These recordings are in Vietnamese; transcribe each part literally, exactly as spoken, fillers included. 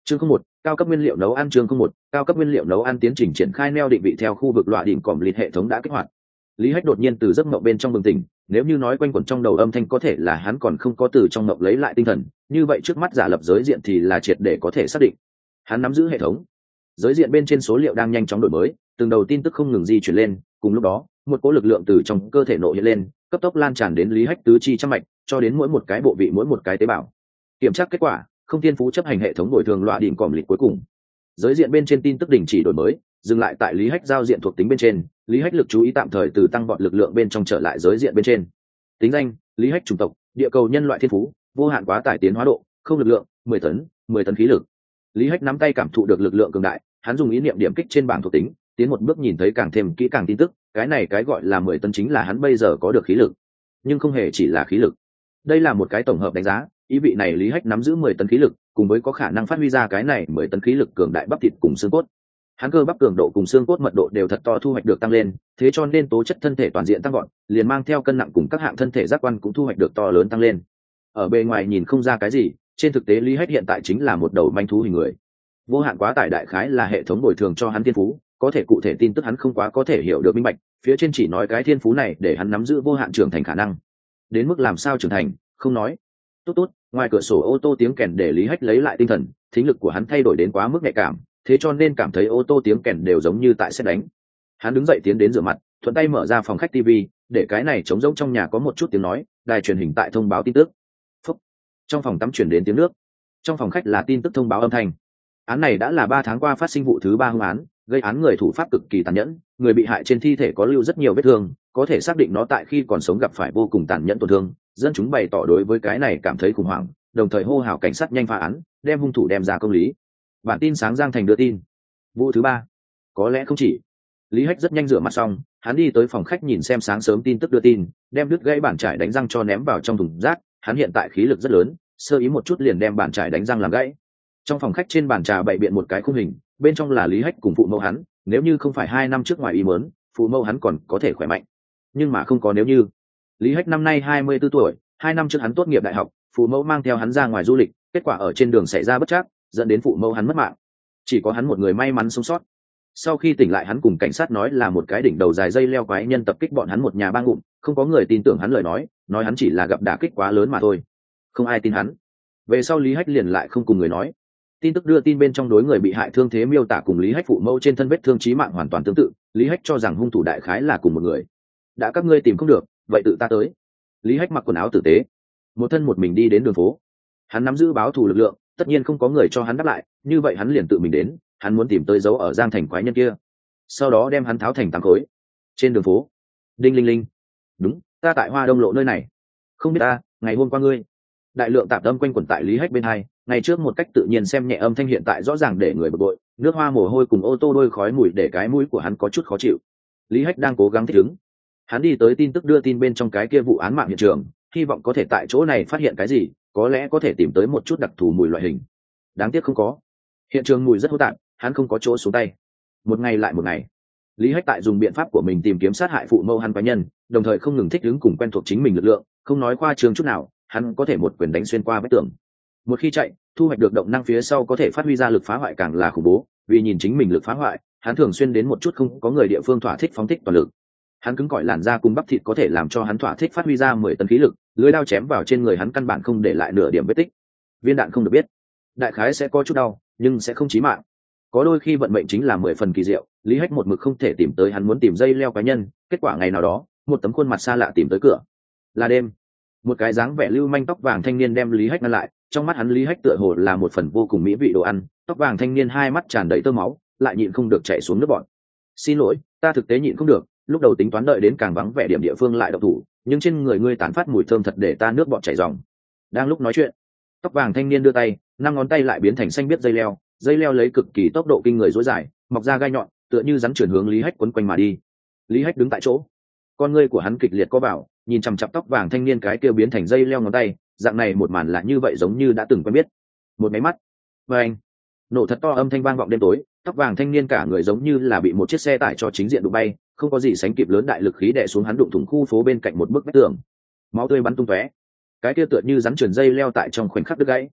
Chương không một, cao cấp nguyên liệu nấu ăn. Chương không một, cao cấp nguyên liệu nấu ăn. Tiến trình triển khai neo định vị theo khu vực loại đỉnh còm lịt hệ thống đã kích hoạt. Lý Hách đột nhiên từ giấc mộng bên trong bừng tỉnh, nếu như nói quanh quẩn trong đầu âm thanh có thể là hắn còn không có từ trong mộng lấy lại tinh thần, như vậy trước mắt giả lập giới diện thì là triệt để có thể xác định. Hắn nắm giữ hệ thống. Giới diện bên trên số liệu đang nhanh chóng đổi mới, từng đầu tin tức không ngừng di chuyển lên, cùng lúc đó, một cỗ lực lượng từ trong cơ thể nổ hiện lên, cấp tốc lan tràn đến Lý Hách tứ chi trăm mạch, cho đến mỗi một cái bộ vị, mỗi một cái tế bào. Kiểm tra kết quả, không thiên phú chấp hành hệ thống bồi thường loại đỉnh còm lịt cuối cùng. Giới diện bên trên tin tức đình chỉ đổi mới, dừng lại tại Lý Hách giao diện thuộc tính bên trên. Lý Hách lực chú ý tạm thời từ tăng vọt lực lượng bên trong trở lại giới diện bên trên. Tính danh: Lý Hách chủng tộc, địa cầu nhân loại thiên phú, vô hạn quá tải tiến hóa độ, không lực lượng, mười tấn, mười tấn khí lực. Lý Hách nắm tay cảm thụ được lực lượng cường đại, hắn dùng ý niệm điểm kích trên bảng thuộc tính, tiến một bước nhìn thấy càng thêm kỹ càng tin tức, cái này cái gọi là mười tấn chính là hắn bây giờ có được khí lực, nhưng không hề chỉ là khí lực. Đây là một cái tổng hợp đánh giá, ý vị này Lý Hách nắm giữ mười tấn khí lực, cùng với có khả năng phát huy ra cái này mười tấn khí lực cường đại bắp thịt cùng xương cốt. Hắn cơ bắp cường độ cùng xương cốt mật độ đều thật to thu hoạch được tăng lên, thế cho nên tố chất thân thể toàn diện tăng gọn, liền mang theo cân nặng cùng các hạng thân thể giác quan cũng thu hoạch được to lớn tăng lên. Ở bề ngoài nhìn không ra cái gì, trên thực tế Lý Hách hiện tại chính là một đầu manh thú hình người. Vô hạn quá tải đại khái là hệ thống bồi thường cho hắn thiên phú, có thể cụ thể tin tức hắn không quá có thể hiểu được minh bạch, phía trên chỉ nói cái thiên phú này để hắn nắm giữ vô hạn trưởng thành khả năng. Đến mức làm sao trưởng thành, không nói. Tốt tốt, ngoài cửa sổ ô tô tiếng kèn để Lý Hách lấy lại tinh thần, thính lực của hắn thay đổi đến quá mức nhạy cảm, thế cho nên cảm thấy ô tô tiếng kèn đều giống như tại sét đánh. Hắn đứng dậy tiến đến rửa mặt, thuận tay mở ra phòng khách ti vi, để cái này trống rỗng trong nhà có một chút tiếng nói, đài truyền hình tại thông báo tin tức. Phúc. Trong phòng tắm truyền đến tiếng nước. Trong phòng khách là tin tức thông báo âm thanh. Án này đã là ba tháng qua phát sinh vụ thứ ba hung án, gây án người thủ pháp cực kỳ tàn nhẫn, người bị hại trên thi thể có lưu rất nhiều vết thương, có thể xác định nó tại khi còn sống gặp phải vô cùng tàn nhẫn tổn thương. Dân chúng bày tỏ đối với cái này cảm thấy khủng hoảng, đồng thời hô hào cảnh sát nhanh phá án, đem hung thủ đem ra công lý. Bản tin sáng Giang Thành đưa tin. Vụ thứ ba. Có lẽ không chỉ. Lý Hách rất nhanh rửa mặt xong, hắn đi tới phòng khách nhìn xem sáng sớm tin tức đưa tin, đem đứt gãy bàn chải đánh răng cho ném vào trong thùng rác. Hắn hiện tại khí lực rất lớn, sơ ý một chút liền đem bàn chải đánh răng làm gãy. Trong phòng khách trên bàn trà bày biện một cái khung hình, bên trong là Lý Hách cùng phụ mẫu hắn. Nếu như không phải hai năm trước ngoài ý muốn, phụ mẫu hắn còn có thể khỏe mạnh, nhưng mà không có nếu như. Lý Hách năm nay hai mươi tư tuổi, hai năm trước hắn tốt nghiệp đại học, phụ mẫu mang theo hắn ra ngoài du lịch, kết quả ở trên đường xảy ra bất trắc, dẫn đến phụ mẫu hắn mất mạng. Chỉ có hắn một người may mắn sống sót. Sau khi tỉnh lại hắn cùng cảnh sát nói là một cái đỉnh đầu dài dây leo quái nhân tập kích bọn hắn một nhà ba ngụm, không có người tin tưởng hắn lời nói, nói hắn chỉ là gặp đả kích quá lớn mà thôi. Không ai tin hắn. Về sau Lý Hách liền lại không cùng người nói. Tin tức đưa tin bên trong đối người bị hại thương thế miêu tả cùng Lý Hách phụ mẫu trên thân vết thương chí mạng hoàn toàn tương tự, Lý Hách cho rằng hung thủ đại khái là cùng một người. Đã các ngươi tìm không được, vậy tự ta tới. Lý Hách mặc quần áo tử tế, một thân một mình đi đến đường phố. Hắn nắm giữ báo thù lực lượng, tất nhiên không có người cho hắn đáp lại, như vậy hắn liền tự mình đến, hắn muốn tìm tới dấu ở Giang Thành quái nhân kia, sau đó đem hắn tháo thành tám khối. Trên đường phố, đinh linh linh. Đúng, ta tại Hoa Đông lộ nơi này. Không biết ta, ngày hôm qua ngươi. Đại lượng tạp âm quanh quẩn tại Lý Hách bên hai, ngày trước một cách tự nhiên xem nhẹ âm thanh hiện tại rõ ràng để người bực bội, nước hoa mồ hôi cùng ô tô đôi khói mùi để cái mũi của hắn có chút khó chịu. Lý Hách đang cố gắng thích ứng. Hắn đi tới tin tức đưa tin bên trong cái kia vụ án mạng hiện trường, hy vọng có thể tại chỗ này phát hiện cái gì, có lẽ có thể tìm tới một chút đặc thù mùi loại hình. Đáng tiếc không có. Hiện trường mùi rất hỗn tạp, hắn không có chỗ xuống tay. Một ngày lại một ngày, Lý Hách tại dùng biện pháp của mình tìm kiếm sát hại phụ mẫu hắn quái nhân, đồng thời không ngừng thích ứng cùng quen thuộc chính mình lực lượng, không nói khoa trương chút nào, hắn có thể một quyền đánh xuyên qua vách tường. Một khi chạy, thu hoạch được động năng phía sau có thể phát huy ra lực phá hoại càng là khủng bố, vì nhìn chính mình lực phá hoại, hắn thường xuyên đến một chút không có người địa phương thỏa thích phóng thích toàn lực. Hắn cứng cỏi làn da cùng bắp thịt có thể làm cho hắn thỏa thích phát huy ra mười tấn khí lực, lưỡi đao chém vào trên người hắn căn bản không để lại nửa điểm vết tích. Viên đạn không được biết, đại khái sẽ có chút đau, nhưng sẽ không chí mạng. Có đôi khi vận mệnh chính là mười phần kỳ diệu, Lý Hách một mực không thể tìm tới hắn muốn tìm dây leo cá nhân, kết quả ngày nào đó, một tấm khuôn mặt xa lạ tìm tới cửa. Là đêm. Một cái dáng vẻ lưu manh tóc vàng thanh niên đem Lý Hách ngăn lại, trong mắt hắn Lý Hách tựa hồ là một phần vô cùng mỹ vị đồ ăn, tóc vàng thanh niên hai mắt tràn đầy tơ máu, lại nhịn không được chảy xuống nước bọt. Xin lỗi, ta thực tế nhịn không được, lúc đầu tính toán đợi đến càng vắng vẻ điểm địa phương lại độc thủ, nhưng trên người ngươi tán phát mùi thơm thật để ta nước bọt chảy ròng. Đang lúc nói chuyện, tóc vàng thanh niên đưa tay, năm ngón tay lại biến thành xanh biếc dây leo, dây leo lấy cực kỳ tốc độ kinh người rối dài, mọc ra gai nhọn, tựa như rắn chuyển hướng Lý Hách quấn quanh mà đi. Lý Hách đứng tại chỗ, con ngươi của hắn kịch liệt co vào, nhìn chằm chằm tóc vàng thanh niên cái kia biến thành dây leo ngón tay, dạng này một màn là như vậy giống như đã từng quen biết. Một máy mắt, và anh, nổ thật to âm thanh vang vọng đêm tối, tóc vàng thanh niên cả người giống như là bị một chiếc xe tải cho chính diện đụng bay, không có gì sánh kịp lớn đại lực khí đè xuống hắn đụng thủng khu phố bên cạnh một bức vách tường, máu tươi bắn tung tóe, cái kia tựa như rắn truyền dây leo tại trong khoảnh khắc đứt gãy.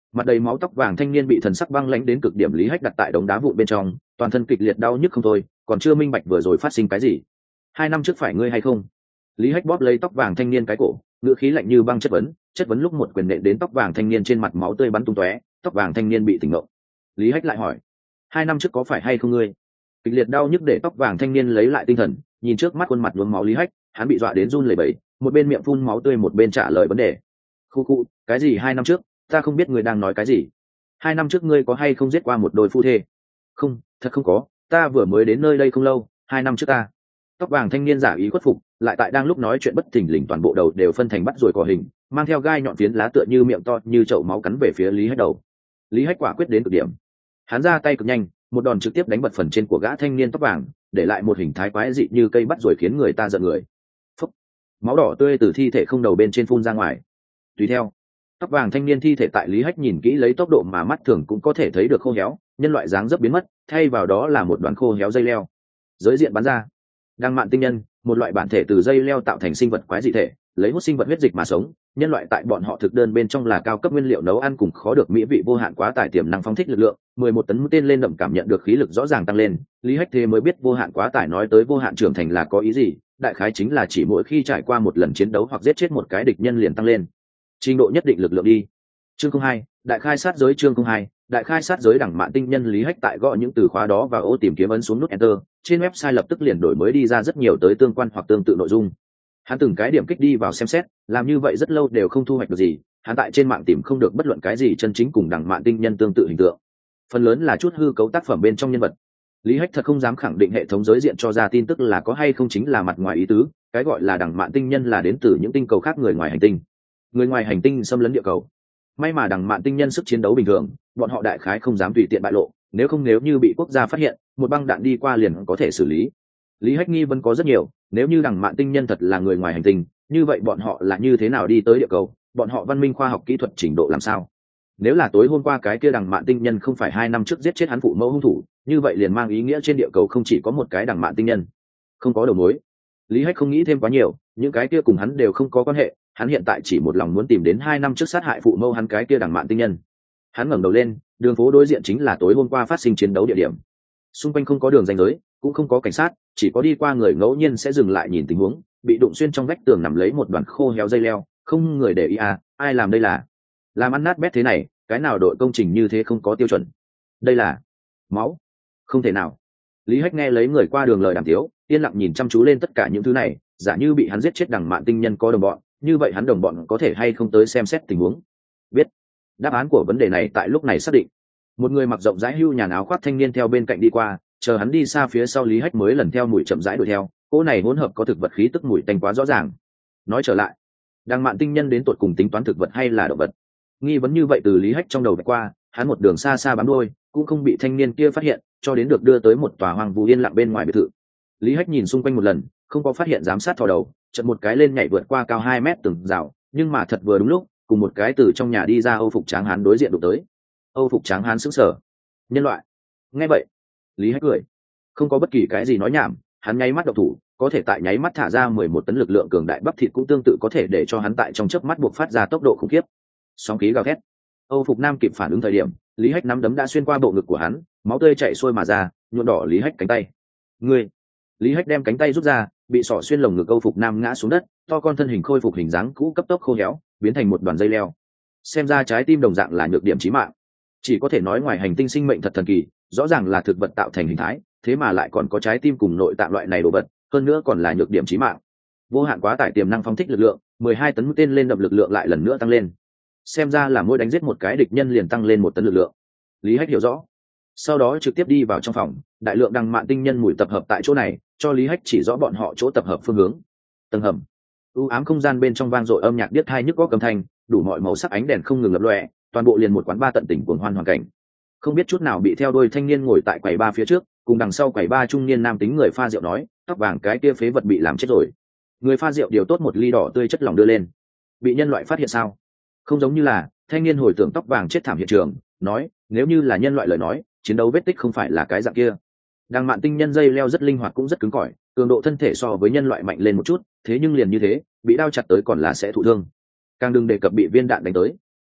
Mặt đầy máu tóc vàng thanh niên bị thần sắc băng lãnh đến cực điểm Lý Hách đặt tại đống đá vụn bên trong, toàn thân kịch liệt đau nhức không thôi, còn chưa minh bạch vừa rồi phát sinh cái gì. Hai năm trước phải ngươi hay không? Lý Hách bóp lấy tóc vàng thanh niên cái cổ, ngựa khí lạnh như băng chất vấn, chất vấn lúc một quyền nện đến tóc vàng thanh niên trên mặt máu tươi bắn tung tóe, tóc vàng thanh niên bị tỉnh ngộ. Lý Hách lại hỏi, hai năm trước có phải hay không ngươi? Kịch liệt đau nhức để tóc vàng thanh niên lấy lại tinh thần, nhìn trước mắt khuôn mặt nhuốm máu Lý Hách, hắn bị dọa đến run lẩy bẩy, một bên miệng phun máu tươi một bên trả lời vấn đề. Khu khu, cái gì hai năm trước? Ta không biết ngươi đang nói cái gì. Hai năm trước ngươi có hay không giết qua một đôi phu thê? Không, thật không có, ta vừa mới đến nơi đây không lâu, hai năm trước ta. Tóc vàng thanh niên giả ý khuất phục, lại tại đang lúc nói chuyện bất thình lình toàn bộ đầu đều phân thành bắt ruồi cỏ hình, mang theo gai nhọn phiến lá tựa như miệng to như chậu máu cắn về phía Lý Hách đầu. Lý Hách quả quyết đến cực điểm, hắn ra tay cực nhanh, một đòn trực tiếp đánh bật phần trên của gã thanh niên tóc vàng, để lại một hình thái quái dị như cây bắt ruồi khiến người ta giận người. Phúc. Máu đỏ tươi từ thi thể không đầu bên trên phun ra ngoài. Tùy theo, tóc vàng thanh niên thi thể tại Lý Hách nhìn kỹ lấy tốc độ mà mắt thường cũng có thể thấy được khô héo, nhân loại dáng dấp biến mất, thay vào đó là một đoàn khô héo dây leo. Giới diện bắn ra. Đăng mạn tinh nhân, một loại bản thể từ dây leo tạo thành sinh vật quái dị thể, lấy hút sinh vật huyết dịch mà sống. Nhân loại tại bọn họ thực đơn bên trong là cao cấp nguyên liệu nấu ăn cùng khó được mỹ vị vô hạn quá tải tiềm năng phóng thích lực lượng, mười một tấn mũi tên lên đậm cảm nhận được khí lực rõ ràng tăng lên. Lý Hách thế mới biết vô hạn quá tải nói tới vô hạn trưởng thành là có ý gì, đại khái chính là chỉ mỗi khi trải qua một lần chiến đấu hoặc giết chết một cái địch nhân liền tăng lên trình độ nhất định lực lượng đi. Chương không hai, đại khai sát giới. Chương không hai, đại khai sát giới. Đẳng mạn tinh nhân Lý Hách tại gõ những từ khóa đó và ô tìm kiếm ấn xuống nút enter, trên website lập tức liền đổi mới đi ra rất nhiều tới tương quan hoặc tương tự nội dung. Hắn từng cái điểm kích đi vào xem xét, làm như vậy rất lâu đều không thu hoạch được gì, hắn tại trên mạng tìm không được bất luận cái gì chân chính cùng đẳng mạn tinh nhân tương tự hình tượng, phần lớn là chút hư cấu tác phẩm bên trong nhân vật. Lý Hách thật không dám khẳng định hệ thống giới diện cho ra tin tức là có hay không chính là mặt ngoài ý tứ, cái gọi là đẳng mạn tinh nhân là đến từ những tinh cầu khác người ngoài hành tinh. Người ngoài hành tinh xâm lấn địa cầu. May mà đẳng mạn tinh nhân sức chiến đấu bình thường, bọn họ đại khái không dám tùy tiện bại lộ, nếu không nếu như bị quốc gia phát hiện, một băng đạn đi qua liền có thể xử lý. Lý Hách nghi vẫn có rất nhiều, nếu như đẳng mạn tinh nhân thật là người ngoài hành tinh, như vậy bọn họ là như thế nào đi tới địa cầu, bọn họ văn minh khoa học kỹ thuật trình độ làm sao? Nếu là tối hôm qua cái kia đẳng mạn tinh nhân không phải hai năm trước giết chết hắn phụ mẫu hung thủ, như vậy liền mang ý nghĩa trên địa cầu không chỉ có một cái đẳng mạn tinh nhân. Không có đầu mối. Lý Hách không nghĩ thêm quá nhiều, những cái kia cùng hắn đều không có quan hệ, hắn hiện tại chỉ một lòng muốn tìm đến hai năm trước sát hại phụ mẫu hắn cái kia đẳng mạn tinh nhân. Hắn ngẩng đầu lên, đường phố đối diện chính là tối hôm qua phát sinh chiến đấu địa điểm. Xung quanh không có đường ranh giới, cũng không có cảnh sát, chỉ có đi qua người ngẫu nhiên sẽ dừng lại nhìn tình huống, bị đụng xuyên trong vách tường nằm lấy một đoàn khô héo dây leo, không người để ý à, ai làm đây là? Làm ăn nát bét thế này, cái nào đội công trình như thế không có tiêu chuẩn? Đây là máu? Không thể nào. Lý Hách nghe lấy người qua đường lời đàm tiếu, yên lặng nhìn chăm chú lên tất cả những thứ này, giả như bị hắn giết chết đẳng mạn tinh nhân có đồng bọn, như vậy hắn đồng bọn có thể hay không tới xem xét tình huống. Biết. Đáp án của vấn đề này tại lúc này xác định. Một người mặc rộng rãi hưu nhàn áo khoác thanh niên theo bên cạnh đi qua, chờ hắn đi xa phía sau Lý Hách mới lần theo mùi chậm rãi đuổi theo, cỗ này hỗn hợp có thực vật khí tức mùi tanh quá rõ ràng. Nói trở lại, đằng mạn tinh nhân đến tột cùng tính toán thực vật hay là động vật? Nghi vấn như vậy từ Lý Hách trong đầu vạch qua, hắn một đường xa xa bám đuôi, cũng không bị thanh niên kia phát hiện, cho đến được đưa tới một tòa hoang vu yên lặng bên ngoài biệt thự. Lý Hách nhìn xung quanh một lần, không có phát hiện giám sát thò đầu, chợt một cái lên nhảy vượt qua cao hai mét từng rào, nhưng mà thật vừa đúng lúc, cùng một cái từ trong nhà đi ra Âu phục tráng hán đối diện đụng tới. Âu phục tráng hán sững sờ. Nhân loại. Nghe vậy, Lý Hách cười, không có bất kỳ cái gì nói nhảm, hắn nháy mắt độc thủ, có thể tại nháy mắt thả ra mười một tấn lực lượng cường đại bắp thịt cũng tương tự có thể để cho hắn tại trong chớp mắt buộc phát ra tốc độ khủng khiếp. Sóng khí gào thét. Âu phục nam kịp phản ứng thời điểm, Lý Hách nắm đấm đã xuyên qua bộ ngực của hắn, máu tươi chảy xuôi mà ra, nhuộm đỏ Lý Hách cánh tay. Ngươi. Lý Hách đem cánh tay rút ra, bị sọ xuyên lồng ngực Âu phục nam ngã xuống đất, to con thân hình khôi phục hình dáng cũ cấp tốc khô héo, biến thành một đoàn dây leo. Xem ra trái tim đồng dạng là nhược điểm chí mạng. Chỉ có thể nói ngoài hành tinh sinh mệnh thật thần kỳ, rõ ràng là thực vật tạo thành hình thái, thế mà lại còn có trái tim cùng nội tạng loại này đồ vật, hơn nữa còn là nhược điểm chí mạng. Vô hạn quá tải tiềm năng phóng thích lực lượng, mười hai tấn mũi tên lên đập lực lượng lại lần nữa tăng lên. Xem ra là mỗi đánh giết một cái địch nhân liền tăng lên một tấn lực lượng. Lý Hách hiểu rõ. Sau đó trực tiếp đi vào trong phòng, đại lượng đằng mạn tinh nhân mùi tập hợp tại chỗ này, cho Lý Hách chỉ rõ bọn họ chỗ tập hợp phương hướng. Tầng hầm. U ám không gian bên trong vang dội âm nhạc điếc tai nhức óc âm thanh, đủ mọi màu sắc ánh đèn không ngừng lập lòe, toàn bộ liền một quán ba tận tình cuồng hoan hoàn cảnh. Không biết chút nào bị theo đuôi thanh niên ngồi tại quầy ba phía trước, cùng đằng sau quầy ba trung niên nam tính người pha rượu nói, tóc vàng cái kia phế vật bị làm chết rồi. Người pha rượu điều tốt một ly đỏ tươi chất lỏng đưa lên. Bị nhân loại phát hiện sao? Không giống như là, thanh niên hồi tưởng tóc vàng chết thảm hiện trường, nói, nếu như là nhân loại lời nói, chiến đấu vết tích không phải là cái dạng kia. Đằng mạn tinh nhân dây leo rất linh hoạt cũng rất cứng cỏi, cường độ thân thể so với nhân loại mạnh lên một chút, thế nhưng liền như thế, bị đao chặt tới còn là sẽ thụ thương. Càng đừng đề cập bị viên đạn đánh tới.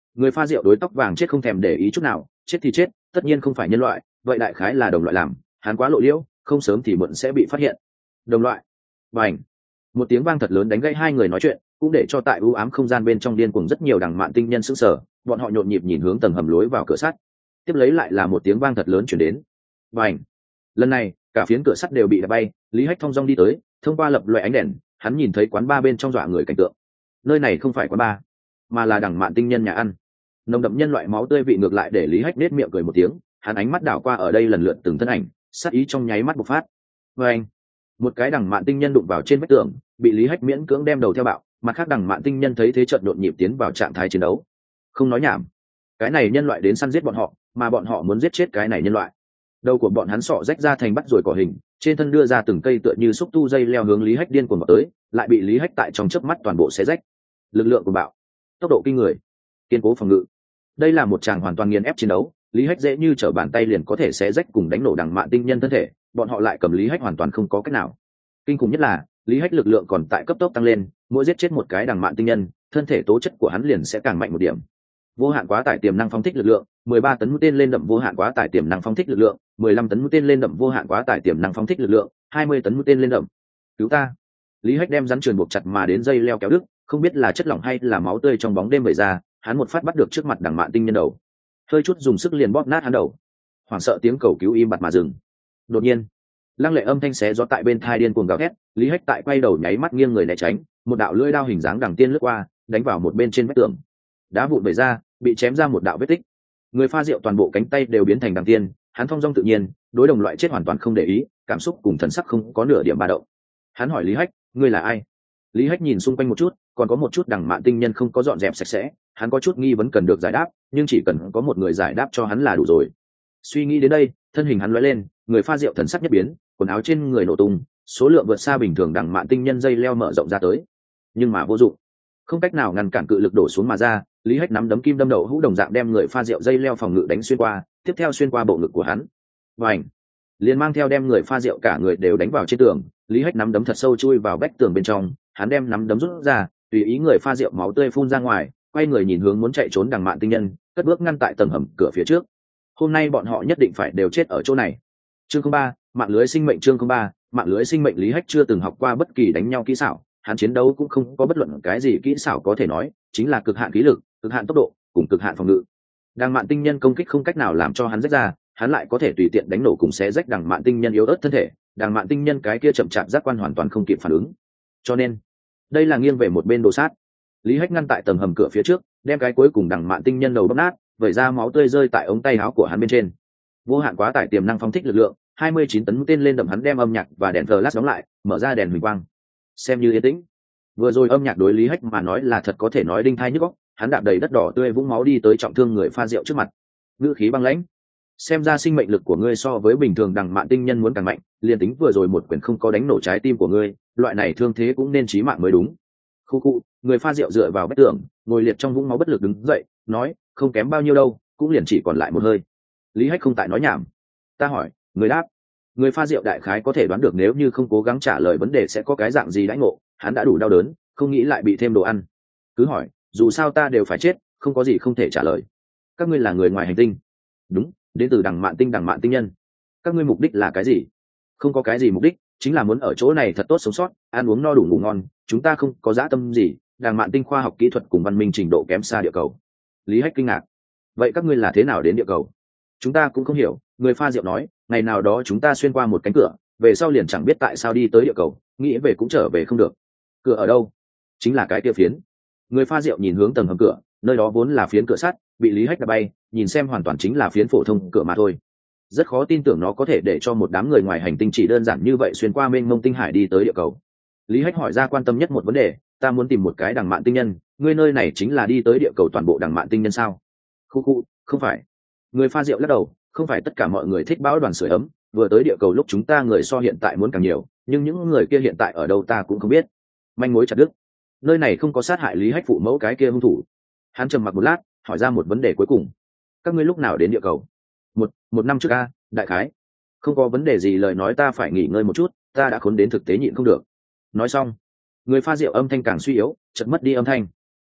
Người pha rượu đối tóc vàng chết không thèm để ý chút nào, chết thì chết, tất nhiên không phải nhân loại, vậy đại khái là đồng loại làm, hắn quá lộ liễu, không sớm thì muộn sẽ bị phát hiện. Đồng loại. Bành. Một tiếng vang thật lớn đánh gãy hai người nói chuyện, cũng để cho tại u ám không gian bên trong điên cuồng rất nhiều đằng mạn tinh nhân sững sờ, bọn họ nhộn nhịp nhìn hướng tầng hầm lối vào cửa sắt. Tiếp lấy lại là một tiếng vang thật lớn truyền đến. Bành. Lần này, cả phiến cửa sắt đều bị đập bay, Lý Hách thong dong đi tới, thông qua lập loại ánh đèn, hắn nhìn thấy quán bar bên trong dọa người cảnh tượng. Nơi này không phải quán bar, mà là đằng mạn tinh nhân nhà ăn. Nồng đậm nhân loại máu tươi vị ngược lại để Lý Hách nết miệng cười một tiếng, hắn ánh mắt đảo qua ở đây lần lượt từng thân ảnh, sát ý trong nháy mắt bộc phát. Bành. Một cái đằng mạn tinh nhân đụng vào trên vách tường, bị Lý Hách miễn cưỡng đem đầu theo bạo, mặt khác đằng mạn tinh nhân thấy thế chợt nhộn nhịp tiến vào trạng thái chiến đấu. Không nói nhảm, cái này nhân loại đến săn giết bọn họ, mà bọn họ muốn giết chết cái này nhân loại. Đầu của bọn hắn sọ rách ra thành bắt rồi cỏ hình, trên thân đưa ra từng cây tựa như xúc tu dây leo hướng Lý Hách điên cuồng vào tới, lại bị Lý Hách tại trong chớp mắt toàn bộ xé rách. Lực lượng của bạo, tốc độ kinh người, kiên cố phòng ngự. Đây là một tràng hoàn toàn nghiền ép chiến đấu, Lý Hách dễ như trở bàn tay liền có thể xé rách cùng đánh nổ đằng mạn tinh nhân thân thể, bọn họ lại cầm Lý Hách hoàn toàn không có cách nào. Kinh khủng nhất là Lý Hách lực lượng còn tại cấp tốc tăng lên, mỗi giết chết một cái đằng mạn tinh nhân, thân thể tố chất của hắn liền sẽ càng mạnh một điểm. Vô hạn quá tải tiềm năng phóng thích lực lượng, mười ba tấn mũi tên lên đậm vô hạn quá tải tiềm năng phóng thích lực lượng, mười lăm tấn mũi tên lên đậm vô hạn quá tải tiềm năng phóng thích lực lượng, hai mươi tấn mũi tên lên đậm. Cứu ta! Lý Hách đem rắn truyền buộc chặt mà đến dây leo kéo đứt, không biết là chất lỏng hay là máu tươi trong bóng đêm vẩy ra, hắn một phát bắt được trước mặt đằng mạn tinh nhân đầu, hơi chút dùng sức liền bóp nát hắn đầu. Hoảng sợ tiếng cầu cứu im bặt mà dừng. Đột nhiên, lăng lệ âm thanh xé gió tại bên thai điên cuồng gào thét, Lý Hách tại quay đầu nháy mắt nghiêng người né tránh, một đạo lưỡi đao hình dáng đằng tiên lướt qua, đánh vào một bên trên vách tường. Đá vụn vẩy ra, bị chém ra một đạo vết tích. Người pha rượu toàn bộ cánh tay đều biến thành đằng tiên, hắn thong dong tự nhiên, đối đồng loại chết hoàn toàn không để ý, cảm xúc cùng thần sắc không có nửa điểm ba động. Hắn hỏi Lý Hách, ngươi là ai? Lý Hách nhìn xung quanh một chút, còn có một chút đằng mạn tinh nhân không có dọn dẹp sạch sẽ, hắn có chút nghi vấn cần được giải đáp, nhưng chỉ cần có một người giải đáp cho hắn là đủ rồi. Suy nghĩ đến đây, thân hình hắn lóe lên, người pha rượu thần sắc nhất biến, quần áo trên người nổ tung, số lượng vượt xa bình thường đằng mạn tinh nhân dây leo mở rộng ra tới, nhưng mà vô dụng, không cách nào ngăn cản cự lực đổ xuống mà ra. Lý Hách nắm đấm kim đâm đậu hũ đồng dạng đem người pha rượu dây leo phòng ngự đánh xuyên qua, tiếp theo xuyên qua bộ ngực của hắn, và ảnh liền mang theo đem người pha rượu cả người đều đánh vào trên tường. Lý Hách nắm đấm thật sâu chui vào vách tường bên trong, hắn đem nắm đấm rút ra, tùy ý người pha rượu máu tươi phun ra ngoài, quay người nhìn hướng muốn chạy trốn đằng mạn tinh nhân, cất bước ngăn tại tầng hầm cửa phía trước. Hôm nay bọn họ nhất định phải đều chết ở chỗ này. Chương không ba, mạng lưới sinh mệnh. Chương không ba, mạng lưới sinh mệnh. Lý Hách chưa từng học qua bất kỳ đánh nhau kỹ xảo, hắn chiến đấu cũng không có bất luận cái gì kỹ xảo có thể nói, chính là cực hạn khí lực, cực hạn tốc độ, cùng cực hạn phòng ngự. Đằng mạn tinh nhân công kích không cách nào làm cho hắn rách ra, hắn lại có thể tùy tiện đánh nổ cùng xé rách đằng mạn tinh nhân yếu ớt thân thể. Đằng mạn tinh nhân cái kia chậm chạp giác quan hoàn toàn không kịp phản ứng, cho nên đây là nghiêng về một bên đồ sát. Lý Hách ngăn tại tầng hầm cửa phía trước, đem cái cuối cùng đằng mạn tinh nhân đầu bóp nát, vẩy ra máu tươi rơi tại ống tay áo của hắn bên trên. Vô hạn quá tải tiềm năng phóng thích lực lượng, hai mươi chín tấn mũi tên lên đậm, hắn đem âm nhạc và đèn flash đóng lại, mở ra đèn huỳnh quang, xem như yên tĩnh. Vừa rồi âm nhạc đối Lý Hách mà nói là thật có thể nói đinh thai nhức óc, hắn đạp đầy đất đỏ tươi vũng máu đi tới trọng thương người pha rượu trước mặt, ngữ khí băng lãnh, xem ra sinh mệnh lực của ngươi so với bình thường đằng mạn tinh nhân muốn càng mạnh, liền tính vừa rồi một quyền không có đánh nổ trái tim của ngươi, loại này thương thế cũng nên chí mạng mới đúng. Khu khu, người pha rượu dựa vào vách tường, ngồi liệt trong vũng máu bất lực đứng dậy, nói, không kém bao nhiêu đâu, cũng liền chỉ còn lại một hơi. Lý Hách không tại nói nhảm. Ta hỏi, người đáp. Người pha rượu đại khái có thể đoán được nếu như không cố gắng trả lời vấn đề sẽ có cái dạng gì đãi ngộ, hắn đã đủ đau đớn, không nghĩ lại bị thêm đồ ăn. Cứ hỏi, dù sao ta đều phải chết, không có gì không thể trả lời. Các ngươi là người ngoài hành tinh? Đúng, đến từ đằng mạn tinh đằng mạn tinh nhân. Các ngươi mục đích là cái gì? Không có cái gì mục đích, chính là muốn ở chỗ này thật tốt sống sót, ăn uống no đủ ngủ ngon, chúng ta không có dã tâm gì, đằng mạn tinh khoa học kỹ thuật cùng văn minh trình độ kém xa địa cầu. Lý Hách kinh ngạc. Vậy các ngươi là thế nào đến địa cầu? Chúng ta cũng không hiểu, người pha rượu nói, ngày nào đó chúng ta xuyên qua một cánh cửa, về sau liền chẳng biết tại sao đi tới địa cầu, nghĩ về cũng trở về không được. Cửa ở đâu? Chính là cái kia phiến. Người pha rượu nhìn hướng tầng hầm cửa, nơi đó vốn là phiến cửa sắt, bị Lý Hách đập bay, nhìn xem hoàn toàn chính là phiến phổ thông cửa mà thôi. Rất khó tin tưởng nó có thể để cho một đám người ngoài hành tinh chỉ đơn giản như vậy xuyên qua mênh mông tinh hải đi tới địa cầu. Lý Hách hỏi ra quan tâm nhất một vấn đề, ta muốn tìm một cái đằng mạn tinh nhân, ngươi nơi này chính là đi tới địa cầu toàn bộ đằng mạn tinh nhân sao? Khu khu, không phải. Người pha rượu lắc đầu, không phải tất cả mọi người thích bão đoàn sưởi ấm, vừa tới địa cầu lúc chúng ta người so hiện tại muốn càng nhiều, nhưng những người kia hiện tại ở đâu ta cũng không biết. Manh mối chặt đứt. Nơi này không có sát hại Lý Hách phụ mẫu cái kia hung thủ. Hắn trầm mặc một lát, hỏi ra một vấn đề cuối cùng. Các ngươi lúc nào đến địa cầu? Một, một năm trước a, đại khái. Không có vấn đề gì lời nói ta phải nghỉ ngơi một chút, ta đã khốn đến thực tế nhịn không được. Nói xong, người pha rượu âm thanh càng suy yếu, chợt mất đi âm thanh.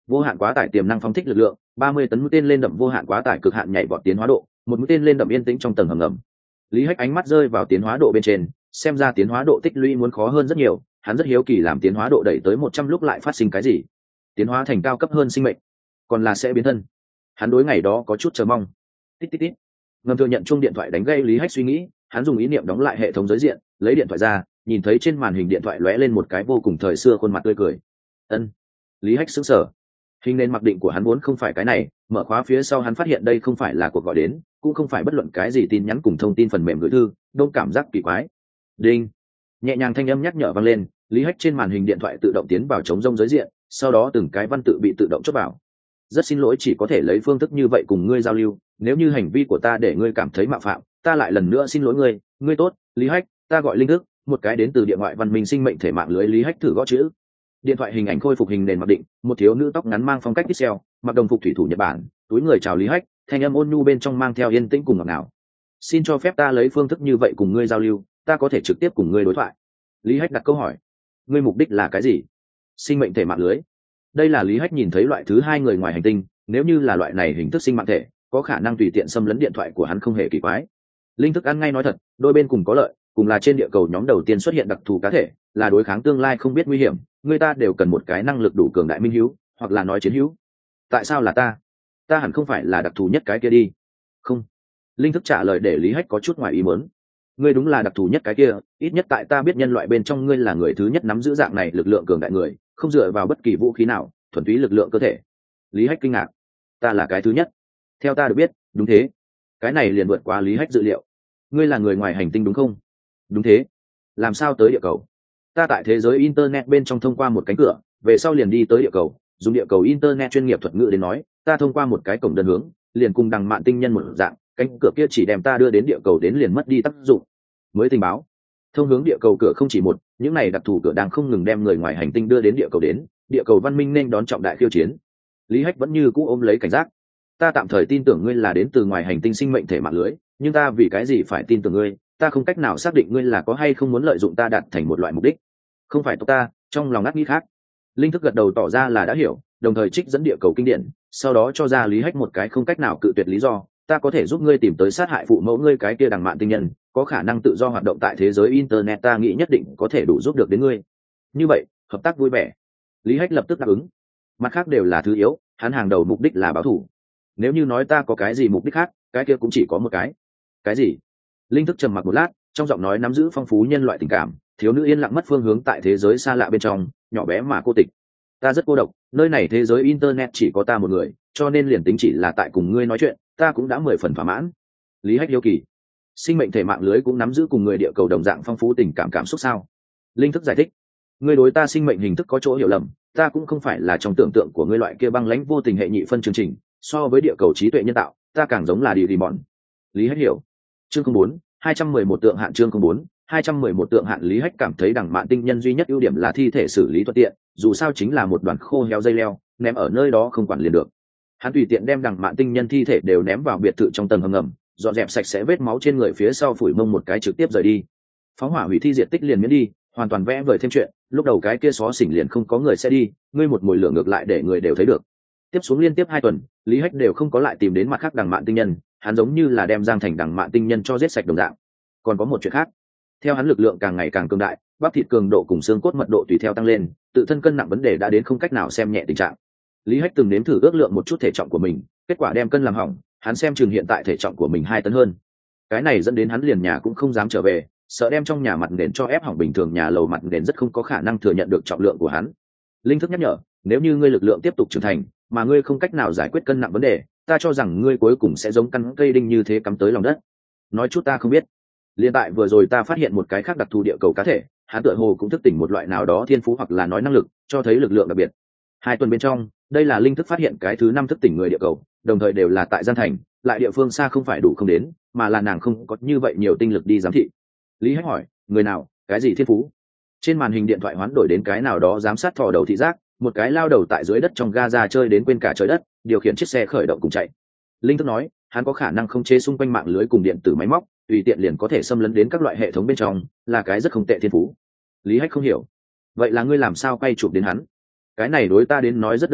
vô hạn quá tải tiềm năng phóng thích lực lượng, ba mươi tấn mũi tên lên đậm vô hạn quá tải cực hạn nhảy vọt tiến hóa độ, một mũi tên lên đậm yên tĩnh trong tầng hầm ngầm. Lý Hách ánh mắt rơi vào tiến hóa độ bên trên, xem ra tiến hóa độ tích lũy muốn khó hơn rất nhiều, hắn rất hiếu kỳ làm tiến hóa độ đẩy tới một trăm lúc lại phát sinh cái gì. Tiến hóa thành cao cấp hơn sinh mệnh, còn là sẽ biến thân. Hắn đối ngày đó có chút chờ mong. Tít tít tít. Ngầm thừa nhận chuông điện thoại đánh gây Lý Hách suy nghĩ, hắn dùng ý niệm đóng lại hệ thống giới diện, lấy điện thoại ra, nhìn thấy trên màn hình điện thoại lóe lên một cái vô cùng thời xưa khuôn mặt tươi cười. Ân. Lý Hách sững sờ. Hình nền mặc định của hắn vốn không phải cái này, mở khóa phía sau hắn phát hiện đây không phải là cuộc gọi đến, cũng không phải bất luận cái gì tin nhắn cùng thông tin phần mềm gửi thư, đông cảm giác kỳ quái. Đinh. Nhẹ nhàng thanh âm nhắc nhở vang lên, Lý Hách trên màn hình điện thoại tự động tiến vào chống rông giới diện, sau đó từng cái văn tự bị tự động chốt vào. Rất xin lỗi chỉ có thể lấy phương thức như vậy cùng ngươi giao lưu, nếu như hành vi của ta để ngươi cảm thấy mạo phạm, ta lại lần nữa xin lỗi ngươi, ngươi tốt, Lý Hách, ta gọi Linh Thức, một cái đến từ địa ngoại văn minh sinh mệnh thể mạng lưới. Lý Hách thử gõ chữ. Điện thoại hình ảnh khôi phục hình nền mặc định, một thiếu nữ tóc ngắn mang phong cách pixel, mặc đồng phục thủy thủ Nhật Bản, túi người chào Lý Hách, thanh âm ôn nhu bên trong mang theo yên tĩnh cùng ngọt ngào. Xin cho phép ta lấy phương thức như vậy cùng ngươi giao lưu, ta có thể trực tiếp cùng ngươi đối thoại. Lý Hách đặt câu hỏi, ngươi mục đích là cái gì? Sinh mệnh thể mạng lưới. Đây là Lý Hách nhìn thấy loại thứ hai người ngoài hành tinh, nếu như là loại này hình thức sinh mạng thể, có khả năng tùy tiện xâm lấn điện thoại của hắn không hề kỳ quái. Linh Thức ăn ngay nói thật, đôi bên cùng có lợi, cùng là trên địa cầu nhóm đầu tiên xuất hiện đặc thù cá thể, là đối kháng tương lai không biết nguy hiểm, người ta đều cần một cái năng lực đủ cường đại minh hữu, hoặc là nói chiến hữu. Tại sao là ta? Ta hẳn không phải là đặc thù nhất cái kia đi. Không. Linh Thức trả lời để Lý Hách có chút ngoài ý muốn. Ngươi đúng là đặc thù nhất cái kia, ít nhất tại ta biết nhân loại bên trong ngươi là người thứ nhất nắm giữ dạng này lực lượng cường đại người, không dựa vào bất kỳ vũ khí nào, thuần túy lực lượng cơ thể. Lý Hách kinh ngạc. Ta là cái thứ nhất? Theo ta được biết, đúng thế. Cái này liền vượt qua Lý Hách dự liệu. Ngươi là người ngoài hành tinh đúng không? Đúng thế. Làm sao tới địa cầu? Ta tại thế giới internet bên trong thông qua một cánh cửa, về sau liền đi tới địa cầu, dùng địa cầu internet chuyên nghiệp thuật ngữ đến nói, ta thông qua một cái cổng đơn hướng, liền cùng đằng mạn tinh nhân một dạng, cánh cửa kia chỉ đem ta đưa đến địa cầu đến liền mất đi tác dụng. Mới tình báo, thông hướng địa cầu cửa không chỉ một, những này đặc thù cửa đang không ngừng đem người ngoài hành tinh đưa đến địa cầu đến, địa cầu văn minh nên đón trọng đại khiêu chiến. Lý Hách vẫn như cũ ôm lấy cảnh giác. Ta tạm thời tin tưởng ngươi là đến từ ngoài hành tinh sinh mệnh thể mạng lưới, nhưng ta vì cái gì phải tin tưởng ngươi? Ta không cách nào xác định ngươi là có hay không muốn lợi dụng ta đạt thành một loại mục đích. Không phải tộc ta, trong lòng ngắt nghĩ khác. Linh Thức gật đầu tỏ ra là đã hiểu, đồng thời trích dẫn địa cầu kinh điển, sau đó cho ra Lý Hách một cái không cách nào cự tuyệt lý do. Ta có thể giúp ngươi tìm tới sát hại phụ mẫu ngươi cái kia đằng mạn tinh nhân, có khả năng tự do hoạt động tại thế giới internet, ta nghĩ nhất định có thể đủ giúp được đến ngươi. Như vậy, hợp tác vui vẻ. Lý Hách lập tức đáp ứng. Mặt khác đều là thứ yếu, hắn hàng đầu mục đích là báo thù. Nếu như nói ta có cái gì mục đích khác, cái kia cũng chỉ có một cái. Cái gì? Linh Thức trầm mặc một lát, trong giọng nói nắm giữ phong phú nhân loại tình cảm. Thiếu nữ yên lặng mất phương hướng tại thế giới xa lạ bên trong, nhỏ bé mà cô tịch. Ta rất cô độc, nơi này thế giới internet chỉ có ta một người, cho nên liền tính chỉ là tại cùng ngươi nói chuyện, ta cũng đã mười phần thỏa mãn. Lý Hách hiếu kỳ, sinh mệnh thể mạng lưới cũng nắm giữ cùng người địa cầu đồng dạng phong phú tình cảm cảm xúc sao? Linh Thức giải thích, ngươi đối ta sinh mệnh hình thức có chỗ hiểu lầm, ta cũng không phải là trong tưởng tượng của ngươi loại kia băng lãnh vô tình hệ nhị phân chương trình, so với địa cầu trí tuệ nhân tạo, ta càng giống là đi đi bọn. Lý Hách hiểu. Chương không bốn, hai trăm mười một tượng hạn. Chương không bốn, hai trăm mười một tượng hạn. Lý Hách cảm thấy đằng mạn tinh nhân duy nhất ưu điểm là thi thể xử lý thuận tiện, dù sao chính là một đoàn khô héo dây leo, ném ở nơi đó không quản liền được. Hắn tùy tiện đem đằng mạn tinh nhân thi thể đều ném vào biệt thự trong tầng hầm ngầm, dọn dẹp sạch sẽ vết máu trên người phía sau, phủi mông một cái trực tiếp rời đi. Phóng hỏa hủy thi diệt tích liền miễn đi, hoàn toàn vẽ vời thêm chuyện, lúc đầu cái kia xó xỉnh liền không có người sẽ đi, ngươi một mùi lửa ngược lại để người đều thấy được. Tiếp xuống liên tiếp hai tuần, Lý Hách đều không có lại tìm đến mặt khác đằng mạn tinh nhân, hắn giống như là đem Giang Thành đằng mạn tinh nhân cho giết sạch đồng dạng. Còn có một chuyện khác, theo hắn lực lượng càng ngày càng cường đại, bắp thịt cường độ cùng xương cốt mật độ tùy theo tăng lên, tự thân cân nặng vấn đề đã đến không cách nào xem nhẹ tình trạng. Lý Hách từng nếm thử ước lượng một chút thể trọng của mình, kết quả đem cân làm hỏng, hắn xem chừng hiện tại thể trọng của mình hai tấn hơn. Cái này dẫn đến hắn liền nhà cũng không dám trở về, sợ đem trong nhà mặt nền cho ép hỏng, bình thường nhà lầu mặt nền rất không có khả năng thừa nhận được trọng lượng của hắn. Linh Thức nhắc nhở, nếu như ngươi lực lượng tiếp tục trưởng thành, mà ngươi không cách nào giải quyết cân nặng vấn đề, ta cho rằng ngươi cuối cùng sẽ giống căn cây đinh như thế cắm tới lòng đất. Nói chút ta không biết. Liên tại vừa rồi ta phát hiện một cái khác đặc thù địa cầu cá thể, hắn tựa hồ cũng thức tỉnh một loại nào đó thiên phú hoặc là nói năng lực, cho thấy lực lượng đặc biệt. Hai tuần bên trong, đây là Linh Thức phát hiện cái thứ năm thức tỉnh người địa cầu, đồng thời đều là tại Gian Thành, lại địa phương xa không phải đủ không đến, mà là nàng không có như vậy nhiều tinh lực đi giám thị. Lý Hách hỏi, người nào, cái gì thiên phú? Trên màn hình điện thoại hoán đổi đến cái nào đó giám sát thò đầu thị giác, một cái lao đầu tại dưới đất trong Gaza chơi đến quên cả trời đất, điều khiển chiếc xe khởi động cùng chạy. Linh Thức nói, hắn có khả năng không chế xung quanh mạng lưới cùng điện tử máy móc, tùy tiện liền có thể xâm lấn đến các loại hệ thống bên trong, là cái rất không tệ thiên phú. Lý Hách không hiểu, vậy là ngươi làm sao quay chụp đến hắn? Cái này đối ta đến nói rất đơn giản,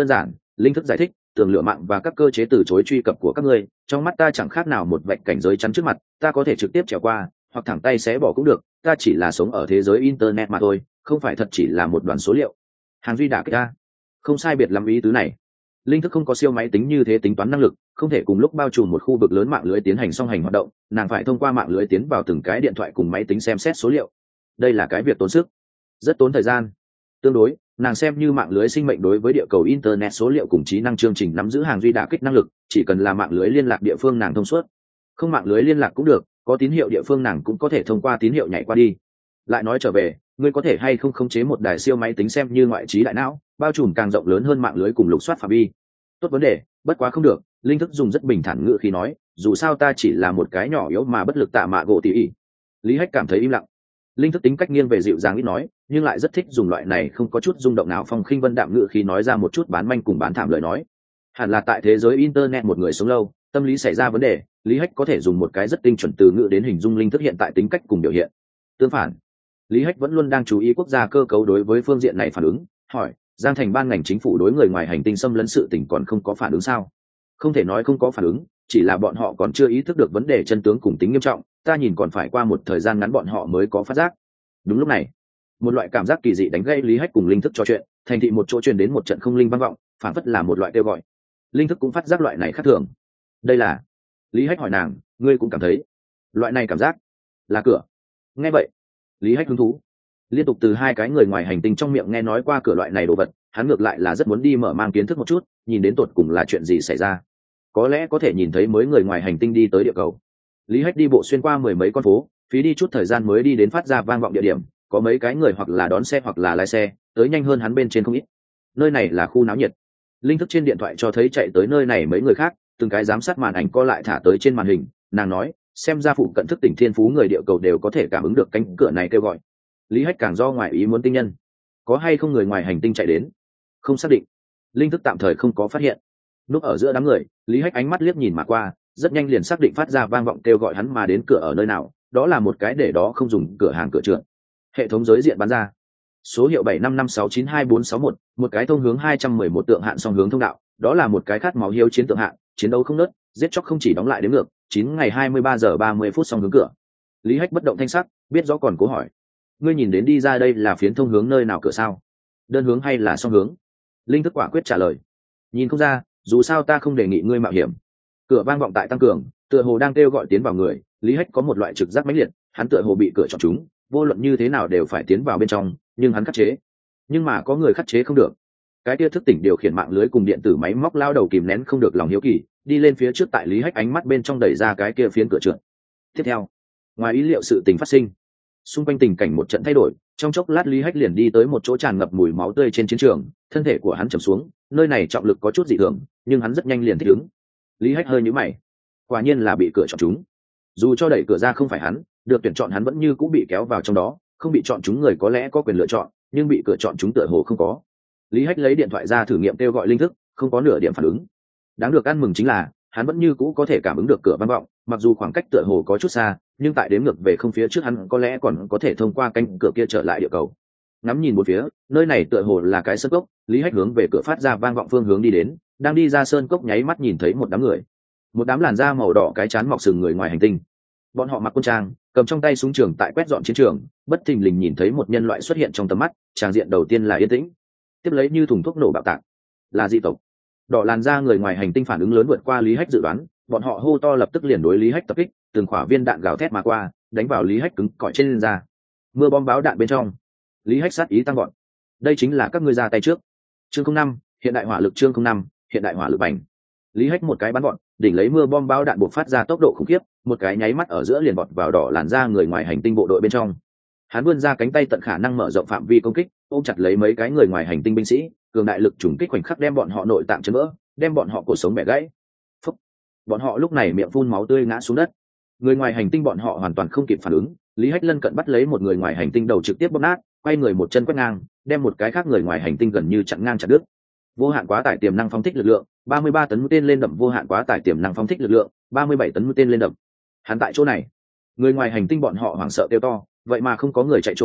Linh thức giải thích, tường lửa mạng và các cơ chế từ chối truy cập của các ngươi trong mắt ta chẳng khác nào một vạch cảnh giới chắn trước mặt, ta có thể trực tiếp trèo qua hoặc thẳng tay xé bỏ cũng được, ta chỉ là sống ở thế giới internet mà thôi, không phải thật chỉ là một đoàn số liệu. Hàng duy đả kích ta, không sai biệt lắm ý tứ này. Linh thức không có siêu máy tính như thế tính toán năng lực, không thể cùng lúc bao trùm một khu vực lớn mạng lưới tiến hành song hành hoạt động, nàng phải thông qua mạng lưới tiến vào từng cái điện thoại cùng máy tính xem xét số liệu. Đây là cái việc tốn sức, rất tốn thời gian. Tương đối, nàng xem như mạng lưới sinh mệnh đối với địa cầu internet số liệu cùng trí năng chương trình nắm giữ hàng duy đả kích năng lực, chỉ cần là mạng lưới liên lạc địa phương nàng thông suốt. Không mạng lưới liên lạc cũng được, có tín hiệu địa phương nàng cũng có thể thông qua tín hiệu nhảy qua đi. Lại nói trở về, ngươi có thể hay không khống chế một đài siêu máy tính xem như ngoại trí đại não, bao trùm càng rộng lớn hơn mạng lưới cùng lục soát phạm vi. Tốt vấn đề, bất quá không được. Linh thức dùng rất bình thản ngữ khi nói, dù sao ta chỉ là một cái nhỏ yếu mà bất lực tạ mạ gỗ tỉ ỉ. Lý Hách cảm thấy im lặng. Linh thức tính cách nghiêng về dịu dàng ít nói, nhưng lại rất thích dùng loại này không có chút rung động nào phong khinh vân đạm ngữ khi nói ra một chút bán manh cùng bán thảm lời nói. Hẳn là tại thế giới internet một người sống lâu, tâm lý xảy ra vấn đề, Lý Hách có thể dùng một cái rất tinh chuẩn từ ngữ đến hình dung Linh thức hiện tại tính cách cùng biểu hiện. Tương phản, Lý Hách vẫn luôn đang chú ý quốc gia cơ cấu đối với phương diện này phản ứng, hỏi, Giang Thành ban ngành chính phủ đối người ngoài hành tinh xâm lấn sự tình còn không có phản ứng sao? Không thể nói không có phản ứng, chỉ là bọn họ còn chưa ý thức được vấn đề chân tướng cùng tính nghiêm trọng, ta nhìn còn phải qua một thời gian ngắn bọn họ mới có phát giác. Đúng lúc này, một loại cảm giác kỳ dị đánh gây Lý Hách cùng Linh thức trò chuyện, thành thị một chỗ truyền đến một trận không linh vang vọng, phản phất là một loại kêu gọi. Linh thức cũng phát giác loại này khác thường. Đây là? Lý Hách hỏi nàng, ngươi cũng cảm thấy? Loại này cảm giác là cửa. Nghe vậy, Lý Hách hứng thú. Liên tục từ hai cái người ngoài hành tinh trong miệng nghe nói qua cửa loại này đồ vật, hắn ngược lại là rất muốn đi mở mang kiến thức một chút, nhìn đến tột cùng là chuyện gì xảy ra. Có lẽ có thể nhìn thấy mới người ngoài hành tinh đi tới địa cầu. Lý Hách đi bộ xuyên qua mười mấy con phố, phí đi chút thời gian mới đi đến phát ra vang vọng địa điểm, có mấy cái người hoặc là đón xe hoặc là lái xe, tới nhanh hơn hắn bên trên không ít. Nơi này là khu náo nhiệt. Linh thức trên điện thoại cho thấy chạy tới nơi này mấy người khác, từng cái giám sát màn ảnh co lại thả tới trên màn hình, nàng nói, xem ra phụ cận thức tỉnh thiên phú người địa cầu đều có thể cảm ứng được cánh cửa này kêu gọi. Lý Hách càng do ngoài ý muốn tinh nhân, có hay không người ngoài hành tinh chạy đến, không xác định. Linh thức tạm thời không có phát hiện. Núp ở giữa đám người, Lý Hách ánh mắt liếc nhìn mà qua, rất nhanh liền xác định phát ra vang vọng kêu gọi hắn mà đến cửa ở nơi nào, đó là một cái để đó không dùng cửa hàng cửa trượt. Hệ thống giới diện bán ra. Số hiệu bảy năm năm sáu chín hai bốn sáu một, một cái thông hướng hai trăm mười một tượng hạn song hướng thông đạo, đó là một cái khát máu hiếu chiến tượng hạn, chiến đấu không nớt, giết chóc không chỉ đóng lại đến ngược, chín ngày hai mươi ba giờ ba mươi phút song hướng cửa. Lý Hách bất động thanh sắc, biết rõ còn cố hỏi. Ngươi nhìn đến đi ra đây là phiến thông hướng nơi nào cửa sao? Đơn hướng hay là song hướng? Linh thức quả quyết trả lời. Nhìn không ra, dù sao ta không đề nghị ngươi mạo hiểm. Cửa vang vọng tại tăng cường, tựa hồ đang kêu gọi tiến vào người. Lý Hách có một loại trực giác mãnh liệt, hắn tựa hồ bị cửa chọn chúng, vô luận như thế nào đều phải tiến vào bên trong, nhưng hắn khắc chế. Nhưng mà có người khắc chế không được. Cái kia thức tỉnh điều khiển mạng lưới cùng điện tử máy móc lao đầu kìm nén không được lòng hiếu kỳ, đi lên phía trước tại Lý Hách ánh mắt bên trong đẩy ra cái kia phiến cửa trượt. Tiếp theo, ngoài ý liệu sự tình phát sinh. Xung quanh tình cảnh một trận thay đổi, trong chốc lát Lý Hách liền đi tới một chỗ tràn ngập mùi máu tươi trên chiến trường, thân thể của hắn trầm xuống, nơi này trọng lực có chút dị thường, nhưng hắn rất nhanh liền thích ứng. Lý Hách hơi nhíu mày, quả nhiên là bị cửa chọn chúng. Dù cho đẩy cửa ra không phải hắn, được tuyển chọn hắn vẫn như cũng bị kéo vào trong đó, không bị chọn chúng người có lẽ có quyền lựa chọn, nhưng bị cửa chọn chúng tựa hồ không có. Lý Hách lấy điện thoại ra thử nghiệm kêu gọi linh thức, không có nửa điểm phản ứng. Đáng được ăn mừng chính là, hắn vẫn như cũ có thể cảm ứng được cửa vang vọng, mặc dù khoảng cách tựa hồ có chút xa, nhưng tại đếm ngược về không phía trước hắn có lẽ còn có thể thông qua cánh cửa kia trở lại địa cầu. Ngắm nhìn một phía, nơi này tựa hồ là cái sơn cốc, Lý Hách hướng về cửa phát ra vang vọng phương hướng đi đến, đang đi ra sơn cốc nháy mắt nhìn thấy một đám người, một đám làn da màu đỏ cái chán mọc sừng người ngoài hành tinh. Bọn họ mặc quân trang, cầm trong tay súng trường tại quét dọn chiến trường, bất thình lình nhìn thấy một nhân loại xuất hiện trong tầm mắt, tràng diện đầu tiên là yên tĩnh, tiếp lấy như thùng thuốc nổ bạo tạc, là dị tộc. Đỏ làn da người ngoài hành tinh phản ứng lớn vượt qua Lý Hách dự đoán, bọn họ hô to lập tức liền đối Lý Hách tập kích, từng khỏa viên đạn gào thét mà qua, đánh vào Lý Hách cứng cỏi trên da. Mưa bom báo đạn bên trong, Lý Hách sát ý tăng gọn. Đây chính là các ngươi ra tay trước. Chương không năm, hiện đại hỏa lực chương không năm, hiện đại hỏa lực bành. Lý Hách một cái bắn gọn, đỉnh lấy mưa bom báo đạn bộc phát ra tốc độ khủng khiếp, một cái nháy mắt ở giữa liền vọt vào đỏ làn da người ngoài hành tinh bộ đội bên trong. Hắn vươn ra cánh tay tận khả năng mở rộng phạm vi công kích, ôm chặt lấy mấy cái người ngoài hành tinh binh sĩ, cường đại lực trùng kích khoảnh khắc đem bọn họ nội tạng chấn vỡ, đem bọn họ cổ sống bẻ gãy. Phúc. Bọn họ lúc này miệng phun máu tươi ngã xuống đất. Người ngoài hành tinh bọn họ hoàn toàn không kịp phản ứng, Lý Hách lân cận bắt lấy một người ngoài hành tinh đầu trực tiếp bóp nát, quay người một chân quét ngang, đem một cái khác người ngoài hành tinh gần như chặn ngang chặt đứt. Vô hạn quá tải tiềm năng phóng thích lực lượng, ba mươi ba tấn mũi tên lên đậm vô hạn quá tải tiềm năng phóng thích lực lượng, ba mươi bảy tấn mũi tên lên đậm. Hắn tại chỗ này, người ngoài hành tinh bọn họ hoảng sợ kêu to, vậy mà không có người chạy trốn,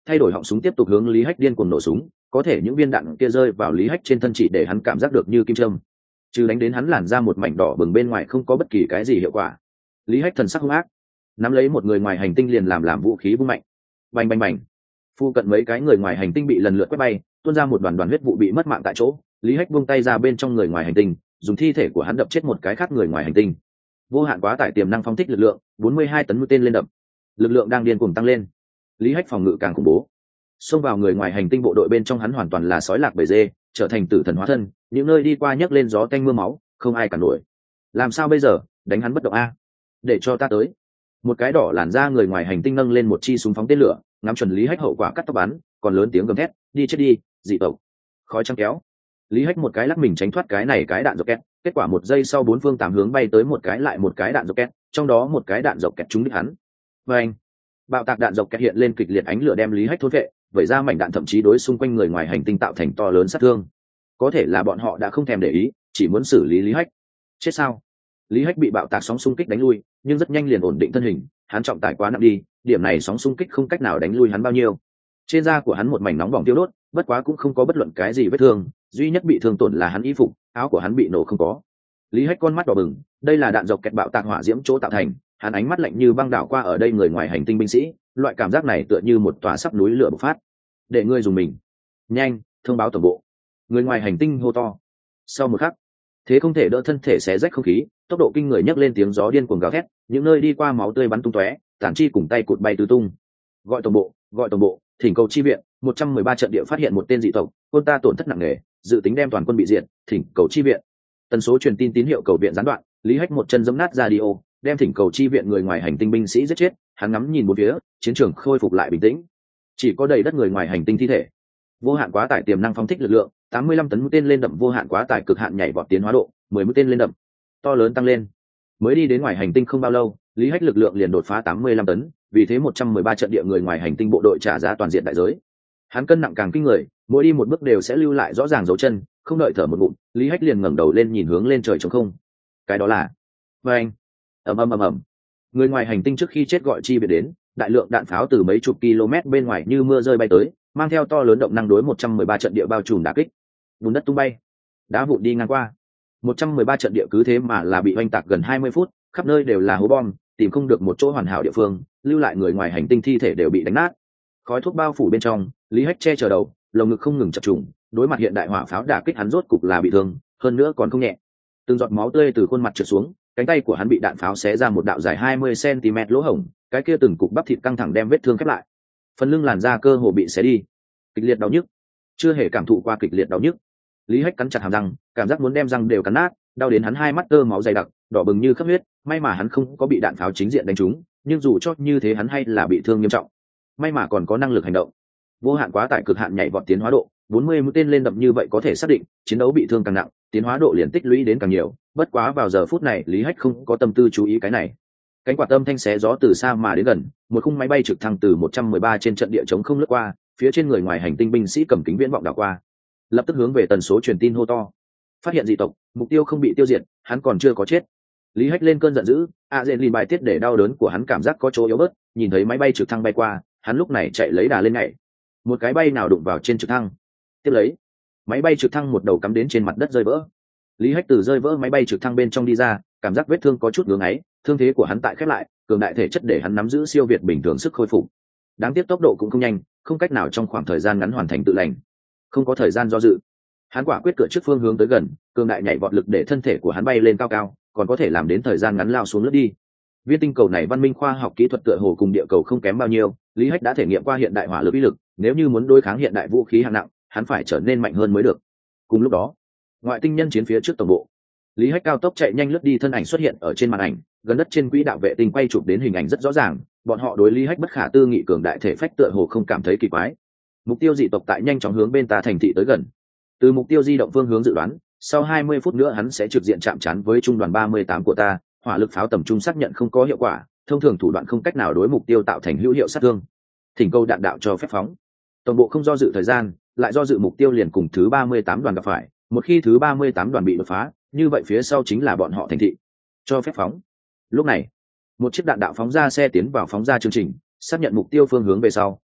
thay đổi họng súng tiếp tục hướng Lý Hách điên cuồng nổ súng, có thể những viên đạn kia rơi vào Lý Hách trên thân chỉ để hắn cảm giác được như kim châm, trừ đánh đến hắn làn ra một mảnh đỏ bừng bên ngoài không có bất kỳ cái gì hiệu quả. Lý Hách thần sắc hung ác, nắm lấy một người ngoài hành tinh liền làm làm vũ khí vung mạnh. Bành bành bành. Phu cận mấy cái người ngoài hành tinh bị lần lượt quét bay, tuôn ra một đoàn đoàn huyết vụ bị mất mạng tại chỗ. Lý Hách buông tay ra bên trong người ngoài hành tinh, dùng thi thể của hắn đập chết một cái khác người ngoài hành tinh. Vô hạn quá tải tiềm năng phóng thích lực lượng, bốn mươi hai tấn mũi tên lên đập. Lực lượng đang điên cuồng tăng lên. Lý Hách phòng ngự càng khủng bố. Xông vào người ngoài hành tinh bộ đội bên trong hắn hoàn toàn là sói lạc bầy dê, trở thành tử thần hóa thân, những nơi đi qua nhấc lên gió tanh mưa máu, không ai cản nổi. Làm sao bây giờ, đánh hắn bất động a? Để cho ta tới. Một cái đỏ làn da người ngoài hành tinh nâng lên một chi súng phóng tên lửa, ngắm chuẩn Lý Hách hậu quả cắt tóc bắn, còn lớn tiếng gầm thét, đi chết đi, dị tộc. Khói trắng kéo. Lý Hách một cái lắc mình tránh thoát cái này cái đạn rocket, kết quả một giây sau bốn phương tám hướng bay tới một cái lại một cái đạn rocket, trong đó một cái đạn rocket trúng đích hắn. Và anh, bạo tạc đạn rocket hiện lên kịch liệt ánh lửa đem Lý Hách thôn vệ, vẩy ra mảnh đạn thậm chí đối xung quanh người ngoài hành tinh tạo thành to lớn sát thương. Có thể là bọn họ đã không thèm để ý, chỉ muốn xử lý Lý Hách. Chết sao? Lý Hách bị bạo tạc sóng xung kích đánh lui, nhưng rất nhanh liền ổn định thân hình, hắn trọng tải quá nặng đi, điểm này sóng xung kích không cách nào đánh lui hắn bao nhiêu. Trên da của hắn một mảnh nóng bỏng tiêu đốt, bất quá cũng không có bất luận cái gì vết thương, duy nhất bị thương tổn là hắn y phục, áo của hắn bị nổ không có. Lý Hách con mắt đỏ bừng, đây là đạn dọc kẹt bạo tạc hỏa diễm chỗ tạo thành, hắn ánh mắt lạnh như băng đảo qua ở đây người ngoài hành tinh binh sĩ, loại cảm giác này tựa như một tòa sắp núi lửa bộc phát. Để ngươi dùng mình. Nhanh, thông báo tổng bộ. Người ngoài hành tinh hô to. Sau một khắc, thế không thể đỡ thân thể xé rách không khí, tốc độ kinh người nhấc lên tiếng gió điên cuồng gào thét, những nơi đi qua máu tươi bắn tung tóe, tản chi cùng tay cụt bay tứ tung. Gọi tổng bộ, gọi tổng bộ, thỉnh cầu chi viện, một trăm mười ba trận địa phát hiện một tên dị tộc, quân ta tổn thất nặng nề, dự tính đem toàn quân bị diệt, thỉnh cầu chi viện. Tần số truyền tin tín hiệu cầu viện gián đoạn, Lý Hách một chân giẫm nát radio, đem thỉnh cầu chi viện người ngoài hành tinh binh sĩ giết chết, hắn ngắm nhìn một phía, chiến trường khôi phục lại bình tĩnh. Chỉ có đầy đất người ngoài hành tinh thi thể. Vô hạn quá tải tiềm năng phóng thích lực lượng, tám mươi lăm tấn mũi tên lên đậm vô hạn quá tải cực hạn nhảy vọt tiến hóa độ, mười mũi tên lên đậm. To lớn tăng lên. Mới đi đến ngoài hành tinh không bao lâu, Lý Hách lực lượng liền đột phá tám mươi lăm tấn, vì thế một trăm mười ba trận địa người ngoài hành tinh bộ đội trả giá toàn diện đại giới. Hắn cân nặng càng kinh người, mỗi đi một bước đều sẽ lưu lại rõ ràng dấu chân, không đợi thở một ngụm, Lý Hách liền ngẩng đầu lên nhìn hướng lên trời trống không. Cái đó là, và anh, ầm ầm ầm ầm. Người ngoài hành tinh trước khi chết gọi chi biệt đến, đại lượng đạn pháo từ mấy chục km bên ngoài như mưa rơi bay tới, mang theo to lớn động năng đối một trăm mười ba trận địa bao trùm đả kích. Bùn đất tung bay, đá vụn đi ngang qua. một trăm mười ba trận địa cứ thế mà là bị oanh tạc gần hai mươi phút, khắp nơi đều là hố bom, tìm không được một chỗ hoàn hảo địa phương, lưu lại người ngoài hành tinh thi thể đều bị đánh nát. Khói thuốc bao phủ bên trong, Lý Hách che chở đầu, lồng ngực không ngừng chập trùng, đối mặt hiện đại hỏa pháo đả kích hắn rốt cục là bị thương, hơn nữa còn không nhẹ. Từng giọt máu tươi từ khuôn mặt trượt xuống, cánh tay của hắn bị đạn pháo xé ra một đạo dài hai mươi xăng ti mét lỗ hổng, cái kia từng cục bắp thịt căng thẳng đem vết thương khép lại. Phần lưng làn da cơ hồ bị xé đi. Kịch liệt đau nhức. Chưa hề cảm thụ qua kịch liệt đau nhức. Lý Hách cắn chặt hàm răng, cảm giác muốn đem răng đều cắn nát, đau đến hắn hai mắt tơ máu dày đặc, đỏ bừng như khắp huyết, may mà hắn không có bị đạn pháo chính diện đánh trúng, nhưng dù cho như thế hắn hay là bị thương nghiêm trọng. May mà còn có năng lực hành động. Vô hạn quá tải cực hạn nhảy vọt tiến hóa độ, bốn mươi mũi tên lên đậm như vậy có thể xác định, chiến đấu bị thương càng nặng, tiến hóa độ liền tích lũy đến càng nhiều, bất quá vào giờ phút này Lý Hách không có tâm tư chú ý cái này. Cánh quạt âm thanh xé gió từ xa mà đến gần, một khung máy bay trực thăng từ một trăm mười ba trên trận địa chống không lướt qua, phía trên người ngoài hành tinh binh sĩ cầm kính viễn vọng đảo qua, lập tức hướng về tần số truyền tin hô to. Phát hiện dị tộc, mục tiêu không bị tiêu diệt, hắn còn chưa có chết. Lý Hách lên cơn giận dữ, adrenaline bài tiết để đau đớn của hắn cảm giác có chỗ yếu bớt, nhìn thấy máy bay trực thăng bay qua, hắn lúc này chạy lấy đà lên nhảy. Một cái bay nào đụng vào trên trực thăng. Tiếp lấy, máy bay trực thăng một đầu cắm đến trên mặt đất rơi vỡ. Lý Hách từ rơi vỡ máy bay trực thăng bên trong đi ra, cảm giác vết thương có chút ngứa ngáy, thương thế của hắn tại khép lại, cường đại thể chất để hắn nắm giữ siêu việt bình thường sức khôi phục. Đáng tiếc tốc độ cũng không nhanh, không cách nào trong khoảng thời gian ngắn hoàn thành tự lành. Không có thời gian do dự, hắn quả quyết cửa trước phương hướng tới gần, cường đại nhảy vọt lực để thân thể của hắn bay lên cao cao, còn có thể làm đến thời gian ngắn lao xuống lướt đi. Viên tinh cầu này văn minh khoa học kỹ thuật tựa hồ cùng địa cầu không kém bao nhiêu, Lý Hách đã thể nghiệm qua hiện đại hỏa lực uy lực, nếu như muốn đối kháng hiện đại vũ khí hạng nặng, hắn phải trở nên mạnh hơn mới được. Cùng lúc đó, ngoại tinh nhân chiến phía trước tổng bộ, Lý Hách cao tốc chạy nhanh lướt đi, thân ảnh xuất hiện ở trên màn ảnh, gần đất trên quỹ đạo vệ tinh quay chụp đến hình ảnh rất rõ ràng, bọn họ đối Lý Hách bất khả tư nghị cường đại thể phách tựa hồ không cảm thấy kỳ quái. Mục tiêu dị tộc tại nhanh chóng hướng bên ta thành thị tới gần. Từ mục tiêu di động phương hướng dự đoán, sau hai mươi phút nữa hắn sẽ trực diện chạm trán với trung đoàn ba mươi tám của ta, hỏa lực pháo tầm trung xác nhận không có hiệu quả, thông thường thủ đoạn không cách nào đối mục tiêu tạo thành hữu hiệu sát thương. Thỉnh cầu đạn đạo cho phép phóng. Tổng bộ không do dự thời gian, lại do dự mục tiêu liền cùng thứ ba mươi tám đoàn gặp phải, một khi thứ ba mươi tám đoàn bị đột phá, như vậy phía sau chính là bọn họ thành thị. Cho phép phóng. Lúc này, một chiếc đạn đạo phóng ra xe tiến vào phóng ra chương trình, xác nhận mục tiêu phương hướng về sau,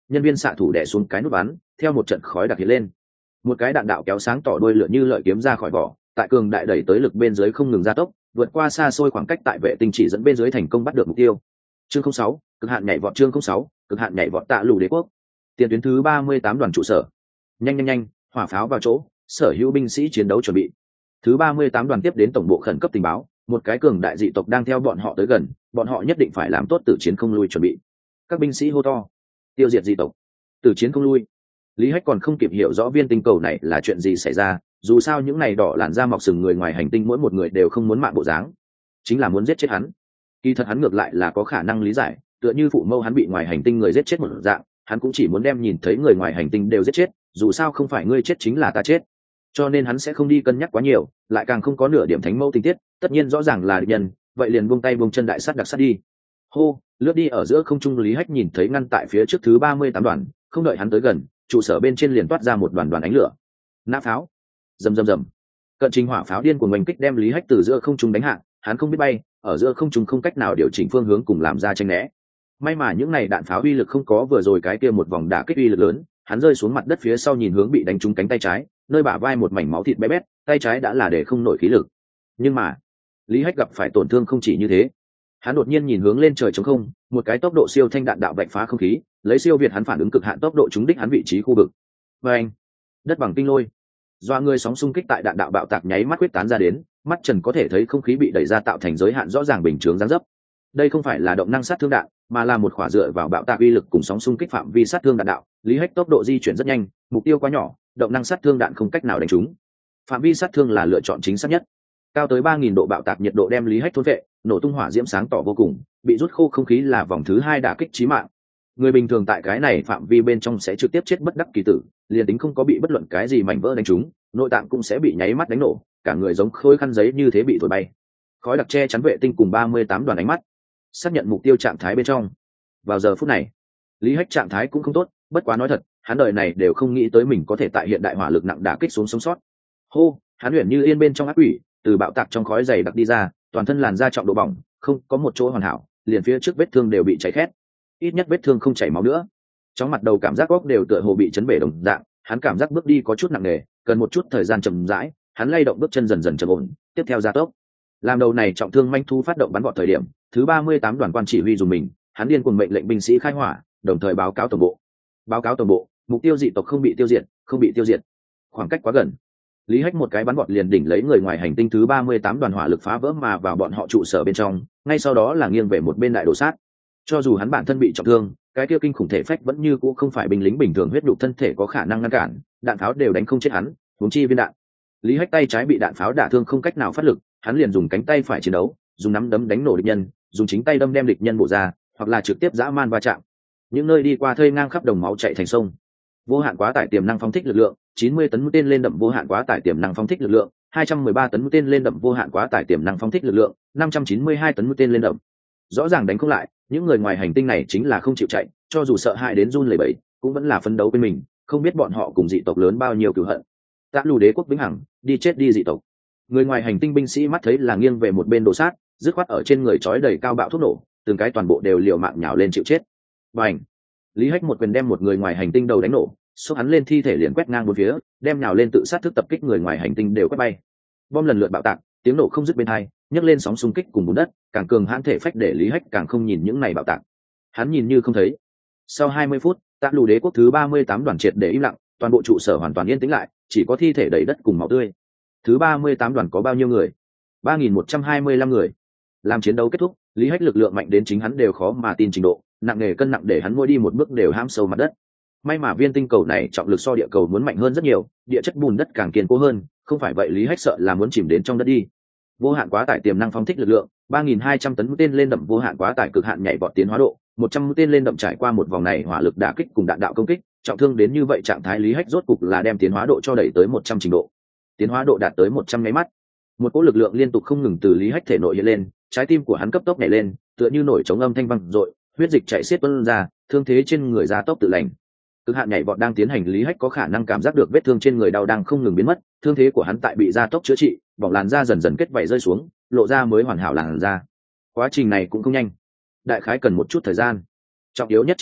nhân viên xạ thủ đè xuống cái nút bắn, theo một trận khói đặc hiện lên, một cái đạn đạo kéo sáng tỏ đuôi lửa như lợi kiếm ra khỏi vỏ, tại cường đại đẩy tới lực bên dưới không ngừng gia tốc, vượt qua xa xôi khoảng cách tại vệ tinh chỉ dẫn bên dưới thành công bắt được mục tiêu. Chương không sáu, cực hạn nhảy vọt. Chương không sáu, cực hạn nhảy vọt. Tạ Lù Đế quốc, tiền tuyến thứ ba mươi tám đoàn trụ sở. Nhanh nhanh nhanh, hỏa pháo vào chỗ, sở hữu binh sĩ chiến đấu chuẩn bị. Thứ ba mươi tám đoàn tiếp đến tổng bộ khẩn cấp tình báo, một cái cường đại dị tộc đang theo bọn họ tới gần, bọn họ nhất định phải làm tốt tử chiến không lui chuẩn bị. Các binh sĩ hô to, tiêu diệt dị tộc, tử chiến không lui. Lý Hách còn không kịp hiểu rõ viên tinh cầu này là chuyện gì xảy ra, dù sao những này đỏ làn da mọc sừng người ngoài hành tinh mỗi một người đều không muốn mạng bộ dáng, chính là muốn giết chết hắn. Kỳ thật hắn ngược lại là có khả năng lý giải, tựa như phụ mâu hắn bị ngoài hành tinh người giết chết một dạng, hắn cũng chỉ muốn đem nhìn thấy người ngoài hành tinh đều giết chết, dù sao không phải ngươi chết chính là ta chết. Cho nên hắn sẽ không đi cân nhắc quá nhiều, lại càng không có nửa điểm thánh mẫu tình tiết, tất nhiên rõ ràng là địch nhân, vậy liền buông tay buông chân đại sát đặc sát đi. Hô, lướt đi ở giữa không trung Lý Hách nhìn thấy ngăn tại phía trước thứ ba mươi tám đoàn, không đợi hắn tới gần, trụ sở bên trên liền toát ra một đoàn đoàn ánh lửa. Nã pháo, rầm rầm rầm. Cận trình hỏa pháo điên cuồng oanh kích đem Lý Hách từ giữa không trung đánh hạ, hắn không biết bay, ở giữa không trung không cách nào điều chỉnh phương hướng cùng làm ra tranh né. May mà những này đạn pháo uy lực không có vừa rồi cái kia một vòng đả kích uy lực lớn, hắn rơi xuống mặt đất phía sau nhìn hướng bị đánh trúng cánh tay trái, nơi bả vai một mảnh máu thịt bé bét, tay trái đã là để không nổi khí lực. Nhưng mà, Lý Hách gặp phải tổn thương không chỉ như thế. Hắn đột nhiên nhìn hướng lên trời trống không, một cái tốc độ siêu thanh đạn đạo vạch phá không khí, lấy siêu việt hắn phản ứng cực hạn tốc độ trúng đích hắn vị trí khu vực. Và anh, đất bằng kinh lôi, doa người sóng xung kích tại đạn đạo bạo tạc nháy mắt quyết tán ra đến, mắt trần có thể thấy không khí bị đẩy ra tạo thành giới hạn rõ ràng bình chướng giáng dấp. Đây không phải là động năng sát thương đạn, mà là một khỏa dựa vào bạo tạc uy lực cùng sóng xung kích phạm vi sát thương đạn đạo. Lý Hách tốc độ di chuyển rất nhanh, mục tiêu quá nhỏ, động năng sát thương đạn không cách nào đánh trúng. Phạm vi sát thương là lựa chọn chính xác nhất. Cao tới ba nghìn độ bạo tạc nhiệt độ đem Lý Hách thôn vệ, nổ tung hỏa diễm sáng tỏ vô cùng, bị rút khô không khí là vòng thứ hai đả kích chí mạng. Người bình thường tại cái này phạm vi bên trong sẽ trực tiếp chết bất đắc kỳ tử, liền tính không có bị bất luận cái gì mảnh vỡ đánh trúng, nội tạng cũng sẽ bị nháy mắt đánh nổ, cả người giống khối khăn giấy như thế bị thổi bay. Khói đặc che chắn vệ tinh cùng ba mươi tám đoàn ánh mắt, xác nhận mục tiêu trạng thái bên trong. Vào giờ phút này, Lý Hách trạng thái cũng không tốt, bất quá nói thật, hắn đời này đều không nghĩ tới mình có thể tại hiện đại hỏa lực nặng đả kích xuống sống sót. Hô, hắn huyền như yên bên trong ác quỷ, từ bạo tạc trong khói dày đặc đi ra, toàn thân làn da trọng độ bỏng, không có một chỗ hoàn hảo, liền phía trước vết thương đều bị cháy khét, ít nhất vết thương không chảy máu nữa. Trong mặt đầu cảm giác góc đều tựa hồ bị chấn bể đồng dạng, hắn cảm giác bước đi có chút nặng nề, cần một chút thời gian chậm rãi, hắn lay động bước chân dần dần trầm ổn, tiếp theo gia tốc. Làm đầu này trọng thương manh thu phát động bắn vọt thời điểm, thứ ba mươi tám đoàn quan chỉ huy dùng mình, hắn điên cuồng mệnh lệnh binh sĩ khai hỏa, đồng thời báo cáo tổng bộ. Báo cáo tổng bộ, mục tiêu dị tộc không bị tiêu diệt, không bị tiêu diệt. Khoảng cách quá gần. Lý Hách một cái bắn vọt liền đỉnh lấy người ngoài hành tinh thứ ba mươi tám đoàn hỏa lực phá vỡ mà vào bọn họ trụ sở bên trong, ngay sau đó là nghiêng về một bên đại đổ sát. Cho dù hắn bản thân bị trọng thương, cái kia kinh khủng thể phách vẫn như cũ không phải binh lính bình thường huyết nhục thân thể có khả năng ngăn cản, đạn pháo đều đánh không chết hắn, huống chi viên đạn. Lý Hách tay trái bị đạn pháo đả thương không cách nào phát lực, hắn liền dùng cánh tay phải chiến đấu, dùng nắm đấm đánh nổ địch nhân, dùng chính tay đâm đem địch nhân bổ ra, hoặc là trực tiếp dã man va chạm. Những nơi đi qua thây ngang khắp đồng máu chảy thành sông. Vô hạn quá tải tiềm năng phóng thích lực lượng, chín mươi tấn mũi tên lên đậm vô hạn quá tải tiềm năng phóng thích lực lượng, hai trăm mười ba tấn mũi tên lên đậm vô hạn quá tải tiềm năng phóng thích lực lượng, năm trăm chín mươi hai tấn mũi tên lên đậm. Rõ ràng đánh không lại, những người ngoài hành tinh này chính là không chịu chạy, cho dù sợ hãi đến run lẩy bẩy, cũng vẫn là phấn đấu bên mình, không biết bọn họ cùng dị tộc lớn bao nhiêu cừu hận. Tạ Lù Đế quốc vĩnh hằng, đi chết đi dị tộc. Người ngoài hành tinh binh sĩ mắt thấy là nghiêng về một bên đổ sát, dứt khoát ở trên người trói đầy cao bạo thuốc nổ, từng cái toàn bộ đều liều mạng nhào lên chịu chết. Bành! Lý Hách một quyền đem một người ngoài hành tinh đầu đánh nổ, xốc hắn lên thi thể liền quét ngang bốn phía, đem nhào lên tự sát thức tập kích người ngoài hành tinh đều quét bay. Bom lần lượt bạo tạc, tiếng nổ không dứt bên hai, nhấc lên sóng xung kích cùng bùn đất, càng cường hãn thể phách để Lý Hách càng không nhìn những này bạo tạc. Hắn nhìn như không thấy. Sau hai mươi phút, Tạ Lù Đế quốc thứ ba mươi tám đoàn triệt để im lặng, toàn bộ trụ sở hoàn toàn yên tĩnh lại, chỉ có thi thể đầy đất cùng máu tươi. Thứ ba mươi tám đoàn có bao nhiêu người? ba nghìn một trăm hai mươi lăm người. Làm chiến đấu kết thúc, Lý Hách lực lượng mạnh đến chính hắn đều khó mà tin trình độ, nặng nề cân nặng để hắn mỗi đi một bước đều hãm sâu mặt đất. May mà viên tinh cầu này trọng lực so địa cầu muốn mạnh hơn rất nhiều, địa chất bùn đất càng kiên cố hơn, không phải vậy Lý Hách sợ là muốn chìm đến trong đất đi. Vô hạn quá tải tiềm năng phóng thích lực lượng, ba nghìn hai trăm tấn mũi tên lên đậm vô hạn quá tải cực hạn nhảy vọt tiến hóa độ, một trăm mũi tên lên đậm trải qua một vòng này hỏa lực đả kích cùng đạn đạo công kích, trọng thương đến như vậy trạng thái Lý Hách rốt cục là đem tiến hóa độ cho đẩy tới một trăm trình độ. Tiến hóa độ đạt tới một trăm nháy mắt. Một cỗ lực lượng liên tục không ngừng từ Lý Hách thể nội hiện lên, trái tim của hắn cấp tốc nhảy lên, tựa như nổi trống âm thanh vang dội, huyết dịch chảy xiết tuôn ra, thương thế trên người ra tốc tự lành. Cực hạn nhảy vọt đang tiến hành, Lý Hách có khả năng cảm giác được vết thương trên người đau đang không ngừng biến mất, thương thế của hắn tại bị gia tốc chữa trị, bỏng làn da dần dần kết vảy rơi xuống, lộ ra mới hoàn hảo làn da. Quá trình này cũng không nhanh, đại khái cần một chút thời gian. Trọng yếu nhất chính là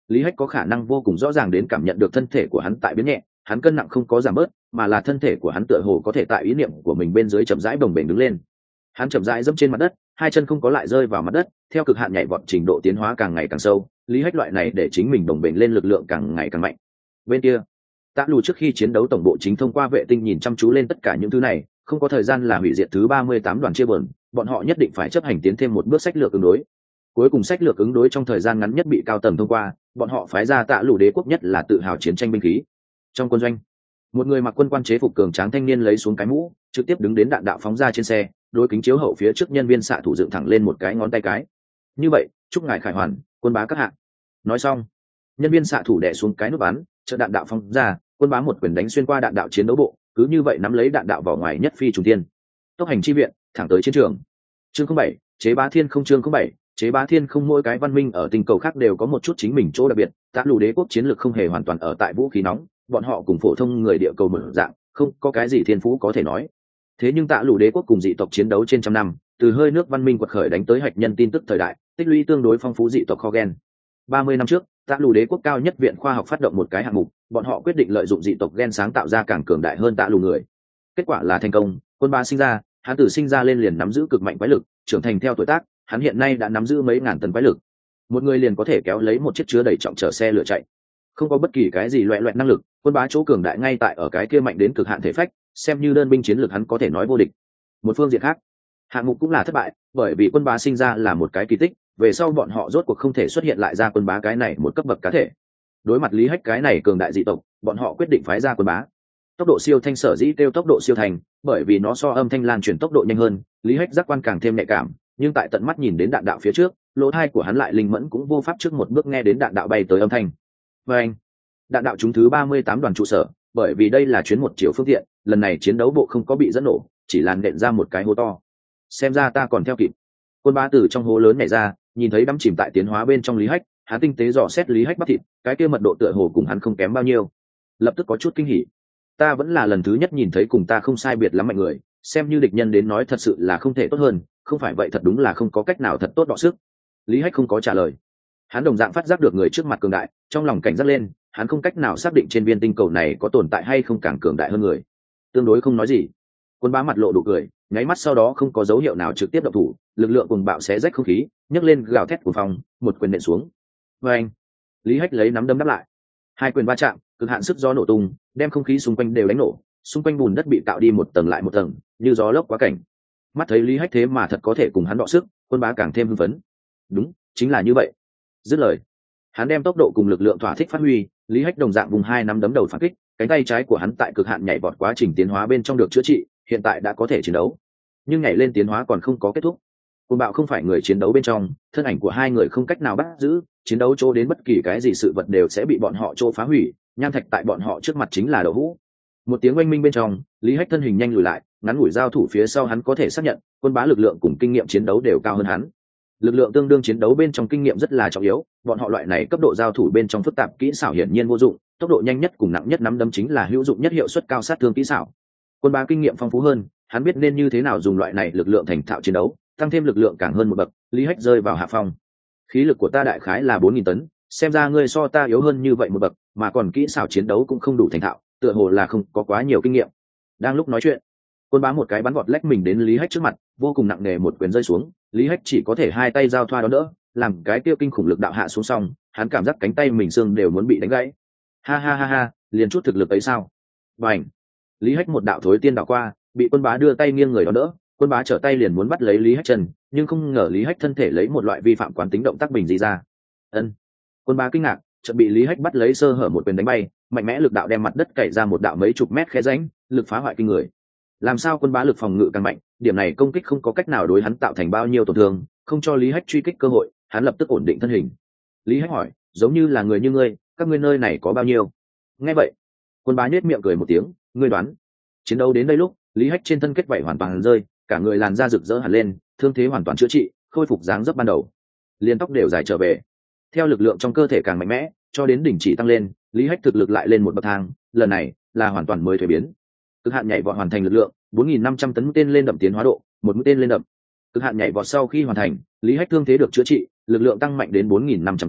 Lý Hách có khả năng vô cùng rõ ràng đến cảm nhận được thân thể của hắn tại biến nhẹ, hắn cân nặng không có giảm bớt, mà là thân thể của hắn tựa hồ có thể tại ý niệm của mình bên dưới chậm rãi bồng bềnh đứng lên. Hắn chậm rãi dẫm trên mặt đất, hai chân không có lại rơi vào mặt đất, theo cực hạn nhảy vọt trình độ tiến hóa càng ngày càng sâu, Lý Hách loại này để chính mình bồng bềnh lên lực lượng càng ngày càng mạnh. Bên kia, Tạ Lù trước khi chiến đấu tổng bộ chính thông qua vệ tinh nhìn chăm chú lên tất cả những thứ này, không có thời gian là hủy diệt thứ ba mươi tám đoàn chia bờn, bọn họ nhất định phải chấp hành tiến thêm một bước sách lược ứng đối. Cuối cùng sách lược ứng đối trong thời gian ngắn nhất bị cao tầng thông qua, bọn họ phái ra Tạ Lù đế quốc nhất là tự hào chiến tranh binh khí. Trong quân doanh, một người mặc quân quan chế phục cường tráng thanh niên lấy xuống cái mũ, trực tiếp đứng đến đạn đạo phóng ra trên xe, đối kính chiếu hậu phía trước nhân viên xạ thủ dựng thẳng lên một cái ngón tay cái. Như vậy, chúc ngài khải hoàn, quân bá các hạ. Nói xong, nhân viên xạ thủ đè xuống cái nút bắn, chợt đạn đạo phóng ra, quân bá một quyền đánh xuyên qua đạn đạo chiến đấu bộ, cứ như vậy nắm lấy đạn đạo vào ngoài nhất phi trùng tiên. Tốc hành chi viện, thẳng tới chiến trường. Chương không bảy, chế bá thiên không chương không bảy, chế bá thiên không mỗi cái văn minh ở tinh cầu khác đều có một chút chính mình chỗ đặc biệt, Tạ Lù đế quốc chiến lược không hề hoàn toàn ở tại vũ khí nóng, bọn họ cùng phổ thông người địa cầu mở dạng, không có cái gì thiên phú có thể nói. Thế nhưng Tạ Lù đế quốc cùng dị tộc chiến đấu trên trăm năm, từ hơi nước văn minh quật khởi đánh tới hạch nhân tin tức thời đại, tích lũy tương đối phong phú dị tộc kho gen. ba mươi năm trước, Tạ Lù đế quốc cao nhất viện khoa học phát động một cái hạng mục, bọn họ quyết định lợi dụng dị tộc gen sáng tạo ra càng cường đại hơn Tạ Lù người. Kết quả là thành công, quân bá sinh ra, hắn từ sinh ra lên liền nắm giữ cực mạnh quái lực, trưởng thành theo tuổi tác, hắn hiện nay đã nắm giữ mấy ngàn tấn quái lực. Một người liền có thể kéo lấy một chiếc chứa đầy trọng chở xe lửa chạy. Không có bất kỳ cái gì loẹt loẹt năng lực, quân bá chỗ cường đại ngay tại ở cái kia mạnh đến cực hạn thể phách, xem như đơn binh chiến lược hắn có thể nói vô địch. Một phương diện khác, hạng mục cũng là thất bại, bởi vì quân bá sinh ra là một cái kỳ tích, về sau bọn họ rốt cuộc không thể xuất hiện lại ra quân bá cái này một cấp bậc cá thể. Đối mặt Lý Hách cái này cường đại dị tộc, bọn họ quyết định phái ra quân bá. Tốc độ siêu thanh sở dĩ kêu tốc độ siêu thành, bởi vì nó so âm thanh lan truyền tốc độ nhanh hơn, Lý Hách giác quan càng thêm nhạy cảm, nhưng tại tận mắt nhìn đến đạn đạo phía trước, lỗ tai của hắn lại linh mẫn cũng vô pháp trước một bước nghe đến đạn đạo bay tới âm thanh. Và anh, đạn đạo trúng thứ ba mươi tám đoàn trụ sở, bởi vì đây là chuyến một chiều phương tiện, lần này chiến đấu bộ không có bị dẫn nổ, chỉ làn đện ra một cái hố to. Xem ra ta còn theo kịp. Quân bá từ trong hố lớn nhảy ra, nhìn thấy đắm chìm tại tiến hóa bên trong Lý Hách, hắn tinh tế dò xét Lý Hách bắp thịt, cái kia mật độ tựa hồ cùng hắn không kém bao nhiêu. Lập tức có chút kinh hỉ. Ta vẫn là lần thứ nhất nhìn thấy cùng ta không sai biệt lắm mạnh người, xem như địch nhân đến nói thật sự là không thể tốt hơn, không phải vậy thật đúng là không có cách nào thật tốt đọ sức. Lý Hách không có trả lời. Hắn đồng dạng phát giác được người trước mặt cường đại, trong lòng cảnh giác lên, hắn không cách nào xác định trên viên tinh cầu này có tồn tại hay không càng cường đại hơn người. Tương đối không nói gì. Quân bá mặt lộ đủ cười, nháy mắt sau đó không có dấu hiệu nào trực tiếp động thủ, lực lượng cùng bạo xé rách không khí, nhấc lên gào thét của phòng, một quyền nện xuống. Và anh, Lý Hách lấy nắm đấm đáp lại. Hai quyền va chạm, cực hạn sức gió nổ tung, đem không khí xung quanh đều đánh nổ, xung quanh bùn đất bị tạo đi một tầng lại một tầng, như gió lốc quá cảnh. Mắt thấy Lý Hách thế mà thật có thể cùng hắn đọ sức, quân bá càng thêm hưng phấn. Đúng, chính là như vậy. Dứt lời, hắn đem tốc độ cùng lực lượng thỏa thích phát huy, Lý Hách đồng dạng vùng hai nắm đấm đầu phản kích, cánh tay trái của hắn tại cực hạn nhảy vọt quá trình tiến hóa bên trong được chữa trị, hiện tại đã có thể chiến đấu. Nhưng nhảy lên tiến hóa còn không có kết thúc. Cuồng bạo không phải người chiến đấu bên trong, thân ảnh của hai người không cách nào bắt giữ, chiến đấu chỗ đến bất kỳ cái gì sự vật đều sẽ bị bọn họ chỗ phá hủy, nham thạch tại bọn họ trước mặt chính là đậu hũ. Một tiếng oanh minh bên trong, Lý Hách thân hình nhanh lùi lại, ngắn ngủi giao thủ phía sau hắn có thể xác nhận, quân bá lực lượng cùng kinh nghiệm chiến đấu đều cao hơn hắn. Lực lượng tương đương chiến đấu bên trong kinh nghiệm rất là trọng yếu, bọn họ loại này cấp độ giao thủ bên trong phức tạp kỹ xảo hiển nhiên vô dụng, tốc độ nhanh nhất cùng nặng nhất nắm đấm chính là hữu dụng nhất hiệu suất cao sát thương kỹ xảo. Quân bá kinh nghiệm phong phú hơn, hắn biết nên như thế nào dùng loại này lực lượng thành thạo chiến đấu, tăng thêm lực lượng càng hơn một bậc. Lý Hách rơi vào hạ phong. Khí lực của ta đại khái là bốn nghìn tấn, xem ra ngươi so ta yếu hơn như vậy một bậc, mà còn kỹ xảo chiến đấu cũng không đủ thành thạo, tựa hồ là không có quá nhiều kinh nghiệm. Đang lúc nói chuyện, quân bá một cái bắn vọt lách mình đến Lý Hách trước mặt, vô cùng nặng nề một quyền rơi xuống, Lý Hách chỉ có thể hai tay giao thoa đó đỡ, làm cái tiêu kinh khủng lực đạo hạ xuống xong, hắn cảm giác cánh tay mình xương đều muốn bị đánh gãy. Ha ha ha ha, liền chút thực lực ấy sao? Bành! Lý Hách một đạo thối tiên đạo qua, bị quân bá đưa tay nghiêng người đó đỡ, quân bá trở tay liền muốn bắt lấy Lý Hách chân, nhưng không ngờ Lý Hách thân thể lấy một loại vi phạm quán tính động tác bình gì ra. Ân! Quân bá kinh ngạc, chợt bị Lý Hách bắt lấy sơ hở một quyền đánh bay, mạnh mẽ lực đạo đem mặt đất cày ra một đạo mấy chục mét khe rãnh, lực phá hoại kinh người. Làm sao quân bá lực phòng ngự càng mạnh, điểm này công kích không có cách nào đối hắn tạo thành bao nhiêu tổn thương, không cho Lý Hách truy kích cơ hội, hắn lập tức ổn định thân hình. Lý Hách hỏi, giống như là người như ngươi, các ngươi nơi này có bao nhiêu? Nghe vậy, quân bá nhếch miệng cười một tiếng, ngươi đoán. Chiến đấu đến đây lúc, Lý Hách trên thân kết vảy hoàn toàn rơi, cả người làn da rực rỡ hẳn lên, thương thế hoàn toàn chữa trị, khôi phục dáng dấp ban đầu, liền tóc đều dài trở về. Theo lực lượng trong cơ thể càng mạnh mẽ, cho đến đỉnh chỉ tăng lên, Lý Hách thực lực lại lên một bậc thang, lần này là hoàn toàn mới thay biến. Cực hạn nhảy vọt hoàn thành lực lượng bốn nghìn năm trăm tấn, mũi tên lên đậm tiến hóa độ, một mũi tên lên đậm. Cực hạn nhảy vọt sau khi hoàn thành, Lý Hách thương thế được chữa trị, lực lượng tăng mạnh đến bốn nghìn năm trăm tấn,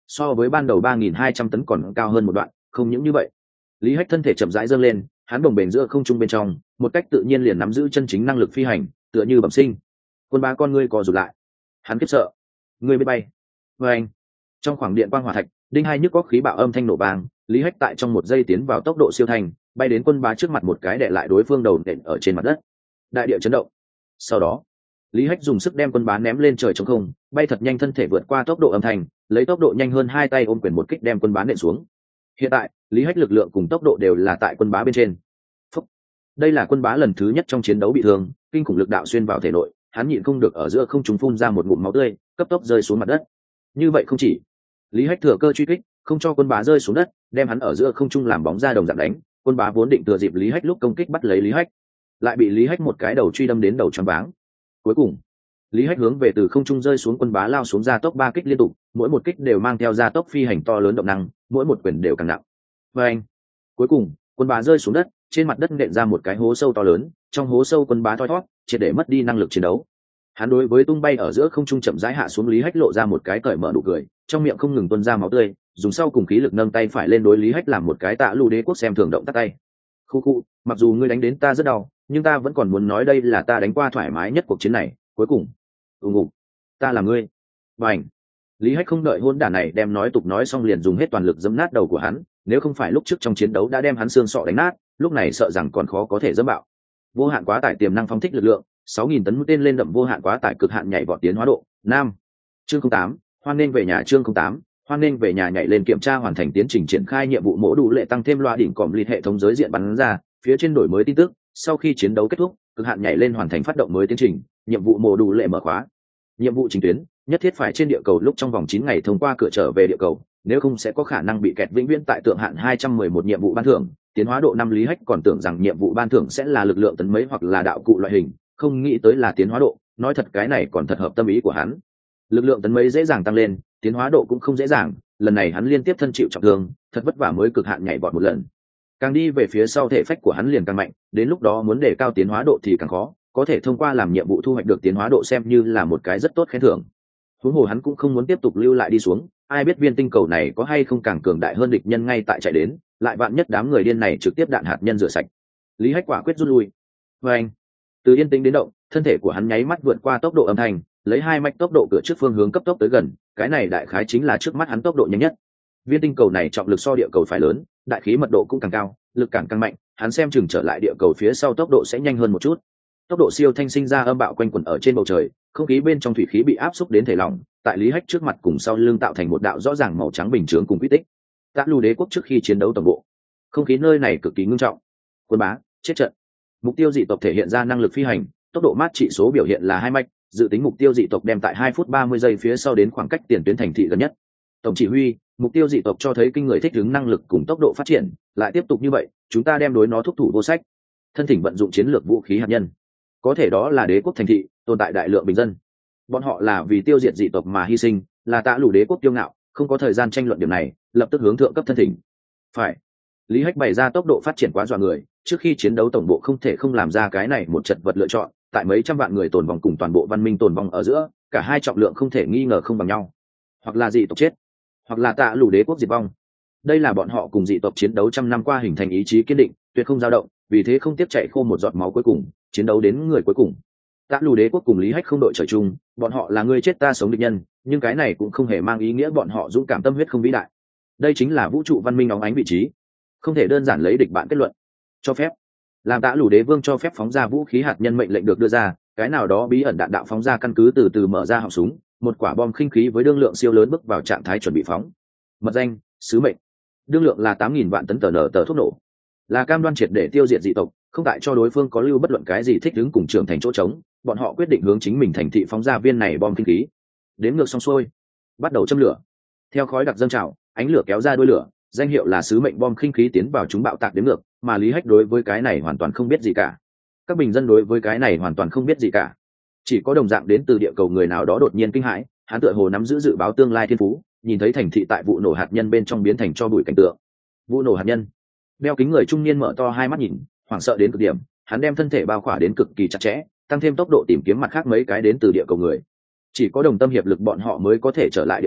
so với ban đầu ba nghìn hai trăm tấn còn cao hơn một đoạn. Không những như vậy, Lý Hách thân thể chậm rãi dâng lên, hắn đồng bền giữa không trung bên trong, một cách tự nhiên liền nắm giữ chân chính năng lực phi hành, tựa như bẩm sinh. Quân Bá con ngươi co rụt lại, hắn kiếp sợ, ngươi biết bay. Và anh, trong khoảng điện quang hỏa thạch, đinh hai nhức có khí bạo âm thanh nổ vang, Lý Hách tại trong một giây tiến vào tốc độ siêu thành, bay đến Quân Bá trước mặt một cái đè lại đối phương đầu nện ở trên mặt đất. Đại địa chấn động. Sau đó, Lý Hách dùng sức đem Quân Bá ném lên trời trống không, bay thật nhanh, thân thể vượt qua tốc độ âm thanh, lấy tốc độ nhanh hơn hai tay ôm quyền một kích đem Quân Bá nện xuống. Hiện tại, Lý Hách lực lượng cùng tốc độ đều là tại Quân Bá bên trên. Phúc. Đây là Quân Bá lần thứ nhất trong chiến đấu bị thương, kinh khủng lực đạo xuyên vào thể nội, hắn nhịn không được ở giữa không trung phun ra một ngụm máu tươi, cấp tốc rơi xuống mặt đất. Như vậy không chỉ, Lý Hách thừa cơ truy kích, không cho Quân Bá rơi xuống đất, đem hắn ở giữa không trung làm bóng ra đồng dạng đánh. Quân Bá vốn định thừa dịp Lý Hách lúc công kích bắt lấy Lý Hách, lại bị Lý Hách một cái đầu truy đâm đến đầu choáng váng. Cuối cùng, Lý Hách hướng về từ không trung rơi xuống Quân Bá lao xuống ra tốc ba kích liên tục, mỗi một kích đều mang theo gia tốc phi hành to lớn động năng, mỗi một quyền đều càng nặng. Và anh, cuối cùng, Quân Bá rơi xuống đất, trên mặt đất nện ra một cái hố sâu to lớn, trong hố sâu Quân Bá thoi thoát, triệt để mất đi năng lực chiến đấu. Hắn đối với tung bay ở giữa không trung chậm rãi hạ xuống Lý Hách lộ ra một cái cởi mở nụ cười, trong miệng không ngừng tuôn ra máu tươi, dùng sau cùng khí lực nâng tay phải lên đối Lý Hách làm một cái Tạ Lù Đế quốc xem thường động tác tay. Khu khu, mặc dù ngươi đánh đến ta rất đau, nhưng ta vẫn còn muốn nói đây là ta đánh qua thoải mái nhất cuộc chiến này. Cuối cùng, ù ngục, ta là ngươi. Bành. Lý Hách không đợi hôn đản này đem nói tục nói xong liền dùng hết toàn lực giẫm nát đầu của hắn, nếu không phải lúc trước trong chiến đấu đã đem hắn xương sọ đánh nát, lúc này sợ rằng còn khó có thể dẫm bạo. Vô hạn quá tải tiềm năng phóng thích lực lượng, sáu nghìn tấn mũi tên lên đậm vô hạn quá tải cực hạn nhảy vọt tiến hóa độ. Nam. Chương không tám, hoan nên về nhà. Chương không tám, hoan nên về nhà. Nhảy lên kiểm tra hoàn thành tiến trình triển khai nhiệm vụ mỗ đủ lệ tăng thêm loa đỉnh còm liên hệ thống giới diện bắn ra, phía trên đổi mới tin tức, sau khi chiến đấu kết thúc, cực hạn nhảy lên hoàn thành phát động mới tiến trình, nhiệm vụ mỗ đủ lệ mở khóa. Nhiệm vụ chính tuyến, nhất thiết phải trên địa cầu lúc trong vòng chín ngày thông qua cửa trở về địa cầu, nếu không sẽ có khả năng bị kẹt vĩnh viễn tại tượng hạn hai trăm mười một nhiệm vụ ban thưởng. Tiến hóa độ năm. Lý Hách còn tưởng rằng nhiệm vụ ban thưởng sẽ là lực lượng tấn mấy hoặc là đạo cụ loại hình, không nghĩ tới là tiến hóa độ, nói thật cái này còn thật hợp tâm ý của hắn. Lực lượng tấn mấy dễ dàng tăng lên, tiến hóa độ cũng không dễ dàng, lần này hắn liên tiếp thân chịu trọng thương, thật vất vả mới cực hạn nhảy vọt một lần. Càng đi về phía sau thể phách của hắn liền càng mạnh, đến lúc đó muốn đề cao tiến hóa độ thì càng khó, có thể thông qua làm nhiệm vụ thu hoạch được tiến hóa độ xem như là một cái rất tốt khen thưởng. Huống hồ hắn cũng không muốn tiếp tục lưu lại đi xuống, ai biết viên tinh cầu này có hay không càng cường đại hơn địch nhân ngay tại chạy đến, lại vạn nhất đám người điên này trực tiếp đạn hạt nhân rửa sạch. Lý Hách quả quyết rút lui. Và anh, từ yên tĩnh đến động, thân thể của hắn nháy mắt vượt qua tốc độ âm thanh, lấy hai mạch tốc độ cửa trước phương hướng cấp tốc tới gần, cái này đại khái chính là trước mắt hắn tốc độ nhanh nhất. Viên tinh cầu này trọng lực so địa cầu phải lớn, đại khí mật độ cũng càng cao, lực càng càng mạnh, hắn xem chừng trở lại địa cầu phía sau tốc độ sẽ nhanh hơn một chút. Tốc độ siêu thanh sinh ra âm bạo quanh quẩn ở trên bầu trời, không khí bên trong thủy khí bị áp xúc đến thể lỏng, tại Lý Hách trước mặt cùng sau lưng tạo thành một đạo rõ ràng màu trắng bình chướng cùng quy tích. Tạ Lù Đế quốc trước khi chiến đấu tổng bộ, không khí nơi này cực kỳ ngưng trọng. Quân Bá chết trận. Mục tiêu dị tộc thể hiện ra năng lực phi hành, tốc độ mát trị số biểu hiện là hai mạch, dự tính mục tiêu dị tộc đem tại hai phút ba mươi giây phía sau đến khoảng cách tiền tuyến thành thị gần nhất. Tổng chỉ huy, mục tiêu dị tộc cho thấy kinh người thích ứng năng lực cùng tốc độ phát triển, lại tiếp tục như vậy, chúng ta đem đối nó thúc thủ vô sách. Thân thỉnh vận dụng chiến lược vũ khí hạt nhân. Có thể đó là đế quốc thành thị, tồn tại đại lượng bình dân. Bọn họ là vì tiêu diệt dị tộc mà hy sinh, là Tạ Lù Đế quốc kiêu ngạo, không có thời gian tranh luận điểm này, lập tức hướng thượng cấp thân thỉnh. Phải. Lý Hách bày ra tốc độ phát triển quá dọa người, trước khi chiến đấu tổng bộ không thể không làm ra cái này một chật vật lựa chọn, tại mấy trăm vạn người tồn vong cùng toàn bộ văn minh tồn vong ở giữa, cả hai trọng lượng không thể nghi ngờ không bằng nhau. Hoặc là dị tộc chết, hoặc là Tạ Lù Đế quốc diệt vong. Đây là bọn họ cùng dị tộc chiến đấu trăm năm qua hình thành ý chí kiên định, tuyệt không dao động, vì thế không tiếp chạy khô một giọt máu cuối cùng, chiến đấu đến người cuối cùng. Tạ Lù Đế quốc cùng Lý Hách không đội trời chung, bọn họ là người chết ta sống địch nhân, nhưng cái này cũng không hề mang ý nghĩa bọn họ dũng cảm tâm huyết không vĩ đại. Đây chính là vũ trụ văn minh óng ánh vị trí, không thể đơn giản lấy địch bạn kết luận. Cho phép làm Tạ Lù Đế vương cho phép phóng ra vũ khí hạt nhân mệnh lệnh được đưa ra, cái nào đó bí ẩn đạn đạo phóng ra căn cứ từ từ mở ra họng súng, một quả bom khinh khí với đương lượng siêu lớn bước vào trạng thái chuẩn bị phóng. Mật danh: sứ mệnh. Đương lượng là tám nghìn vạn tấn tờ nở tờ thuốc nổ, là cam đoan triệt để tiêu diệt dị tộc, không tại cho đối phương có lưu bất luận cái gì thích ứng cùng trưởng thành chỗ trống. Bọn họ quyết định hướng chính mình thành thị phóng ra viên này bom kinh khí. Đến ngược xong xuôi, bắt đầu châm lửa. Theo khói đặc dâng trào, ánh lửa kéo ra đuôi lửa, danh hiệu là sứ mệnh bom khinh khí tiến vào chúng bạo tạc đến ngược, mà Lý Hách đối với cái này hoàn toàn không biết gì cả. Các bình dân đối với cái này hoàn toàn không biết gì cả. Chỉ có đồng dạng đến từ địa cầu người nào đó đột nhiên kinh hãi, hắn tựa hồ nắm giữ dự báo tương lai thiên phú, nhìn thấy thành thị tại vụ nổ hạt nhân bên trong biến thành cho bụi cảnh tượng. Vụ nổ hạt nhân. Đeo kính người trung niên mở to hai mắt nhìn, hoảng sợ đến cực điểm, hắn đem thân thể bao khỏa đến cực kỳ chặt chẽ, tăng thêm tốc độ tìm kiếm mặt khác mấy cái đến từ địa cầu người. Chỉ có đồng tâm hiệp lực bọn họ mới có thể trở lại địa cầu,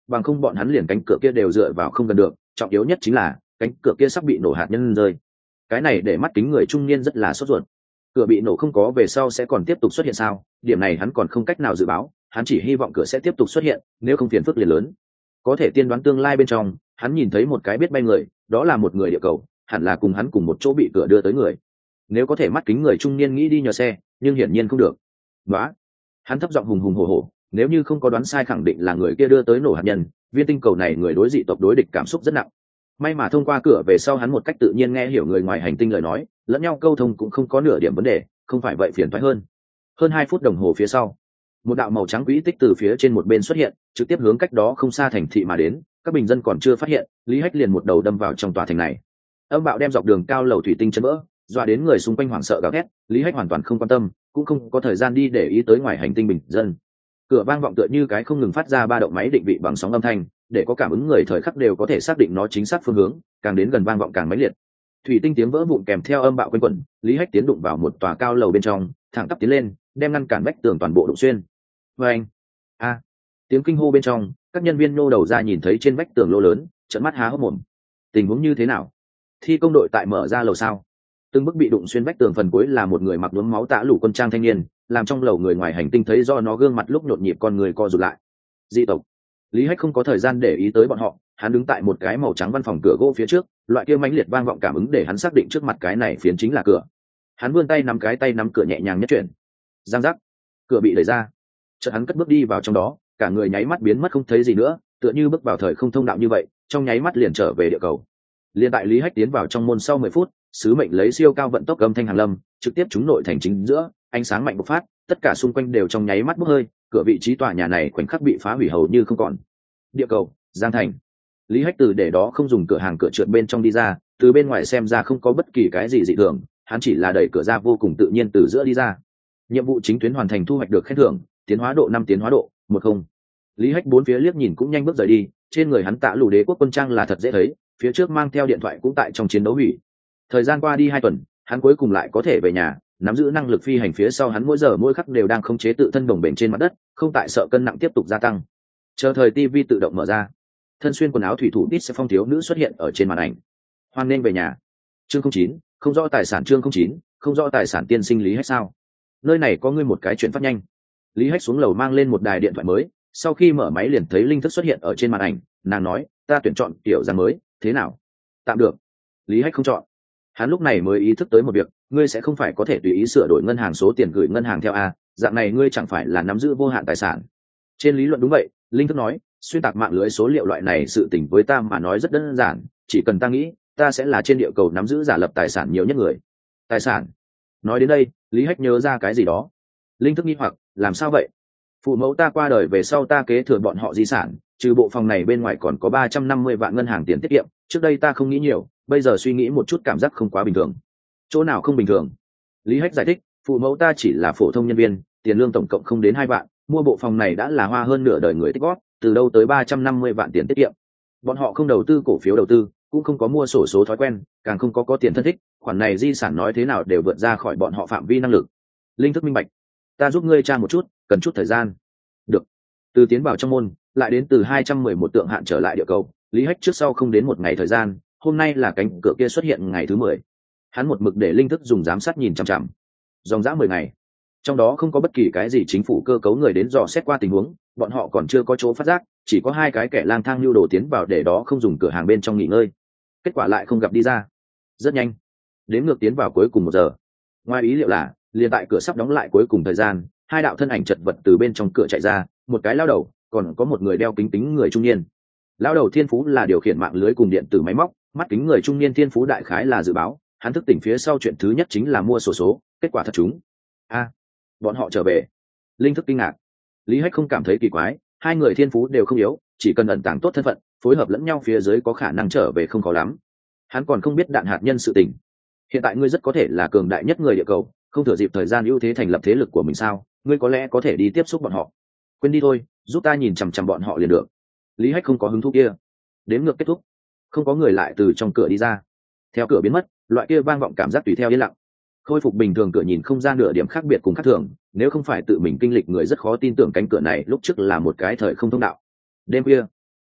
bằng không bọn hắn liền cánh cửa kia đều dựa vào không gần được, trọng yếu nhất chính là cánh cửa kia sắp bị nổ hạt nhân rơi. Cái này để mắt kính người trung niên rất là sốt ruột. Cửa bị nổ không có về sau sẽ còn tiếp tục xuất hiện sao? Điểm này hắn còn không cách nào dự báo, hắn chỉ hy vọng cửa sẽ tiếp tục xuất hiện, nếu không phiền phức liền lớn. Có thể tiên đoán tương lai bên trong, hắn nhìn thấy một cái biết bay người, đó là một người địa cầu, hẳn là cùng hắn cùng một chỗ bị cửa đưa tới người. Nếu có thể mắt kính người trung niên nghĩ đi nhờ xe, nhưng hiển nhiên không được. Đó, hắn thấp giọng hùng hùng hổ hổ, nếu như không có đoán sai khẳng định là người kia đưa tới nổ hạt nhân, viên tinh cầu này người đối dị tộc đối địch cảm xúc rất nặng. May mà thông qua cửa về sau hắn một cách tự nhiên nghe hiểu người ngoài hành tinh lời nói, lẫn nhau câu thông cũng không có nửa điểm vấn đề, không phải vậy phiền toái hơn. Hơn hai phút đồng hồ phía sau, một đạo màu trắng quỹ tích từ phía trên một bên xuất hiện, trực tiếp hướng cách đó không xa thành thị mà đến. Các bình dân còn chưa phát hiện, Lý Hách liền một đầu đâm vào trong tòa thành này. Âm bạo đem dọc đường cao lầu thủy tinh chấn vỡ, dọa đến người xung quanh hoảng sợ gào thét. Lý Hách hoàn toàn không quan tâm, cũng không có thời gian đi để ý tới ngoài hành tinh bình dân. Cửa vang vọng tựa như cái không ngừng phát ra ba động máy định vị bằng sóng âm thanh, để có cảm ứng người thời khắc đều có thể xác định nó chính xác phương hướng, càng đến gần vang vọng càng mãnh liệt. Thủy tinh tiếng vỡ vụn kèm theo âm bạo quanh quẩn, Lý Hách tiến đụng vào một tòa cao lầu bên trong, thẳng tắp tiến lên, đem ngăn cản vách tường toàn bộ đụng xuyên. Và anh, a, tiếng kinh hô bên trong, các nhân viên nô đầu ra nhìn thấy trên vách tường lỗ lớn, trợn mắt há hốc mồm. Tình huống như thế nào? Thi công đội tại mở ra lầu sao? Từng bức bị đụng xuyên vách tường phần cuối là một người mặc nhuốm máu tã lũ quân trang thanh niên, làm trong lầu người ngoài hành tinh thấy do nó gương mặt lúc nhộn nhịp con người co rụt lại. Dị tộc. Lý Hách không có thời gian để ý tới bọn họ, hắn đứng tại một cái màu trắng văn phòng cửa gỗ phía trước, loại kia mãnh liệt vang vọng cảm ứng để hắn xác định trước mặt cái này phiến chính là cửa. Hắn vươn tay nắm cái tay nắm cửa nhẹ nhàng nhất chuyển. Giang giác, cửa bị đẩy ra. Chợt hắn cất bước đi vào trong đó, cả người nháy mắt biến mất không thấy gì nữa, tựa như bước vào thời không thông đạo như vậy, trong nháy mắt liền trở về địa cầu. Liên tại Lý Hách tiến vào trong môn sau mười phút, sứ mệnh lấy siêu cao vận tốc âm thanh hàng lâm, trực tiếp trúng nội thành chính giữa, ánh sáng mạnh bộc phát, tất cả xung quanh đều trong nháy mắt bốc hơi, cửa vị trí tòa nhà này khoảnh khắc bị phá hủy hầu như không còn. Địa cầu, Giang Thành. Lý Hách từ để đó không dùng cửa hàng cửa trượt bên trong đi ra, từ bên ngoài xem ra không có bất kỳ cái gì dị thường, hắn chỉ là đẩy cửa ra vô cùng tự nhiên từ giữa đi ra. Nhiệm vụ chính tuyến hoàn thành, thu hoạch được khen thưởng, tiến hóa độ năm tiến hóa độ, một không. Lý Hách bốn phía liếc nhìn cũng nhanh bước rời đi, trên người hắn tạ lù đế quốc quân trang là thật dễ thấy, phía trước mang theo điện thoại cũng tại trong chiến đấu hủy. Thời gian qua đi hai tuần, hắn cuối cùng lại có thể về nhà, nắm giữ năng lực phi hành phía sau hắn mỗi giờ mỗi khắc đều đang khống chế tự thân đồng bền trên mặt đất, không tại sợ cân nặng tiếp tục gia tăng. Chờ thời tivi tự động mở ra, thân xuyên quần áo thủy thủ Tít sẽ phong thiếu nữ xuất hiện ở trên màn ảnh. Hoan nên về nhà. Chương không chín, không rõ tài sản. Chương không chín, không rõ tài sản. Tiên sinh Lý Hách sao? Nơi này có ngươi một cái chuyện phát nhanh. Lý Hách xuống lầu mang lên một đài điện thoại mới, sau khi mở máy liền thấy Linh Thức xuất hiện ở trên màn ảnh, nàng nói, ta tuyển chọn kiểu dáng mới, thế nào? Tạm được. Lý Hách không chọn. Hắn lúc này mới ý thức tới một việc, ngươi sẽ không phải có thể tùy ý sửa đổi ngân hàng số tiền gửi ngân hàng theo a, dạng này ngươi chẳng phải là nắm giữ vô hạn tài sản. Trên lý luận đúng vậy, Linh Thức nói, xuyên tạc mạng lưới số liệu loại này sự tình với ta mà nói rất đơn giản, chỉ cần ta nghĩ, ta sẽ là trên địa cầu nắm giữ giả lập tài sản nhiều nhất người. Tài sản? Nói đến đây, Lý Hách nhớ ra cái gì đó. Linh Thức nghi hoặc, làm sao vậy? Phụ mẫu ta qua đời về sau ta kế thừa bọn họ di sản, trừ bộ phòng này bên ngoài còn có ba trăm năm mươi vạn ngân hàng tiền tiết kiệm, trước đây ta không nghĩ nhiều, bây giờ suy nghĩ một chút cảm giác không quá bình thường. Chỗ nào không bình thường? Lý Hách giải thích, phụ mẫu ta chỉ là phổ thông nhân viên, tiền lương tổng cộng không đến hai vạn, mua bộ phòng này đã là hoa hơn nửa đời người tích góp, từ đâu tới ba trăm năm mươi vạn tiền tiết kiệm. Bọn họ không đầu tư cổ phiếu đầu tư, cũng không có mua sổ số thói quen, càng không có có tiền thân thích, khoản này di sản nói thế nào đều vượt ra khỏi bọn họ phạm vi năng lực. Linh Thức minh bạch, ta giúp ngươi tra một chút, cần chút thời gian. Được. Từ tiến vào trong môn, lại đến từ hai trăm mười một tượng hạn trở lại địa cầu, Lý Hách trước sau không đến một ngày thời gian, hôm nay là cánh cửa kia xuất hiện ngày thứ mười. Hắn một mực để Linh Thức dùng giám sát nhìn chằm chằm. Dòng dã mười ngày. Trong đó không có bất kỳ cái gì chính phủ cơ cấu người đến dò xét qua tình huống, bọn họ còn chưa có chỗ phát giác, chỉ có hai cái kẻ lang thang lưu đồ tiến vào để đó không dùng cửa hàng bên trong nghỉ ngơi. Kết quả lại không gặp đi ra. Rất nhanh, đến ngược tiến vào cuối cùng một giờ. Ngoài ý liệu là, liền tại cửa sắp đóng lại cuối cùng thời gian, hai đạo thân ảnh chật vật từ bên trong cửa chạy ra, một cái lao đầu, còn có một người đeo kính kính người trung niên. Lao đầu thiên phú là điều khiển mạng lưới cùng điện tử máy móc, mắt kính người trung niên thiên phú đại khái là dự báo, hắn thức tỉnh phía sau chuyện thứ nhất chính là mua sổ số, kết quả thật chúng. A, bọn họ trở về. Linh Thức kinh ngạc. Lý Hách không cảm thấy kỳ quái, hai người thiên phú đều không yếu, chỉ cần ẩn tàng tốt thân phận, phối hợp lẫn nhau phía dưới có khả năng trở về không khó lắm. Hắn còn không biết đạn hạt nhân sự tình. Hiện tại ngươi rất có thể là cường đại nhất người địa cầu, không thừa dịp thời gian ưu thế thành lập thế lực của mình sao? Ngươi có lẽ có thể đi tiếp xúc bọn họ. Quên đi thôi, giúp ta nhìn chằm chằm bọn họ liền được. Lý Hách không có hứng thú kia. Đến ngược kết thúc, không có người lại từ trong cửa đi ra. Theo cửa biến mất, loại kia vang vọng cảm giác tùy theo yên lặng. Khôi phục bình thường cửa nhìn không ra nửa điểm khác biệt cùng khác thường, nếu không phải tự mình kinh lịch người rất khó tin tưởng cánh cửa này lúc trước là một cái thời không thông đạo. Đêm khuya,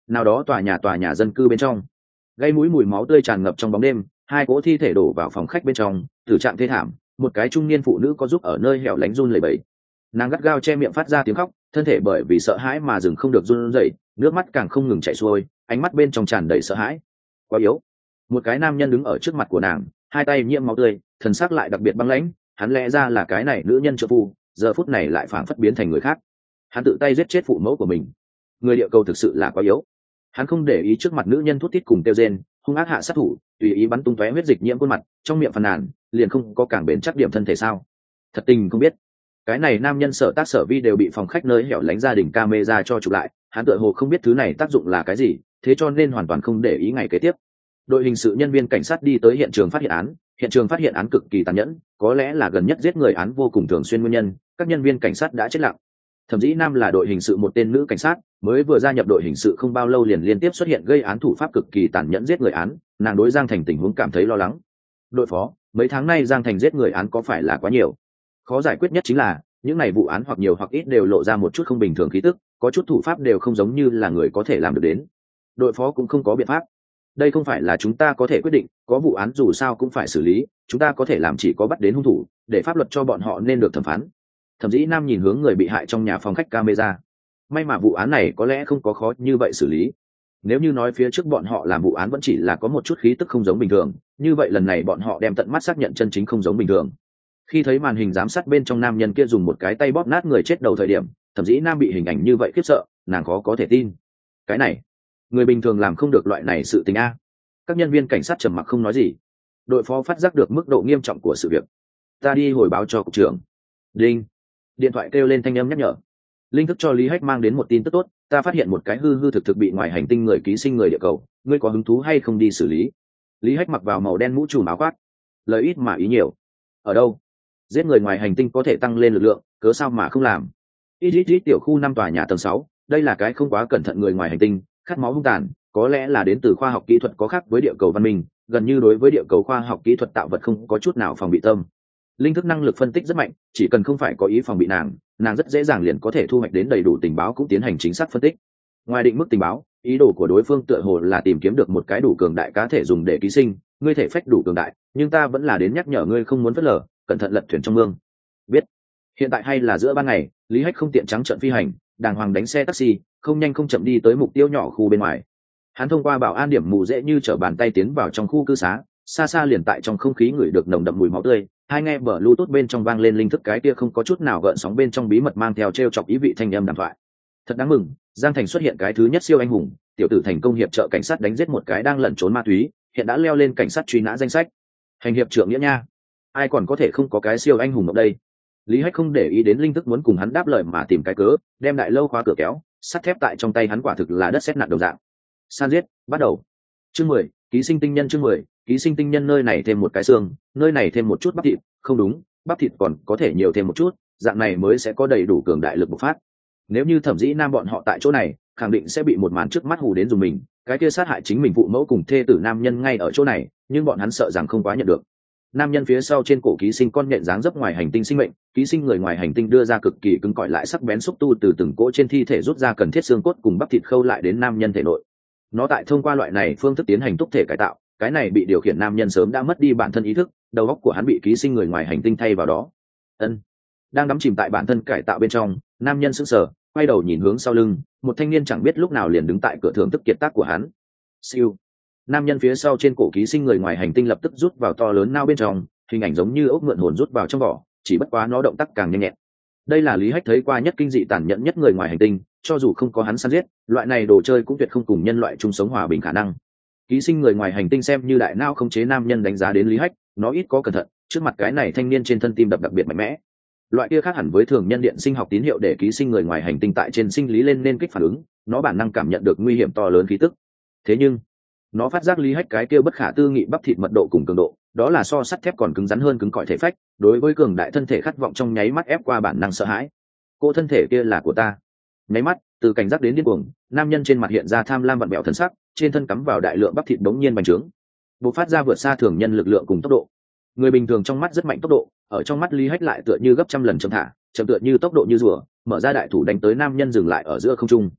nào đó tòa nhà tòa nhà dân cư bên trong, gây mũi mùi máu tươi tràn ngập trong bóng đêm, hai cỗ thi thể đổ vào phòng khách bên trong, tử trạng thê thảm. Một cái trung niên phụ nữ có giúp ở nơi hẻo lánh run lẩy bẩy, nàng gắt gao che miệng phát ra tiếng khóc, thân thể bởi vì sợ hãi mà dừng không được run rẩy, nước mắt càng không ngừng chảy xuôi, ánh mắt bên trong tràn đầy sợ hãi. Quá yếu. Một cái nam nhân đứng ở trước mặt của nàng, hai tay nhiễm máu tươi, thần sắc lại đặc biệt băng lãnh. Hắn lẽ ra là cái này nữ nhân trợ phu, giờ phút này lại phảng phất biến thành người khác. Hắn tự tay giết chết phụ mẫu của mình. Người địa cầu thực sự là quá yếu. Hắn không để ý trước mặt nữ nhân thút thít cùng kêu rên, hung ác hạ sát thủ, tùy ý bắn tung tóe huyết dịch nhiễm khuôn mặt, trong miệng phàn nàn, liền không có càng bền chắc điểm thân thể sao? Thật tình không biết. Cái này nam nhân sở tác sở vi đều bị phòng khách nơi hẻo lánh gia đình camera cho chụp lại, hắn tựa hồ không biết thứ này tác dụng là cái gì, thế cho nên hoàn toàn không để ý ngày kế tiếp. Đội hình sự nhân viên cảnh sát đi tới hiện trường phát hiện án, hiện trường phát hiện án cực kỳ tàn nhẫn, có lẽ là gần nhất giết người án vô cùng thường xuyên nguyên nhân, các nhân viên cảnh sát đã chết lặng. Thẩm Dĩ Nam là đội hình sự một tên nữ cảnh sát, mới vừa gia nhập đội hình sự không bao lâu liền liên tiếp xuất hiện gây án thủ pháp cực kỳ tàn nhẫn giết người án, nàng đối Giang Thành tình huống cảm thấy lo lắng. Đội phó, mấy tháng nay Giang Thành giết người án có phải là quá nhiều? Khó giải quyết nhất chính là, những này vụ án hoặc nhiều hoặc ít đều lộ ra một chút không bình thường khí tức, có chút thủ pháp đều không giống như là người có thể làm được đến. Đội phó cũng không có biện pháp. Đây không phải là chúng ta có thể quyết định, có vụ án dù sao cũng phải xử lý, chúng ta có thể làm chỉ có bắt đến hung thủ, để pháp luật cho bọn họ nên được thẩm phán. Thẩm Dĩ Nam nhìn hướng người bị hại trong nhà phòng khách camera. May mà vụ án này có lẽ không có khó như vậy xử lý. Nếu như nói phía trước bọn họ làm vụ án vẫn chỉ là có một chút khí tức không giống bình thường, như vậy lần này bọn họ đem tận mắt xác nhận chân chính không giống bình thường. Khi thấy màn hình giám sát bên trong nam nhân kia dùng một cái tay bóp nát người chết đầu thời điểm, Thẩm Dĩ Nam bị hình ảnh như vậy khiếp sợ, nàng khó có thể tin. Cái này, người bình thường làm không được loại này sự tình a. Các nhân viên cảnh sát trầm mặc không nói gì. Đội phó phát giác được mức độ nghiêm trọng của sự việc. Ta đi hồi báo cho cục trưởng. Đinh. Điện thoại kêu lên thanh âm nhắc nhở. Linh thức cho Lý Hách mang đến một tin tức tốt, ta phát hiện một cái hư hư thực thực bị ngoài hành tinh người ký sinh người địa cầu, ngươi có hứng thú hay không đi xử lý? Lý Hách mặc vào màu đen mũ trùm áo khoác. Lời ít mà ý nhiều. Ở đâu? Giết người ngoài hành tinh có thể tăng lên lực lượng, cớ sao mà không làm? Ít ít ít tiểu khu năm tòa nhà tầng sáu, đây là cái không quá cẩn thận người ngoài hành tinh, khát máu hung tàn, có lẽ là đến từ khoa học kỹ thuật có khác với địa cầu văn minh, gần như đối với địa cầu khoa học kỹ thuật tạo vật không có chút nào phòng bị tâm. Linh thức năng lực phân tích rất mạnh, chỉ cần không phải có ý phòng bị nàng, nàng rất dễ dàng liền có thể thu hoạch đến đầy đủ tình báo cũng tiến hành chính xác phân tích. Ngoài định mức tình báo, ý đồ của đối phương tựa hồ là tìm kiếm được một cái đủ cường đại cá thể dùng để ký sinh, ngươi thể phách đủ cường đại, nhưng ta vẫn là đến nhắc nhở ngươi không muốn phớt lờ, cẩn thận lật thuyền trong mương. Biết. Hiện tại hay là giữa ban ngày, Lý Hách không tiện trắng trợn phi hành, đàng hoàng đánh xe taxi, không nhanh không chậm đi tới mục tiêu nhỏ khu bên ngoài. Hắn thông qua bảo an điểm mù dễ như trở bàn tay tiến vào trong khu cư xá, xa xa liền tại trong không khí ngửi được nồng đậm mùi máu tươi, hai nghe bờ Bluetooth bên trong vang lên linh thức cái kia không có chút nào gợn sóng bên trong bí mật mang theo trêu chọc ý vị thanh âm đàm thoại. Thật đáng mừng, Giang Thành xuất hiện cái thứ nhất siêu anh hùng, tiểu tử thành công hiệp trợ cảnh sát đánh giết một cái đang lẩn trốn ma túy, hiện đã leo lên cảnh sát truy nã danh sách. Hành hiệp trưởng nghĩa nha, ai còn có thể không có cái siêu anh hùng ở đây? Lý Hách không để ý đến linh thức muốn cùng hắn đáp lời mà tìm cái cớ, đem đại lâu khóa cửa kéo, sắt thép tại trong tay hắn quả thực là đất sét nặng đồng dạng. San giết, bắt đầu. Chương mười, ký sinh tinh nhân chương mười, ký sinh tinh nhân nơi này thêm một cái xương, nơi này thêm một chút bắp thịt, không đúng, bắp thịt còn có thể nhiều thêm một chút, dạng này mới sẽ có đầy đủ cường đại lực bộc phát. Nếu như Thẩm Dĩ Nam bọn họ tại chỗ này, khẳng định sẽ bị một màn trước mắt hù đến dùng mình, cái kia sát hại chính mình phụ mẫu cùng thê tử nam nhân ngay ở chỗ này, nhưng bọn hắn sợ rằng không quá nhận được. Nam nhân phía sau trên cổ ký sinh con nhện dáng dấp ngoài hành tinh sinh mệnh, ký sinh người ngoài hành tinh đưa ra cực kỳ cứng cỏi lại sắc bén xúc tu từ từng cỗ trên thi thể rút ra cần thiết xương cốt cùng bắp thịt khâu lại đến nam nhân thể nội. Nó tại thông qua loại này phương thức tiến hành túc thể cải tạo, cái này bị điều khiển nam nhân sớm đã mất đi bản thân ý thức, đầu óc của hắn bị ký sinh người ngoài hành tinh thay vào đó. Ân, đang đắm chìm tại bản thân cải tạo bên trong, nam nhân sững sờ, quay đầu nhìn hướng sau lưng, một thanh niên chẳng biết lúc nào liền đứng tại cửa thưởng thức kiệt tác của hắn. Siêu. Nam nhân phía sau trên cổ ký sinh người ngoài hành tinh lập tức rút vào to lớn nao bên trong, hình ảnh giống như ốc mượn hồn rút vào trong vỏ, chỉ bất quá nó động tác càng nhanh nhẹn. Đây là Lý Hách thấy qua nhất kinh dị tàn nhẫn nhất người ngoài hành tinh, cho dù không có hắn săn giết, loại này đồ chơi cũng tuyệt không cùng nhân loại chung sống hòa bình khả năng. Ký sinh người ngoài hành tinh xem như đại não khống chế nam nhân đánh giá đến Lý Hách, nó ít có cẩn thận, trước mặt cái này thanh niên trên thân tim đập đặc biệt mạnh mẽ. Loại kia khác hẳn với thường nhân điện sinh học tín hiệu để ký sinh người ngoài hành tinh tại trên sinh lý lên nên kích phản ứng, nó bản năng cảm nhận được nguy hiểm to lớn khí tức. Thế nhưng, nó phát giác Lý Hách cái kia bất khả tư nghị bắp thịt mật độ cùng cường độ, đó là so sắt thép còn cứng rắn hơn cứng cỏi thể phách, đối với cường đại thân thể khát vọng trong nháy mắt ép qua bản năng sợ hãi. Cô thân thể kia là của ta. Nháy mắt, từ cảnh giác đến điên cuồng, nam nhân trên mặt hiện ra tham lam vặn bẹo thần sắc, trên thân cắm vào đại lượng bắp thịt bỗng nhiên bành trướng, bộc phát ra vượt xa thường nhân lực lượng cùng tốc độ. Người bình thường trong mắt rất mạnh tốc độ, ở trong mắt Lý Hách lại tựa như gấp trăm lần chậm thả, chậm tựa như tốc độ như rùa, mở ra đại thủ đánh tới nam nhân dừng lại ở giữa không trung.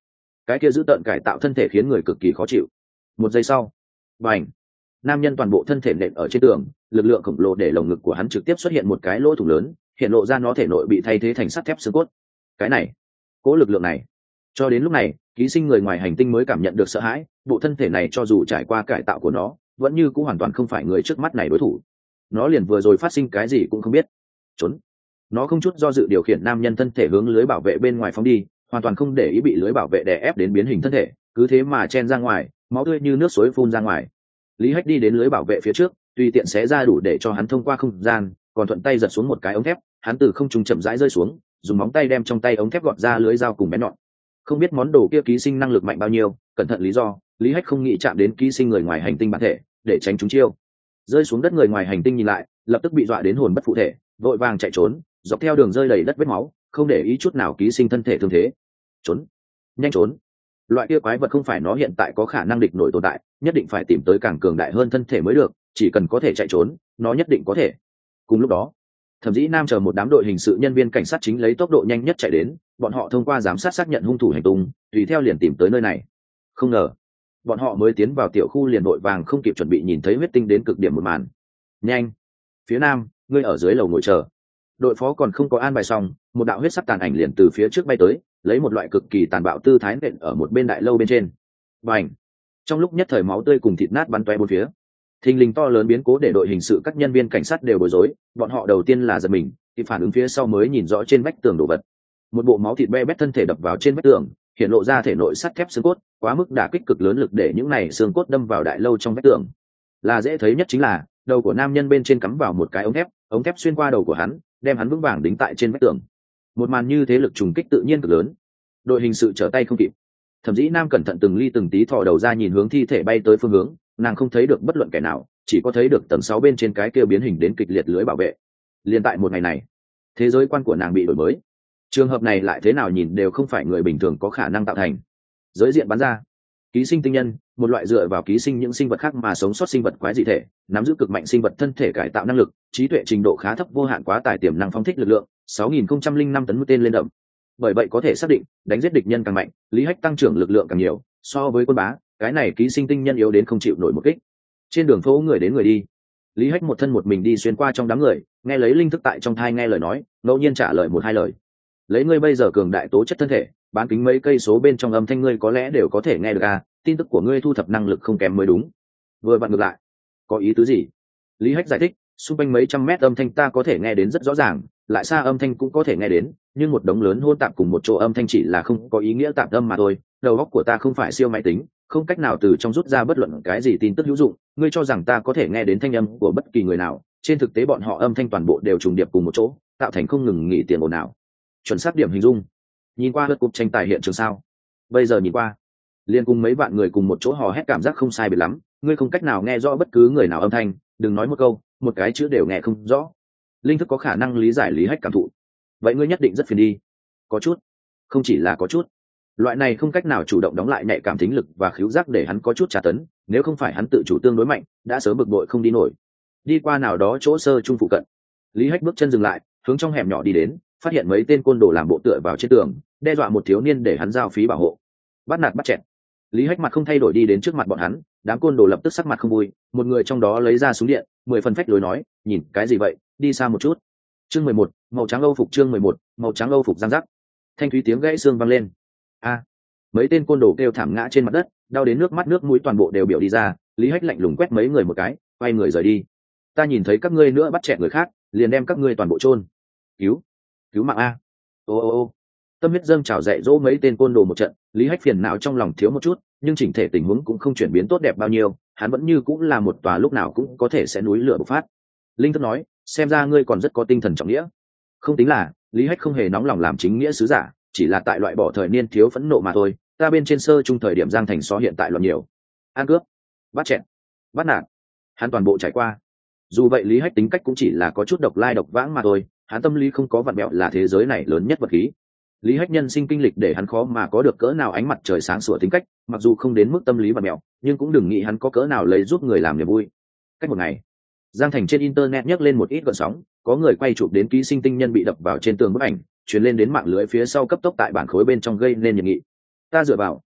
cái kia giữ tợn cải tạo thân thể khiến người cực kỳ khó chịu. Một giây sau, bành, nam nhân toàn bộ thân thể nện ở trên tường, lực lượng khổng lồ để lồng ngực của hắn trực tiếp xuất hiện một cái lỗ thủng lớn, hiện lộ ra nó thể nội bị thay thế thành sắt thép xương cốt. Cái này, cố lực lượng này. Cho đến lúc này, ký sinh người ngoài hành tinh mới cảm nhận được sợ hãi, bộ thân thể này cho dù trải qua cải tạo của nó, vẫn như cũng hoàn toàn không phải người trước mắt này đối thủ. Nó liền vừa rồi phát sinh cái gì cũng không biết. Trốn. Nó không chút do dự điều khiển nam nhân thân thể hướng lưới bảo vệ bên ngoài phóng đi, hoàn toàn không để ý bị lưới bảo vệ đè ép đến biến hình thân thể, cứ thế mà chen ra ngoài, máu tươi như nước suối phun ra ngoài. Lý Hách đi đến lưới bảo vệ phía trước, tùy tiện xé ra đủ để cho hắn thông qua không gian, còn thuận tay giật xuống một cái ống thép, hắn từ không trung chậm rãi rơi xuống, dùng móng tay đem trong tay ống thép gọt ra lưới dao cùng bén nhọn. Không biết món đồ kia ký sinh năng lực mạnh bao nhiêu, cẩn thận lý do, Lý Hách không nghĩ chạm đến ký sinh người ngoài hành tinh bản thể, để tránh chúng chiêu. Rơi xuống đất người ngoài hành tinh nhìn lại, lập tức bị dọa đến hồn bất phụ thể, vội vàng chạy trốn, dọc theo đường rơi đầy đất vết máu, không để ý chút nào ký sinh thân thể thương thế. Trốn, nhanh trốn. Loại kia quái vật không phải nó hiện tại có khả năng địch nổi tồn tại, nhất định phải tìm tới càng cường đại hơn thân thể mới được, chỉ cần có thể chạy trốn, nó nhất định có thể. Cùng lúc đó, Thẩm Dĩ Nam chờ một đám đội hình sự nhân viên cảnh sát chính lấy tốc độ nhanh nhất chạy đến, bọn họ thông qua giám sát xác nhận hung thủ hành tung, tùy theo liền tìm tới nơi này. Không ngờ, bọn họ mới tiến vào tiểu khu liền đội vàng không kịp chuẩn bị nhìn thấy huyết tinh đến cực điểm một màn. Nhanh, phía nam, ngươi ở dưới lầu ngồi chờ. Đội phó còn không có an bài xong, một đạo huyết sắc tàn ảnh liền từ phía trước bay tới, lấy một loại cực kỳ tàn bạo tư thái nện ở một bên đại lâu bên trên. Bành! Trong lúc nhất thời máu tươi cùng thịt nát bắn tóe bốn phía. Thình lình to lớn biến cố để đội hình sự các nhân viên cảnh sát đều bối rối, bọn họ đầu tiên là giật mình, thì phản ứng phía sau mới nhìn rõ trên vách tường đồ vật. Một bộ máu thịt be bét thân thể đập vào trên vách tường, hiện lộ ra thể nội sắt thép xương cốt, quá mức đả kích cực lớn lực để những này xương cốt đâm vào đại lâu trong vách tường. Là dễ thấy nhất chính là, đầu của nam nhân bên trên cắm vào một cái ống thép, ống thép xuyên qua đầu của hắn, đem hắn vững vàng đính tại trên vách tường. Một màn như thế lực trùng kích tự nhiên cực lớn. Đội hình sự trở tay không kịp. Thẩm Dĩ Nam cẩn thận từng ly từng tí thò đầu ra nhìn hướng thi thể bay tới phương hướng, nàng không thấy được bất luận kẻ nào, chỉ có thấy được tầng sáu bên trên cái kia biến hình đến kịch liệt lưới bảo vệ. Liên tại một ngày này, thế giới quan của nàng bị đổi mới. Trường hợp này lại thế nào nhìn đều không phải người bình thường có khả năng tạo thành. Giới diện bắn ra, ký sinh tinh nhân, một loại dựa vào ký sinh những sinh vật khác mà sống sót sinh vật quái dị thể, nắm giữ cực mạnh sinh vật thân thể cải tạo năng lực, trí tuệ trình độ khá thấp, vô hạn quá tải tiềm năng phóng thích lực lượng, sáu nghìn không trăm linh năm tấn mũi tên lên đậm. Bởi vậy có thể xác định, đánh giết địch nhân càng mạnh, Lý Hách tăng trưởng lực lượng càng nhiều, so với quân bá, cái này ký sinh tinh nhân yếu đến không chịu nổi một kích. Trên đường phố người đến người đi, Lý Hách một thân một mình đi xuyên qua trong đám người, nghe lấy linh thức tại trong thai nghe lời nói, ngẫu nhiên trả lời một hai lời. Lấy ngươi bây giờ cường đại tố chất thân thể, bán kính mấy cây số bên trong âm thanh ngươi có lẽ đều có thể nghe được à, tin tức của ngươi thu thập năng lực không kém mới đúng. Vừa vặn ngược lại, có ý tứ gì? Lý Hách giải thích, xung quanh mấy trăm mét âm thanh ta có thể nghe đến rất rõ ràng, lại xa âm thanh cũng có thể nghe đến, nhưng một đống lớn hôn tạp cùng một chỗ âm thanh chỉ là không có ý nghĩa tạp âm mà thôi. Đầu óc của ta không phải siêu máy tính, không cách nào từ trong rút ra bất luận cái gì tin tức hữu dụng. Ngươi cho rằng ta có thể nghe đến thanh âm của bất kỳ người nào? Trên thực tế bọn họ âm thanh toàn bộ đều trùng điệp cùng một chỗ, tạo thành không ngừng nghỉ tiền ồn ào. Chuẩn xác điểm hình dung, nhìn qua lượt cục tranh tài hiện trường sao? Bây giờ nhìn qua, liên cùng mấy vạn người cùng một chỗ hò hét cảm giác không sai biệt lắm. Ngươi không cách nào nghe rõ bất cứ người nào âm thanh, đừng nói một câu, một cái chữ đều nghe không rõ. Linh thức có khả năng lý giải Lý Hách cảm thụ, vậy ngươi nhất định rất phiền đi. Có chút, không chỉ là có chút, loại này không cách nào chủ động đóng lại nhạy cảm thính lực và khứu giác để hắn có chút tra tấn, nếu không phải hắn tự chủ tương đối mạnh, đã sớm bực bội không đi nổi. Đi qua nào đó chỗ sơ trung phụ cận, Lý Hách bước chân dừng lại, hướng trong hẻm nhỏ đi đến, phát hiện mấy tên côn đồ làm bộ tựa vào trên tường, đe dọa một thiếu niên để hắn giao phí bảo hộ. Bắt nạt bắt chẹt. Lý Hách mặt không thay đổi đi đến trước mặt bọn hắn, đám côn đồ lập tức sắc mặt không vui, một người trong đó lấy ra súng điện, mười phần phách lối nói, nhìn cái gì vậy, đi xa một chút. Chương mười một, màu trắng âu phục. Chương mười một, màu trắng âu phục răng rắc. Thanh thúy tiếng gãy xương vang lên. A! Mấy tên côn đồ kêu thảm ngã trên mặt đất, đau đến nước mắt nước mũi toàn bộ đều biểu đi ra. Lý Hách lạnh lùng quét mấy người một cái, quay người rời đi. Ta nhìn thấy các ngươi nữa bắt chẹt người khác, liền đem các ngươi toàn bộ chôn. Cứu! Cứu mạng a! Ô ô ô! Tâm huyết dâng trào dạy dỗ mấy tên côn đồ một trận, Lý Hách phiền não trong lòng thiếu một chút, nhưng chỉnh thể tình huống cũng không chuyển biến tốt đẹp bao nhiêu, hắn vẫn như cũng là một tòa lúc nào cũng có thể sẽ núi lửa bộc phát. Linh thức nói, xem ra ngươi còn rất có tinh thần trọng nghĩa. Không tính là, Lý Hách không hề nóng lòng làm chính nghĩa sứ giả, chỉ là tại loại bỏ thời niên thiếu phẫn nộ mà thôi. Ta bên trên sơ trung thời điểm Giang Thành so hiện tại loạn nhiều, ăn cướp, bắt chẹn, bắt nạt, hắn toàn bộ trải qua. Dù vậy Lý Hách tính cách cũng chỉ là có chút độc lai độc vãng mà thôi, hắn tâm lý không có vặn mẹo là thế giới này lớn nhất vật khí. Lý Hách nhân sinh kinh lịch để hắn khó mà có được cỡ nào ánh mặt trời sáng sủa tính cách, mặc dù không đến mức tâm lý vặn mẹo, nhưng cũng đừng nghĩ hắn có cỡ nào lấy giúp người làm niềm vui. Cách một ngày, Giang Thành trên internet nhắc lên một ít gợn sóng, có người quay chụp đến ký sinh tinh nhân bị đập vào trên tường bức ảnh, truyền lên đến mạng lưới phía sau cấp tốc tại bản khối bên trong gây nên nhiệt nghị. Ta dựa vào,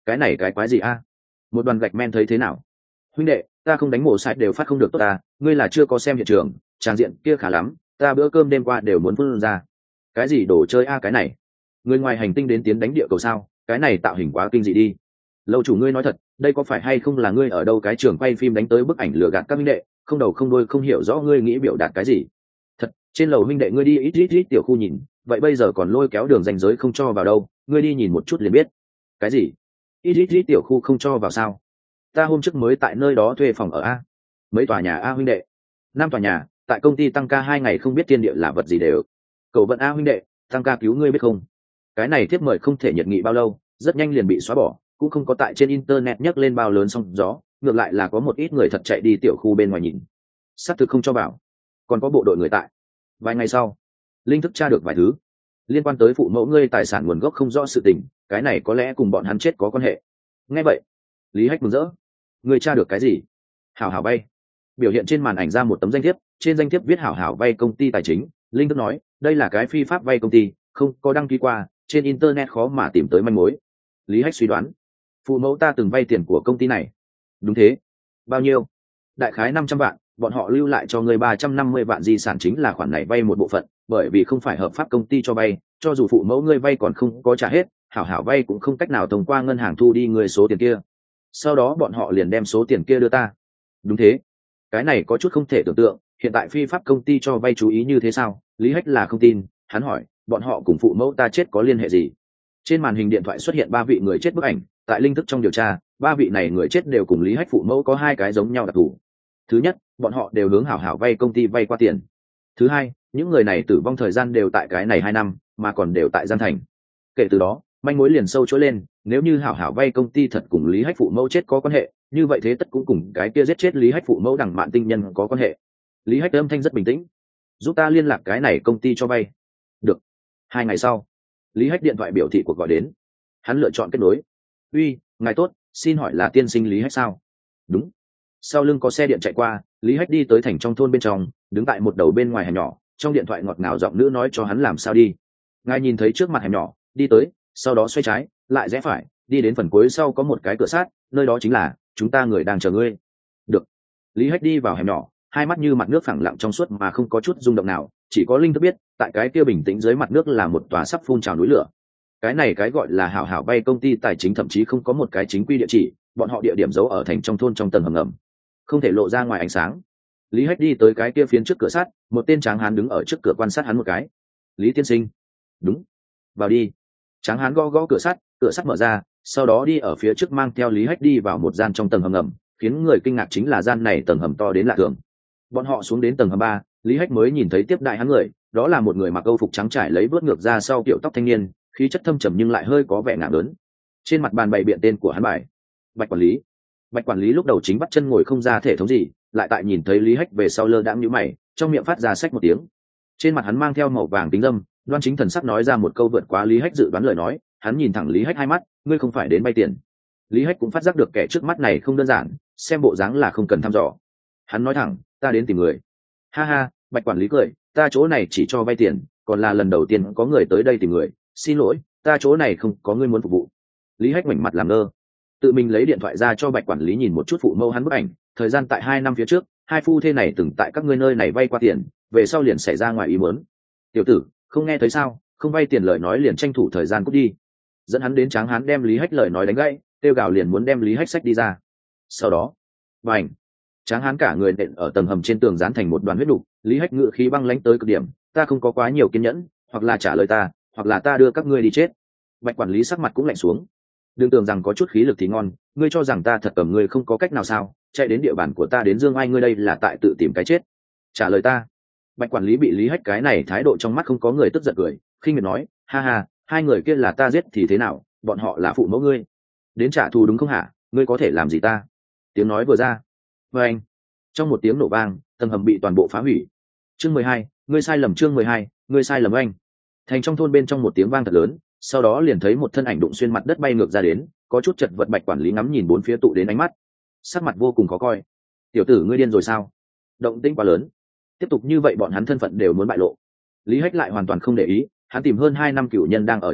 cái này cái quái gì a? Một đoàn gạch men thấy thế nào? Huynh đệ, ta không đánh mổ sai đều phát không được tốt ta, ngươi là chưa có xem hiện trường, tràng diện kia khá lắm, ta bữa cơm đêm qua đều muốn phun ra. Cái gì đồ chơi a cái này? Người ngoài hành tinh đến tiến đánh địa cầu sao? Cái này tạo hình quá kinh dị đi. Lâu chủ ngươi nói thật, đây có phải hay không là ngươi ở đâu cái trường quay phim đánh tới bức ảnh lừa gạt các huynh đệ, không đầu không đuôi không hiểu rõ ngươi nghĩ biểu đạt cái gì. Thật, trên lầu huynh đệ ngươi đi ít ít ít tiểu khu nhìn, vậy bây giờ còn lôi kéo đường ranh giới không cho vào đâu, ngươi đi nhìn một chút liền biết. Cái gì? Ít ít ít tiểu khu không cho vào sao? Ta hôm trước mới tại nơi đó thuê phòng ở a. Mấy tòa nhà a huynh đệ? Năm tòa nhà, tại công ty tăng ca hai ngày không biết thiên địa là vật gì đều. Cầu vận a huynh đệ, tăng ca cứu ngươi biết không? Cái này tiếp mời không thể nhiệt nghị bao lâu, rất nhanh liền bị xóa bỏ, cũng không có tại trên internet nhắc lên bao lớn sóng gió, ngược lại là có một ít người thật chạy đi tiểu khu bên ngoài nhìn. Xác thực không cho vào, còn có bộ đội người tại. Vài ngày sau, linh thức tra được vài thứ liên quan tới phụ mẫu ngươi tài sản nguồn gốc không rõ sự tình, cái này có lẽ cùng bọn hắn chết có quan hệ. Nghe vậy, Lý Hách mừng rỡ. Ngươi tra được cái gì? Hảo hảo vay. Biểu hiện trên màn ảnh ra một tấm danh thiếp, trên danh thiếp viết hảo hảo vay công ty tài chính. Linh thức nói, đây là cái phi pháp vay công ty, không có đăng ký qua, trên internet khó mà tìm tới manh mối. Lý Hách suy đoán, phụ mẫu ta từng vay tiền của công ty này. Đúng thế. Bao nhiêu? Đại khái năm trăm vạn, bọn họ lưu lại cho ngươi ba trăm năm mươi vạn di sản chính là khoản này vay một bộ phận, bởi vì không phải hợp pháp công ty cho vay, cho dù phụ mẫu ngươi vay còn không có trả hết, hảo hảo vay cũng không cách nào thông qua ngân hàng thu đi ngươi số tiền kia. Sau đó bọn họ liền đem số tiền kia đưa ta. Đúng thế. Cái này có chút không thể tưởng tượng, hiện tại phi pháp công ty cho vay chú ý như thế sao? Lý Hách là không tin, hắn hỏi, bọn họ cùng phụ mẫu ta chết có liên hệ gì? Trên màn hình điện thoại xuất hiện ba vị người chết bức ảnh, tại linh thức trong điều tra, ba vị này người chết đều cùng Lý Hách phụ mẫu có hai cái giống nhau đặc thù. Thứ nhất, bọn họ đều hướng hảo hảo vay công ty vay qua tiền. Thứ hai, những người này tử vong thời gian đều tại cái này hai năm, mà còn đều tại Gian Thành. Kể từ đó, manh mối liền sâu trỗi lên, nếu như hảo hảo vay công ty thật cùng Lý Hách phụ mẫu chết có quan hệ, như vậy thế tất cũng cùng cái kia giết chết Lý Hách phụ mẫu Đằng Mạn Tinh Nhân có quan hệ. Lý Hách âm thanh rất bình tĩnh, giúp ta liên lạc cái này công ty cho vay. Được. Hai ngày sau, Lý Hách điện thoại biểu thị cuộc gọi đến. Hắn lựa chọn kết nối. Uy, ngài tốt, xin hỏi là tiên sinh Lý Hách sao? Đúng. Sau lưng có xe điện chạy qua, Lý Hách đi tới thành trong thôn bên trong, đứng tại một đầu bên ngoài hẻm nhỏ, trong điện thoại ngọt ngào giọng nữ nói cho hắn làm sao đi. Ngài nhìn thấy trước mặt hẻm nhỏ, đi tới, sau đó xoay trái, lại rẽ phải, đi đến phần cuối sau có một cái cửa sắt, nơi đó chính là chúng ta người đang chờ ngươi. Được. Lý Hách đi vào hẻm nhỏ, hai mắt như mặt nước phẳng lặng trong suốt mà không có chút rung động nào, chỉ có linh thức biết, tại cái kia bình tĩnh dưới mặt nước là một tòa sắp phun trào núi lửa. Cái này cái gọi là hảo hảo vay công ty tài chính thậm chí không có một cái chính quy địa chỉ, bọn họ địa điểm giấu ở thành trong thôn trong tầng hầm ngầm, không thể lộ ra ngoài ánh sáng. Lý Hách đi tới cái kia phiến trước cửa sắt, một tên tráng hán đứng ở trước cửa quan sát hắn một cái. Lý tiên sinh. Đúng. Vào đi. Tráng hán gõ gõ cửa sắt, cửa sắt mở ra, sau đó đi ở phía trước mang theo Lý Hách đi vào một gian trong tầng hầm ngầm, khiến người kinh ngạc chính là gian này tầng hầm to đến lạ thường. Bọn họ xuống đến tầng hầm ba, Lý Hách mới nhìn thấy tiếp đại hắn người, đó là một người mặc câu phục trắng trải lấy vớt ngược ra sau kiểu tóc thanh niên, khí chất thâm trầm nhưng lại hơi có vẻ ngạo lớn. Trên mặt bàn bày biện tên của hắn bài. Bạch quản lý. Bạch quản lý lúc đầu chính bắt chân ngồi không ra thể thống gì, lại tại nhìn thấy Lý Hách về sau lơ đãng nhíu mày, trong miệng phát ra xách một tiếng. Trên mặt hắn mang theo màu vàng tính dâm, đoan chính thần sắc nói ra một câu vượt quá Lý Hách dự đoán lời nói, hắn nhìn thẳng Lý Hách hai mắt, ngươi không phải đến vay tiền. Lý Hách cũng phát giác được kẻ trước mắt này không đơn giản, xem bộ dáng là không cần thăm dò. Hắn nói thẳng, ta đến tìm người. Ha ha, Bạch quản lý cười, ta chỗ này chỉ cho vay tiền, còn là lần đầu tiên có người tới đây tìm người, xin lỗi, ta chỗ này không có người muốn phục vụ. Lý Hách ngoảnh mặt làm ngơ, tự mình lấy điện thoại ra cho Bạch quản lý nhìn một chút phụ mẫu hắn bức ảnh, thời gian tại hai năm phía trước, hai phu thê này từng tại các ngươi nơi này vay qua tiền, về sau liền xảy ra ngoài ý muốn. Tiểu tử, không nghe thấy sao, không vay tiền lời nói liền tranh thủ thời gian cút đi. Dẫn hắn đến tráng hán đem Lý Hách lời nói đánh gãy, kêu gào liền muốn đem Lý Hách xách đi ra. Sau đó, bành, tráng hán cả người nện ở tầng hầm trên tường dán thành một đoàn huyết đục. Lý Hách ngự khí băng lãnh tới cực điểm, ta không có quá nhiều kiên nhẫn, hoặc là trả lời ta, hoặc là ta đưa các ngươi đi chết. Bạch quản lý sắc mặt cũng lạnh xuống, đừng tưởng rằng có chút khí lực thì ngon, ngươi cho rằng ta thật cầm ngươi không có cách nào sao? Chạy đến địa bàn của ta đến dương ai ngươi đây là tại tự tìm cái chết. Trả lời ta. Bạch quản lý bị Lý Hách cái này thái độ trong mắt không có người tức giận cười, khinh miệt nói, ha ha, hai người kia là ta giết thì thế nào, bọn họ là phụ mẫu ngươi, đến trả thù đúng không hả? Ngươi có thể làm gì ta? Tiếng nói vừa ra, với anh, trong một tiếng nổ vang, tầng hầm bị toàn bộ phá hủy. Chương mười hai, ngươi sai lầm. Chương mười hai, ngươi sai lầm anh. Thành trong thôn bên trong một tiếng vang thật lớn, sau đó liền thấy một thân ảnh đụng xuyên mặt đất bay ngược ra đến, có chút chật vật. Bạch quản lý ngắm nhìn bốn phía tụ đến ánh mắt, sắc mặt vô cùng khó coi. Tiểu tử ngươi điên rồi sao? Động tĩnh quá lớn, tiếp tục như vậy bọn hắn thân phận đều muốn bại lộ. Lý Hách lại hoàn toàn không để ý, hắn tìm hơn hai năm cửu nhân đang ở trước mắt,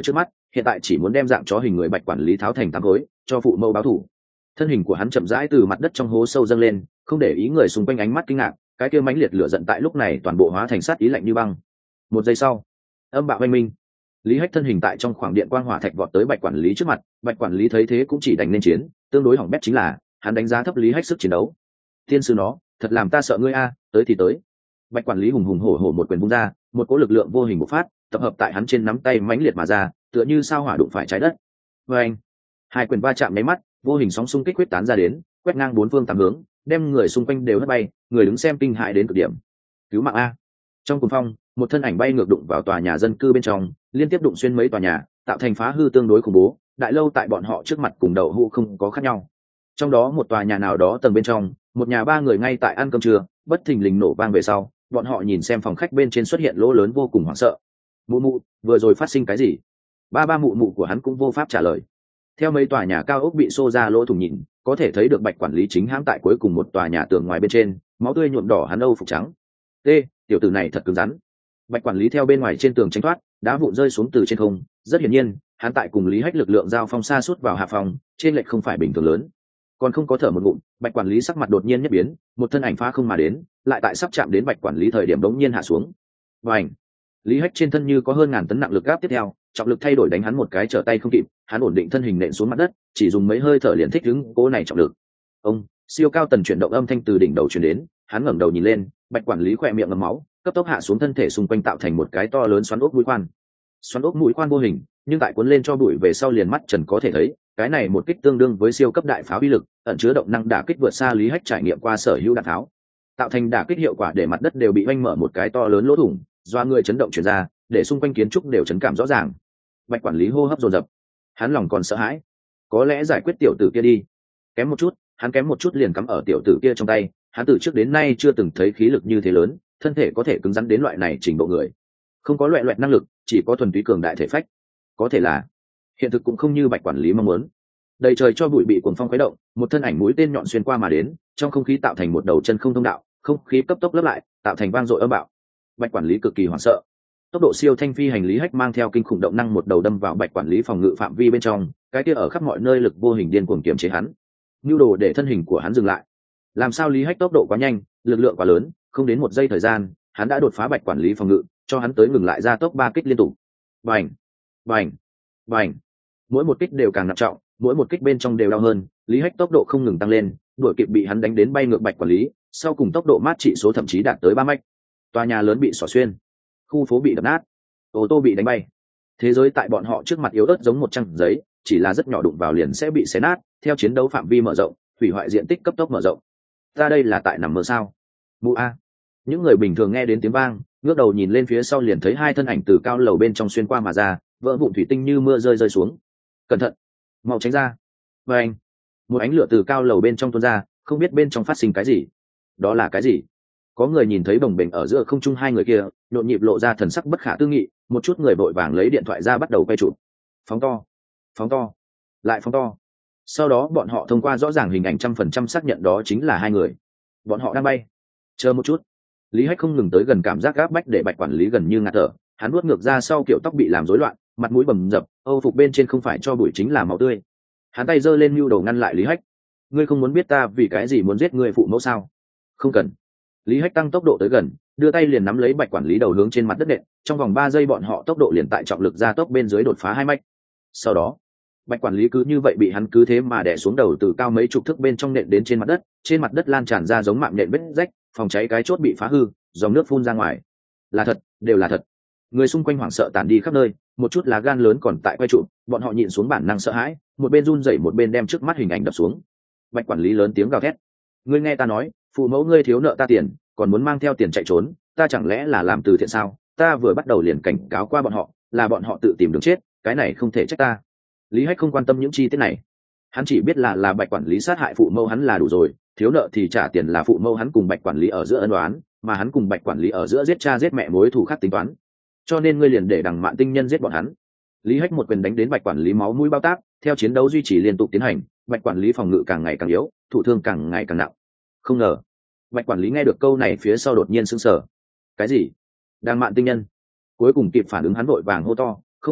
hiện tại chỉ muốn đem dạng chó hình người Bạch quản lý tháo thành tám khối cho phụ mẫu báo thù. Thân hình của hắn chậm rãi từ mặt đất trong hố sâu dâng lên, không để ý người xung quanh ánh mắt kinh ngạc, cái kia mãnh liệt lửa giận tại lúc này toàn bộ hóa thành sát ý lạnh như băng. Một giây sau, âm bạo oanh minh, Lý Hách thân hình tại trong khoảng điện quang hỏa thạch vọt tới Bạch quản lý trước mặt. Bạch quản lý thấy thế cũng chỉ đành nên chiến, tương đối hỏng bét chính là hắn đánh giá thấp Lý Hách sức chiến đấu. Tiên sư nó, thật làm ta sợ ngươi a, tới thì tới. Bạch quản lý hùng hùng hổ hổ một quyền vung ra, một cỗ lực lượng vô hình bộc phát, tập hợp tại hắn trên nắm tay mãnh liệt mà ra, tựa như sao hỏa đụng phải trái đất. Oeng! Hai quyền va chạm nháy mắt, vô hình sóng xung kích huyết tán ra đến, quét ngang bốn phương tám hướng, đem người xung quanh đều hất bay, người đứng xem kinh hãi đến cực điểm. Cứu mạng a! Trong cuồng phong, một thân ảnh bay ngược đụng vào tòa nhà dân cư bên trong, liên tiếp đụng xuyên mấy tòa nhà, tạo thành phá hư tương đối khủng bố. Đại lâu tại bọn họ trước mặt cùng đầu hũ không có khác nhau. Trong đó một tòa nhà nào đó tầng bên trong, một nhà ba người ngay tại ăn cơm trưa, bất thình lình nổ vang về sau, bọn họ nhìn xem phòng khách bên trên xuất hiện lỗ lớn vô cùng hoảng sợ. Mụ mụ, vừa rồi phát sinh cái gì? Ba ba mụ mụ của hắn cũng vô pháp trả lời. Theo mấy tòa nhà cao ốc bị xô ra lỗ thủng nhìn, có thể thấy được Bạch quản lý chính hãm tại cuối cùng một tòa nhà tường ngoài bên trên, máu tươi nhuộm đỏ hắn âu phục trắng. T, tiểu tử này thật cứng rắn. Bạch quản lý theo bên ngoài trên tường tránh thoát, đá vụn rơi xuống từ trên không, rất hiển nhiên, hắn tại cùng Lý Hách lực lượng giao phong xa suốt vào hạ phòng, trên lệch không phải bình thường lớn. Còn không có thở một ngụm, Bạch quản lý sắc mặt đột nhiên nhất biến, một thân ảnh phá không mà đến, lại tại sắp chạm đến Bạch quản lý thời điểm đống nhiên hạ xuống. Bành! Lý Hách trên thân như có hơn ngàn tấn nặng lực áp tiếp theo, trọng lực thay đổi đánh hắn một cái trở tay không kịp, hắn ổn định thân hình nện xuống mặt đất, chỉ dùng mấy hơi thở liền thích ứng cố này trọng lực. Ông, siêu cao tần chuyển động âm thanh từ đỉnh đầu truyền đến, hắn ngẩng đầu nhìn lên, Bạch quản lý khỏe miệng ngậm máu, cấp tốc hạ xuống thân thể xung quanh tạo thành một cái to lớn xoắn ốc mũi khoan. Xoắn ốc mũi khoan vô hình, nhưng tại cuốn lên cho bụi về sau liền mắt trần có thể thấy, cái này một kích tương đương với siêu cấp đại pháo uy lực, ẩn chứa động năng đả kích vượt xa Lý Hách trải nghiệm qua sở hữu đạn tháo, tạo thành đả kích hiệu quả để mặt đất đều bị oanh mở một cái to lớn lỗ thủng, do người chấn động truyền ra, để xung quanh kiến trúc đều chấn cảm rõ ràng. Bạch quản lý hô hấp dồn dập, hắn lòng còn sợ hãi, có lẽ giải quyết tiểu tử kia đi. Kém một chút, hắn kém một chút liền cắm ở tiểu tử kia trong tay, hắn từ trước đến nay chưa từng thấy khí lực như thế lớn, thân thể có thể cứng rắn đến loại này trình độ người, không có loại loại năng lực, chỉ có thuần túy cường đại thể phách. Có thể là hiện thực cũng không như Bạch quản lý mong muốn. Đầy trời cho bụi bị cuồng phong khuấy động, một thân ảnh mũi tên nhọn xuyên qua mà đến, trong không khí tạo thành một đầu chân không thông đạo, không khí cấp tốc lấp lại, tạo thành vang dội âm bạo. Bạch quản lý cực kỳ hoảng sợ. Tốc độ siêu thanh phi hành Lý Hách mang theo kinh khủng động năng một đầu đâm vào Bạch quản lý phòng ngự phạm vi bên trong, cái kia ở khắp mọi nơi lực vô hình điên cuồng kiềm chế hắn. Nhu đồ để thân hình của hắn dừng lại. Làm sao Lý Hách tốc độ quá nhanh, lực lượng quá lớn, không đến một giây thời gian, hắn đã đột phá Bạch quản lý phòng ngự, cho hắn tới ngừng lại ra tốc ba kích liên tục. Bành, bành, bành. Mỗi một kích đều càng nặng trọng, mỗi một kích bên trong đều đau hơn, Lý Hách tốc độ không ngừng tăng lên, đuổi kịp bị hắn đánh đến bay ngược Bạch quản lý, sau cùng tốc độ mát trị số thậm chí đạt tới ba mạch. Tòa nhà lớn bị xỏ xuyên, khu phố bị đập nát, ô tô bị đánh bay. Thế giới tại bọn họ trước mặt yếu ớt giống một trang giấy, chỉ là rất nhỏ đụng vào liền sẽ bị xé nát, theo chiến đấu phạm vi mở rộng, hủy hoại diện tích cấp tốc mở rộng. Ta đây là tại nằm mơ sao? Mụ a. Những người bình thường nghe đến tiếng vang, ngước đầu nhìn lên phía sau liền thấy hai thân ảnh từ cao lầu bên trong xuyên qua mà ra, vỡ vụn thủy tinh như mưa rơi rơi xuống. Cẩn thận, mau tránh ra. Và anh, một ánh lửa từ cao lầu bên trong tuôn ra, không biết bên trong phát sinh cái gì. Đó là cái gì? Có người nhìn thấy bồng bềnh ở giữa không trung hai người kia, nhộn nhịp lộ ra thần sắc bất khả tư nghị, một chút người vội vàng lấy điện thoại ra bắt đầu quay chụp. Phóng to, phóng to, lại phóng to. Sau đó bọn họ thông qua rõ ràng hình ảnh trăm phần trăm xác nhận đó chính là hai người. Bọn họ đang bay. Chờ một chút. Lý Hách không ngừng tới gần, cảm giác gáp bách để Bạch quản lý gần như ngạt thở, hắn nuốt ngược ra sau, kiểu tóc bị làm rối loạn, mặt mũi bầm dập, âu phục bên trên không phải cho bụi chính là máu tươi. Hắn tay giơ lên mưu đầu ngăn lại Lý Hách. Ngươi không muốn biết ta vì cái gì muốn giết ngươi phụ mẫu sao? Không cần. Lý Hách tăng tốc độ tới gần, đưa tay liền nắm lấy Bạch quản lý đầu hướng trên mặt đất nện, trong vòng ba giây bọn họ tốc độ liền tại trọng lực gia tốc bên dưới đột phá hai mạch. Sau đó, Bạch quản lý cứ như vậy bị hắn cứ thế mà đè xuống đầu từ cao mấy chục thước bên trong nện đến trên mặt đất, trên mặt đất lan tràn ra giống mạng nện vết rách, phòng cháy cái chốt bị phá hư, dòng nước phun ra ngoài. Là thật, đều là thật. Người xung quanh hoảng sợ tản đi khắp nơi, một chút lá gan lớn còn tại quay trụ, bọn họ nhịn xuống bản năng sợ hãi, một bên run rẩy một bên đem trước mắt hình ảnh đập xuống. Bạch quản lý lớn tiếng gào thét: ngươi nghe ta nói, phụ mẫu ngươi thiếu nợ ta tiền, còn muốn mang theo tiền chạy trốn, ta chẳng lẽ là làm từ thiện sao? Ta vừa bắt đầu liền cảnh cáo qua bọn họ, là bọn họ tự tìm đường chết, cái này không thể trách ta. Lý Hách không quan tâm những chi tiết này, hắn chỉ biết là là Bạch quản lý sát hại phụ mẫu hắn là đủ rồi, thiếu nợ thì trả tiền là phụ mẫu hắn cùng Bạch quản lý ở giữa ân oán, mà hắn cùng Bạch quản lý ở giữa giết cha giết mẹ mối thù khác tính toán. Cho nên ngươi liền để đằng Mạn Tinh Nhân giết bọn hắn. Lý Hách một quyền đánh đến Bạch quản lý máu mũi bao tác, theo chiến đấu duy trì liên tục tiến hành, Bạch quản lý phòng ngự càng ngày càng yếu, thụ thương càng ngày càng nặng. Không ngờ, Bạch quản lý nghe được câu này phía sau đột nhiên sững sờ. Cái gì? Đằng Mạn Tinh Nhân? Cuối cùng kịp phản ứng hắn vội vàng hô to, không phải,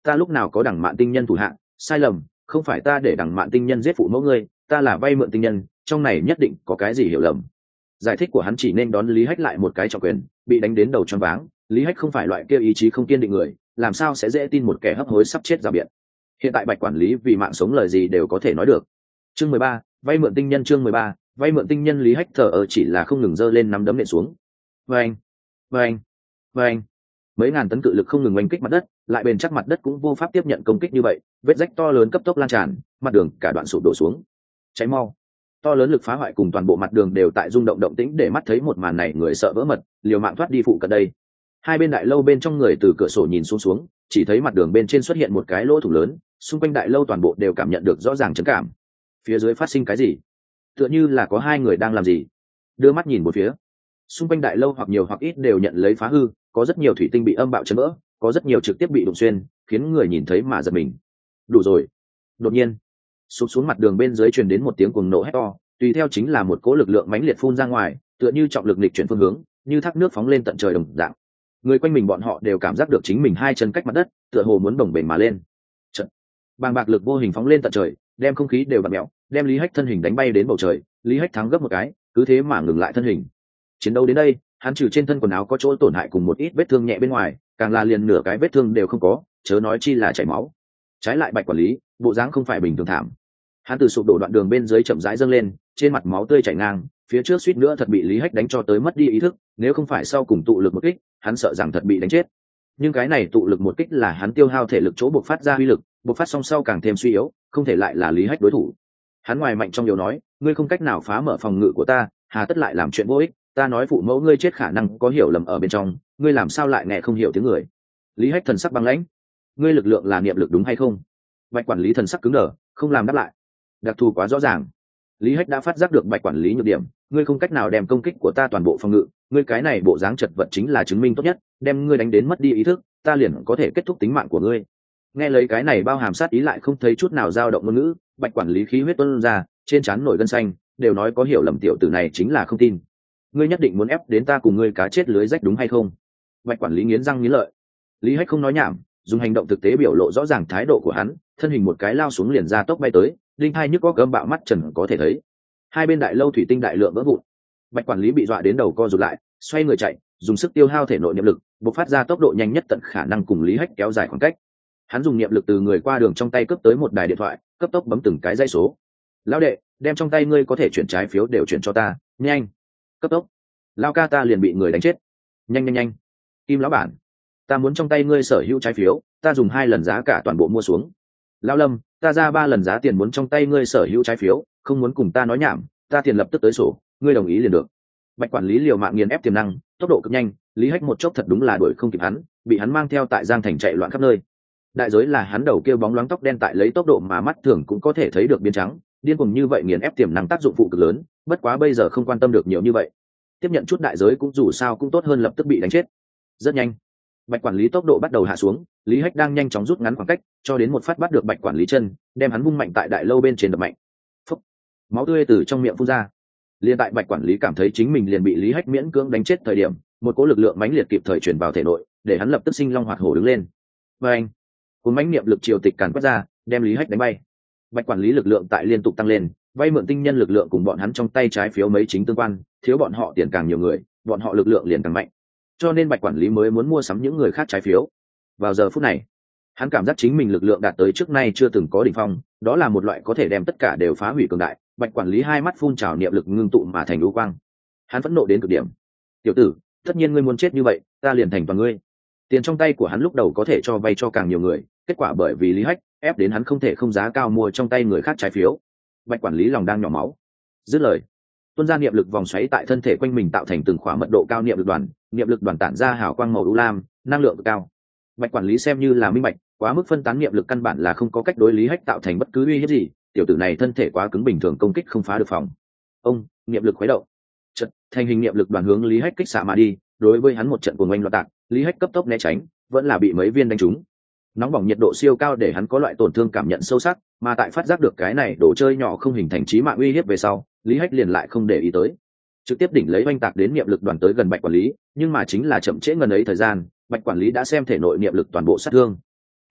ta lúc nào có đẳng mạn tinh nhân thủ hạ, sai lầm, không phải ta để đẳng mạn tinh nhân giết phụ mẫu ngươi, ta là vay mượn tinh nhân, trong này nhất định có cái gì hiểu lầm. Giải thích của hắn chỉ nên đón Lý Hách lại một cái trọng quyền, bị đánh đến đầu choáng váng. Lý Hách không phải loại kia ý chí không kiên định người, làm sao sẽ dễ tin một kẻ hấp hối sắp chết rào biện. Hiện tại Bạch quản lý vì mạng sống lời gì đều có thể nói được. Chương mười ba, vay mượn tinh nhân. Chương mười ba, vay mượn tinh nhân. Lý Hách thở ở chỉ là không ngừng giơ lên nắm đấm nện xuống. Vâng, vâng, vâng. Mấy ngàn tấn cự lực không ngừng oanh kích mặt đất, lại bền chắc mặt đất cũng vô pháp tiếp nhận công kích như vậy, vết rách to lớn cấp tốc lan tràn, mặt đường cả đoạn sụp đổ xuống. Cháy mau. To lớn lực phá hoại cùng toàn bộ mặt đường đều tại rung động động tĩnh, để mắt thấy một màn này người sợ vỡ mật, liều mạng thoát đi phụ cận đây. Hai bên đại lâu bên trong người từ cửa sổ nhìn xuống xuống, chỉ thấy mặt đường bên trên xuất hiện một cái lỗ thủng lớn, xung quanh đại lâu toàn bộ đều cảm nhận được rõ ràng chấn cảm. Phía dưới phát sinh cái gì? Tựa như là có hai người đang làm gì. Đưa mắt nhìn một phía, xung quanh đại lâu hoặc nhiều hoặc ít đều nhận lấy phá hư, có rất nhiều thủy tinh bị âm bạo chấn vỡ, có rất nhiều trực tiếp bị đụng xuyên, khiến người nhìn thấy mà giật mình. Đủ rồi. Đột nhiên, sụp xuống mặt đường bên dưới truyền đến một tiếng cuồng nộ hét to, tùy theo chính là một cỗ lực lượng mãnh liệt phun ra ngoài, tựa như trọng lực nghịch chuyển phương hướng, như thác nước phóng lên tận trời đồng dạng. Người quanh mình bọn họ đều cảm giác được chính mình hai chân cách mặt đất, tựa hồ muốn bồng bềnh mà lên. Trận bàng bạc lực vô hình phóng lên tận trời, đem không khí đều bặm mèo, đem Lý Hách thân hình đánh bay đến bầu trời. Lý Hách thắng gấp một cái, cứ thế mà ngừng lại thân hình. Chiến đấu đến đây, hắn trừ trên thân quần áo có chỗ tổn hại cùng một ít vết thương nhẹ bên ngoài, càng là liền nửa cái vết thương đều không có, chớ nói chi là chảy máu. Trái lại Bạch quản lý, bộ dáng không phải bình thường thảm. Hắn từ sụp đổ đoạn đường bên dưới chậm rãi dâng lên, trên mặt máu tươi chảy ngang, phía trước suýt nữa thật bị Lý Hách đánh cho tới mất đi ý thức, nếu không phải sau cùng tụ lực một kích, hắn sợ rằng thật bị đánh chết. Nhưng cái này tụ lực một kích là hắn tiêu hao thể lực chỗ bộc phát ra uy lực, bộc phát song sau càng thêm suy yếu, không thể lại là Lý Hách đối thủ. Hắn ngoài mạnh trong yếu nói, ngươi không cách nào phá mở phòng ngự của ta, hà tất lại làm chuyện vô ích, ta nói phụ mẫu ngươi chết khả năng có hiểu lầm ở bên trong, ngươi làm sao lại nghe không hiểu tiếng người. Lý Hách thần sắc băng lãnh, ngươi lực lượng là niệm lực đúng hay không? Bạch quản lý thần sắc cứng đờ, không làm đáp lại. Đặc thù quá rõ ràng. Lý Hách đã phát giác được Bạch quản lý nhược điểm, ngươi không cách nào đem công kích của ta toàn bộ phòng ngự, ngươi cái này bộ dáng chật vật chính là chứng minh tốt nhất, đem ngươi đánh đến mất đi ý thức, ta liền có thể kết thúc tính mạng của ngươi. Nghe lấy cái này bao hàm sát ý lại không thấy chút nào dao động ngôn ngữ, Bạch quản lý khí huyết tuôn ra, trên trán nổi gân xanh, đều nói có hiểu lầm tiểu tử này chính là không tin. Ngươi nhất định muốn ép đến ta cùng ngươi cá chết lưới rách đúng hay không? Bạch quản lý nghiến răng nghiến lợi. Lý Hách không nói nhảm, dùng hành động thực tế biểu lộ rõ ràng thái độ của hắn, thân hình một cái lao xuống liền ra tốc bay tới, linh hai nhức có gầm bạo mắt trần có thể thấy. Hai bên đại lâu thủy tinh đại lượng vỡ vụn. Bạch quản lý bị dọa đến đầu co rụt lại, xoay người chạy, dùng sức tiêu hao thể nội niệm lực, bộc phát ra tốc độ nhanh nhất tận khả năng cùng Lý Hách kéo dài khoảng cách. Hắn dùng niệm lực từ người qua đường trong tay cướp tới một đài điện thoại, cấp tốc bấm từng cái dây số. Lão đệ, đem trong tay ngươi có thể chuyển trái phiếu đều chuyển cho ta, nhanh, cấp tốc. Lao ca ta liền bị người đánh chết, nhanh nhanh nhanh. Kim lão bản, ta muốn trong tay ngươi sở hữu trái phiếu, ta dùng hai lần giá cả toàn bộ mua xuống. Lão Lâm, ta ra ba lần giá tiền muốn trong tay ngươi sở hữu trái phiếu, không muốn cùng ta nói nhảm, ta tiền lập tức tới sổ, ngươi đồng ý liền được. Bạch quản lý liều mạng nghiền ép tiềm năng, tốc độ cực nhanh, Lý Hách một chốc thật đúng là đuổi không kịp hắn, bị hắn mang theo tại Giang Thành chạy loạn khắp nơi. Đại giới là hắn đầu kia bóng loáng tóc đen tại lấy tốc độ mà mắt thường cũng có thể thấy được biến trắng, điên cuồng như vậy nghiền ép tiềm năng tác dụng phụ cực lớn, bất quá bây giờ không quan tâm được nhiều như vậy. Tiếp nhận chút đại giới cũng dù sao cũng tốt hơn lập tức bị đánh chết. Rất nhanh, Bạch quản lý tốc độ bắt đầu hạ xuống, Lý Hách đang nhanh chóng rút ngắn khoảng cách, cho đến một phát bắt được Bạch quản lý chân, đem hắn vung mạnh tại đại lâu bên trên đập mạnh. Phốc, máu tươi từ trong miệng phun ra. Liên tại Bạch quản lý cảm thấy chính mình liền bị Lý Hách miễn cưỡng đánh chết thời điểm, một cỗ lực lượng mãnh liệt kịp thời truyền vào thể nội, để hắn lập tức sinh long hoạt hổ đứng lên. Và anh, cuốn mãnh niệm lực triều tịch càn quét ra, đem Lý Hách đánh bay. Bạch quản lý lực lượng tại liên tục tăng lên, vay mượn tinh nhân lực lượng cùng bọn hắn trong tay trái phiếu mấy chính tương quan, thiếu bọn họ tiền càng nhiều người, bọn họ lực lượng liền càng mạnh. Cho nên Bạch quản lý mới muốn mua sắm những người khác trái phiếu. Vào giờ phút này, hắn cảm giác chính mình lực lượng đạt tới trước nay chưa từng có đỉnh phong, đó là một loại có thể đem tất cả đều phá hủy cường đại. Bạch quản lý hai mắt phun trào niệm lực ngưng tụ mà thành u quang. Hắn phẫn nộ đến cực điểm. Tiểu tử, tất nhiên ngươi muốn chết như vậy, ta liền thành toàn ngươi. Tiền trong tay của hắn lúc đầu có thể cho vay cho càng nhiều người, kết quả bởi vì Lý Hách ép đến hắn không thể không giá cao mua trong tay người khác trái phiếu. Bạch quản lý lòng đang nhỏ máu. Dứt lời, tuôn ra niệm lực vòng xoáy tại thân thể quanh mình tạo thành từng khóa mật độ cao niệm lực đoàn, niệm lực đoàn tản ra hào quang màu u lam, năng lượng cực cao. Bạch quản lý xem như là minh bạch, quá mức phân tán niệm lực căn bản là không có cách đối Lý Hách tạo thành bất cứ uy hiếp gì, tiểu tử này thân thể quá cứng bình thường công kích không phá được phòng. Ông, niệm lực khuấy động. Chợt, thành hình niệm lực đoàn hướng Lý Hách kích xạ mà đi, đối với hắn một trận cuồng oanh loạn tạc, Lý Hách cấp tốc né tránh, vẫn là bị mấy viên đánh trúng. Nóng bỏng nhiệt độ siêu cao để hắn có loại tổn thương cảm nhận sâu sắc, mà tại phát giác được cái này đồ chơi nhỏ không hình thành chí mạng uy hiếp về sau, Lý Hách liền lại không để ý tới, trực tiếp đỉnh lấy oanh tạc đến niệm lực đoàn tới gần Bạch quản lý, nhưng mà chính là chậm trễ ngần ấy thời gian, Bạch quản lý đã xem thể nội niệm lực toàn bộ sát thương.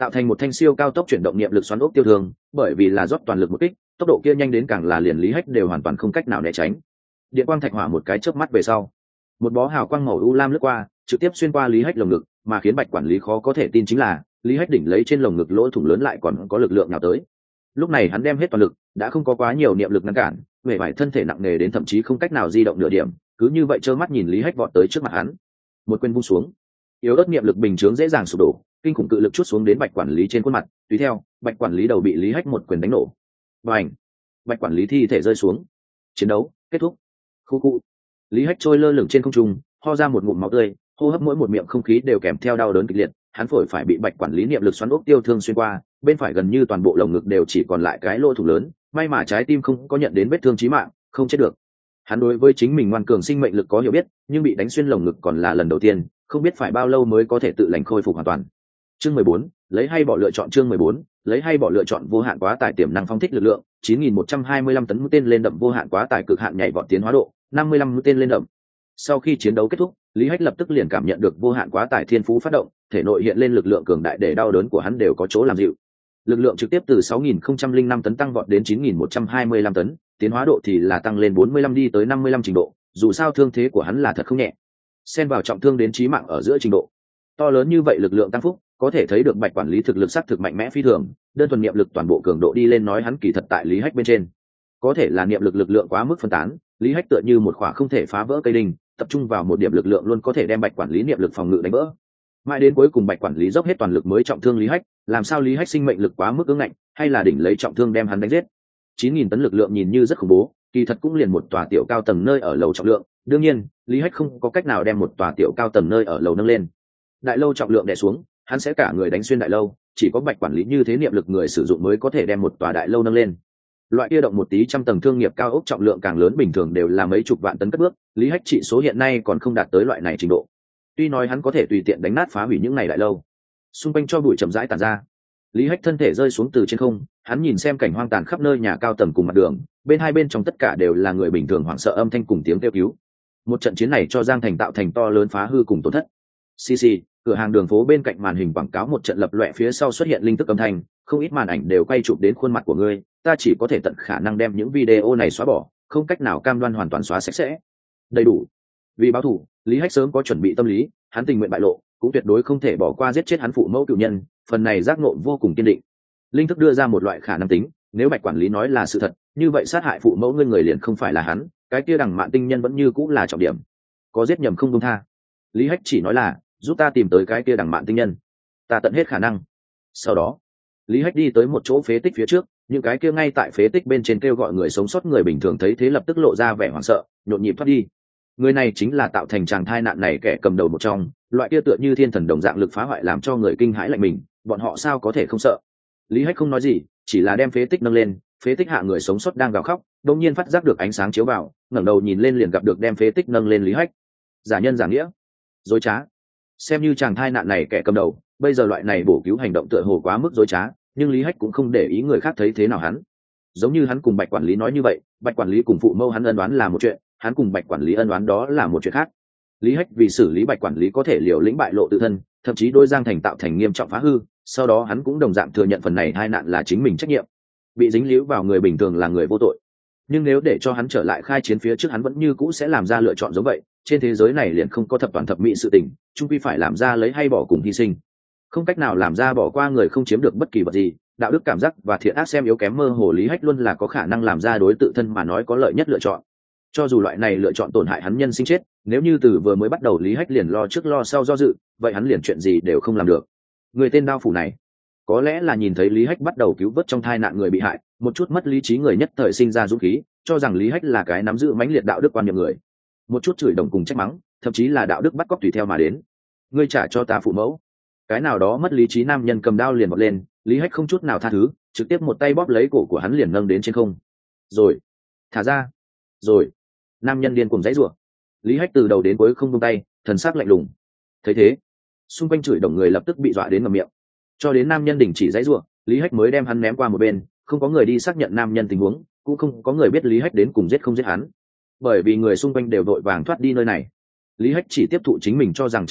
tạo thành một thanh siêu cao tốc chuyển động niệm lực xoắn ốc tiêu thương. Bởi vì là rót toàn lực một kích, tốc độ kia nhanh đến càng là liền Lý Hách đều hoàn toàn không cách nào né tránh. Điện quang thạch hỏa một cái chớp mắt về sau, một bó hào quang màu u lam lướt qua, trực tiếp xuyên qua Lý Hách lồng ngực, mà khiến Bạch quản lý khó có thể tin chính là Lý Hách đỉnh lấy trên lồng ngực lỗ thủng lớn lại còn có lực lượng nào tới. Lúc này hắn đem hết toàn lực, đã không có quá nhiều niệm lực ngăn cản, vẻ vải thân thể nặng nề đến thậm chí không cách nào di động nửa điểm, cứ như vậy trơ mắt nhìn Lý Hách vọt tới trước mặt hắn. Một quyền vung xuống, yếu ớt niệm lực bình chướng dễ dàng sụp đổ, kinh khủng cự lực chút xuống đến Bạch quản lý trên khuôn mặt, tùy theo, Bạch quản lý đầu bị Lý Hách một quyền đánh nổ. Bành! Bạch quản lý thi thể rơi xuống. Chiến đấu kết thúc. Khu khu. Lý Hách trôi lơ lửng trên không trung, ho ra một ngụm máu tươi, hô hấp mỗi một miệng không khí đều kèm theo đau đớn kịch liệt, hắn phổi phải bị Bạch quản lý niệm lực xoắn ốc tiêu thương xuyên qua, bên phải gần như toàn bộ lồng ngực đều chỉ còn lại cái lỗ thủng lớn, may mà trái tim không có nhận đến vết thương chí mạng, không chết được. Hắn đối với chính mình ngoan cường sinh mệnh lực có hiểu biết, nhưng bị đánh xuyên lồng ngực còn là lần đầu tiên, không biết phải bao lâu mới có thể tự lành khôi phục hoàn toàn. Chương mười bốn, lấy hay bỏ lựa chọn chương mười bốn, lấy hay bỏ lựa chọn vô hạn quá tải tiềm năng phóng thích lực lượng, chín nghìn một trăm hai mươi lăm tấn mũi tên lên đậm vô hạn quá tải cực hạn nhảy vọt tiến hóa độ, năm mươi lăm mũi tên lên đậm. Sau khi chiến đấu kết thúc, Lý Hách lập tức liền cảm nhận được vô hạn quá tải thiên phú phát động, thể nội hiện lên lực lượng cường đại để đau đớn của hắn đều có chỗ làm dịu. Lực lượng trực tiếp từ sáu nghìn không trăm lẻ năm tấn tăng vọt đến chín nghìn một trăm hai mươi lăm tấn, tiến hóa độ thì là tăng lên bốn mươi lăm đi tới năm mươi lăm trình độ, dù sao thương thế của hắn là thật không nhẹ. Xen vào trọng thương đến chí mạng ở giữa trình độ. To lớn như vậy lực lượng tăng phúc, có thể thấy được Bạch quản lý thực lực sắc thực mạnh mẽ phi thường, đơn thuần niệm lực toàn bộ cường độ đi lên nói hắn kỳ thật tại Lý Hách bên trên. Có thể là niệm lực lực lượng quá mức phân tán, Lý Hách tựa như một khỏa không thể phá vỡ cây đinh, tập trung vào một điểm lực lượng luôn có thể đem Bạch quản lý niệm lực phòng ngự đánh vỡ. Mãi đến cuối cùng Bạch quản lý dốc hết toàn lực mới trọng thương Lý Hách, làm sao Lý Hách sinh mệnh lực quá mức ương ngạnh, hay là đỉnh lấy trọng thương đem hắn đánh giết. chín nghìn tấn lực lượng nhìn như rất khủng bố, kỳ thật cũng liền một tòa tiểu cao tầng nơi ở lầu trọng lượng, đương nhiên, Lý Hách không có cách nào đem một tòa tiểu cao tầng nơi ở lầu nâng lên. Đại lâu trọng lượng đè xuống, hắn sẽ cả người đánh xuyên đại lâu, chỉ có Bạch quản lý như thế niệm lực người sử dụng mới có thể đem một tòa đại lâu nâng lên. Loại kia động một tí trăm tầng thương nghiệp cao ốc trọng lượng càng lớn bình thường đều là mấy chục vạn tấn cất bước, Lý Hách trị số hiện nay còn không đạt tới loại này trình độ. Tuy nói hắn có thể tùy tiện đánh nát phá hủy những này đại lâu, xung quanh cho bụi chậm rãi tàn ra. Lý Hách thân thể rơi xuống từ trên không, hắn nhìn xem cảnh hoang tàn khắp nơi nhà cao tầng cùng mặt đường, bên hai bên trong tất cả đều là người bình thường hoảng sợ âm thanh cùng tiếng kêu cứu. Một trận chiến này cho Giang Thành tạo thành to lớn phá hư cùng tổn thất. xê xê, cửa hàng đường phố bên cạnh màn hình quảng cáo một trận lập loè phía sau xuất hiện linh tức âm thanh, không ít màn ảnh đều quay chụp đến khuôn mặt của ngươi, ta chỉ có thể tận khả năng đem những video này xóa bỏ, không cách nào cam đoan hoàn toàn xóa sạch sẽ. Đầy đủ. Vì báo thù, Lý Hách sớm có chuẩn bị tâm lý, hắn tình nguyện bại lộ, cũng tuyệt đối không thể bỏ qua giết chết hắn phụ mẫu cựu nhân, phần này giác ngộ vô cùng kiên định. Linh thức đưa ra một loại khả năng tính, nếu Bạch quản lý nói là sự thật, như vậy sát hại phụ mẫu ngươi người liền không phải là hắn, cái kia đằng mạn tinh nhân vẫn như cũng là trọng điểm. Có giết nhầm không buông tha. Lý Hách chỉ nói là, giúp ta tìm tới cái kia đằng mạn tinh nhân, ta tận hết khả năng. Sau đó, Lý Hách đi tới một chỗ phế tích phía trước, những cái kia ngay tại phế tích bên trên kêu gọi người sống sót người bình thường thấy thế lập tức lộ ra vẻ hoảng sợ, nhộn nhịp thoát đi. Người này chính là tạo thành tràng thai nạn này kẻ cầm đầu một trong, loại kia tựa như thiên thần đồng dạng lực phá hoại làm cho người kinh hãi lạnh mình, bọn họ sao có thể không sợ. Lý Hách không nói gì, chỉ là đem phế tích nâng lên, phế tích hạ người sống sót đang gào khóc, đột nhiên phát giác được ánh sáng chiếu vào, ngẩng đầu nhìn lên liền gặp được đem phế tích nâng lên Lý Hách. Giả nhân giả nghĩa, dối trá. Xem như chàng thai nạn này kẻ cầm đầu, bây giờ loại này bổ cứu hành động tựa hồ quá mức dối trá, nhưng Lý Hách cũng không để ý người khác thấy thế nào hắn. Giống như hắn cùng Bạch quản lý nói như vậy, Bạch quản lý cùng phụ mâu hắn ân đoán là một chuyện, hắn cùng Bạch quản lý ân đoán đó là một chuyện khác. Lý Hách vì xử lý Bạch quản lý có thể liều lĩnh bại lộ tự thân, thậm chí đôi Giang Thành tạo thành nghiêm trọng phá hư, sau đó hắn cũng đồng dạng thừa nhận phần này tai nạn là chính mình trách nhiệm. Bị dính líu vào người bình thường là người vô tội, nhưng nếu để cho hắn trở lại khai chiến phía trước hắn vẫn như cũ sẽ làm ra lựa chọn giống vậy, trên thế giới này liền không có thập toàn thập mỹ sự tình, chung quy phải làm ra lấy hay bỏ cùng hy sinh. Không cách nào làm ra bỏ qua người không chiếm được bất kỳ vật gì, đạo đức cảm giác và thiện ác xem yếu kém mơ hồ, Lý Hách luôn là có khả năng làm ra đối tự thân mà nói có lợi nhất lựa chọn. Cho dù loại này lựa chọn tổn hại hắn nhân sinh chết, nếu như từ vừa mới bắt đầu Lý Hách liền lo trước lo sau do dự, vậy hắn liền chuyện gì đều không làm được. Người tên đao phủ này, có lẽ là nhìn thấy Lý Hách bắt đầu cứu vớt trong thai nạn người bị hại, một chút mất lý trí người nhất thời sinh ra dũng khí, cho rằng Lý Hách là cái nắm giữ mãnh liệt đạo đức quan niệm người. Một chút chửi đồng cùng trách mắng, thậm chí là đạo đức bắt cóc tùy theo mà đến. Ngươi trả cho ta phụ mẫu. Cái nào đó mất lý trí nam nhân cầm đao liền vọt lên, Lý Hách không chút nào tha thứ, trực tiếp một tay bóp lấy cổ của hắn liền nâng đến trên không. Rồi, thả ra. Rồi. Nam nhân điên cuồng giãy giụa. Lý Hách từ đầu đến cuối không buông tay, thần sắc lạnh lùng. Thấy thế, xung quanh chửi đồng người lập tức bị dọa đến ngậm miệng. Cho đến nam nhân đình chỉ giãy giụa, Lý Hách mới đem hắn ném qua một bên, không có người đi xác nhận nam nhân tình huống, cũng không có người biết Lý Hách đến cùng giết không giết hắn. Bởi vì người xung quanh đều vội vàng thoát đi nơi này. Lý Hách chỉ tiếp thụ chính mình cho rằng trách nhiệm,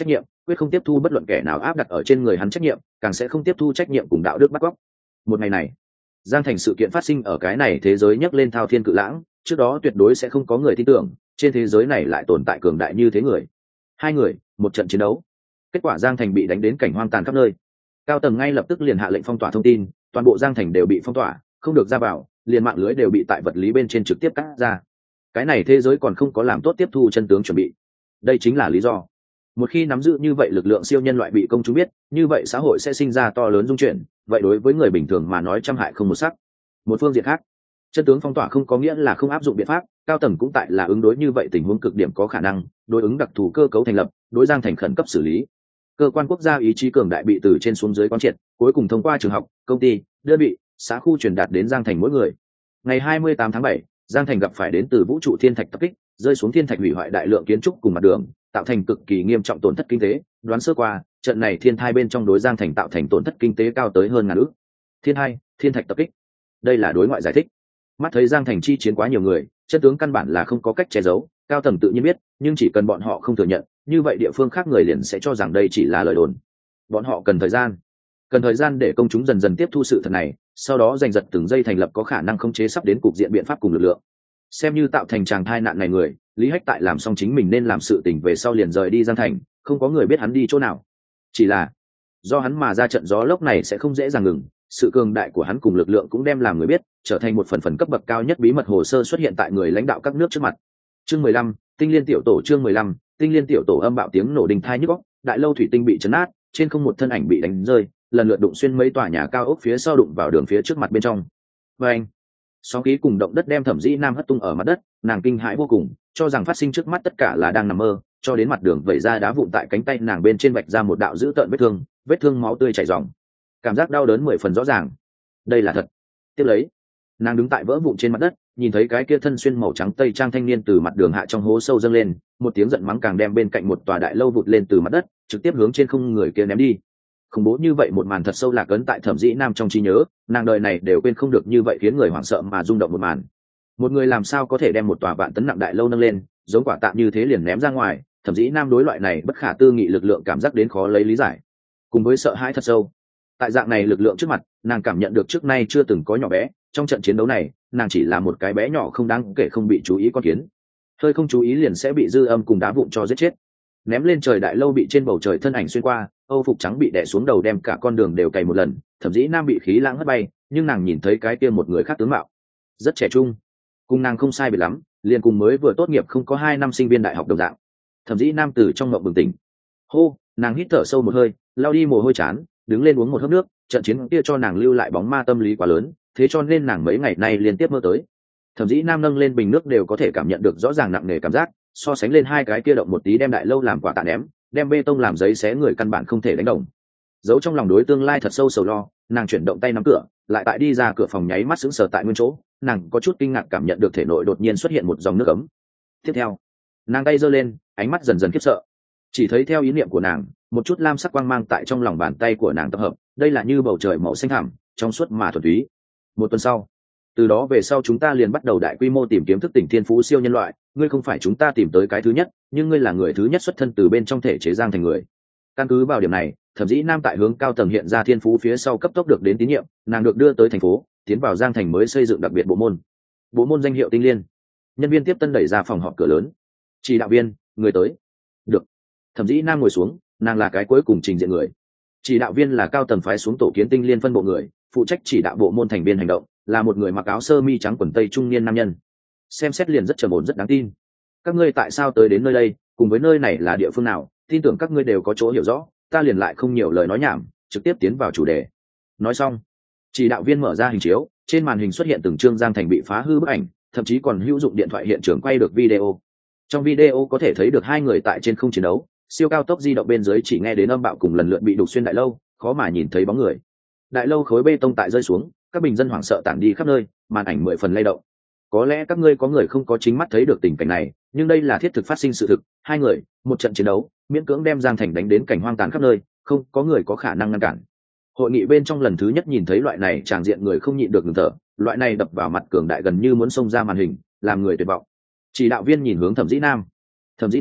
quyết không tiếp thu bất luận kẻ nào áp đặt ở trên người hắn trách nhiệm, càng sẽ không tiếp thu trách nhiệm cùng đạo đức bắt cóc. Một ngày này, Giang Thành sự kiện phát sinh ở cái này thế giới nhấc lên thao thiên cự lãng, trước đó tuyệt đối sẽ không có người tin tưởng trên thế giới này lại tồn tại cường đại như thế người. Hai người, một trận chiến đấu. Kết quả Giang Thành bị đánh đến cảnh hoang tàn khắp nơi. Cao tầng ngay lập tức liền hạ lệnh phong tỏa thông tin, toàn bộ Giang Thành đều bị phong tỏa, không được ra vào, liền mạng lưới đều bị tại vật lý bên trên trực tiếp cắt ra. Cái này thế giới còn không có làm tốt tiếp thu chân tướng chuẩn bị. Đây chính là lý do. Một khi nắm giữ như vậy lực lượng siêu nhân loại bị công chúng biết, như vậy xã hội sẽ sinh ra to lớn dung chuyển, vậy đối với người bình thường mà nói trăm hại không một sắc. Một phương diện khác, chân tướng phong tỏa không có nghĩa là không áp dụng biện pháp, cao tầng cũng tại là ứng đối như vậy tình huống cực điểm có khả năng, đối ứng đặc thù cơ cấu thành lập, đối Giang Thành khẩn cấp xử lý. Cơ quan quốc gia ý chí cường đại bị từ trên xuống dưới quán triệt, cuối cùng thông qua trường học, công ty, đơn vị, xã khu truyền đạt đến Giang Thành mỗi người. Ngày hai mươi tám tháng bảy, Giang Thành gặp phải đến từ vũ trụ thiên thạch tập kích, rơi xuống thiên thạch hủy hoại đại lượng kiến trúc cùng mặt đường, tạo thành cực kỳ nghiêm trọng tổn thất kinh tế. Đoán sơ qua, trận này thiên thai bên trong đối Giang Thành tạo thành tổn thất kinh tế cao tới hơn ngàn ức. Thiên thai, thiên thạch tập kích. Đây là đối ngoại giải thích. Mắt thấy Giang Thành chi chiến quá nhiều người, chân tướng căn bản là không có cách che giấu, cao tầng tự nhiên biết, nhưng chỉ cần bọn họ không thừa nhận, như vậy địa phương khác người liền sẽ cho rằng đây chỉ là lời đồn. Bọn họ cần thời gian, cần thời gian để công chúng dần dần tiếp thu sự thật này, sau đó giành giật từng giây thành lập có khả năng khống chế sắp đến cục diện biện pháp cùng lực lượng. Xem như tạo thành tràng thai nạn này người, Lý Hách tại làm xong chính mình nên làm sự tình về sau liền rời đi Giang Thành, không có người biết hắn đi chỗ nào. Chỉ là do hắn mà ra trận gió lốc này sẽ không dễ dàng ngừng, sự cường đại của hắn cùng lực lượng cũng đem làm người biết, trở thành một phần phần cấp bậc cao nhất bí mật hồ sơ xuất hiện tại người lãnh đạo các nước trước mặt. Chương mười lăm, Tinh Liên tiểu tổ. Chương mười lăm, Tinh Liên tiểu tổ. Âm bạo tiếng nổ đình thai nhức óc, đại lâu thủy tinh bị chấn nát, trên không một thân ảnh bị đánh rơi, lần lượt đụng xuyên mấy tòa nhà cao ốc phía sau, đụng vào đường phía trước mặt bên trong. Và anh, sóng khí cùng động đất đem Thẩm Dĩ Nam hất tung ở mặt đất, nàng kinh hãi vô cùng, cho rằng phát sinh trước mắt tất cả là đang nằm mơ, cho đến mặt đường vẩy ra đá vụn tại cánh tay nàng bên trên vạch ra một đạo dữ tợn vết thương, vết thương máu tươi chảy ròng, cảm giác đau đớn mười phần rõ ràng. Đây là thật. Tiếp lấy, nàng đứng tại vỡ vụn trên mặt đất, nhìn thấy cái kia thân xuyên màu trắng tây trang thanh niên từ mặt đường hạ trong hố sâu dâng lên, một tiếng giận mắng càng đem bên cạnh một tòa đại lâu vụt lên từ mặt đất, trực tiếp hướng trên không người kia ném đi. Khủng bố như vậy một màn thật sâu lạc ấn tại Thẩm Dĩ Nam trong trí nhớ, nàng đời này đều quên không được như vậy khiến người hoảng sợ mà rung động một màn. Một người làm sao có thể đem một tòa vạn tấn nặng đại lâu nâng lên, giống quả tạm như thế liền ném ra ngoài, Thẩm Dĩ Nam đối loại này bất khả tư nghị lực lượng cảm giác đến khó lấy lý giải, cùng với sợ hãi thật sâu. Tại dạng này lực lượng trước mặt, nàng cảm nhận được trước nay chưa từng có nhỏ bé, trong trận chiến đấu này, nàng chỉ là một cái bé nhỏ không đáng kể không bị chú ý con kiến. Hơi không chú ý liền sẽ bị dư âm cùng đá vụn cho giết chết. Ném lên trời đại lâu bị trên bầu trời thân ảnh xuyên qua, Âu phục trắng bị đè xuống đầu đem cả con đường đều cày một lần, Thẩm Dĩ Nam bị khí lãng hất bay, nhưng nàng nhìn thấy cái kia một người khác tướng mạo rất trẻ trung, cùng nàng không sai biệt lắm, liền cùng mới vừa tốt nghiệp không có hai năm sinh viên đại học đồng dạng. Thẩm Dĩ Nam từ trong mộng bừng tỉnh. Hô, nàng hít thở sâu một hơi, lao đi mồ hôi chán, đứng lên uống một hớp nước, trận chiến kia cho nàng lưu lại bóng ma tâm lý quá lớn, thế cho nên nàng mấy ngày nay liên tiếp mơ tới. Thẩm Dĩ Nam nâng lên bình nước đều có thể cảm nhận được rõ ràng nặng nề cảm giác, so sánh lên hai cái kia động một tí đem đại lâu làm quả tạ ném, đem bê tông làm giấy xé người căn bản không thể đánh đồng. Giấu trong lòng đối tương lai thật sâu sầu lo, nàng chuyển động tay nắm cửa, lại tại đi ra cửa phòng nháy mắt sững sờ tại nguyên chỗ, nàng có chút kinh ngạc cảm nhận được thể nội đột nhiên xuất hiện một dòng nước ấm. Tiếp theo, nàng tay giơ lên, ánh mắt dần dần khiếp sợ. Chỉ thấy theo ý niệm của nàng, một chút lam sắc quang mang tại trong lòng bàn tay của nàng tập hợp, đây là như bầu trời màu xanh thẳm, trong suốt mà thuần túy. Một tuần sau, từ đó về sau chúng ta liền bắt đầu đại quy mô tìm kiếm thức tỉnh thiên phú siêu nhân loại, ngươi không phải chúng ta tìm tới cái thứ nhất, nhưng ngươi là người thứ nhất xuất thân từ bên trong thể chế Giang Thành người. Căn cứ vào điểm này, Thẩm Dĩ Nam tại hướng cao tầng hiện ra thiên phú phía sau cấp tốc được đến tín nhiệm, nàng được đưa tới thành phố, tiến vào Giang Thành mới xây dựng đặc biệt bộ môn. Bộ môn danh hiệu Tinh Liên. Nhân viên tiếp tân đẩy ra phòng họp cửa lớn. Chỉ đạo viên, người tới. Được. Thẩm Dĩ Nam ngồi xuống, nàng là cái cuối cùng trình diện người. Chỉ đạo viên là cao tầng phái xuống tổ kiến Tinh Liên phân bộ người, phụ trách chỉ đạo bộ môn thành viên hành động, là một người mặc áo sơ mi trắng quần tây trung niên nam nhân. Xem xét liền rất trầm ổn rất đáng tin. Các ngươi tại sao tới đến nơi đây, cùng với nơi này là địa phương nào, tin tưởng các ngươi đều có chỗ hiểu rõ, ta liền lại không nhiều lời nói nhảm, trực tiếp tiến vào chủ đề. Nói xong, chỉ đạo viên mở ra hình chiếu, trên màn hình xuất hiện từng chương Giang Thành bị phá hư bức ảnh, thậm chí còn hữu dụng điện thoại hiện trường quay được video. Trong video có thể thấy được hai người tại trên không chiến đấu, siêu cao tốc di động bên dưới chỉ nghe đến âm bạo cùng lần lượt bị đục xuyên đại lâu, khó mà nhìn thấy bóng người. Đại lâu khối bê tông tại rơi xuống, các bình dân hoảng sợ tản đi khắp nơi, màn ảnh mười phần lay động. Có lẽ các ngươi có người không có chính mắt thấy được tình cảnh này, nhưng đây là thiết thực phát sinh sự thực, hai người, một trận chiến đấu, miễn cưỡng đem Giang Thành đánh đến cảnh hoang tàn khắp nơi, không có người có khả năng ngăn cản. Hội nghị bên trong lần thứ nhất nhìn thấy loại này tràng diện người không nhịn được ngừng thở, loại này đập vào mặt cường đại gần như muốn xông ra màn hình, làm người tuyệt vọng. Chỉ đạo viên nhìn hướng Thẩm Dĩ Nam. Thẩm Dĩ Nam,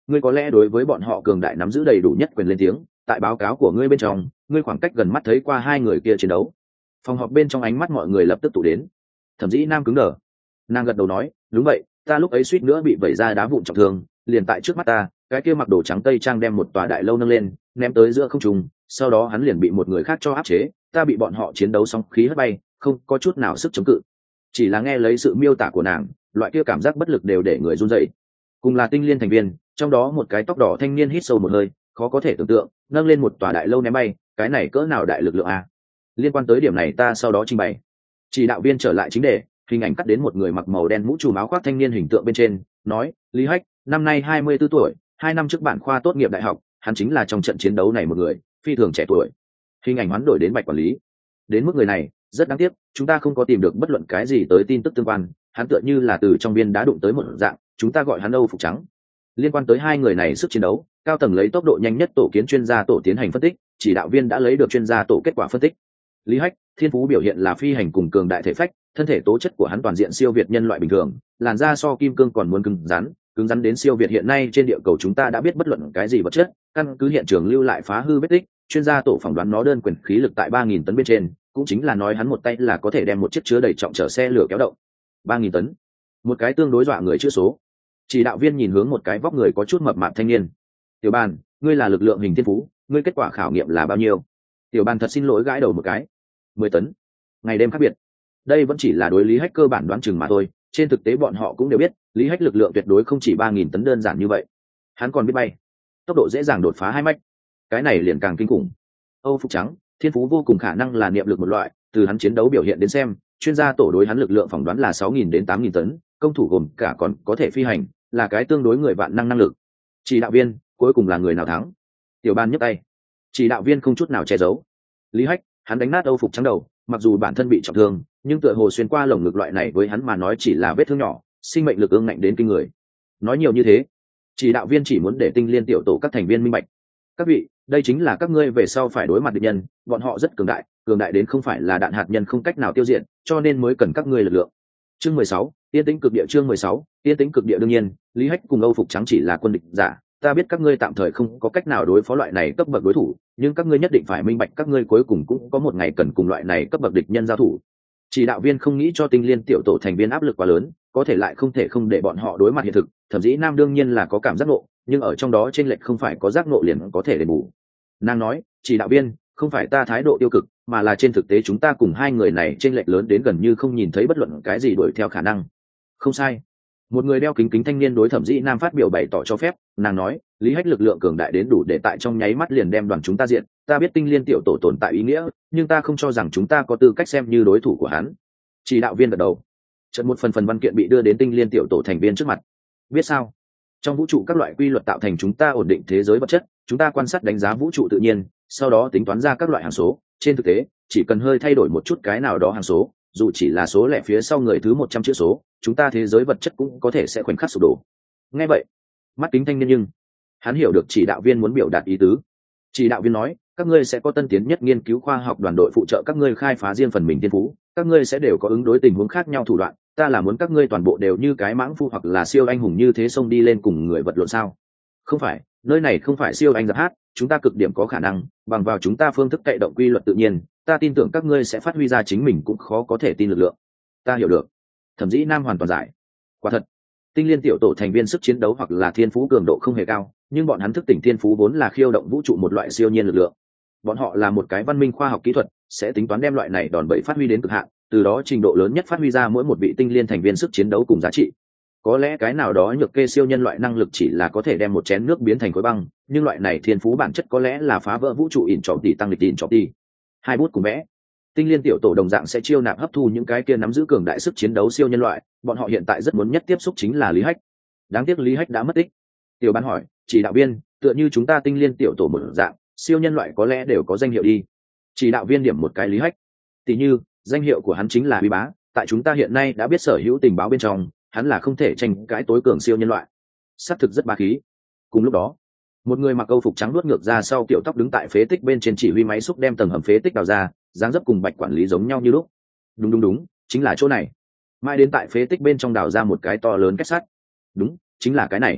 ngươi có lẽ đối với bọn họ cường đại nắm giữ đầy đủ nhất quyền lên tiếng. Tại báo cáo của ngươi bên trong, ngươi khoảng cách gần mắt thấy qua hai người kia chiến đấu. Phòng họp bên trong ánh mắt mọi người lập tức tụ đến. Thẩm Dĩ Nam cứng đờ, nàng gật đầu nói, đúng vậy, ta lúc ấy suýt nữa bị vẩy ra đá vụn trọng thương, liền tại trước mắt ta, cái kia mặc đồ trắng tây trang đem một tòa đại lâu nâng lên, ném tới giữa không trung, sau đó hắn liền bị một người khác cho áp chế, ta bị bọn họ chiến đấu xong khí hất bay, không có chút nào sức chống cự. Chỉ là nghe lấy sự miêu tả của nàng, loại kia cảm giác bất lực đều để người run rẩy. Cùng là tinh liên thành viên, trong đó một cái tóc đỏ thanh niên hít sâu một hơi, khó có thể tưởng tượng, nâng lên một tòa đại lâu ném bay, cái này cỡ nào đại lực lượng a? Liên quan tới điểm này ta sau đó trình bày. Chỉ đạo viên trở lại chính đề, hình ảnh cắt đến một người mặc màu đen mũ trùm áo khoác thanh niên hình tượng bên trên, nói, Lý Hách, năm nay hai mươi tư tuổi, hai năm trước bản khoa tốt nghiệp đại học, hắn chính là trong trận chiến đấu này một người, phi thường trẻ tuổi. Hình ảnh hoán đổi đến Bạch quản lý. Đến mức người này, rất đáng tiếc, chúng ta không có tìm được bất luận cái gì tới tin tức tương quan, hắn tựa như là từ trong biên đá đụng tới một dạng, chúng ta gọi hắn Âu Phục Trắng. Liên quan tới hai người này sức chiến đấu, cao tầng lấy tốc độ nhanh nhất tổ kiến chuyên gia tổ tiến hành phân tích, chỉ đạo viên đã lấy được chuyên gia tổ kết quả phân tích. Lý Hách, thiên phú biểu hiện là phi hành cùng cường đại thể phách, thân thể tố chất của hắn toàn diện siêu việt nhân loại bình thường, làn da so kim cương còn muốn cứng rắn, cứng rắn đến siêu việt hiện nay trên địa cầu chúng ta đã biết bất luận cái gì vật chất, căn cứ hiện trường lưu lại phá hư vết tích, chuyên gia tổ phỏng đoán nó đơn quyền khí lực tại ba nghìn tấn bên trên, cũng chính là nói hắn một tay là có thể đem một chiếc chứa đầy trọng chở xe lửa kéo động. ba nghìn tấn, một cái tương đối dọa người chữ số. Chỉ đạo viên nhìn hướng một cái vóc người có chút mập mạp thanh niên. Tiểu Bàn, ngươi là lực lượng hình thiên phú, ngươi kết quả khảo nghiệm là bao nhiêu? Tiểu Bàn thật xin lỗi gãi đầu một cái. mười tấn. Ngày đêm khác biệt. Đây vẫn chỉ là đối Lý Hách cơ bản đoán chừng mà thôi, trên thực tế bọn họ cũng đều biết, Lý Hách lực lượng tuyệt đối không chỉ ba nghìn tấn đơn giản như vậy. Hắn còn biết bay, tốc độ dễ dàng đột phá hai mạch. Cái này liền càng kinh khủng. Âu Phục Trắng, thiên phú vô cùng khả năng là niệm lực một loại, từ hắn chiến đấu biểu hiện đến xem, chuyên gia tổ đối hắn lực lượng phỏng đoán là sáu nghìn đến tám nghìn tấn, công thủ gồm cả còn có thể phi hành, là cái tương đối người vạn năng năng lực. Chỉ đạo viên, cuối cùng là người nào thắng? Tiểu Ban nhấc tay. Chỉ đạo viên không chút nào che giấu. Lý Hách, hắn đánh nát Âu Phục Trắng đầu, mặc dù bản thân bị trọng thương, nhưng tựa hồ xuyên qua lồng ngực loại này với hắn mà nói chỉ là vết thương nhỏ, sinh mệnh lực ương ngạnh đến kinh người. Nói nhiều như thế, chỉ đạo viên chỉ muốn để tinh liên tiểu tổ các thành viên minh bạch. Các vị, đây chính là các ngươi về sau phải đối mặt địch nhân, bọn họ rất cường đại, cường đại đến không phải là đạn hạt nhân không cách nào tiêu diệt, cho nên mới cần các ngươi lực lượng. Chương mười sáu, Tiên tĩnh cực địa. Chương mười sáu, Tiên tĩnh cực địa. Đương nhiên, Lý Hách cùng Âu Phục Trắng chỉ là quân địch giả, ta biết các ngươi tạm thời không có cách nào đối phó loại này cấp bậc đối thủ, nhưng các ngươi nhất định phải minh bạch các ngươi cuối cùng cũng có một ngày cần cùng loại này cấp bậc địch nhân giao thủ. Chỉ đạo viên không nghĩ cho tinh liên tiểu tổ thành viên áp lực quá lớn, có thể lại không thể không để bọn họ đối mặt hiện thực, thậm chí Nam đương nhiên là có cảm giác ngộ, nhưng ở trong đó trên lệch không phải có giác ngộ liền có thể đền bù. Nàng nói, chỉ đạo viên, không phải ta thái độ tiêu cực, mà là trên thực tế chúng ta cùng hai người này trên lệch lớn đến gần như không nhìn thấy bất luận cái gì đuổi theo khả năng. Không sai. Một người đeo kính kính thanh niên đối Thẩm Dĩ Nam phát biểu bày tỏ cho phép, nàng nói, Lý Hách lực lượng cường đại đến đủ để tại trong nháy mắt liền đem đoàn chúng ta diện, ta biết tinh liên tiểu tổ tồn tại ý nghĩa, nhưng ta không cho rằng chúng ta có tư cách xem như đối thủ của hắn. Chỉ đạo viên gật đầu. Trận một phần phần văn kiện bị đưa đến tinh liên tiểu tổ thành viên trước mặt. Biết sao? Trong vũ trụ các loại quy luật tạo thành chúng ta ổn định thế giới vật chất, chúng ta quan sát đánh giá vũ trụ tự nhiên, sau đó tính toán ra các loại hằng số, trên thực tế, chỉ cần hơi thay đổi một chút cái nào đó hằng số, dù chỉ là số lẻ phía sau người thứ một trăm chữ số, chúng ta thế giới vật chất cũng có thể sẽ khoảnh khắc sụp đổ. Nghe vậy, mắt kính thanh niên nhưng hắn hiểu được chỉ đạo viên muốn biểu đạt ý tứ. Chỉ đạo viên nói, các ngươi sẽ có tân tiến nhất nghiên cứu khoa học đoàn đội phụ trợ các ngươi khai phá riêng phần mình thiên phú, các ngươi sẽ đều có ứng đối tình huống khác nhau thủ đoạn, ta là muốn các ngươi toàn bộ đều như cái mãng phu hoặc là siêu anh hùng như thế xông đi lên cùng người vật lộn sao? Không phải, nơi này không phải siêu anh giáp hát, chúng ta cực điểm có khả năng bằng vào chúng ta phương thức cậy động quy luật tự nhiên, ta tin tưởng các ngươi sẽ phát huy ra chính mình cũng khó có thể tin lực lượng. Ta hiểu được. Thẩm Dĩ Nam hoàn toàn giải. Quả thật, tinh liên tiểu tổ thành viên sức chiến đấu hoặc là thiên phú cường độ không hề cao, nhưng bọn hắn thức tỉnh thiên phú vốn là khiêu động vũ trụ một loại siêu nhiên lực lượng. Bọn họ là một cái văn minh khoa học kỹ thuật, sẽ tính toán đem loại này đòn bẩy phát huy đến cực hạn, từ đó trình độ lớn nhất phát huy ra mỗi một vị tinh liên thành viên sức chiến đấu cùng giá trị. Có lẽ cái nào đó nhược kê siêu nhân loại năng lực chỉ là có thể đem một chén nước biến thành khối băng, nhưng loại này thiên phú bản chất có lẽ là phá vỡ vũ trụ ỉn trọng tỷ tăng lịch ỉn trọng tỷ. Hai bút cùng vẽ, tinh liên tiểu tổ đồng dạng sẽ chiêu nạp hấp thu những cái kia nắm giữ cường đại sức chiến đấu siêu nhân loại, bọn họ hiện tại rất muốn nhất tiếp xúc chính là Lý Hách. Đáng tiếc Lý Hách đã mất tích. Tiểu Ban hỏi, chỉ đạo viên, tựa như chúng ta tinh liên tiểu tổ một dạng, siêu nhân loại có lẽ đều có danh hiệu đi. Chỉ đạo viên điểm một cái Lý Hách. Tỷ như, danh hiệu của hắn chính là Uy Bá, tại chúng ta hiện nay đã biết sở hữu tình báo bên trong, hắn là không thể tranh cãi tối cường siêu nhân loại. Xác thực rất bá khí. Cùng lúc đó, một người mặc câu phục trắng nuốt ngược ra sau kiểu tóc đứng tại phế tích bên trên chỉ huy máy xúc đem tầng hầm phế tích đào ra, dáng dấp cùng Bạch quản lý giống nhau như lúc. Đúng đúng đúng, chính là chỗ này. Mai đến tại phế tích bên trong đào ra một cái to lớn kết sắt. Đúng, chính là cái này.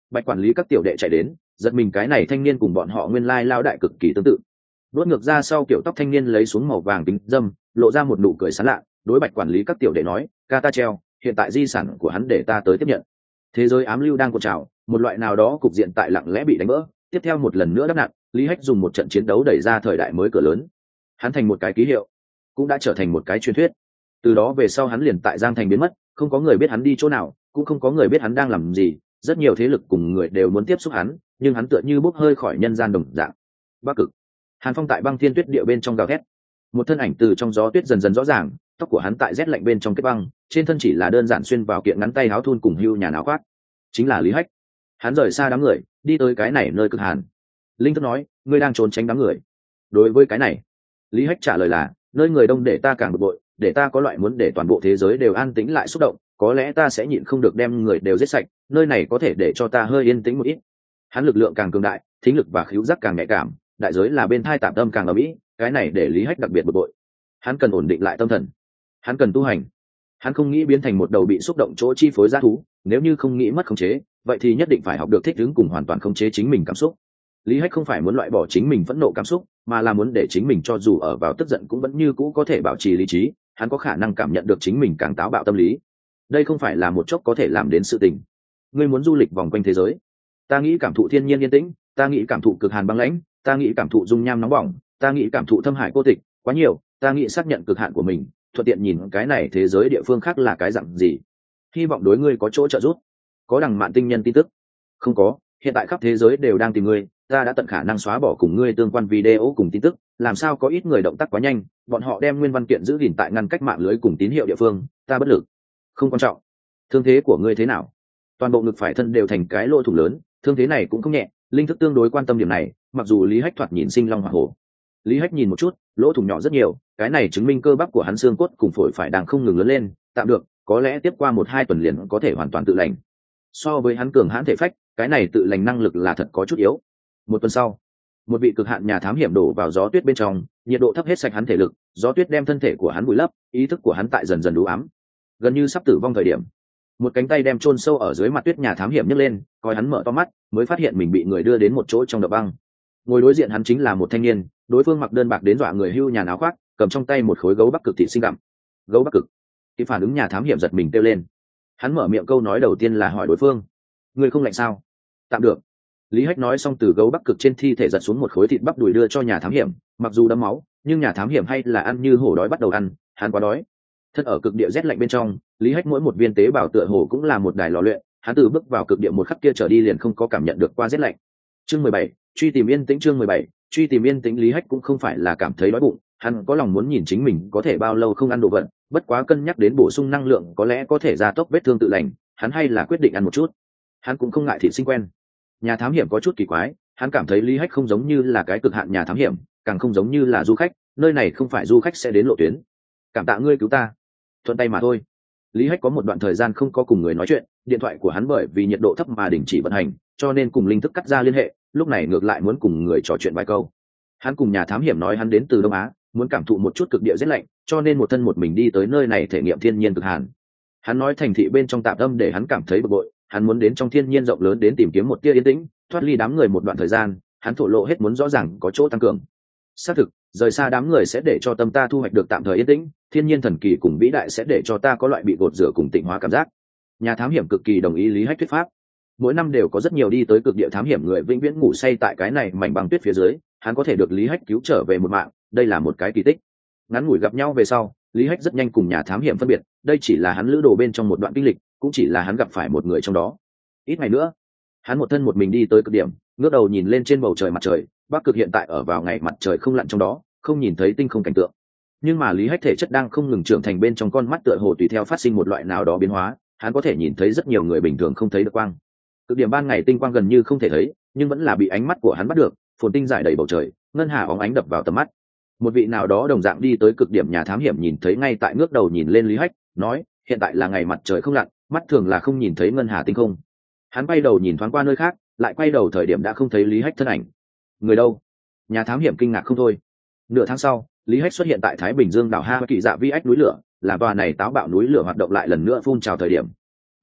Bạch quản lý các tiểu đệ chạy đến, giật mình cái này thanh niên cùng bọn họ nguyên lai lao đại cực kỳ tương tự. Đốt ngược ra sau kiểu tóc thanh niên lấy xuống màu vàng kính dâm, lộ ra một nụ cười sán lạ, đối Bạch quản lý các tiểu đệ nói, ca ta treo, hiện tại di sản của hắn để ta tới tiếp nhận. Thế giới ám lưu đang cuộn trào, một loại nào đó cục diện tại lặng lẽ bị đánh vỡ, tiếp theo một lần nữa đắp nặn, Lý Hách dùng một trận chiến đấu đẩy ra thời đại mới cửa lớn. Hắn thành một cái ký hiệu, cũng đã trở thành một cái truyền thuyết. Từ đó về sau hắn liền tại Giang Thành biến mất, không có người biết hắn đi chỗ nào, cũng không có người biết hắn đang làm gì, rất nhiều thế lực cùng người đều muốn tiếp xúc hắn, nhưng hắn tựa như bốc hơi khỏi nhân gian đồng dạng. Bắc Cực. Hàn Phong tại băng thiên tuyết địa bên trong gào thét, một thân ảnh từ trong gió tuyết dần dần rõ ràng, tóc của hắn tại rét lạnh bên trong kết băng, trên thân chỉ là đơn giản xuyên vào kiện ngắn tay áo thun cùng hưu nhà áo khoác, chính là Lý Hách. Hắn rời xa đám người, đi tới cái này nơi cực hàn. Linh Thức nói, ngươi đang trốn tránh đám người. Đối với cái này, Lý Hách trả lời là, nơi người đông để ta càng bực bội, để ta có loại muốn để toàn bộ thế giới đều an tĩnh lại xúc động, có lẽ ta sẽ nhịn không được đem người đều giết sạch, nơi này có thể để cho ta hơi yên tĩnh một ít. Hắn lực lượng càng cường đại, thính lực và khứu giác càng nhạy cảm, đại giới là bên thai tạm tâm càng ầm ĩ, cái này để Lý Hách đặc biệt bực bội. Hắn cần ổn định lại tâm thần, hắn cần tu hành. Hắn không nghĩ biến thành một đầu bị xúc động chỗ chi phối dã thú, nếu như không nghĩ mất khống chế, vậy thì nhất định phải học được thích ứng cùng hoàn toàn khống chế chính mình cảm xúc. Lý Hách không phải muốn loại bỏ chính mình phẫn nộ cảm xúc, mà là muốn để chính mình cho dù ở vào tức giận cũng vẫn như cũ có thể bảo trì lý trí, hắn có khả năng cảm nhận được chính mình càng táo bạo tâm lý. Đây không phải là một chốc có thể làm đến sự tình. Ngươi muốn du lịch vòng quanh thế giới, ta nghĩ cảm thụ thiên nhiên yên tĩnh, ta nghĩ cảm thụ cực hàn băng lãnh, ta nghĩ cảm thụ dung nham nóng bỏng, ta nghĩ cảm thụ thâm hải cô tịch, quá nhiều, ta nghĩ xác nhận cực hạn của mình, thuận tiện nhìn cái này thế giới địa phương khác là cái dạng gì. Hy vọng đối ngươi có chỗ trợ giúp. Có đằng mạn tinh nhân tin tức? Không có, hiện tại khắp thế giới đều đang tìm ngươi, ta đã tận khả năng xóa bỏ cùng ngươi tương quan video cùng tin tức, làm sao có ít người động tác quá nhanh, bọn họ đem nguyên văn kiện giữ gìn tại ngăn cách mạng lưới cùng tín hiệu địa phương, ta bất lực. Không quan trọng. Thương thế của ngươi thế nào? Toàn bộ ngực phải thân đều thành cái lỗ thủng lớn, thương thế này cũng không nhẹ. Linh Thức tương đối quan tâm điểm này, mặc dù Lý Hách thoạt nhìn sinh long hỏa hổ. Lý Hách nhìn một chút, lỗ thủng nhỏ rất nhiều, cái này chứng minh cơ bắp của hắn xương cốt cùng phổi phải đang không ngừng lớn lên, tạm được, có lẽ tiếp qua một hai tuần liền có thể hoàn toàn tự lành. So với hắn cường hãn thể phách, cái này tự lành năng lực là thật có chút yếu. Một tuần sau, một vị cực hạn nhà thám hiểm đổ vào gió tuyết bên trong, nhiệt độ thấp hết sạch hắn thể lực, gió tuyết đem thân thể của hắn vùi lấp, ý thức của hắn tại dần dần đủ ám, gần như sắp tử vong thời điểm, một cánh tay đem chôn sâu ở dưới mặt tuyết nhà thám hiểm nhấc lên, coi hắn mở to mắt, mới phát hiện mình bị người đưa đến một chỗ trong đập băng. Ngồi đối diện hắn chính là một thanh niên, đối phương mặc đơn bạc đến dọa người hưu nhà áo khoác, cầm trong tay một khối gấu bắc cực thịt xinh đậm. Gấu bắc cực. Khi phản ứng nhà thám hiểm giật mình kêu lên. Hắn mở miệng câu nói đầu tiên là hỏi đối phương, người không lạnh sao? Tạm được. Lý Hách nói xong từ gấu bắc cực trên thi thể giật xuống một khối thịt bắp đùi đưa cho nhà thám hiểm, mặc dù đẫm máu, nhưng nhà thám hiểm hay là ăn như hổ đói bắt đầu ăn, hắn quá đói. Thân ở cực địa rét lạnh bên trong, Lý Hách mỗi một viên tế bào tựa hồ cũng là một đài lò luyện, hắn từ bước vào cực địa một khắc kia trở đi liền không có cảm nhận được qua rét lạnh. Chương mười bảy, truy tìm yên tĩnh. Chương mười bảy, truy tìm yên tĩnh. Lý Hách cũng không phải là cảm thấy đói bụng, hắn có lòng muốn nhìn chính mình có thể bao lâu không ăn đồ vật, bất quá cân nhắc đến bổ sung năng lượng có lẽ có thể gia tốc vết thương tự lành, hắn hay là quyết định ăn một chút. Hắn cũng không ngại thịt sinh quen. Nhà thám hiểm có chút kỳ quái, hắn cảm thấy Lý Hách không giống như là cái cực hạn nhà thám hiểm, càng không giống như là du khách, nơi này không phải du khách sẽ đến lộ tuyến. Cảm tạ ngươi cứu ta, thuận tay mà thôi. Lý Hách có một đoạn thời gian không có cùng người nói chuyện, điện thoại của hắn bởi vì nhiệt độ thấp mà đình chỉ vận hành, cho nên cùng Linh Thức cắt ra liên hệ, lúc này ngược lại muốn cùng người trò chuyện vài câu. Hắn cùng nhà thám hiểm nói hắn đến từ Đông Á, muốn cảm thụ một chút cực địa rét lạnh, cho nên một thân một mình đi tới nơi này thể nghiệm thiên nhiên cực hàn. Hắn nói thành thị bên trong tạm tâm để hắn cảm thấy bực bội, hắn muốn đến trong thiên nhiên rộng lớn đến tìm kiếm một tia yên tĩnh, thoát ly đám người một đoạn thời gian, hắn thổ lộ hết muốn rõ ràng có chỗ tăng cường. Xác thực, rời xa đám người sẽ để cho tâm ta thu hoạch được tạm thời yên tĩnh, thiên nhiên thần kỳ cùng vĩ đại sẽ để cho ta có loại bị gột rửa cùng tịnh hóa cảm giác. Nhà thám hiểm cực kỳ đồng ý Lý Hách thuyết pháp. Mỗi năm đều có rất nhiều đi tới cực địa thám hiểm người vĩnh viễn ngủ say tại cái này mảnh băng tuyết phía dưới, hắn có thể được Lý Hách cứu trở về một mạng, đây là một cái kỳ tích. Ngắn ngủi gặp nhau về sau, Lý Hách rất nhanh cùng nhà thám hiểm phân biệt, đây chỉ là hắn lữ đồ bên trong một đoạn kinh lịch, cũng chỉ là hắn gặp phải một người trong đó. Ít ngày nữa, hắn một thân một mình đi tới cực điểm, ngước đầu nhìn lên trên bầu trời mặt trời, Bắc Cực hiện tại ở vào ngày mặt trời không lặn trong đó, không nhìn thấy tinh không cảnh tượng. Nhưng mà Lý Hách thể chất đang không ngừng trưởng thành bên trong con mắt tựa hồ tùy theo phát sinh một loại nào đó biến hóa, hắn có thể nhìn thấy rất nhiều người bình thường không thấy được quang. Cực điểm ban ngày tinh quang gần như không thể thấy, nhưng vẫn là bị ánh mắt của hắn bắt được, phồn tinh rải đầy bầu trời, ngân hà óng ánh đập vào tầm mắt. Một vị nào đó đồng dạng đi tới cực điểm nhà thám hiểm nhìn thấy ngay tại ngước đầu nhìn lên Lý Hách, nói, hiện tại là ngày mặt trời không lặn, mắt thường là không nhìn thấy ngân hà tinh không. Hắn quay đầu nhìn thoáng qua nơi khác, lại quay đầu thời điểm đã không thấy Lý Hách thân ảnh. Người đâu? Nhà thám hiểm kinh ngạc không thôi. Nửa tháng sau, Lý Hách xuất hiện tại Thái Bình Dương đảo Ha Kỳ Dạ Vi ách núi lửa, là tòa này táo bạo núi lửa hoạt động lại lần nữa phun trào thời điểm.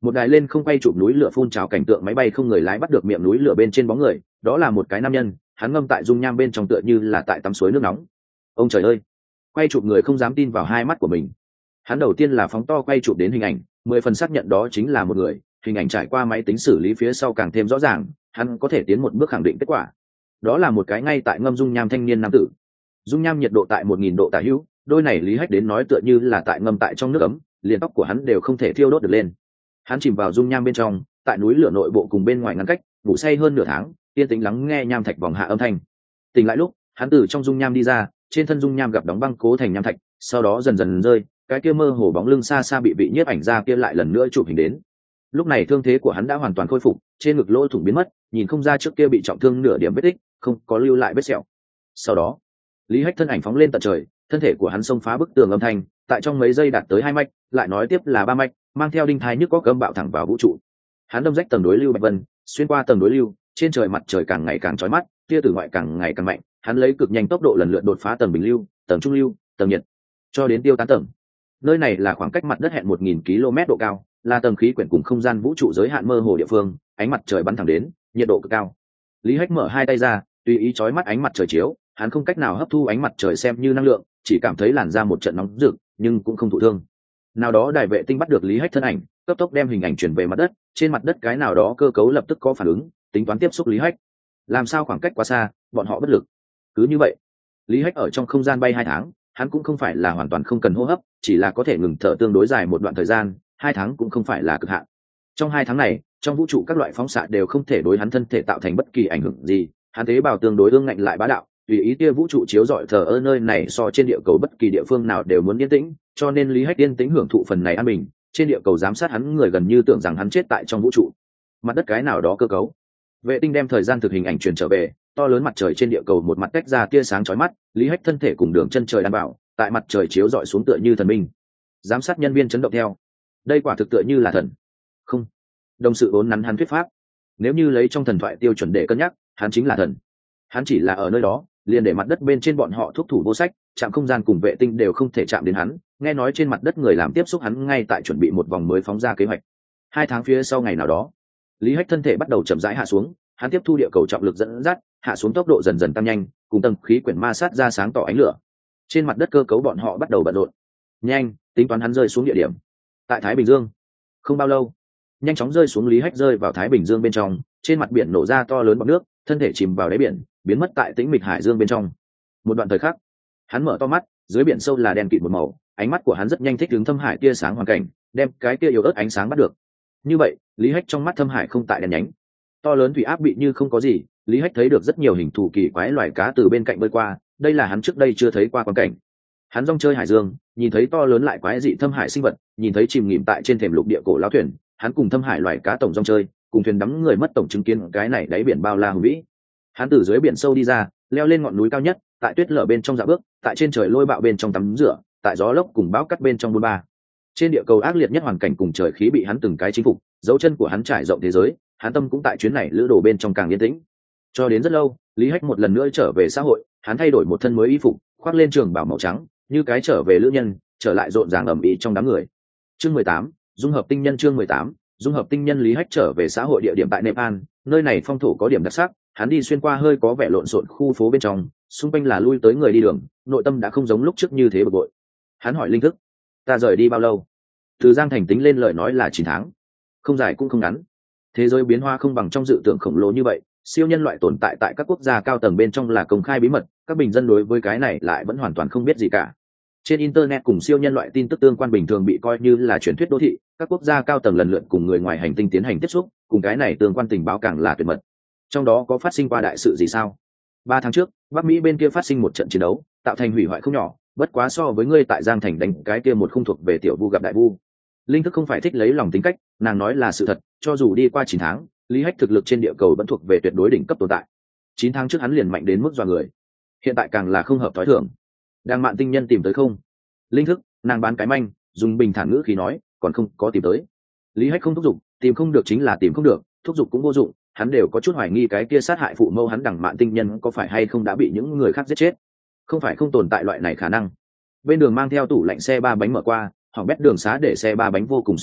một đài lên không quay chụp núi lửa phun trào cảnh tượng máy bay không người lái bắt được miệng núi lửa bên trên bóng người, đó là một cái nam nhân, hắn ngâm tại dung nham bên trong tựa như là tại tắm suối nước nóng. Ông trời ơi, quay chụp người không dám tin vào hai mắt của mình. Hắn đầu tiên là phóng to quay chụp đến hình ảnh, mười phần xác nhận đó chính là một người, hình ảnh trải qua máy tính xử lý phía sau càng thêm rõ ràng, hắn có thể tiến một bước khẳng định kết quả. Đó là một cái ngay tại ngâm dung nham thanh niên nam tử. Dung nham nhiệt độ tại một nghìn độ tả hữu, đôi này Lý Hách đến nói tựa như là tại ngâm tại trong nước ấm, liền tóc của hắn đều không thể thiêu đốt được lên. Hắn chìm vào dung nham bên trong, tại núi lửa nội bộ cùng bên ngoài ngăn cách, ngủ say hơn nửa tháng, yên tĩnh lắng nghe nham thạch vòng hạ âm thanh. Tỉnh lại lúc, hắn từ trong dung nham đi ra, trên thân dung nham gặp đóng băng cố thành nham thạch, sau đó dần dần rơi, cái kia mơ hồ bóng lưng xa xa bị vị nhiếp ảnh gia kia lại lần nữa chụp hình đến. Lúc này thương thế của hắn đã hoàn toàn khôi phục, trên ngực lỗ thủng biến mất, nhìn không ra trước kia bị trọng thương nửa điểm vết tích, không có lưu lại vết sẹo. Sau đó, Lý Hách thân ảnh phóng lên tận trời, thân thể của hắn xông phá bức tường âm thanh, tại trong mấy giây đạt tới hai mạch, lại nói tiếp là ba mạch, mang theo đinh thai nhức có cơm bạo thẳng vào vũ trụ. Hắn đâm rách tầng đối lưu bạch vân, xuyên qua tầng đối lưu, trên trời mặt trời càng ngày càng chói mắt, tia tử ngoại càng ngày càng mạnh, hắn lấy cực nhanh tốc độ lần lượt đột phá tầng bình lưu, tầng trung lưu, tầng nhiệt, cho đến tiêu tán tầng. Nơi này là khoảng cách mặt đất hẹn một nghìn ki lô mét độ cao, là tầng khí quyển cùng không gian vũ trụ giới hạn mơ hồ địa phương, ánh mặt trời bắn thẳng đến, nhiệt độ cực cao. Lý Hách mở hai tay ra, tùy ý chói mắt ánh mặt trời chiếu, hắn không cách nào hấp thu ánh mặt trời xem như năng lượng, chỉ cảm thấy làn da một trận nóng rực, nhưng cũng không thụ thương. Nào đó đài vệ tinh bắt được Lý Hách thân ảnh, cấp tốc đem hình ảnh chuyển về mặt đất, trên mặt đất cái nào đó cơ cấu lập tức có phản ứng, tính toán tiếp xúc Lý Hách. Làm sao khoảng cách quá xa, bọn họ bất lực. Cứ như vậy, Lý Hách ở trong không gian bay hai tháng, hắn cũng không phải là hoàn toàn không cần hô hấp, chỉ là có thể ngừng thở tương đối dài một đoạn thời gian, hai tháng cũng không phải là cực hạn. Trong hai tháng này, trong vũ trụ các loại phóng xạ đều không thể đối hắn thân thể tạo thành bất kỳ ảnh hưởng gì, hắn tế bào tương đối ương ngạnh lại bá đạo, tùy ý tia vũ trụ chiếu rọi thờ ơ nơi này so trên địa cầu bất kỳ địa phương nào đều muốn yên tĩnh, cho nên Lý Hách yên tĩnh hưởng thụ phần này an bình, trên địa cầu giám sát hắn người gần như tưởng rằng hắn chết tại trong vũ trụ. Mặt đất cái nào đó cơ cấu. Vệ tinh đem thời gian thực hình ảnh truyền trở về, to lớn mặt trời trên địa cầu một mặt tách ra tia sáng chói mắt, Lý Hách thân thể cùng đường chân trời đảm bảo, tại mặt trời chiếu rọi xuống tựa như thần minh. Giám sát nhân viên chấn động theo. Đây quả thực tựa như là thần. Không. Đồng sự vốn nắn hắn thuyết pháp. Nếu như lấy trong thần thoại tiêu chuẩn để cân nhắc, hắn chính là thần. Hắn chỉ là ở nơi đó, liền để mặt đất bên trên bọn họ thúc thủ vô sách, chạm không gian cùng vệ tinh đều không thể chạm đến hắn. Nghe nói trên mặt đất người làm tiếp xúc hắn ngay tại chuẩn bị một vòng mới phóng ra kế hoạch. Hai tháng phía sau ngày nào đó, Lý Hách thân thể bắt đầu chậm rãi hạ xuống, hắn tiếp thu địa cầu trọng lực dẫn dắt, hạ xuống tốc độ dần dần tăng nhanh, cùng tầng khí quyển ma sát ra sáng tỏ ánh lửa. Trên mặt đất cơ cấu bọn họ bắt đầu bận rộn. Nhanh, tính toán hắn rơi xuống địa điểm. Tại Thái Bình Dương. Không bao lâu, nhanh chóng rơi xuống Lý Hách rơi vào Thái Bình Dương bên trong, trên mặt biển nổ ra to lớn bọt nước, thân thể chìm vào đáy biển, biến mất tại tĩnh mịch hải dương bên trong. Một đoạn thời khắc, hắn mở to mắt, dưới biển sâu là đen kịt một màu, ánh mắt của hắn rất nhanh thích ứng thâm hải tia sáng hoàn cảnh, đem cái kia yếu ớt ánh sáng bắt được. Như vậy, Lý Hách trong mắt thâm hải không tại đèn nhánh, to lớn thủy áp bị như không có gì, Lý Hách thấy được rất nhiều hình thù kỳ quái loài cá từ bên cạnh bơi qua, đây là hắn trước đây chưa thấy qua quan cảnh. Hắn rong chơi hải dương, nhìn thấy to lớn lại quái dị thâm hải sinh vật, nhìn thấy chìm nghỉm tại trên thềm lục địa cổ lão thuyền, hắn cùng thâm hải loài cá tổng rong chơi, cùng thuyền đắm người mất tổng chứng kiến cái này đáy biển bao la hùng vĩ. Hắn từ dưới biển sâu đi ra, leo lên ngọn núi cao nhất, tại tuyết lở bên trong dạo bước, tại trên trời lôi bạo bên trong tắm rửa, tại gió lốc cùng bão cắt bên trong buôn ba. Trên địa cầu ác liệt nhất hoàn cảnh cùng trời khí bị hắn từng cái chinh phục, dấu chân của hắn trải rộng thế giới, hắn tâm cũng tại chuyến này lữ đồ bên trong càng yên tĩnh. Cho đến rất lâu, Lý Hách một lần nữa trở về xã hội, hắn thay đổi một thân mới y phục, khoác lên trường bào màu trắng, như cái trở về lữ nhân, trở lại rộn ràng ầm ĩ trong đám người. Chương mười tám, dung hợp tinh nhân chương mười tám, dung hợp tinh nhân Lý Hách trở về xã hội địa điểm tại Nepal, nơi này phong thổ có điểm đặc sắc, hắn đi xuyên qua hơi có vẻ lộn xộn khu phố bên trong, xung quanh là lui tới người đi đường, nội tâm đã không giống lúc trước như thế bực bội. Hắn hỏi Linh Thức, ta rời đi bao lâu? Từ Giang Thành tính lên lời nói là chín tháng, không dài cũng không ngắn. Thế giới biến hóa không bằng trong dự tưởng khổng lồ như vậy, siêu nhân loại tồn tại tại các quốc gia cao tầng bên trong là công khai bí mật, các bình dân đối với cái này lại vẫn hoàn toàn không biết gì cả. Trên internet cùng siêu nhân loại tin tức tương quan bình thường bị coi như là truyền thuyết đô thị, các quốc gia cao tầng lần lượt cùng người ngoài hành tinh tiến hành tiếp xúc, cùng cái này tương quan tình báo càng là tuyệt mật. Trong đó có phát sinh qua đại sự gì sao? Ba tháng trước, Bắc Mỹ bên kia phát sinh một trận chiến đấu, tạo thành hủy hoại không nhỏ, bất quá so với ngươi tại Giang Thành đánh cái kia một không thuộc về tiểu vu gặp đại vu. Linh Thức không phải thích lấy lòng tính cách, nàng nói là sự thật, cho dù đi qua chín tháng, Lý Hách thực lực trên địa cầu vẫn thuộc về tuyệt đối đỉnh cấp tồn tại. Chín tháng trước hắn liền mạnh đến mức dọa người, hiện tại càng là không hợp thói thường. Đang Mạn tinh nhân tìm tới không? Linh Thức, nàng bán cái manh, dùng bình thản ngữ khí nói, còn không có tìm tới. Lý Hách không thúc giục, tìm không được chính là tìm không được, thúc giục cũng vô dụng, hắn đều có chút hoài nghi cái kia sát hại phụ mẫu hắn Đằng Mạn tinh nhân có phải hay không đã bị những người khác giết chết. Không phải không tồn tại loại này khả năng. Bên đường mang theo tủ lạnh xe ba bánh mở qua, hỏng bét đường xá để xe ba bánh vô cùng sốc này,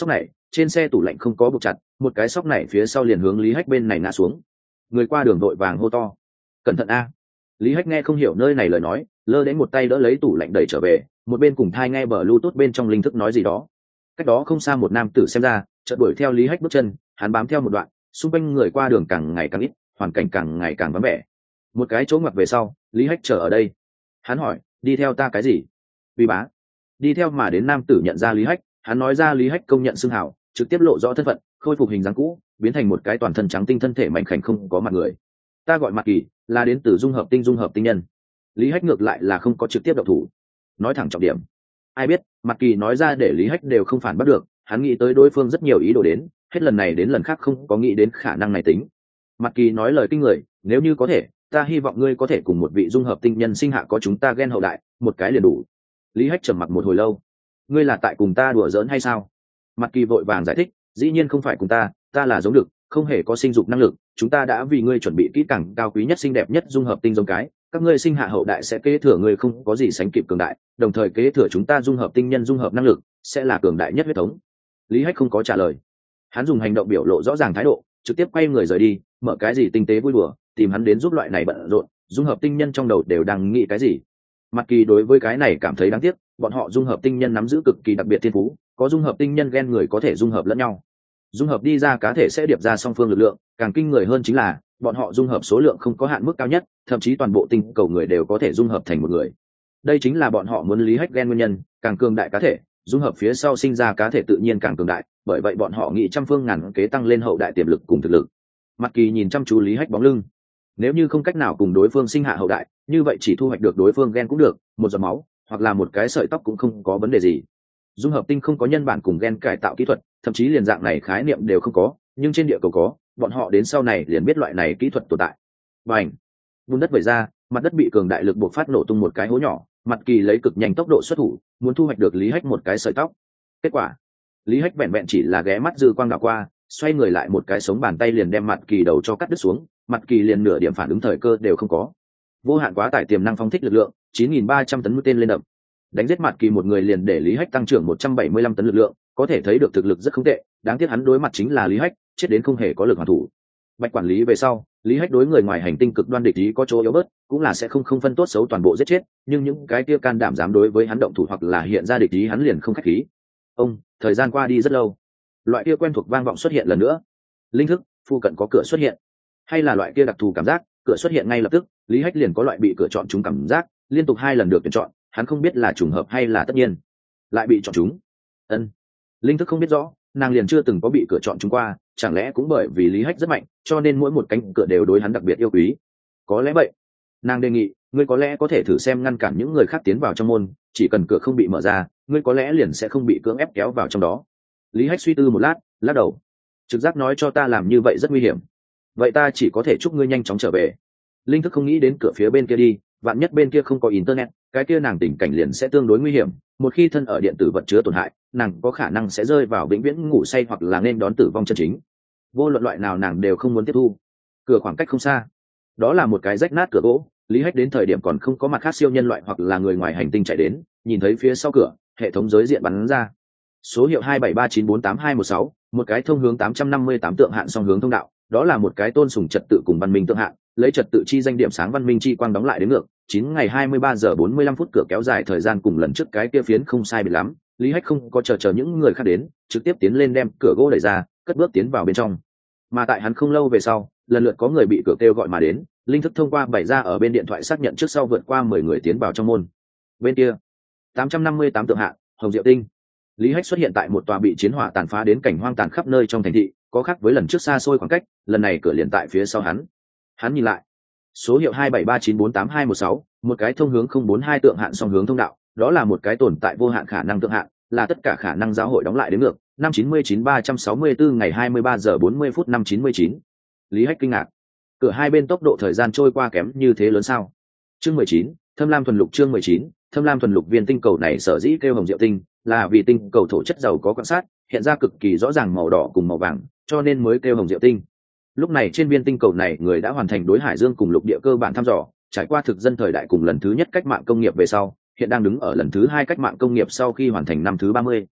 trên xe tủ lạnh không có buộc chặt, một cái xóc này phía sau liền hướng Lý Hách bên này ngã xuống. Người qua đường vội vàng hô to: cẩn thận a! Lý Hách nghe không hiểu nơi này lời nói, lơ đến một tay đỡ lấy tủ lạnh đẩy trở về, một bên cùng thai nghe bờ Bluetooth bên trong linh thức nói gì đó. Cách đó không xa một nam tử xem ra, chợt đuổi theo Lý Hách bước chân, hắn bám theo một đoạn, xung quanh người qua đường càng ngày càng ít, hoàn cảnh càng ngày càng vắng vẻ. Một cái chỗ ngoặt về sau, Lý Hách chờ ở đây. Hắn hỏi: đi theo ta cái gì? Uy bá. Đi theo mà đến nam tử nhận ra Lý Hách, hắn nói ra Lý Hách công nhận xưng hào, trực tiếp lộ rõ thân phận, khôi phục hình dáng cũ, biến thành một cái toàn thân trắng tinh thân thể mảnh khảnh không có mặt người. Ta gọi Mạc Kỳ, là đến từ dung hợp tinh dung hợp tinh nhân. Lý Hách ngược lại là không có trực tiếp động thủ, nói thẳng trọng điểm. Ai biết, Mạc Kỳ nói ra để Lý Hách đều không phản bắt được, hắn nghĩ tới đối phương rất nhiều ý đồ đến, hết lần này đến lần khác không có nghĩ đến khả năng này tính. Mạc Kỳ nói lời kinh người: nếu như có thể, ta hy vọng ngươi có thể cùng một vị dung hợp tinh nhân sinh hạ có chúng ta ghen hậu đại, một cái liền đủ. Lý Hách trầm mặc một hồi lâu: ngươi là tại cùng ta đùa giỡn hay sao? Mạc Kỳ vội vàng giải thích: dĩ nhiên không phải cùng ta, ta là giống được, không hề có sinh dục năng lực, chúng ta đã vì ngươi chuẩn bị kỹ càng cao quý nhất xinh đẹp nhất dung hợp tinh giống cái, các ngươi sinh hạ hậu đại sẽ kế thừa ngươi không có gì sánh kịp cường đại, đồng thời kế thừa chúng ta dung hợp tinh nhân dung hợp năng lực, sẽ là cường đại nhất huyết thống. Lý Hách không có trả lời, hắn dùng hành động biểu lộ rõ ràng thái độ, trực tiếp quay người rời đi, mở cái gì tinh tế vui đùa, tìm hắn đến giúp loại này bận rộn, dung hợp tinh nhân trong đầu đều đang nghĩ cái gì. Mạc Kỳ đối với cái này cảm thấy đáng tiếc, bọn họ dung hợp tinh nhân nắm giữ cực kỳ đặc biệt thiên phú, có dung hợp tinh nhân gen người có thể dung hợp lẫn nhau, dung hợp đi ra cá thể sẽ điệp ra song phương lực lượng, càng kinh người hơn chính là bọn họ dung hợp số lượng không có hạn mức cao nhất, thậm chí toàn bộ tinh cầu người đều có thể dung hợp thành một người. Đây chính là bọn họ muốn Lý Hách gen nguyên nhân, càng cường đại cá thể, dung hợp phía sau sinh ra cá thể tự nhiên càng cường đại, bởi vậy bọn họ nghĩ trăm phương ngàn kế tăng lên hậu đại tiềm lực cùng thực lực. Mạc Kỳ nhìn chăm chú Lý Hách bóng lưng, nếu như không cách nào cùng đối phương sinh hạ hậu đại, như vậy chỉ thu hoạch được đối phương gen cũng được, một giọt máu hoặc là một cái sợi tóc cũng không có vấn đề gì. Dung hợp tinh không có nhân bản cùng gen cải tạo kỹ thuật, thậm chí liền dạng này khái niệm đều không có, nhưng trên địa cầu có, bọn họ đến sau này liền biết loại này kỹ thuật tồn tại. Bành! Bùn đất vẩy ra, mặt đất bị cường đại lực buộc phát nổ tung một cái hố nhỏ, Mạc Kỳ lấy cực nhanh tốc độ xuất thủ, muốn thu hoạch được Lý Hách một cái sợi tóc. Kết quả, Lý Hách vẹn vẹn chỉ là ghé mắt dư quang đảo qua, xoay người lại một cái sống bàn tay liền đem Mạc Kỳ đầu cho cắt đứt xuống, Mạc Kỳ liền nửa điểm phản ứng thời cơ đều không có. Vô hạn quá tải tiềm năng phóng thích lực lượng, chín nghìn ba trăm tấn mũi tên lên đập. Đánh giết Mạc Kỳ một người liền để Lý Hách tăng trưởng một trăm bảy mươi lăm tấn lực lượng, có thể thấy được thực lực rất không tệ, đáng tiếc hắn đối mặt chính là Lý Hách, chết đến không hề có lực hoàn thủ. Bạch quản lý về sau, Lý Hách đối người ngoài hành tinh cực đoan địch ý có chỗ yếu bớt, cũng là sẽ không không phân tốt xấu toàn bộ giết chết, nhưng những cái kia can đảm dám đối với hắn động thủ hoặc là hiện ra địch ý hắn liền không khách khí. Ông, thời gian qua đi rất lâu, loại kia quen thuộc vang vọng xuất hiện lần nữa. Linh thức, phụ cận có cửa xuất hiện, hay là loại kia đặc thù cảm giác, cửa xuất hiện ngay lập tức, Lý Hách liền có loại bị cửa chọn chúng cảm giác, liên tục hai lần được tuyển chọn, hắn không biết là trùng hợp hay là tất nhiên, lại bị chọn chúng. Ân, Linh thức không biết rõ, nàng liền chưa từng có bị cửa chọn chúng qua, chẳng lẽ cũng bởi vì Lý Hách rất mạnh, cho nên mỗi một cánh cửa đều đối hắn đặc biệt yêu quý. Có lẽ vậy. Nàng đề nghị, ngươi có lẽ có thể thử xem ngăn cản những người khác tiến vào trong môn, chỉ cần cửa không bị mở ra, ngươi có lẽ liền sẽ không bị cưỡng ép kéo vào trong đó. Lý Hách suy tư một lát, lắc đầu. Trực giác nói cho ta làm như vậy rất nguy hiểm. Vậy ta chỉ có thể chúc ngươi nhanh chóng trở về. Linh thức không nghĩ đến cửa phía bên kia đi, vạn nhất bên kia không có internet, cái kia nàng tình cảnh liền sẽ tương đối nguy hiểm, một khi thân ở điện tử vật chứa tổn hại, nàng có khả năng sẽ rơi vào vĩnh viễn ngủ say hoặc là nên đón tử vong chân chính. Vô luận loại nào nàng đều không muốn tiếp thu. Cửa khoảng cách không xa, đó là một cái rách nát cửa gỗ, Lý Hách đến thời điểm còn không có mặt khác siêu nhân loại hoặc là người ngoài hành tinh chạy đến, nhìn thấy phía sau cửa, hệ thống giới diện bắn ra. Số hiệu hai bảy ba chín bốn tám hai một sáu, một cái thông hướng tám trăm năm mươi tám tượng hạn song hướng thông đạo, đó là một cái tôn sùng trật tự cùng văn minh tượng hạn, lấy trật tự chi danh điểm sáng văn minh chi quang đóng lại đến ngược, chín ngày hai mươi ba giờ bốn mươi lăm phút cửa kéo dài thời gian cùng lần trước cái kia phiến không sai biệt lắm, Lý Hách không có chờ chờ những người khác đến, trực tiếp tiến lên đem cửa gỗ đẩy ra, cất bước tiến vào bên trong. Mà tại hắn không lâu về sau, lần lượt có người bị cửa kêu gọi mà đến, linh thức thông qua bày ra ở bên điện thoại xác nhận trước sau vượt qua mười người tiến vào trong môn. Bên kia, tám trăm năm mươi tám tượng hạ, Hồng Diệu Tinh. Lý Hách xuất hiện tại một tòa bị chiến hỏa tàn phá đến cảnh hoang tàn khắp nơi trong thành thị, có khác với lần trước xa xôi khoảng cách, lần này cửa liền tại phía sau hắn. Hắn nhìn lại, số hiệu hai bảy ba chín bốn tám hai một sáu, một cái thông hướng không bốn hai tượng hạn song hướng thông đạo, đó là một cái tồn tại vô hạn khả năng tượng hạn, là tất cả khả năng giáo hội đóng lại đến ngược, năm chín mươi chín ba trăm sáu mươi tư ngày hai mươi ba giờ bốn mươi phút năm chín mươi chín. Lý Hách kinh ngạc, cửa hai bên tốc độ thời gian trôi qua kém như thế lớn sao? Chương mười chín, Thâm Lam thuần lục chương mười chín, Thâm Lam thuần lục viên tinh cầu này sở dĩ kêu Hồng Diệu Tinh, là vì tinh cầu thổ chất giàu có quan sát, hiện ra cực kỳ rõ ràng màu đỏ cùng màu vàng, cho nên mới kêu Hồng Diệu Tinh. Lúc này trên viên tinh cầu này người đã hoàn thành đối hải dương cùng lục địa cơ bản thăm dò, trải qua thực dân thời đại cùng lần thứ nhất cách mạng công nghiệp về sau, hiện đang đứng ở lần thứ hai cách mạng công nghiệp sau khi hoàn thành năm thứ ba mươi.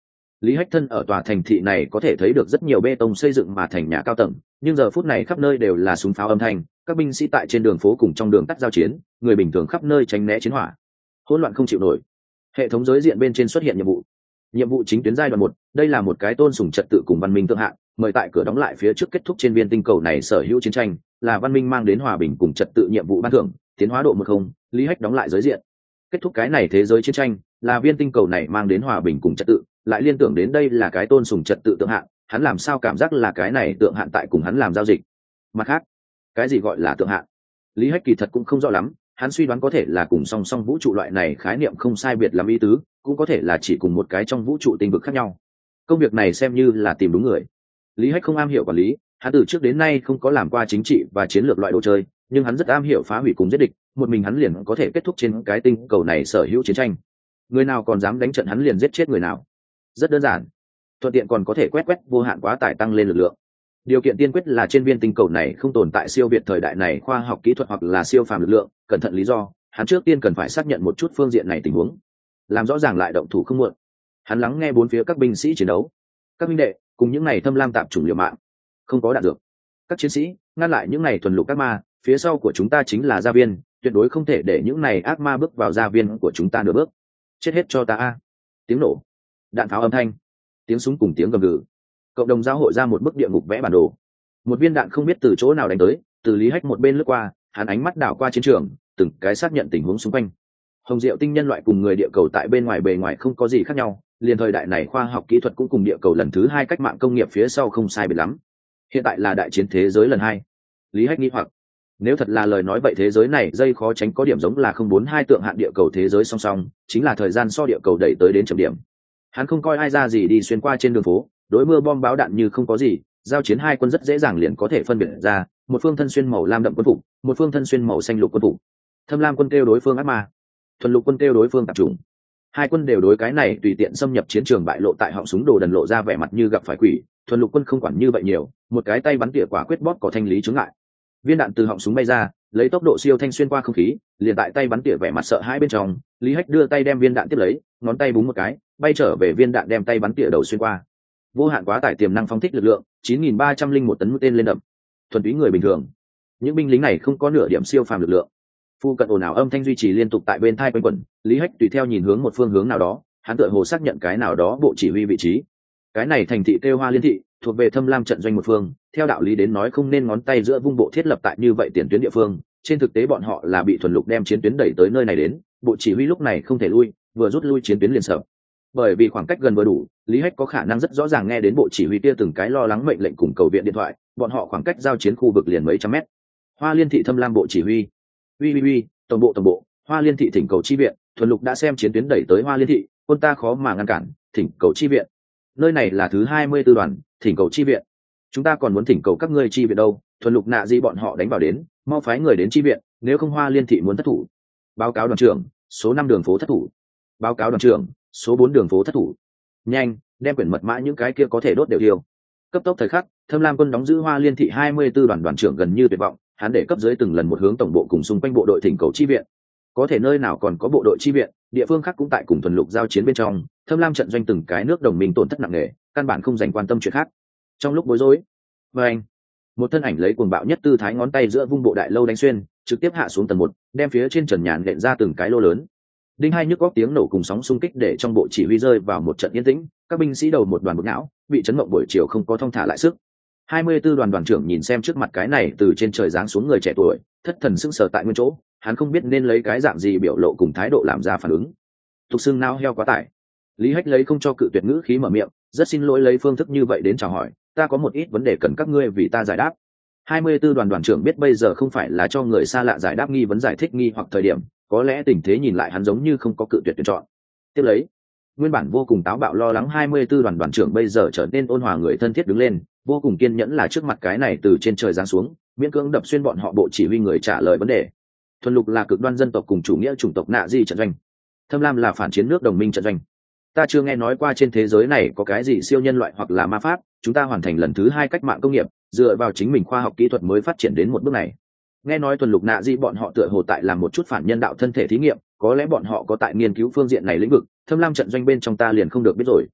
Lý Hách thân ở tòa thành thị này có thể thấy được rất nhiều bê tông xây dựng mà thành nhà cao tầng, nhưng giờ phút này khắp nơi đều là súng pháo âm thanh, các binh sĩ tại trên đường phố cùng trong đường tắt giao chiến, người bình thường khắp nơi tránh né chiến hỏa, hỗn loạn không chịu nổi. Hệ thống giới diện bên trên xuất hiện nhiệm vụ. Nhiệm vụ chính tuyến giai đoạn một, đây là một cái tôn sùng trật tự cùng văn minh thượng hạng, mời tại cửa đóng lại phía trước kết thúc trên viên tinh cầu này sở hữu chiến tranh, là văn minh mang đến hòa bình cùng trật tự nhiệm vụ ban thưởng, tiến hóa độ một không, Lý Hách đóng lại giới diện. Kết thúc cái này thế giới chiến tranh, là viên tinh cầu này mang đến hòa bình cùng trật tự, lại liên tưởng đến đây là cái tôn sùng trật tự tượng hạn, hắn làm sao cảm giác là cái này tượng hạn tại cùng hắn làm giao dịch. Mặt khác, cái gì gọi là tượng hạn, Lý Hách kỳ thật cũng không rõ lắm, hắn suy đoán có thể là cùng song song vũ trụ loại này khái niệm không sai biệt lắm ý tứ, cũng có thể là chỉ cùng một cái trong vũ trụ tinh vực khác nhau. Công việc này xem như là tìm đúng người. Lý Hách không am hiểu quản lý, hắn từ trước đến nay không có làm qua chính trị và chiến lược loại đồ chơi, nhưng hắn rất am hiểu phá hủy cùng giết địch, một mình hắn liền có thể kết thúc trên cái tinh cầu này sở hữu chiến tranh. Người nào còn dám đánh trận hắn liền giết chết người nào. Rất đơn giản. Thuận tiện còn có thể quét quét vô hạn quá tải tăng lên lực lượng. Điều kiện tiên quyết là trên viên tinh cầu này không tồn tại siêu việt thời đại này khoa học kỹ thuật hoặc là siêu phàm lực lượng, cẩn thận lý do, hắn trước tiên cần phải xác nhận một chút phương diện này tình huống, làm rõ ràng lại động thủ không muộn. Hắn lắng nghe bốn phía các binh sĩ chiến đấu. Các binh đệ, cùng những này thâm lam tạp chủng liều mạng, không có đạn dược. Các chiến sĩ, ngăn lại những này thuần lục ác ma, phía sau của chúng ta chính là gia viên, tuyệt đối không thể để những này ác ma bước vào gia viên của chúng ta nửa bước. Chết hết cho ta a. Tiếng nổ, đạn pháo âm thanh, tiếng súng cùng tiếng gầm gừ. Cộng đồng giao hội ra một bức địa ngục vẽ bản đồ. Một viên đạn không biết từ chỗ nào đánh tới, từ Lý Hách một bên lướt qua, hắn ánh mắt đảo qua chiến trường, từng cái xác nhận tình huống xung quanh. Hồng Diệu tinh nhân loại cùng người địa cầu tại bên ngoài bề ngoài không có gì khác nhau, liền thời đại này khoa học kỹ thuật cũng cùng địa cầu lần thứ hai cách mạng công nghiệp phía sau không sai biệt lắm. Hiện tại là đại chiến thế giới lần hai. Lý Hách nghi hoặc, nếu thật là lời nói vậy thế giới này dây khó tránh có điểm giống là không bốn hai tượng hạn địa cầu thế giới song song, chính là thời gian so địa cầu đẩy tới đến chấm điểm. Hắn không coi ai ra gì đi xuyên qua trên đường phố, đối mưa bom báo đạn như không có gì, giao chiến hai quân rất dễ dàng liền có thể phân biệt ra, một phương thân xuyên màu lam đậm quân phục, một phương thân xuyên màu xanh lục quân phục. Thâm lam quân kêu đối phương ác ma, thuần lục quân kêu đối phương tạp chủng. Hai quân đều đối cái này tùy tiện xâm nhập chiến trường bại lộ tại họng súng đồ đần lộ ra vẻ mặt như gặp phải quỷ, thuần lục quân không quản như vậy nhiều, một cái tay bắn tỉa quả quyết bóp có thanh lý chướng ngại. Viên đạn từ họng súng bay ra, lấy tốc độ siêu thanh xuyên qua không khí, liền tại tay bắn tỉa vẻ mặt sợ hãi bên trong, Lý Hách đưa tay đem viên đạn tiếp lấy, ngón tay búng một cái, bay trở về viên đạn đem tay bắn tỉa đầu xuyên qua. Vô hạn quá tải tiềm năng phóng thích lực lượng, chín nghìn ba trăm linh một tấn mũi tên lên đậm. Thuần túy người bình thường. Những binh lính này không có nửa điểm siêu phàm lực lượng. Phu cận ồn ào âm thanh duy trì liên tục tại bên thai quanh quẩn, Lý Hách tùy theo nhìn hướng một phương hướng nào đó, hắn tựa hồ xác nhận cái nào đó bộ chỉ huy vị trí. Cái này thành thị kêu Hoa Liên thị, thuộc về Thâm Lam trận doanh một phương, theo đạo lý đến nói không nên ngón tay giữa vung bộ thiết lập tại như vậy tiền tuyến địa phương, trên thực tế bọn họ là bị thuần lục đem chiến tuyến đẩy tới nơi này đến, bộ chỉ huy lúc này không thể lui, vừa rút lui chiến tuyến liền sợ. Bởi vì khoảng cách gần vừa đủ, Lý Hách có khả năng rất rõ ràng nghe đến bộ chỉ huy kia từng cái lo lắng mệnh lệnh cùng cầu viện điện thoại, bọn họ khoảng cách giao chiến khu vực liền mấy trăm mét. Hoa Liên thị Thâm Lam bộ chỉ huy, uy uy uy, tổng bộ tổng bộ, Hoa Liên thị thỉnh cầu chi viện, thuần lục đã xem chiến tuyến đẩy tới Hoa Liên thị, quân ta khó mà ngăn cản, thỉnh cầu chi viện. Nơi này là thứ hai mươi tư đoàn, thỉnh cầu chi viện. Chúng ta còn muốn thỉnh cầu các ngươi chi viện đâu, thuần lục nạ gì bọn họ đánh vào đến, mau phái người đến chi viện, nếu không Hoa Liên thị muốn thất thủ. Báo cáo đoàn trưởng, số năm đường phố thất thủ. Báo cáo đoàn trưởng, số bốn đường phố thất thủ. Nhanh, đem quyển mật mã những cái kia có thể đốt đều tiêu. Cấp tốc thời khắc, Thâm Lam quân đóng giữ Hoa Liên thị hai mươi tư đoàn đoàn trưởng gần như tuyệt vọng, hắn để cấp dưới từng lần một hướng tổng bộ cùng xung quanh bộ đội thỉnh cầu chi viện. Có thể nơi nào còn có bộ đội chi viện, địa phương khác cũng tại cùng thuần lục giao chiến bên trong, Thâm Lam trận doanh từng cái nước đồng minh tổn thất nặng nề, căn bản không dành quan tâm chuyện khác. Trong lúc bối rối, và anh, một thân ảnh lấy cuồng bạo nhất tư thái ngón tay giữa vung bộ đại lâu đánh xuyên, trực tiếp hạ xuống tầng một, đem phía trên trần nhàn nện ra từng cái lô lớn. Đinh hai nhức góc tiếng nổ cùng sóng xung kích để trong bộ chỉ huy rơi vào một trận yên tĩnh, các binh sĩ đầu một đoàn bực não, bị chấn động buổi chiều không có thong thả lại sức. hai mươi tư đoàn đoàn trưởng nhìn xem trước mặt cái này từ trên trời giáng xuống người trẻ tuổi, thất thần sững sờ tại nguyên chỗ, hắn không biết nên lấy cái dạng gì biểu lộ cùng thái độ làm ra phản ứng. Tục xưng nao heo quá tải. Lý Hách lấy không cho cự tuyệt ngữ khí mở miệng, rất xin lỗi lấy phương thức như vậy đến chào hỏi, ta có một ít vấn đề cần các ngươi vì ta giải đáp. hai mươi tư đoàn đoàn trưởng biết bây giờ không phải là cho người xa lạ giải đáp nghi vấn giải thích nghi hoặc thời điểm, có lẽ tình thế nhìn lại hắn giống như không có cự tuyệt tuyển chọn. Tiếp lấy, nguyên bản vô cùng táo bạo lo lắng hai mươi tư đoàn đoàn trưởng bây giờ trở nên ôn hòa người thân thiết đứng lên, vô cùng kiên nhẫn là trước mặt cái này từ trên trời giáng xuống, miễn cưỡng đập xuyên bọn họ bộ chỉ huy người trả lời vấn đề. Thuần lục là cực đoan dân tộc cùng chủ nghĩa chủng tộc nạ di trận doanh, Thâm Lam là phản chiến nước đồng minh trận doanh. Ta chưa nghe nói qua trên thế giới này có cái gì siêu nhân loại hoặc là ma pháp, chúng ta hoàn thành lần thứ hai cách mạng công nghiệp, dựa vào chính mình khoa học kỹ thuật mới phát triển đến một bước này. Nghe nói thuần lục nạ di bọn họ tựa hồ tại làm một chút phản nhân đạo thân thể thí nghiệm, có lẽ bọn họ có tại nghiên cứu phương diện này lĩnh vực, Thâm Lam trận doanh bên trong ta liền không được biết rồi.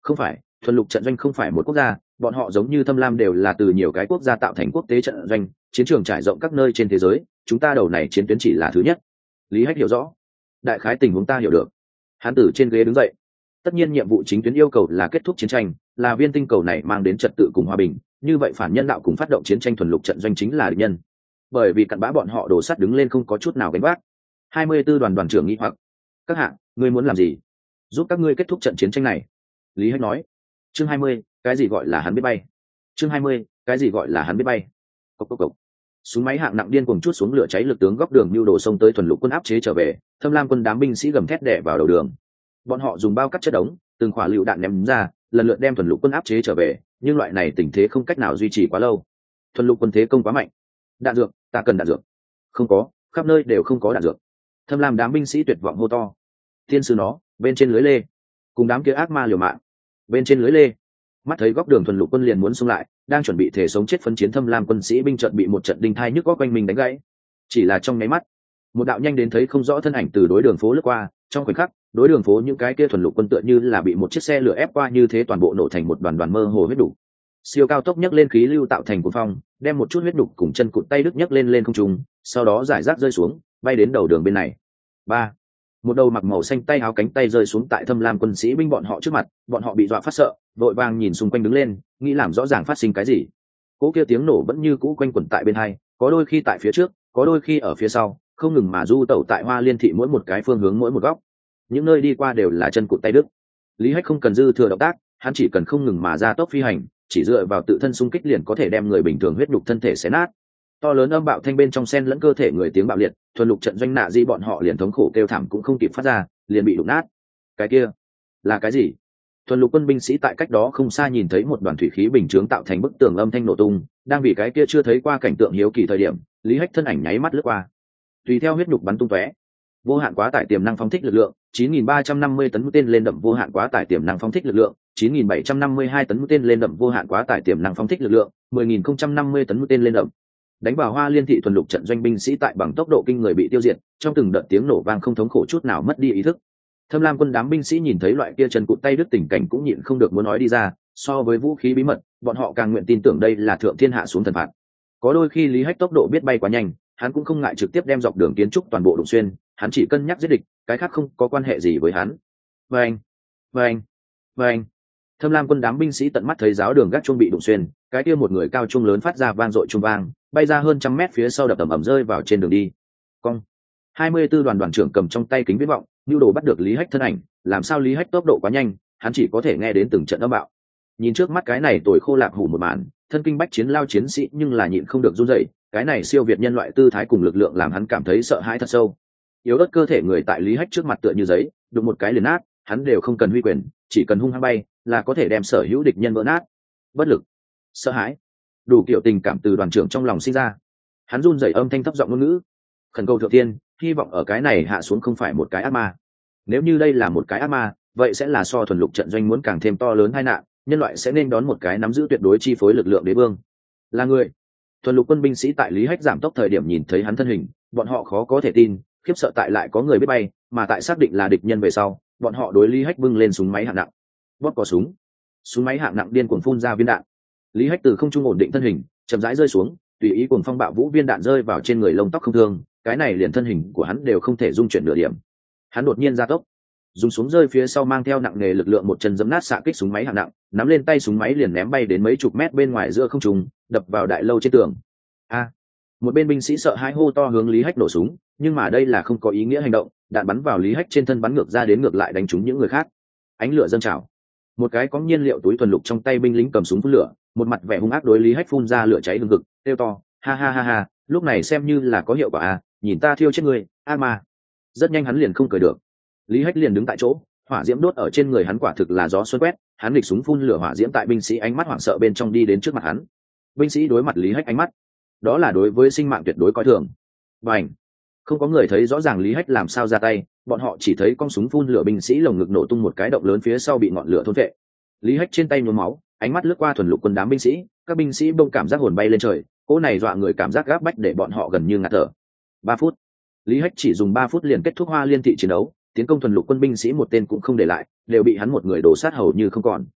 Không phải, thuần lục trận doanh không phải một quốc gia, bọn họ giống như Thâm Lam đều là từ nhiều cái quốc gia tạo thành quốc tế trận doanh, chiến trường trải rộng các nơi trên thế giới, chúng ta đầu này chiến tuyến chỉ là thứ nhất. Lý Hách hiểu rõ, đại khái tình huống ta hiểu được. Hắn từ trên ghế đứng dậy. Tất nhiên nhiệm vụ chính tuyến yêu cầu là kết thúc chiến tranh, là viên tinh cầu này mang đến trật tự cùng hòa bình, như vậy phản nhân đạo cùng phát động chiến tranh thuần lục trận doanh chính là địch nhân. Bởi vì cặn bã bọn họ đổ sắt đứng lên không có chút nào gánh vác. hai mươi 24 đoàn đoàn trưởng nghi hoặc, các hạ, ngươi muốn làm gì? Giúp các ngươi kết thúc trận chiến tranh này. Lý Hách nói. Chương hai mươi, cái gì gọi là hắn biết bay? Chương hai mươi, cái gì gọi là hắn biết bay? Cốc cốc cốc. Súng máy hạng nặng điên cuồng chút xuống lửa cháy lực tướng góc đường lưu đồ sông tới thuần lục quân áp chế trở về, Thâm Lam quân đám binh sĩ gầm thét đè vào đầu đường. Bọn họ dùng bao cắt chất đống, từng quả lựu đạn ném ra, lần lượt đem thuần lục quân áp chế trở về, nhưng loại này tình thế không cách nào duy trì quá lâu. Thuần lục quân thế công quá mạnh. Đạn dược, ta cần đạn dược. Không có, khắp nơi đều không có đạn dược. Thâm Lam đám binh sĩ tuyệt vọng hô to. Thiên sư nó, bên trên lưới lê, cùng đám kia ác ma liều mạng. Bên trên lưới lê. Mắt thấy góc đường thuần lục quân liền muốn xung lại, đang chuẩn bị thể sống chết phấn chiến Thâm Lam quân sĩ binh trận bị một trận đinh thai nhức góc quanh mình đánh gãy. Chỉ là trong nháy mắt, một đạo nhanh đến thấy không rõ thân ảnh từ đối đường phố lướt qua, trong khoảnh khắc, đối đường phố những cái kia thuần lục quân tựa như là bị một chiếc xe lửa ép qua như thế, toàn bộ nổ thành một đoàn đoàn mơ hồ huyết đủ. Siêu cao tốc nhấc lên khí lưu tạo thành cuồng phong, đem một chút huyết đục cùng chân cụt tay đứt nhấc lên lên không trung, sau đó giải rác rơi xuống, bay đến đầu đường bên này. Ba, một đầu mặc màu xanh tay áo cánh tay rơi xuống tại Thâm Lam quân sĩ binh bọn họ trước mặt, bọn họ bị dọa phát sợ, vội vàng nhìn xung quanh đứng lên, nghĩ làm rõ ràng phát sinh cái gì. Cỗ kia tiếng nổ vẫn như cũ quanh quẩn tại bên hai, có đôi khi tại phía trước, có đôi khi ở phía sau, không ngừng mà du tẩu tại Hoa Liên thị mỗi một cái phương hướng mỗi một góc. Những nơi đi qua đều là chân cụt tay đứt. Lý Hách không cần dư thừa động tác, hắn chỉ cần không ngừng mà ra tốc phi hành, chỉ dựa vào tự thân xung kích liền có thể đem người bình thường huyết nhục thân thể xé nát. To lớn âm bạo thanh bên trong xen lẫn cơ thể người tiếng bạo liệt, thuần lục trận doanh nạ di bọn họ liền thống khổ kêu thảm cũng không kịp phát ra, liền bị đụng nát. Cái kia là cái gì? Thuần lục quân binh sĩ tại cách đó không xa nhìn thấy một đoàn thủy khí bình chướng tạo thành bức tường âm thanh nổ tung, đang vì cái kia chưa thấy qua cảnh tượng hiếu kỳ thời điểm, Lý Hách thân ảnh nháy mắt lướt qua, tùy theo huyết nhục bắn tung tóe. Vô hạn quá tải tiềm năng phóng thích lực lượng, chín nghìn ba trăm năm mươi tấn mũi tên lên đậm vô hạn quá tải tiềm năng phóng thích lực lượng, chín nghìn bảy trăm năm mươi hai tấn mũi tên lên đậm vô hạn quá tải tiềm năng phóng thích lực lượng, mười nghìn không trăm năm mươi tấn mũi tên lên đậm. Đánh vào Hoa Liên thị thuần lục trận doanh binh sĩ tại bằng tốc độ kinh người bị tiêu diệt, trong từng đợt tiếng nổ vang không thống khổ chút nào mất đi ý thức. Thâm Lam quân đám binh sĩ nhìn thấy loại kia chân cụt tay đứt tình cảnh cũng nhịn không được muốn nói đi ra, so với vũ khí bí mật, bọn họ càng nguyện tin tưởng đây là thượng thiên hạ xuống thần phạt. Có đôi khi Lý Hách tốc độ biết bay quá nhanh, hắn cũng không ngại trực tiếp đem dọc đường kiến trúc toàn bộ đụng xuyên, hắn chỉ cân nhắc giết địch, cái khác không có quan hệ gì với hắn. Vâng, vâng, vâng. Thâm Lam quân đám binh sĩ tận mắt thấy giáo đường gác chuông bị đụng xuyên, cái kia một người cao chuông lớn phát ra vang dội chuông vang, bay ra hơn trăm mét phía sau đập ầm ầm rơi vào trên đường đi. Cong. hai mươi 24 đoàn đoàn trưởng cầm trong tay kính viễn vọng, nhu đồ bắt được Lý Hách thân ảnh, làm sao Lý Hách tốc độ quá nhanh, hắn chỉ có thể nghe đến từng trận âm bạo. Nhìn trước mắt cái này tồi khô lạc hủ một màn, thân kinh bách chiến lao chiến sĩ nhưng là nhịn không được run rẩy, cái này siêu việt nhân loại tư thái cùng lực lượng làm hắn cảm thấy sợ hãi thật sâu. Yếu ớt cơ thể người tại Lý Hách trước mặt tựa như giấy, đụng một cái liền nát, hắn đều không cần huy quyền, chỉ cần hung hăng bay là có thể đem sở hữu địch nhân vỡ nát. Bất lực, sợ hãi, đủ kiểu tình cảm từ đoàn trưởng trong lòng sinh ra. Hắn run rẩy âm thanh thấp giọng ngôn ngữ, khẩn cầu thượng thiên, hy vọng ở cái này hạ xuống không phải một cái ác ma. Nếu như đây là một cái ác ma, vậy sẽ là so thuần lục trận doanh muốn càng thêm to lớn tai nạn, nhân loại sẽ nên đón một cái nắm giữ tuyệt đối chi phối lực lượng đế vương. Là người. Thuần lục quân binh sĩ tại Lý Hách giảm tốc thời điểm nhìn thấy hắn thân hình, bọn họ khó có thể tin, khiếp sợ tại lại có người biết bay, mà tại xác định là địch nhân về sau, bọn họ đối Lý Hách bưng lên súng máy hạng nặng. Bóp cò súng. Súng máy hạng nặng điên cuồng phun ra viên đạn. Lý Hách từ không trung ổn định thân hình, chậm rãi rơi xuống, tùy ý cuồng phong bạo vũ viên đạn rơi vào trên người lông tóc không thương, cái này liền thân hình của hắn đều không thể dung chuyển nửa điểm. Hắn đột nhiên gia tốc, dùng súng rơi phía sau mang theo nặng nề lực lượng một chân giẫm nát xạ kích súng máy hạng nặng, nắm lên tay súng máy liền ném bay đến mấy chục mét bên ngoài giữa không trung, đập vào đại lâu trên tường. A! Một bên binh sĩ sợ hãi hô to hướng Lý Hách nổ súng, nhưng mà đây là không có ý nghĩa hành động, đạn bắn vào Lý Hách trên thân bắn ngược ra đến ngược lại đánh trúng những người khác. Ánh lửa dâng trào. Một cái có nhiên liệu túi thuần lục trong tay binh lính cầm súng phun lửa, một mặt vẻ hung ác đối Lý Hách phun ra lửa cháy hừng hực, kêu to, ha ha ha ha, lúc này xem như là có hiệu quả à, nhìn ta thiêu chết người, ác ma. Rất nhanh hắn liền không cười được. Lý Hách liền đứng tại chỗ, hỏa diễm đốt ở trên người hắn quả thực là gió xuân quét, hắn nghịch súng phun lửa hỏa diễm tại binh sĩ ánh mắt hoảng sợ bên trong đi đến trước mặt hắn. Binh sĩ đối mặt Lý Hách ánh mắt, đó là đối với sinh mạng tuyệt đối coi thường. Bành! Không có người thấy rõ ràng Lý Hách làm sao ra tay, bọn họ chỉ thấy con súng phun lửa binh sĩ lồng ngực nổ tung một cái động lớn phía sau bị ngọn lửa thôn vệ. Lý Hách trên tay nhuốm máu, ánh mắt lướt qua thuần lục quân đám binh sĩ, các binh sĩ bỗng cảm giác hồn bay lên trời, cỗ này dọa người cảm giác gáp bách để bọn họ gần như ngạt thở. Ba phút. Lý Hách chỉ dùng ba phút liền kết thúc Hoa Liên thị chiến đấu, tiến công thuần lục quân binh sĩ một tên cũng không để lại, đều bị hắn một người đổ sát hầu như không còn.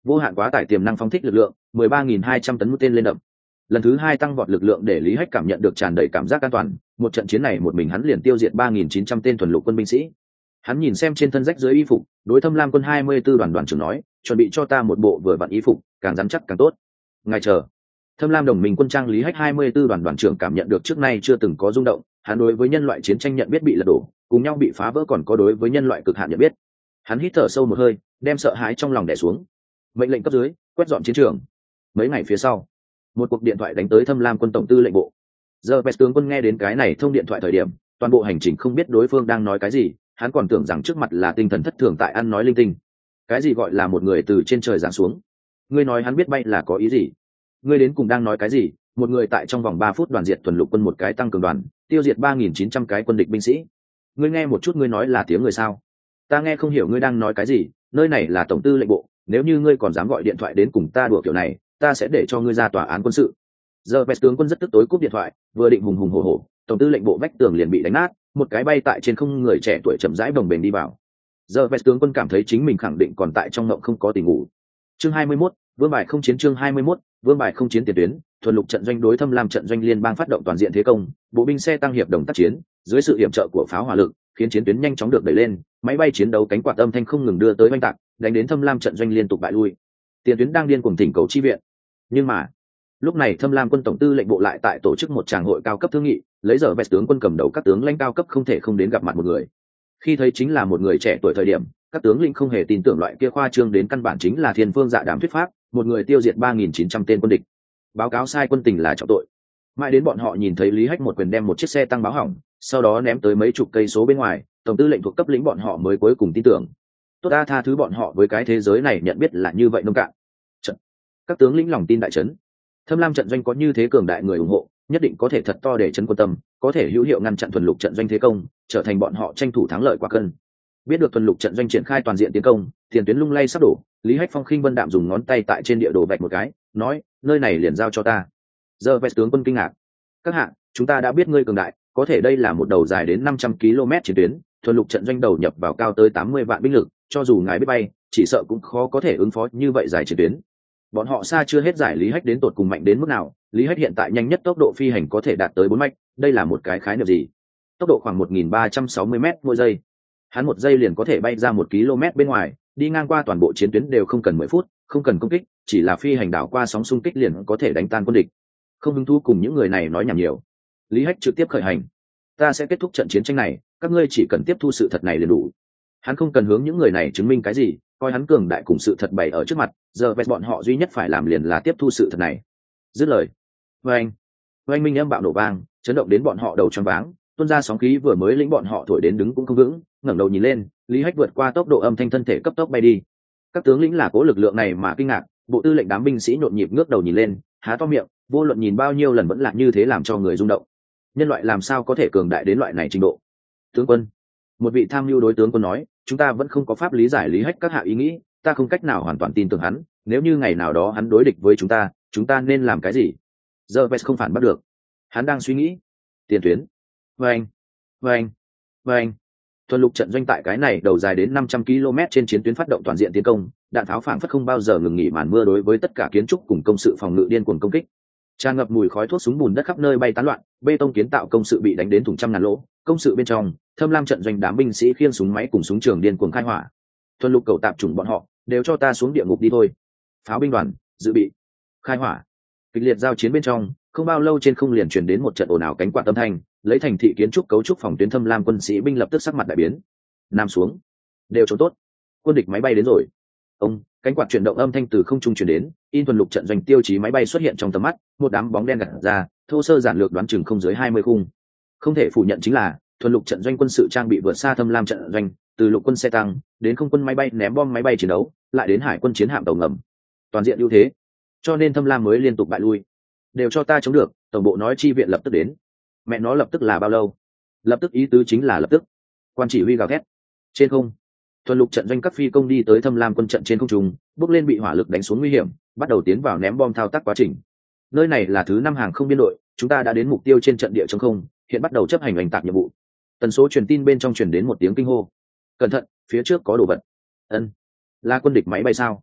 vô hạn quá tải tiềm năng phóng thích lực lượng mười ba nghìn hai trăm tấn mũi tên lên đập. Lần thứ hai tăng vọt lực lượng để Lý Hách cảm nhận được tràn đầy cảm giác an toàn, một trận chiến này một mình hắn liền tiêu diệt ba nghìn chín trăm tên thuần lục quân binh sĩ. Hắn nhìn xem trên thân rách dưới y phục, đối Thâm Lam quân hai mươi 24 đoàn đoàn trưởng nói, chuẩn bị cho ta một bộ vừa vặn y phục, càng rắn chắc càng tốt. Ngài chờ. Thâm Lam đồng minh quân trang Lý Hách hai mươi 24 đoàn đoàn trưởng cảm nhận được trước nay chưa từng có rung động, hắn đối với nhân loại chiến tranh nhận biết bị lật đổ, cùng nhau bị phá vỡ còn có đối với nhân loại cực hạn nhận biết. Hắn hít thở sâu một hơi, đem sợ hãi trong lòng đè xuống. Mệnh lệnh cấp dưới, quét dọn chiến trường. Mấy ngày phía sau, một cuộc điện thoại đánh tới Thâm Lam quân tổng tư lệnh bộ. Giờ Best tướng quân nghe đến cái này thông điện thoại thời điểm, toàn bộ hành trình không biết đối phương đang nói cái gì, hắn còn tưởng rằng trước mặt là tinh thần thất thường tại ăn nói linh tinh. Cái gì gọi là một người từ trên trời giáng xuống? Ngươi nói hắn biết bay là có ý gì? Ngươi đến cùng đang nói cái gì? Một người tại trong vòng ba phút đoàn diệt thuần lục quân một cái tăng cường đoàn, tiêu diệt ba nghìn chín trăm cái quân địch binh sĩ. Ngươi nghe một chút, ngươi nói là tiếng người sao? Ta nghe không hiểu ngươi đang nói cái gì, nơi này là tổng tư lệnh bộ, nếu như ngươi còn dám gọi điện thoại đến cùng ta đùa kiểu này, ta sẽ để cho ngươi ra tòa án quân sự. Giờ Best tướng quân rất tức tối cúp điện thoại, vừa định hùng hùng hổ hổ, tổng tư lệnh bộ vách tường liền bị đánh nát, một cái bay tại trên không người trẻ tuổi chậm rãi bồng bềnh đi vào. Giờ Best tướng quân cảm thấy chính mình khẳng định còn tại trong mộng không có tỉnh ngủ. Chương hai mươi mốt, vương bài không chiến. Chương hai mươi mốt, vương bài không chiến. Tiền tuyến, thuần lục trận doanh đối Thâm Lam trận doanh liên bang phát động toàn diện thế công, bộ binh xe tăng hiệp đồng tác chiến, dưới sự hiểm trợ của pháo hỏa lực, khiến chiến tuyến nhanh chóng được đẩy lên, máy bay chiến đấu cánh quạt âm thanh không ngừng đưa tới oanh tạc, đánh đến Thâm Lam trận doanh liên tục bại lui. Tiền tuyến đang điên cuồng thỉnh cầu chi viện. Nhưng mà, lúc này Thâm Lam quân tổng tư lệnh bộ lại tại tổ chức một tràng hội cao cấp thương nghị, lấy giờ Best tướng quân cầm đầu các tướng lãnh cao cấp không thể không đến gặp mặt một người. Khi thấy chính là một người trẻ tuổi thời điểm, các tướng lĩnh không hề tin tưởng loại kia khoa trương đến căn bản chính là thiên phương dạ đàm thuyết pháp, một người tiêu diệt ba nghìn chín trăm tên quân địch. Báo cáo sai quân tình là trọng tội. Mãi đến bọn họ nhìn thấy Lý Hách một quyền đem một chiếc xe tăng báo hỏng, sau đó ném tới mấy chục cây số bên ngoài, tổng tư lệnh thuộc cấp lĩnh bọn họ mới cuối cùng tin tưởng. Tốt ta tha thứ bọn họ với cái thế giới này nhận biết là như vậy nông cạn. Trận. Các tướng lĩnh lòng tin đại chấn. Thâm Lam trận doanh có như thế cường đại người ủng hộ, nhất định có thể thật to để chấn quân tâm, có thể hữu hiệu ngăn chặn thuần lục trận doanh thế công, trở thành bọn họ tranh thủ thắng lợi quả cân. Biết được thuần lục trận doanh triển khai toàn diện tiến công, tiền tuyến lung lay sắp đổ, Lý Hách phong khinh vân đạm dùng ngón tay tại trên địa đồ vạch một cái, nói, nơi này liền giao cho ta. Giờ Vest tướng quân kinh ngạc. Các hạ, chúng ta đã biết ngươi cường đại, có thể đây là một đầu dài đến năm trăm ki lô mét chiến tuyến, thuần lục trận doanh đầu nhập vào cao tới tám mươi vạn binh lực, cho dù ngài biết bay, chỉ sợ cũng khó có thể ứng phó như vậy dài chiến tuyến. Bọn họ xa chưa hết giải Lý Hách đến tột cùng mạnh đến mức nào, Lý Hách hiện tại nhanh nhất tốc độ phi hành có thể đạt tới bốn mạch, đây là một cái khái niệm gì? Tốc độ khoảng một nghìn ba trăm sáu mươi mét mỗi giây. Hắn một giây liền có thể bay ra một ki lô mét bên ngoài, đi ngang qua toàn bộ chiến tuyến đều không cần mười phút, không cần công kích, chỉ là phi hành đảo qua sóng xung kích liền có thể đánh tan quân địch. Không hứng thú cùng những người này nói nhảm nhiều, Lý Hách trực tiếp khởi hành. Ta sẽ kết thúc trận chiến tranh này, các ngươi chỉ cần tiếp thu sự thật này liền đủ. Hắn không cần hướng những người này chứng minh cái gì, coi hắn cường đại cùng sự thật bày ở trước mặt, giờ vẹt bọn họ duy nhất phải làm liền là tiếp thu sự thật này. Dứt lời, oanh oanh minh âm bạo nổ vang, chấn động đến bọn họ đầu choáng váng, tuôn ra sóng khí vừa mới lĩnh bọn họ thổi đến đứng cũng không vững, ngẩng đầu nhìn lên, Lý Hách vượt qua tốc độ âm thanh thân thể cấp tốc bay đi. Các tướng lĩnh là cố lực lượng này mà kinh ngạc, bộ tư lệnh đám binh sĩ nhộn nhịp ngước đầu nhìn lên, há to miệng, vô luận nhìn bao nhiêu lần vẫn là như thế làm cho người rung động. Nhân loại làm sao có thể cường đại đến loại này trình độ? Tướng quân, một vị tham mưu đối tướng quân nói, chúng ta vẫn không có pháp lý giải Lý Hách các hạ ý nghĩ, ta không cách nào hoàn toàn tin tưởng hắn, nếu như ngày nào đó hắn đối địch với chúng ta, chúng ta nên làm cái gì? Giờ Vest không phản bắt được, hắn đang suy nghĩ. Tiền tuyến, vâng vâng vâng thuần lục trận doanh tại cái này đầu dài đến năm trăm ki lô mét trên chiến tuyến phát động toàn diện tiến công, đạn pháo phảng phất không bao giờ ngừng nghỉ màn mưa đối với tất cả kiến trúc cùng công sự phòng ngự điên cuồng công kích. Tràn ngập mùi khói thuốc súng bùn đất khắp nơi bay tán loạn, bê tông kiến tạo công sự bị đánh đến thủng trăm ngàn lỗ, công sự bên trong, Thâm Lam trận doanh đám binh sĩ khiêng súng máy cùng súng trường điên cuồng khai hỏa. Thuần lục cầu tạp chủng bọn họ, đều cho ta xuống địa ngục đi thôi. Pháo binh đoàn, dự bị, khai hỏa. Kịch liệt giao chiến bên trong, không bao lâu trên không liền truyền đến một trận ồn ào cánh quạt âm thanh, lấy thành thị kiến trúc cấu trúc phòng tuyến Thâm Lam quân sĩ binh lập tức sắc mặt đại biến. Nam xuống, đều trốn tốt, quân địch máy bay đến rồi. Ông, cánh quạt chuyển động âm thanh từ không trung truyền đến, in thuần lục trận doanh tiêu chí máy bay xuất hiện trong tầm mắt, một đám bóng đen gặt ra, thô sơ giản lược đoán chừng không dưới hai mươi khung. Không thể phủ nhận chính là, thuần lục trận doanh quân sự trang bị vượt xa Thâm Lam trận doanh, từ lục quân xe tăng đến không quân máy bay ném bom máy bay chiến đấu, lại đến hải quân chiến hạm tàu ngầm, toàn diện ưu thế. Cho nên Thâm Lam mới liên tục bại lui. Đều cho ta chống được, tổng bộ nói chi viện lập tức đến. Mẹ nó lập tức là bao lâu? Lập tức ý tứ chính là lập tức. Quan chỉ huy gào thét. Trên không, thuần lục trận doanh các phi công đi tới Thâm Lam quân trận trên không trung, bước lên bị hỏa lực đánh xuống nguy hiểm, bắt đầu tiến vào ném bom thao tác quá trình. Nơi này là thứ năm hàng không biên đội, chúng ta đã đến mục tiêu trên trận địa trống không, hiện bắt đầu chấp hành oanh tạc nhiệm vụ. Tần số truyền tin bên trong truyền đến một tiếng kinh hô. Cẩn thận, phía trước có đồ vật. Ân, là quân địch máy bay sao?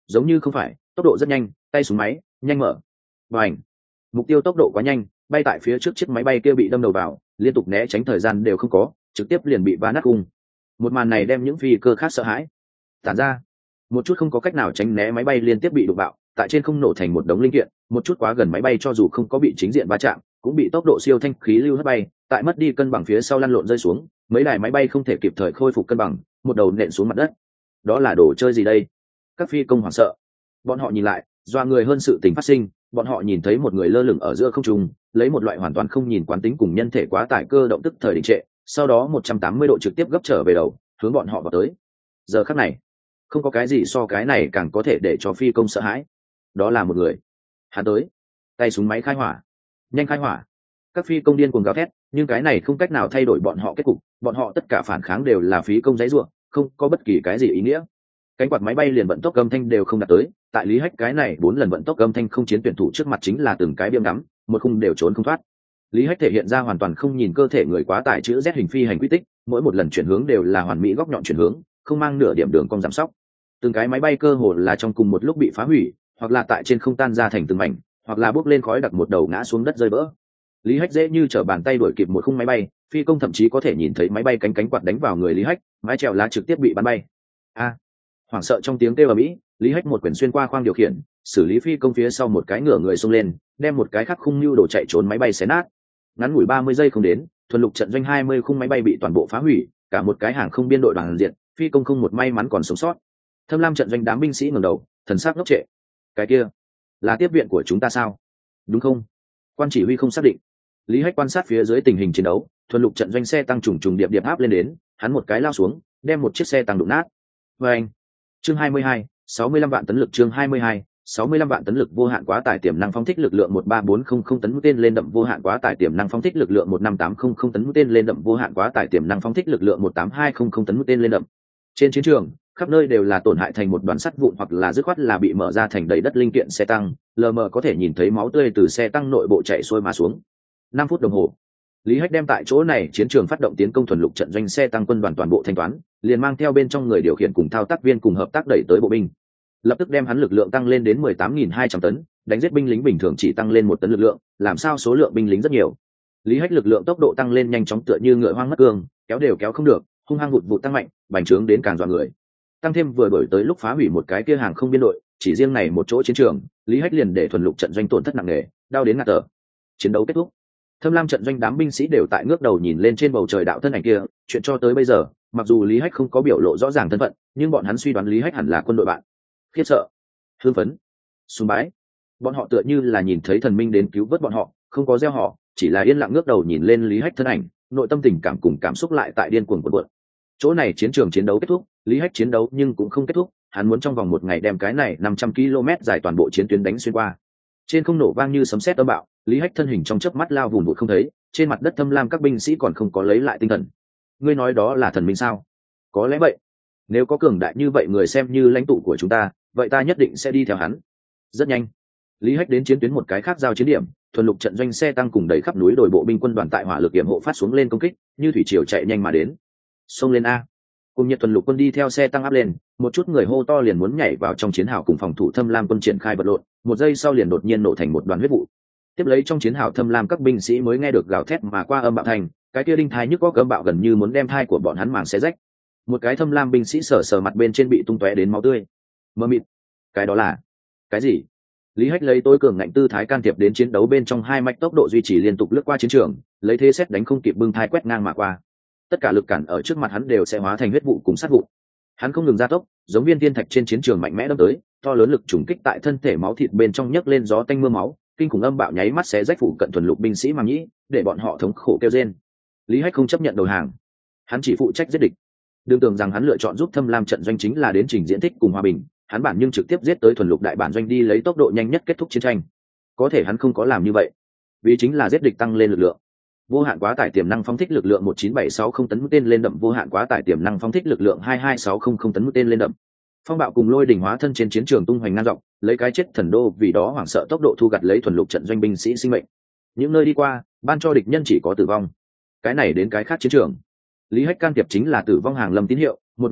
giống như không phải, tốc độ rất nhanh, tay súng máy nhanh mở. Và ảnh, mục tiêu tốc độ quá nhanh, bay tại phía trước chiếc máy bay kia bị đâm đầu vào, liên tục né tránh thời gian đều không có, trực tiếp liền bị va nát cung. Một màn này đem những phi cơ khác sợ hãi. Tản ra, một chút không có cách nào tránh né máy bay liên tiếp bị đụng bạo, tại trên không nổ thành một đống linh kiện, một chút quá gần máy bay cho dù không có bị chính diện va chạm, cũng bị tốc độ siêu thanh khí lưu hất bay, tại mất đi cân bằng phía sau lăn lộn rơi xuống, mấy đài máy bay không thể kịp thời khôi phục cân bằng, một đầu nện xuống mặt đất. Đó là đồ chơi gì đây? Các phi công hoảng sợ. Bọn họ nhìn lại, doa người hơn sự tình phát sinh, bọn họ nhìn thấy một người lơ lửng ở giữa không trung, lấy một loại hoàn toàn không nhìn quán tính cùng nhân thể quá tải cơ động tức thời đình trệ, sau đó một trăm tám mươi độ trực tiếp gấp trở về đầu, hướng bọn họ vào tới. Giờ khắc này, không có cái gì so cái này càng có thể để cho phi công sợ hãi. Đó là một người. Hắn tới, tay súng máy khai hỏa, nhanh khai hỏa. Các phi công điên cuồng gào thét, nhưng cái này không cách nào thay đổi bọn họ kết cục, bọn họ tất cả phản kháng đều là phí công giấy ruộng, không có bất kỳ cái gì ý nghĩa. Cánh quạt máy bay liền vận tốc âm thanh đều không đạt tới, tại Lý Hách cái này bốn lần vận tốc âm thanh không chiến tuyển thủ trước mặt chính là từng cái biếm ngắm, một khung đều trốn không thoát. Lý Hách thể hiện ra hoàn toàn không nhìn cơ thể người quá tải chữ Z hình phi hành quy tích, mỗi một lần chuyển hướng đều là hoàn mỹ góc nhọn chuyển hướng, không mang nửa điểm đường cong giảm sóc. Từng cái máy bay cơ hồ là trong cùng một lúc bị phá hủy, hoặc là tại trên không tan ra thành từng mảnh, hoặc là bốc lên khói đặc một đầu ngã xuống đất rơi vỡ. Lý Hách dễ như trở bàn tay đuổi kịp một khung máy bay, phi công thậm chí có thể nhìn thấy máy bay cánh cánh quạt đánh vào người Lý Hách, mái chèo lá trực tiếp bị bắn bay. A! Hoảng sợ trong tiếng kêu ầm ĩ, Lý Hách một quyền xuyên qua khoang điều khiển, xử lý phi công phía sau một cái ngửa người xông lên, đem một cái khác khung nưu đổ chạy trốn máy bay xé nát. Ngắn ngủi ba mươi giây không đến, thuần lục trận doanh hai mươi khung máy bay bị toàn bộ phá hủy, cả một cái hàng không biên đội đoàn diện, phi công không một may mắn còn sống sót. Thâm Lam trận doanh đám binh sĩ ngẩng đầu, thần sắc ngốc trệ. Cái kia, là tiếp viện của chúng ta sao? Đúng không? Quan chỉ huy không xác định. Lý Hách quan sát phía dưới tình hình chiến đấu, thuần lục trận doanh xe tăng trùng trùng điệp điệp áp lên đến, hắn một cái lao xuống, đem một chiếc xe tăng đụng nát. Và anh, chương hai mươi hai, sáu mươi lăm vạn tấn lực chương hai mươi hai, sáu mươi lăm vạn tấn lực vô hạn quá tải tiềm năng phóng thích lực lượng một ba bốn không không tấn mũi tên lên đậm vô hạn quá tải tiềm năng phóng thích lực lượng một năm tám không không tấn mũi tên lên đậm vô hạn quá tải tiềm năng phóng thích lực lượng một tám hai không không tấn mũi tên lên đậm. Trên chiến trường, khắp nơi đều là tổn hại thành một đoàn sắt vụn hoặc là dứt khoát là bị mở ra thành đầy đất linh kiện xe tăng, lờ mờ có thể nhìn thấy máu tươi từ xe tăng nội bộ chảy xuôi mà xuống. Năm phút đồng hồ, Lý Hách đem tại chỗ này chiến trường phát động tiến công thuần lục trận doanh xe tăng quân đoàn toàn bộ thanh toán, liền mang theo bên trong người điều khiển cùng thao tác viên cùng hợp tác đẩy tới bộ binh. Lập tức đem hắn lực lượng tăng lên đến mười tám nghìn hai trăm tấn, đánh giết binh lính bình thường chỉ tăng lên một tấn lực lượng, làm sao số lượng binh lính rất nhiều. Lý Hách lực lượng tốc độ tăng lên nhanh chóng tựa như ngựa hoang mất cương, kéo đều kéo không được, hung hăng vụt vụt tăng mạnh, bành trướng đến càng dọa người. Tăng thêm vừa đổi tới lúc phá hủy một cái kia hàng không biên đội, chỉ riêng này một chỗ chiến trường, Lý Hách liền để thuần lục trận doanh tổn thất nặng nề, đau đến ngạt thở. Chiến đấu kết thúc. Thâm Lam trận doanh đám binh sĩ đều tại ngước đầu nhìn lên trên bầu trời đạo thân ảnh kia, chuyện cho tới bây giờ, mặc dù Lý Hách không có biểu lộ rõ ràng thân phận, nhưng bọn hắn suy đoán Lý Hách hẳn là quân đội bạn. Khiếp sợ, hưng phấn, sùng bái. Bọn họ tựa như là nhìn thấy thần minh đến cứu vớt bọn họ, không có gieo họ, chỉ là yên lặng ngước đầu nhìn lên Lý Hách thân ảnh, nội tâm tình cảm cùng cảm xúc lại tại điên cuồng cuộn cuộn. Chỗ này chiến trường chiến đấu kết thúc, Lý Hách chiến đấu nhưng cũng không kết thúc, hắn muốn trong vòng một ngày đem cái này năm trăm ki lô mét dài toàn bộ chiến tuyến đánh xuyên qua. Trên không nổ vang như sấm sét âm bạo, Lý Hách thân hình trong chớp mắt lao vùn vụt không thấy, trên mặt đất thâm lam các binh sĩ còn không có lấy lại tinh thần. Ngươi nói đó là thần minh sao? Có lẽ vậy. Nếu có cường đại như vậy người xem như lãnh tụ của chúng ta, vậy ta nhất định sẽ đi theo hắn. Rất nhanh, Lý Hách đến chiến tuyến một cái khác giao chiến điểm, thuần lục trận doanh xe tăng cùng đầy khắp núi đồi bộ binh quân đoàn tại hỏa lực yểm hộ phát xuống lên công kích, như thủy triều chạy nhanh mà đến. Xông lên a! Cùng Nhật thuần lục quân đi theo xe tăng áp lên, một chút người hô to liền muốn nhảy vào trong chiến hào cùng phòng thủ Thâm Lam quân triển khai vật lộn, một giây sau liền đột nhiên nổ thành một đoàn huyết vụ. Tiếp lấy trong chiến hào Thâm Lam các binh sĩ mới nghe được gào thét mà qua âm bạo thành, cái kia đinh thai nhức óc âm bạo gần như muốn đem thai của bọn hắn màng xé rách. Một cái Thâm Lam binh sĩ sờ sờ mặt bên trên bị tung tóe đến máu tươi. Mơ mịt, cái đó là cái gì? Lý Hách lấy tối cường ngạnh tư thái can thiệp đến chiến đấu bên trong hai mạch tốc độ duy trì liên tục lướt qua chiến trường, lấy thế xét đánh không kịp bưng thai quét ngang mà qua. Tất cả lực cản ở trước mặt hắn đều sẽ hóa thành huyết vụ cùng sát vụ. Hắn không ngừng gia tốc, giống viên thiên thạch trên chiến trường mạnh mẽ đâm tới, to lớn lực trùng kích tại thân thể máu thịt bên trong nhấc lên gió tanh mưa máu, kinh khủng âm bạo nháy mắt xé rách phụ cận thuần lục binh sĩ màng nhĩ, để bọn họ thống khổ kêu rên. Lý Hách không chấp nhận đầu hàng, hắn chỉ phụ trách giết địch. Đừng tưởng rằng hắn lựa chọn giúp Thâm Lam trận doanh chính là đến trình diễn thích cùng hòa bình, hắn bản nhưng trực tiếp giết tới thuần lục đại bản doanh đi lấy tốc độ nhanh nhất kết thúc chiến tranh. Có thể hắn không có làm như vậy, vì chính là giết địch tăng lên lực lượng. Vô hạn quá tải tiềm năng phóng thích lực lượng một chín bảy sáu không tấn mũi tên lên đậm, vô hạn quá tải tiềm năng phóng thích lực lượng hai hai sáu không không tấn mũi tên lên đậm. Phong bạo cùng lôi đỉnh hóa thân trên chiến trường tung hoành ngang dọc, lấy cái chết thần đô vì đó hoảng sợ tốc độ thu gặt lấy thuần lục trận doanh binh sĩ sinh mệnh. Những nơi đi qua, ban cho địch nhân chỉ có tử vong. Cái này đến cái khác chiến trường, Lý Hách can thiệp chính là tử vong hàng lâm tín hiệu. Một ngày này,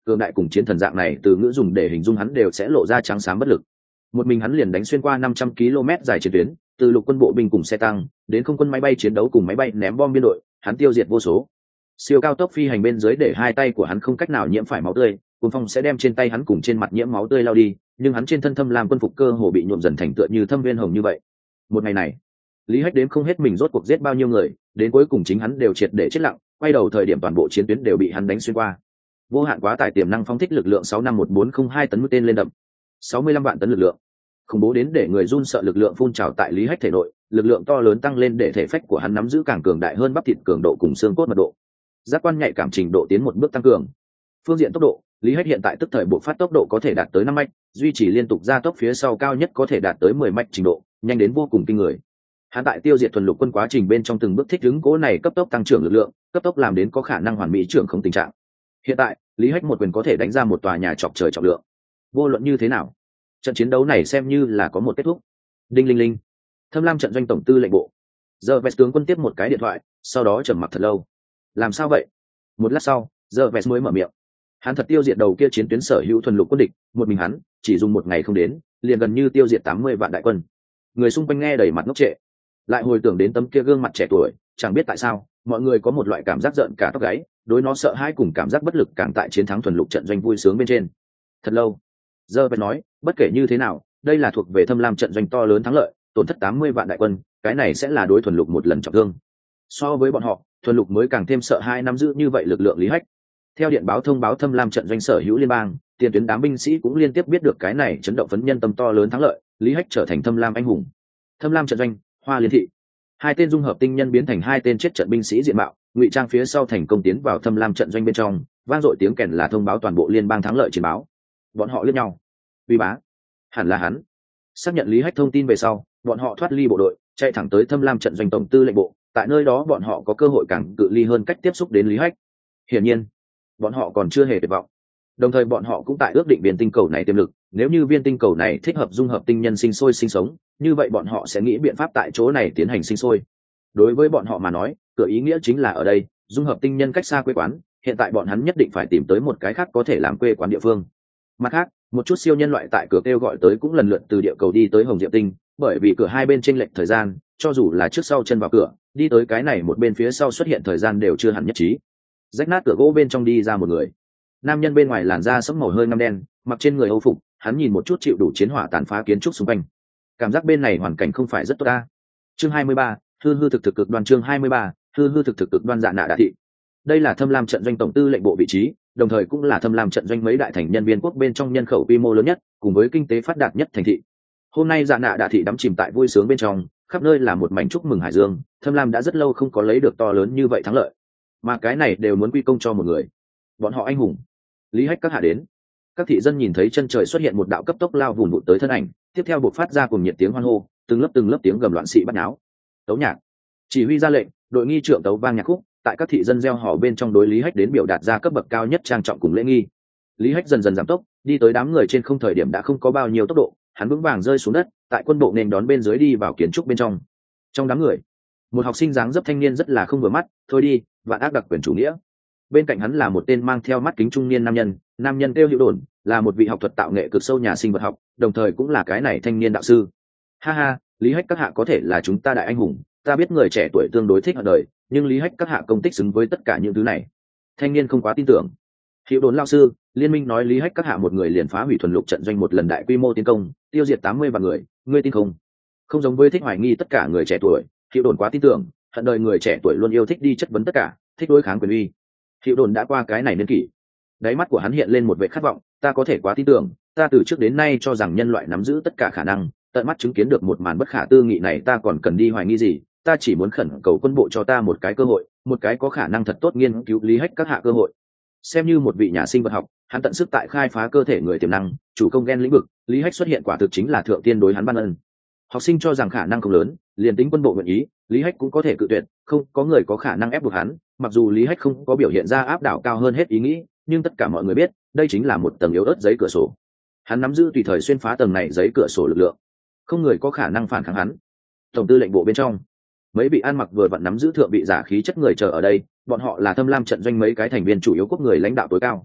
cường đại cùng chiến thần dạng này từ ngữ dùng để hình dung hắn đều sẽ lộ ra trắng xám bất lực. Một mình hắn liền đánh xuyên qua năm trăm ki lô mét dài chiến tuyến, từ lục quân bộ binh cùng xe tăng đến không quân máy bay chiến đấu cùng máy bay ném bom biên đội, hắn tiêu diệt vô số. Siêu cao tốc phi hành bên dưới để hai tay của hắn không cách nào nhiễm phải máu tươi, cuồng phong sẽ đem trên tay hắn cùng trên mặt nhiễm máu tươi lao đi, nhưng hắn trên thân thâm lam quân phục cơ hồ bị nhuộm dần thành tựa như thâm viên hồng như vậy. Một ngày này, Lý Hách đếm không hết mình rốt cuộc giết bao nhiêu người, đến cuối cùng chính hắn đều triệt để chết lặng, quay đầu thời điểm toàn bộ chiến tuyến đều bị hắn đánh xuyên qua. Vô hạn quá tải tiềm năng phóng thích lực lượng sáu năm một bốn không hai tấn mũi tên lên đậm, sáu mươi lăm vạn tấn lực lượng. Khủng bố đến để người run sợ lực lượng phun trào tại Lý Hách thể nội, lực lượng to lớn tăng lên để thể phách của hắn nắm giữ càng cường đại hơn bắp thịt cường độ cùng xương cốt mật độ. Giác quan nhạy cảm trình độ tiến một bước tăng cường. Phương diện tốc độ, Lý Hách hiện tại tức thời bộ phát tốc độ có thể đạt tới năm mạch, duy trì liên tục gia tốc phía sau cao nhất có thể đạt tới mười mạch trình độ, nhanh đến vô cùng kinh người. Hắn tại tiêu diệt thuần lục quân quá trình bên trong từng bước thích ứng cố này cấp tốc tăng trưởng lực lượng, cấp tốc làm đến có khả năng hoàn mỹ trưởng không tình trạng. Hiện tại, Lý Hách một quyền có thể đánh ra một tòa nhà chọc trời trọng lượng. Vô luận như thế nào, trận chiến đấu này xem như là có một kết thúc. Đinh linh linh. Thâm Lam trận doanh tổng tư lệnh bộ. Giờ Vest tướng quân tiếp một cái điện thoại, sau đó trầm mặc thật lâu. Làm sao vậy? Một lát sau, giờ Vest mới mở miệng. Hắn thật tiêu diệt đầu kia chiến tuyến sở hữu thuần lục quân địch, một mình hắn, chỉ dùng một ngày không đến, liền gần như tiêu diệt tám mươi vạn đại quân. Người xung quanh nghe đầy mặt ngốc trệ, lại hồi tưởng đến tấm kia gương mặt trẻ tuổi, chẳng biết tại sao, mọi người có một loại cảm giác giận cả tóc gáy, đối nó sợ hãi cùng cảm giác bất lực càng tại chiến thắng thuần lục trận doanh vui sướng bên trên. Thật lâu, giờ Vest nói, bất kể như thế nào, đây là thuộc về Thâm Lam trận doanh to lớn thắng lợi, tổn thất tám mươi vạn đại quân, cái này sẽ là đối thuần lục một lần trọng thương. So với bọn họ, thuần lục mới càng thêm sợ hai nắm giữ như vậy lực lượng Lý Hách. Theo điện báo thông báo Thâm Lam trận doanh sở hữu liên bang, tiền tuyến đám binh sĩ cũng liên tiếp biết được cái này chấn động phấn nhân tâm to lớn thắng lợi, Lý Hách trở thành Thâm Lam anh hùng. Thâm Lam trận doanh, Hoa Liên thị. Hai tên dung hợp tinh nhân biến thành hai tên chết trận binh sĩ diện mạo, ngụy trang phía sau thành công tiến vào Thâm Lam trận doanh bên trong, vang dội tiếng kèn là thông báo toàn bộ liên bang thắng lợi chiến báo. Bọn họ liếc nhau. Uy bá, hẳn là hắn. Xác nhận Lý Hách thông tin về sau, bọn họ thoát ly bộ đội, chạy thẳng tới Thâm Lam trận doanh tổng tư lệnh bộ, tại nơi đó bọn họ có cơ hội càng cự ly hơn cách tiếp xúc đến Lý Hách. Hiển nhiên, bọn họ còn chưa hề tuyệt vọng. Đồng thời bọn họ cũng tại ước định viên tinh cầu này tiềm lực, nếu như viên tinh cầu này thích hợp dung hợp tinh nhân sinh sôi sinh sống, như vậy bọn họ sẽ nghĩ biện pháp tại chỗ này tiến hành sinh sôi. Đối với bọn họ mà nói, cửa ý nghĩa chính là ở đây, dung hợp tinh nhân cách xa quê quán, hiện tại bọn hắn nhất định phải tìm tới một cái khác có thể làm quê quán địa phương. Mặt khác, một chút siêu nhân loại tại cửa kêu gọi tới cũng lần lượt từ địa cầu đi tới Hồng Diệp Tinh, bởi vì cửa hai bên chênh lệch thời gian, cho dù là trước sau chân vào cửa, đi tới cái này một bên phía sau xuất hiện thời gian đều chưa hẳn nhất trí. Rách nát cửa gỗ bên trong đi ra một người. Nam nhân bên ngoài làn da sẫm màu hơi ngăm đen, mặc trên người Âu phục, hắn nhìn một chút chịu đủ chiến hỏa tàn phá kiến trúc xung quanh. Cảm giác bên này hoàn cảnh không phải rất tốt ta. Chương hai mươi ba, hư hư thực thực cực đoan chương hai mươi ba, hư hư thực thực cực đoan dạ nạ đạ thị. Đây là Thâm Lam trận doanh tổng tư lệnh bộ vị trí, đồng thời cũng là Thâm Lam trận doanh mấy đại thành nhân viên quốc bên trong nhân khẩu quy mô lớn nhất, cùng với kinh tế phát đạt nhất thành thị. Hôm nay dạ nạ đạ thị đắm chìm tại vui sướng bên trong, khắp nơi là một mảnh chúc mừng hải dương. Thâm Lam đã rất lâu không có lấy được to lớn như vậy thắng lợi, mà cái này đều muốn quy công cho một người, bọn họ anh hùng. Lý Hách các hạ đến. Các thị dân nhìn thấy chân trời xuất hiện một đạo cấp tốc lao vùn vụt tới thân ảnh, tiếp theo buộc phát ra cùng nhiệt tiếng hoan hô, từng lớp từng lớp tiếng gầm loạn xị bắt náo. Tấu nhạc, chỉ huy ra lệnh, đội nghi trưởng tấu vang nhạc khúc, tại các thị dân gieo hò bên trong đối Lý Hách đến biểu đạt ra cấp bậc cao nhất trang trọng cùng lễ nghi. Lý Hách dần dần giảm tốc, đi tới đám người trên không thời điểm đã không có bao nhiêu tốc độ, hắn vững vàng rơi xuống đất, tại quân bộ nền đón bên dưới đi vào kiến trúc bên trong. Trong đám người, một học sinh dáng dấp thanh niên rất là không vừa mắt, thôi đi, vạn ác đặc quyền chủ nghĩa. Bên cạnh hắn là một tên mang theo mắt kính trung niên nam nhân, nam nhân kêu Hữu Đồn, là một vị học thuật tạo nghệ cực sâu nhà sinh vật học, đồng thời cũng là cái này thanh niên đạo sư. Ha ha, Lý Hách các hạ có thể là chúng ta đại anh hùng, ta biết người trẻ tuổi tương đối thích ở đời, nhưng Lý Hách các hạ công tích xứng với tất cả những thứ này. Thanh niên không quá tin tưởng. Hữu Đồn lão sư, liên minh nói Lý Hách các hạ một người liền phá hủy thuần lục trận doanh một lần đại quy mô tiến công, tiêu diệt tám mươi vạn người, ngươi tin không? Không giống với thích hoài nghi tất cả người trẻ tuổi, Hữu Đồn quá tin tưởng, hận đời người trẻ tuổi luôn yêu thích đi chất vấn tất cả, thích đối kháng quyền uy. Hữu Đồn đã qua cái này niên kỷ, đáy mắt của hắn hiện lên một vẻ khát vọng, ta có thể quá tin tưởng, ta từ trước đến nay cho rằng nhân loại nắm giữ tất cả khả năng, tận mắt chứng kiến được một màn bất khả tư nghị này ta còn cần đi hoài nghi gì, ta chỉ muốn khẩn cầu quân bộ cho ta một cái cơ hội, một cái có khả năng thật tốt nghiên cứu Lý Hách các hạ cơ hội. Xem như một vị nhà sinh vật học, hắn tận sức tại khai phá cơ thể người tiềm năng, chủ công gen lĩnh vực, Lý Hách xuất hiện quả thực chính là thượng tiên đối hắn ban ân. Học sinh cho rằng khả năng không lớn, liền tính quân bộ nguyện ý, Lý Hách cũng có thể cự tuyệt, không có người có khả năng ép buộc hắn, mặc dù Lý Hách không có biểu hiện ra áp đảo cao hơn hết ý nghĩ, nhưng tất cả mọi người biết, đây chính là một tầng yếu ớt giấy cửa sổ. Hắn nắm giữ tùy thời xuyên phá tầng này giấy cửa sổ lực lượng, không người có khả năng phản kháng hắn. Tổng tư lệnh bộ bên trong, mấy vị ăn mặc vừa vặn nắm giữ thượng vị giả khí chất người chờ ở đây, bọn họ là Thâm Lam trận doanh mấy cái thành viên chủ yếu quốc người lãnh đạo tối cao.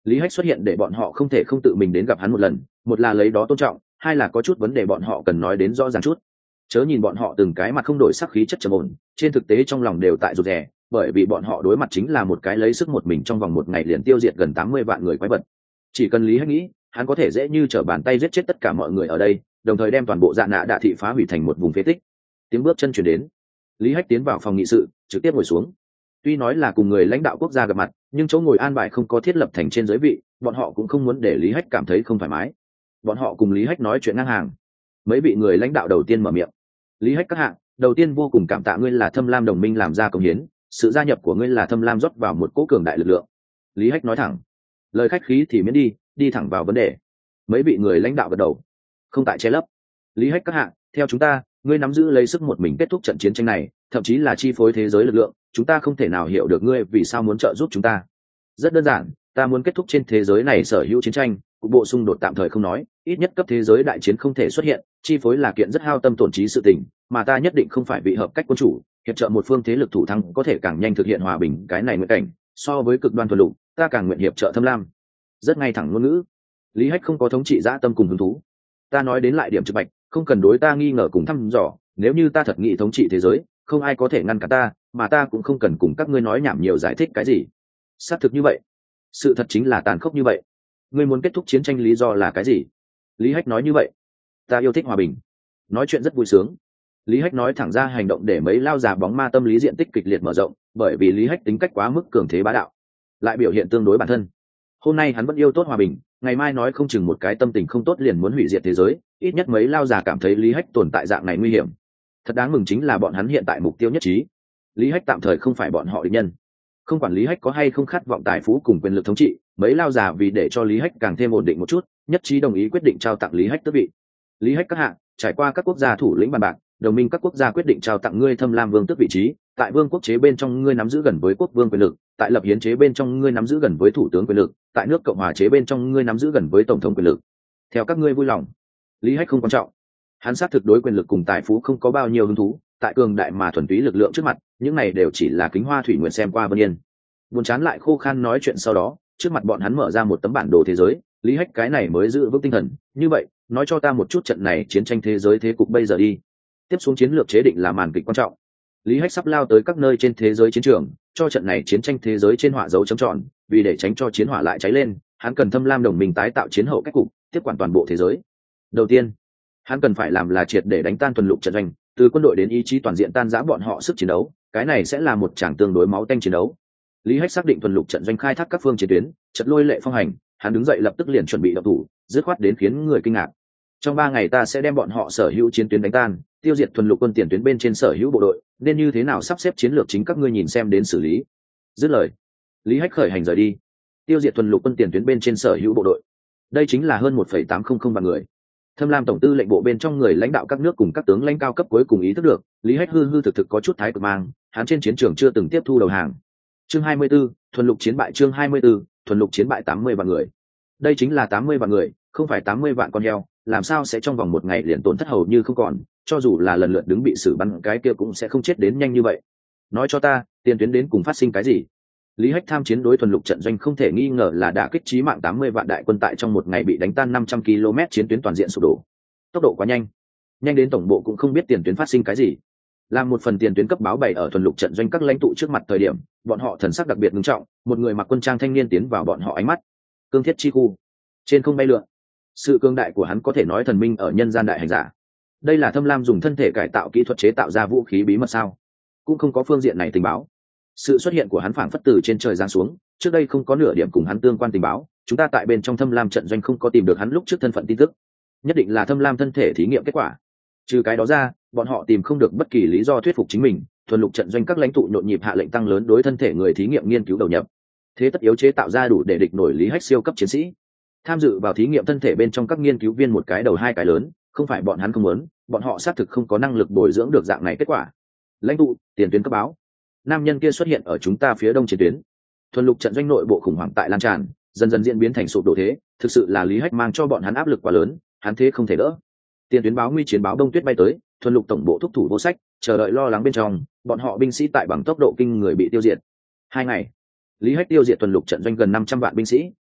Lý Hách xuất hiện để bọn họ không thể không tự mình đến gặp hắn một lần, một là lấy đó tôn trọng, hai là có chút vấn đề bọn họ cần nói đến rõ ràng chút. Chớ nhìn bọn họ từng cái mặt không đổi sắc khí chất trầm ổn, trên thực tế trong lòng đều tại rụt rè, bởi vì bọn họ đối mặt chính là một cái lấy sức một mình trong vòng một ngày liền tiêu diệt gần tám mươi vạn người quái vật. Chỉ cần Lý Hách nghĩ, hắn có thể dễ như trở bàn tay giết chết tất cả mọi người ở đây, đồng thời đem toàn bộ Dạ Nạ Đạ thị phá hủy thành một vùng phế tích. Tiếng bước chân truyền đến, Lý Hách tiến vào phòng nghị sự, trực tiếp ngồi xuống. Tuy nói là cùng người lãnh đạo quốc gia gặp mặt, nhưng chỗ ngồi an bài không có thiết lập thành trên giới vị, bọn họ cũng không muốn để Lý Hách cảm thấy không thoải mái. Bọn họ cùng Lý Hách nói chuyện ngang hàng. Mấy vị người lãnh đạo đầu tiên mở miệng. Lý Hách các hạng, đầu tiên vô cùng cảm tạ ngươi là Thâm Lam đồng minh làm ra công hiến, sự gia nhập của ngươi là Thâm Lam rót vào một cỗ cường đại lực lượng. Lý Hách nói thẳng, lời khách khí thì miễn đi, đi thẳng vào vấn đề. Mấy vị người lãnh đạo gật đầu, không tại che lấp. Lý Hách các hạng, theo chúng ta, ngươi nắm giữ lấy sức một mình kết thúc trận chiến tranh này, thậm chí là chi phối thế giới lực lượng, chúng ta không thể nào hiểu được ngươi vì sao muốn trợ giúp chúng ta. Rất đơn giản, ta muốn kết thúc trên thế giới này sở hữu chiến tranh, cục bộ xung đột tạm thời không nói, ít nhất cấp thế giới đại chiến không thể xuất hiện, chi phối là kiện rất hao tâm tổn trí sự tình, mà ta nhất định không phải vị hợp cách quân chủ, hiệp trợ một phương thế lực thủ thắng có thể càng nhanh thực hiện hòa bình, cái này nguyện cảnh, so với cực đoan thuần lục, ta càng nguyện hiệp trợ Thâm Lam. Rất ngay thẳng ngôn ngữ. Lý Hách không có thống trị dã tâm cùng hứng thú. Ta nói đến lại điểm trực bạch, không cần đối ta nghi ngờ cùng thăm dò, nếu như ta thật nghĩ thống trị thế giới, không ai có thể ngăn cản ta, mà ta cũng không cần cùng các ngươi nói nhảm nhiều giải thích cái gì. Xác thực như vậy, sự thật chính là tàn khốc như vậy. Ngươi muốn kết thúc chiến tranh lý do là cái gì? Lý Hách nói như vậy. Ta yêu thích hòa bình. Nói chuyện rất vui sướng. Lý Hách nói thẳng ra hành động để mấy lao già bóng ma tâm lý diện tích kịch liệt mở rộng, bởi vì Lý Hách tính cách quá mức cường thế bá đạo, lại biểu hiện tương đối bản thân. Hôm nay hắn vẫn yêu tốt hòa bình, ngày mai nói không chừng một cái tâm tình không tốt liền muốn hủy diệt thế giới, ít nhất mấy lao già cảm thấy Lý Hách tồn tại dạng này nguy hiểm. Thật đáng mừng chính là bọn hắn hiện tại mục tiêu nhất trí. Lý Hách tạm thời không phải bọn họ địch nhân. Không quản Lý Hách có hay không khát vọng tài phú cùng quyền lực thống trị, mấy lao già vì để cho Lý Hách càng thêm ổn định một chút, nhất trí đồng ý quyết định trao tặng Lý Hách tước vị. Lý Hách các hạng, trải qua các quốc gia thủ lĩnh bàn bạc, đồng minh các quốc gia quyết định trao tặng ngươi Thâm Lam vương tước vị trí, tại vương quốc chế bên trong ngươi nắm giữ gần với quốc vương quyền lực, tại lập hiến chế bên trong ngươi nắm giữ gần với thủ tướng quyền lực, tại nước cộng hòa chế bên trong ngươi nắm giữ gần với tổng thống quyền lực. Theo các ngươi vui lòng. Lý Hách không quan trọng. Hắn xác thực đối quyền lực cùng tài phú không có bao nhiêu hứng thú, tại cường đại mà thuần túy lực lượng trước mặt, những này đều chỉ là kính hoa thủy nguyện xem qua vân yên. Buồn chán lại khô khan nói chuyện sau đó, trước mặt bọn hắn mở ra một tấm bản đồ thế giới, Lý Hách cái này mới giữ vững tinh thần, như vậy, nói cho ta một chút trận này chiến tranh thế giới thế cục bây giờ đi. Tiếp xuống chiến lược chế định là màn kịch quan trọng. Lý Hách sắp lao tới các nơi trên thế giới chiến trường, cho trận này chiến tranh thế giới trên họa dấu chấm tròn, vì để tránh cho chiến hỏa lại cháy lên, hắn cần Thâm Lam đồng minh tái tạo chiến hậu cách cục, tiếp quản toàn bộ thế giới. Đầu tiên, hắn cần phải làm là triệt để đánh tan thuần lục trận doanh, từ quân đội đến ý chí toàn diện tan rã bọn họ sức chiến đấu, cái này sẽ là một tràng tương đối máu tanh chiến đấu. Lý Hách xác định thuần lục trận doanh khai thác các phương chiến tuyến, chợt lôi lệ phong hành, hắn đứng dậy lập tức liền chuẩn bị động thủ, dứt khoát đến khiến người kinh ngạc. Trong ba ngày ta sẽ đem bọn họ sở hữu chiến tuyến đánh tan, tiêu diệt thuần lục quân tiền tuyến bên trên sở hữu bộ đội, nên như thế nào sắp xếp chiến lược chính các ngươi nhìn xem đến xử lý. Dứt lời, Lý Hách khởi hành rời đi. Tiêu diệt thuần lục quân tiền tuyến bên trên sở hữu bộ đội, đây chính là hơn một phẩy tám không không vạn người. Thâm Lam tổng tư lệnh bộ bên trong người lãnh đạo các nước cùng các tướng lãnh cao cấp cuối cùng ý thức được, Lý Hách hư hư thực thực có chút thái cực mang, hắn trên chiến trường chưa từng tiếp thu đầu hàng. Chương hai mươi 24, thuần lục chiến bại chương hai mươi 24, thuần lục chiến bại tám mươi vạn người. Đây chính là tám mươi vạn người, không phải tám mươi vạn con heo, làm sao sẽ trong vòng một ngày liền tổn thất hầu như không còn, cho dù là lần lượt đứng bị xử bắn cái kia cũng sẽ không chết đến nhanh như vậy. Nói cho ta, tiền tuyến đến cùng phát sinh cái gì? Lý Hách tham chiến đối thuần lục trận doanh không thể nghi ngờ là đả kích chí mạng tám mươi vạn đại quân tại trong một ngày bị đánh tan năm trăm ki lô mét chiến tuyến toàn diện sụp đổ. Tốc độ quá nhanh, nhanh đến tổng bộ cũng không biết tiền tuyến phát sinh cái gì. Làm một phần tiền tuyến cấp báo bày ở thuần lục trận doanh các lãnh tụ trước mặt thời điểm, bọn họ thần sắc đặc biệt nghiêm trọng, một người mặc quân trang thanh niên tiến vào bọn họ ánh mắt. Cương Thiết Chi Khu, trên không bay lượn. Sự cương đại của hắn có thể nói thần minh ở nhân gian đại hành giả. Đây là Thâm Lam dùng thân thể cải tạo kỹ thuật chế tạo ra vũ khí bí mật sao? Cũng không có phương diện này tình báo. Sự xuất hiện của hắn phảng phất từ trên trời giáng xuống, trước đây không có nửa điểm cùng hắn tương quan tình báo, chúng ta tại bên trong Thâm Lam trận doanh không có tìm được hắn lúc trước thân phận tin tức. Nhất định là Thâm Lam thân thể thí nghiệm kết quả. Trừ cái đó ra, bọn họ tìm không được bất kỳ lý do thuyết phục chính mình, thuần lục trận doanh các lãnh tụ nhộn nhịp hạ lệnh tăng lớn đối thân thể người thí nghiệm nghiên cứu đầu nhập. Thế tất yếu chế tạo ra đủ để địch nổi Lý Hách siêu cấp chiến sĩ. Tham dự vào thí nghiệm thân thể bên trong các nghiên cứu viên một cái đầu hai cái lớn, không phải bọn hắn không muốn, bọn họ xác thực không có năng lực bồi dưỡng được dạng này kết quả. Lãnh tụ, tiền tuyến cấp báo. Nam nhân kia xuất hiện ở chúng ta phía đông chiến tuyến. Thuần lục trận doanh nội bộ khủng hoảng tại lan tràn, dần dần diễn biến thành sụp đổ thế, thực sự là Lý Hách mang cho bọn hắn áp lực quá lớn, hắn thế không thể đỡ. Tiền tuyến báo nguy chiến báo đông tuyết bay tới, thuần lục tổng bộ thúc thủ vô sách, chờ đợi lo lắng bên trong, bọn họ binh sĩ tại bằng tốc độ kinh người bị tiêu diệt. Hai ngày, Lý Hách tiêu diệt thuần lục trận doanh gần năm trăm vạn binh sĩ,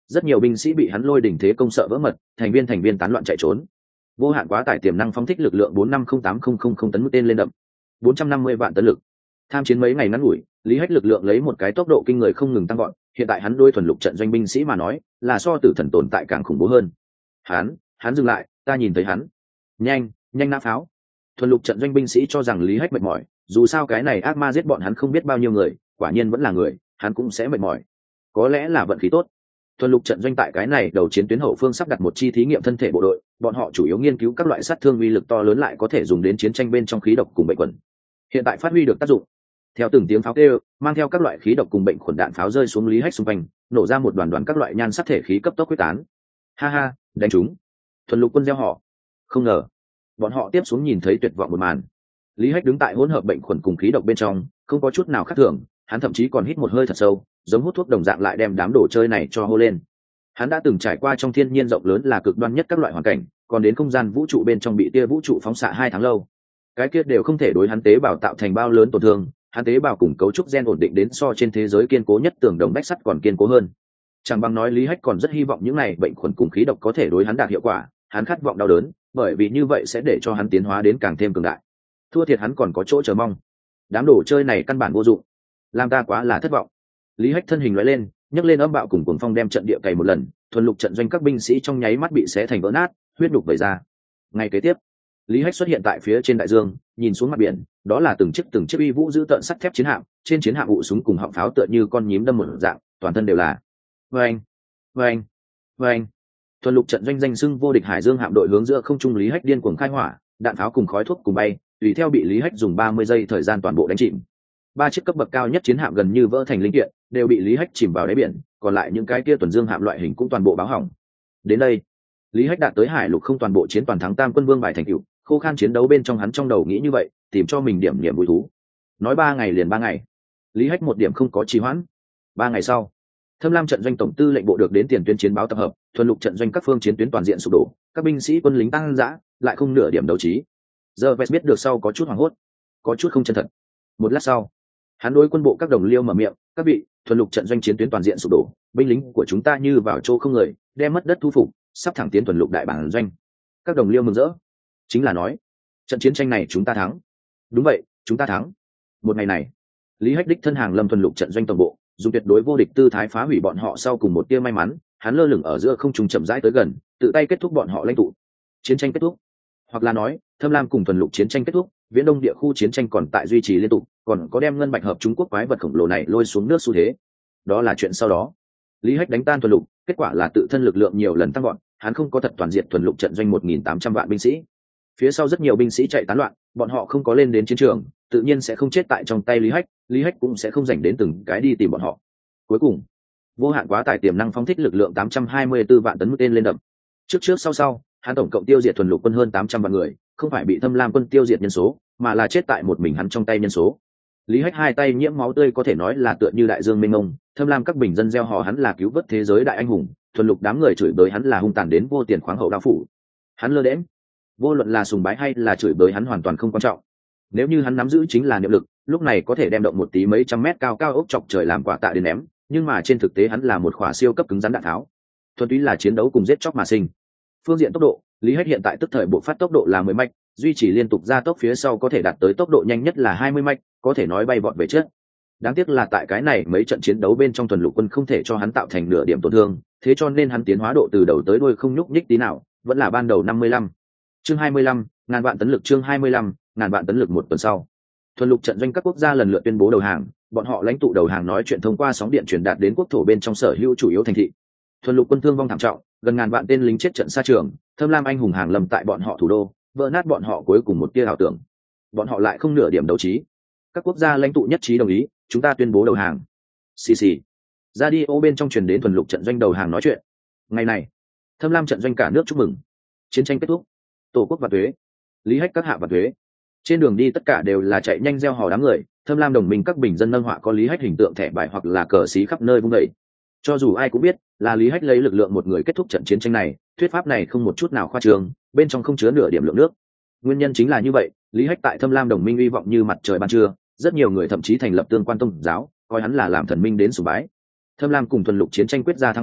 rất nhiều binh sĩ bị hắn lôi đỉnh thế công sợ vỡ mật, thành viên thành viên tán loạn chạy trốn. Vô hạn quá tải tiềm năng phóng thích lực lượng bốn năm không tám không không không tấn mũi tên lên đậm, bốn trăm năm mươi vạn tấn lực. Tham chiến mấy ngày ngắn ngủi, Lý Hách lực lượng lấy một cái tốc độ kinh người không ngừng tăng vọt, hiện tại hắn đối thuần lục trận doanh binh sĩ mà nói, là so tử thần tồn tại càng khủng bố hơn. Hắn, hắn dừng lại, ta nhìn thấy hắn. Nhanh, nhanh nã pháo. Thuần lục trận doanh binh sĩ cho rằng Lý Hách mệt mỏi, dù sao cái này ác ma giết bọn hắn không biết bao nhiêu người, quả nhiên vẫn là người, hắn cũng sẽ mệt mỏi. Có lẽ là vận khí tốt. Thuần lục trận doanh tại cái này đầu chiến tuyến hậu phương sắp đặt một chi thí nghiệm thân thể bộ đội, bọn họ chủ yếu nghiên cứu các loại sát thương uy lực to lớn lại có thể dùng đến chiến tranh bên trong khí độc cùng bệnh quẩn. Hiện tại phát huy được tác dụng. Theo từng tiếng pháo kêu, mang theo các loại khí độc cùng bệnh khuẩn đạn pháo rơi xuống Lý Hách xung quanh, nổ ra một đoàn đoàn các loại nhan sắc thể khí cấp tốc quyết tán. Ha ha, đánh chúng. Thuần lục quân gieo họ. Không ngờ, bọn họ tiếp xuống nhìn thấy tuyệt vọng một màn. Lý Hách đứng tại hỗn hợp bệnh khuẩn cùng khí độc bên trong, không có chút nào khác thường, hắn thậm chí còn hít một hơi thật sâu, giống hút thuốc đồng dạng lại đem đám đồ chơi này cho hô lên. Hắn đã từng trải qua trong thiên nhiên rộng lớn là cực đoan nhất các loại hoàn cảnh, còn đến không gian vũ trụ bên trong bị tia vũ trụ phóng xạ hai tháng lâu. Cái kia đều không thể đối hắn tế bào tạo thành bao lớn tổn thương, hắn tế bào cùng cấu trúc gen ổn định đến so trên thế giới kiên cố nhất tường đồng bách sắt còn kiên cố hơn. Chẳng bằng nói Lý Hách còn rất hy vọng những này bệnh khuẩn cùng khí độc có thể đối hắn đạt hiệu quả, hắn khát vọng đau đớn, bởi vì như vậy sẽ để cho hắn tiến hóa đến càng thêm cường đại. Thua thiệt hắn còn có chỗ chờ mong. Đám đồ chơi này căn bản vô dụng, làm ta quá là thất vọng. Lý Hách thân hình lóe lên, nhấc lên âm bạo cùng cuồng phong đem trận địa cày một lần, thuần lục trận doanh các binh sĩ trong nháy mắt bị xé thành vỡ nát, huyết đục vẩy ra. Ngày kế tiếp, Lý Hách xuất hiện tại phía trên đại dương, nhìn xuống mặt biển, đó là từng chiếc từng chiếc uy vũ giữ tợn sắt thép chiến hạm, trên chiến hạm ụ súng cùng họng pháo tựa như con nhím đâm một dạng, toàn thân đều là. Vâng, vâng, vâng. Thuần lục trận doanh danh xưng vô địch hải dương hạm đội hướng giữa không trung Lý Hách điên cuồng khai hỏa, đạn pháo cùng khói thuốc cùng bay, tùy theo bị Lý Hách dùng ba mươi giây thời gian toàn bộ đánh chìm. Ba chiếc cấp bậc cao nhất chiến hạm gần như vỡ thành linh kiện, đều bị Lý Hách chìm vào đáy biển, còn lại những cái kia tuần dương hạm loại hình cũng toàn bộ báo hỏng. Đến đây, Lý Hách đạt tới hải lục không toàn bộ chiến toàn thắng tam quân vương bài thành cựu, khô khan chiến đấu bên trong hắn trong đầu nghĩ như vậy, tìm cho mình điểm niềm vui thú. Nói ba ngày liền ba ngày, Lý Hách một điểm không có trì hoãn. Ba ngày sau, Thâm Lam trận doanh tổng tư lệnh bộ được đến tiền tuyến chiến báo tập hợp, thuần lục trận doanh các phương chiến tuyến toàn diện sụp đổ, các binh sĩ quân lính tăng dã, lại không nửa điểm đấu trí. Giờ Vest biết được sau có chút hoảng hốt, có chút không chân thật. Một lát sau, hắn đối quân bộ các đồng liêu mở miệng, các vị, thuần lục trận doanh chiến tuyến toàn diện sụp đổ, binh lính của chúng ta như vào chỗ không người, đem mất đất thu phục, sắp thẳng tiến thuần lục đại bản doanh. Các đồng liêu mừng rỡ, chính là nói, trận chiến tranh này chúng ta thắng. Đúng vậy, chúng ta thắng. Một ngày này, Lý Hách đích thân hàng lâm thuần lục trận doanh tổng bộ, dùng tuyệt đối vô địch tư thái phá hủy bọn họ sau cùng một tia may mắn, hắn lơ lửng ở giữa không trung chậm rãi tới gần, tự tay kết thúc bọn họ lãnh tụ. Chiến tranh kết thúc, hoặc là nói, Thâm Lam cùng thuần lục chiến tranh kết thúc, Viễn Đông địa khu chiến tranh còn tại duy trì liên tục, còn có đem ngân bạch hợp Trung Quốc quái vật khổng lồ này lôi xuống nước xu thế. Đó là chuyện sau đó. Lý Hách đánh tan thuần lục, kết quả là tự thân lực lượng nhiều lần tăng gọn, hắn không có thật toàn diện thuần lục trận doanh một nghìn tám trăm vạn binh sĩ. Phía sau rất nhiều binh sĩ chạy tán loạn, bọn họ không có lên đến chiến trường, tự nhiên sẽ không chết tại trong tay Lý Hách, Lý Hách cũng sẽ không dành đến từng cái đi tìm bọn họ. Cuối cùng, vô hạn quá tải tiềm năng phóng thích lực lượng tám trăm hai mươi tư vạn tấn mũi tên lên đậm. Trước trước sau sau, hắn tổng cộng tiêu diệt thuần lục quân hơn tám trăm vạn người, không phải bị Thâm Lam quân tiêu diệt nhân số, mà là chết tại một mình hắn trong tay nhân số. Lý Hách hai tay nhiễm máu tươi có thể nói là tựa như đại dương mênh mông, Thâm Lam các bình dân gieo họ hắn là cứu vớt thế giới đại anh hùng, thuần lục đám người chửi bới hắn là hung tàn đến vô tiền khoáng hậu đao phủ. Hắn lơ đễnh, vô luận là sùng bái hay là chửi bới hắn hoàn toàn không quan trọng. Nếu như hắn nắm giữ chính là niệm lực, lúc này có thể đem động một tí mấy trăm mét cao cao ốc chọc trời làm quả tạ đến ném, nhưng mà trên thực tế hắn là một khỏa siêu cấp cứng rắn đạn tháo, thuần túy là chiến đấu cùng giết chóc mà sinh. Phương diện tốc độ, Lý Hách hiện tại tức thời bộ phát tốc độ là mười mạch, duy trì liên tục gia tốc phía sau có thể đạt tới tốc độ nhanh nhất là hai mươi mạch, có thể nói bay vọt về trước. Đáng tiếc là tại cái này mấy trận chiến đấu bên trong thuần lục quân không thể cho hắn tạo thành nửa điểm tổn thương, thế cho nên hắn tiến hóa độ từ đầu tới đuôi không nhúc nhích tí nào, vẫn là ban đầu năm mươi lăm. Chương hai mươi lăm, ngàn vạn tấn lực chương hai mươi lăm, ngàn vạn tấn lực một tuần sau. Thuần lục trận doanh các quốc gia lần lượt tuyên bố đầu hàng, bọn họ lãnh tụ đầu hàng nói chuyện thông qua sóng điện truyền đạt đến quốc thổ bên trong sở hữu chủ yếu thành thị. Thuần lục quân thương vong thảm trọng, gần ngàn vạn tên lính chết trận xa trường, Thâm Lam anh hùng hàng lầm tại bọn họ thủ đô, vỡ nát bọn họ cuối cùng một tia ảo tưởng. Bọn họ lại không nửa điểm đấu trí. Các quốc gia lãnh tụ nhất trí đồng ý, chúng ta tuyên bố đầu hàng. Xì xì. Radio bên trong truyền đến thuần lục trận doanh đầu hàng nói chuyện. Ngày này, Thâm Lam trận doanh cả nước chúc mừng. Chiến tranh kết thúc. Tổ quốc và thuế. Lý Hách các hạ và thuế. Trên đường đi tất cả đều là chạy nhanh reo hò đám người, Thâm Lam đồng minh các bình dân nâng họa có Lý Hách hình tượng thẻ bài hoặc là cờ xí khắp nơi vung dậy. Cho dù ai cũng biết, là Lý Hách lấy lực lượng một người kết thúc trận chiến tranh này, thuyết pháp này không một chút nào khoa trương, bên trong không chứa nửa điểm lượng nước. Nguyên nhân chính là như vậy, Lý Hách tại Thâm Lam đồng minh uy vọng như mặt trời ban trưa, rất nhiều người thậm chí thành lập tương quan tôn giáo, coi hắn là làm thần minh đến sùng bái. Thâm Lam cùng thuần lục chiến tranh quyết ra thắng bại,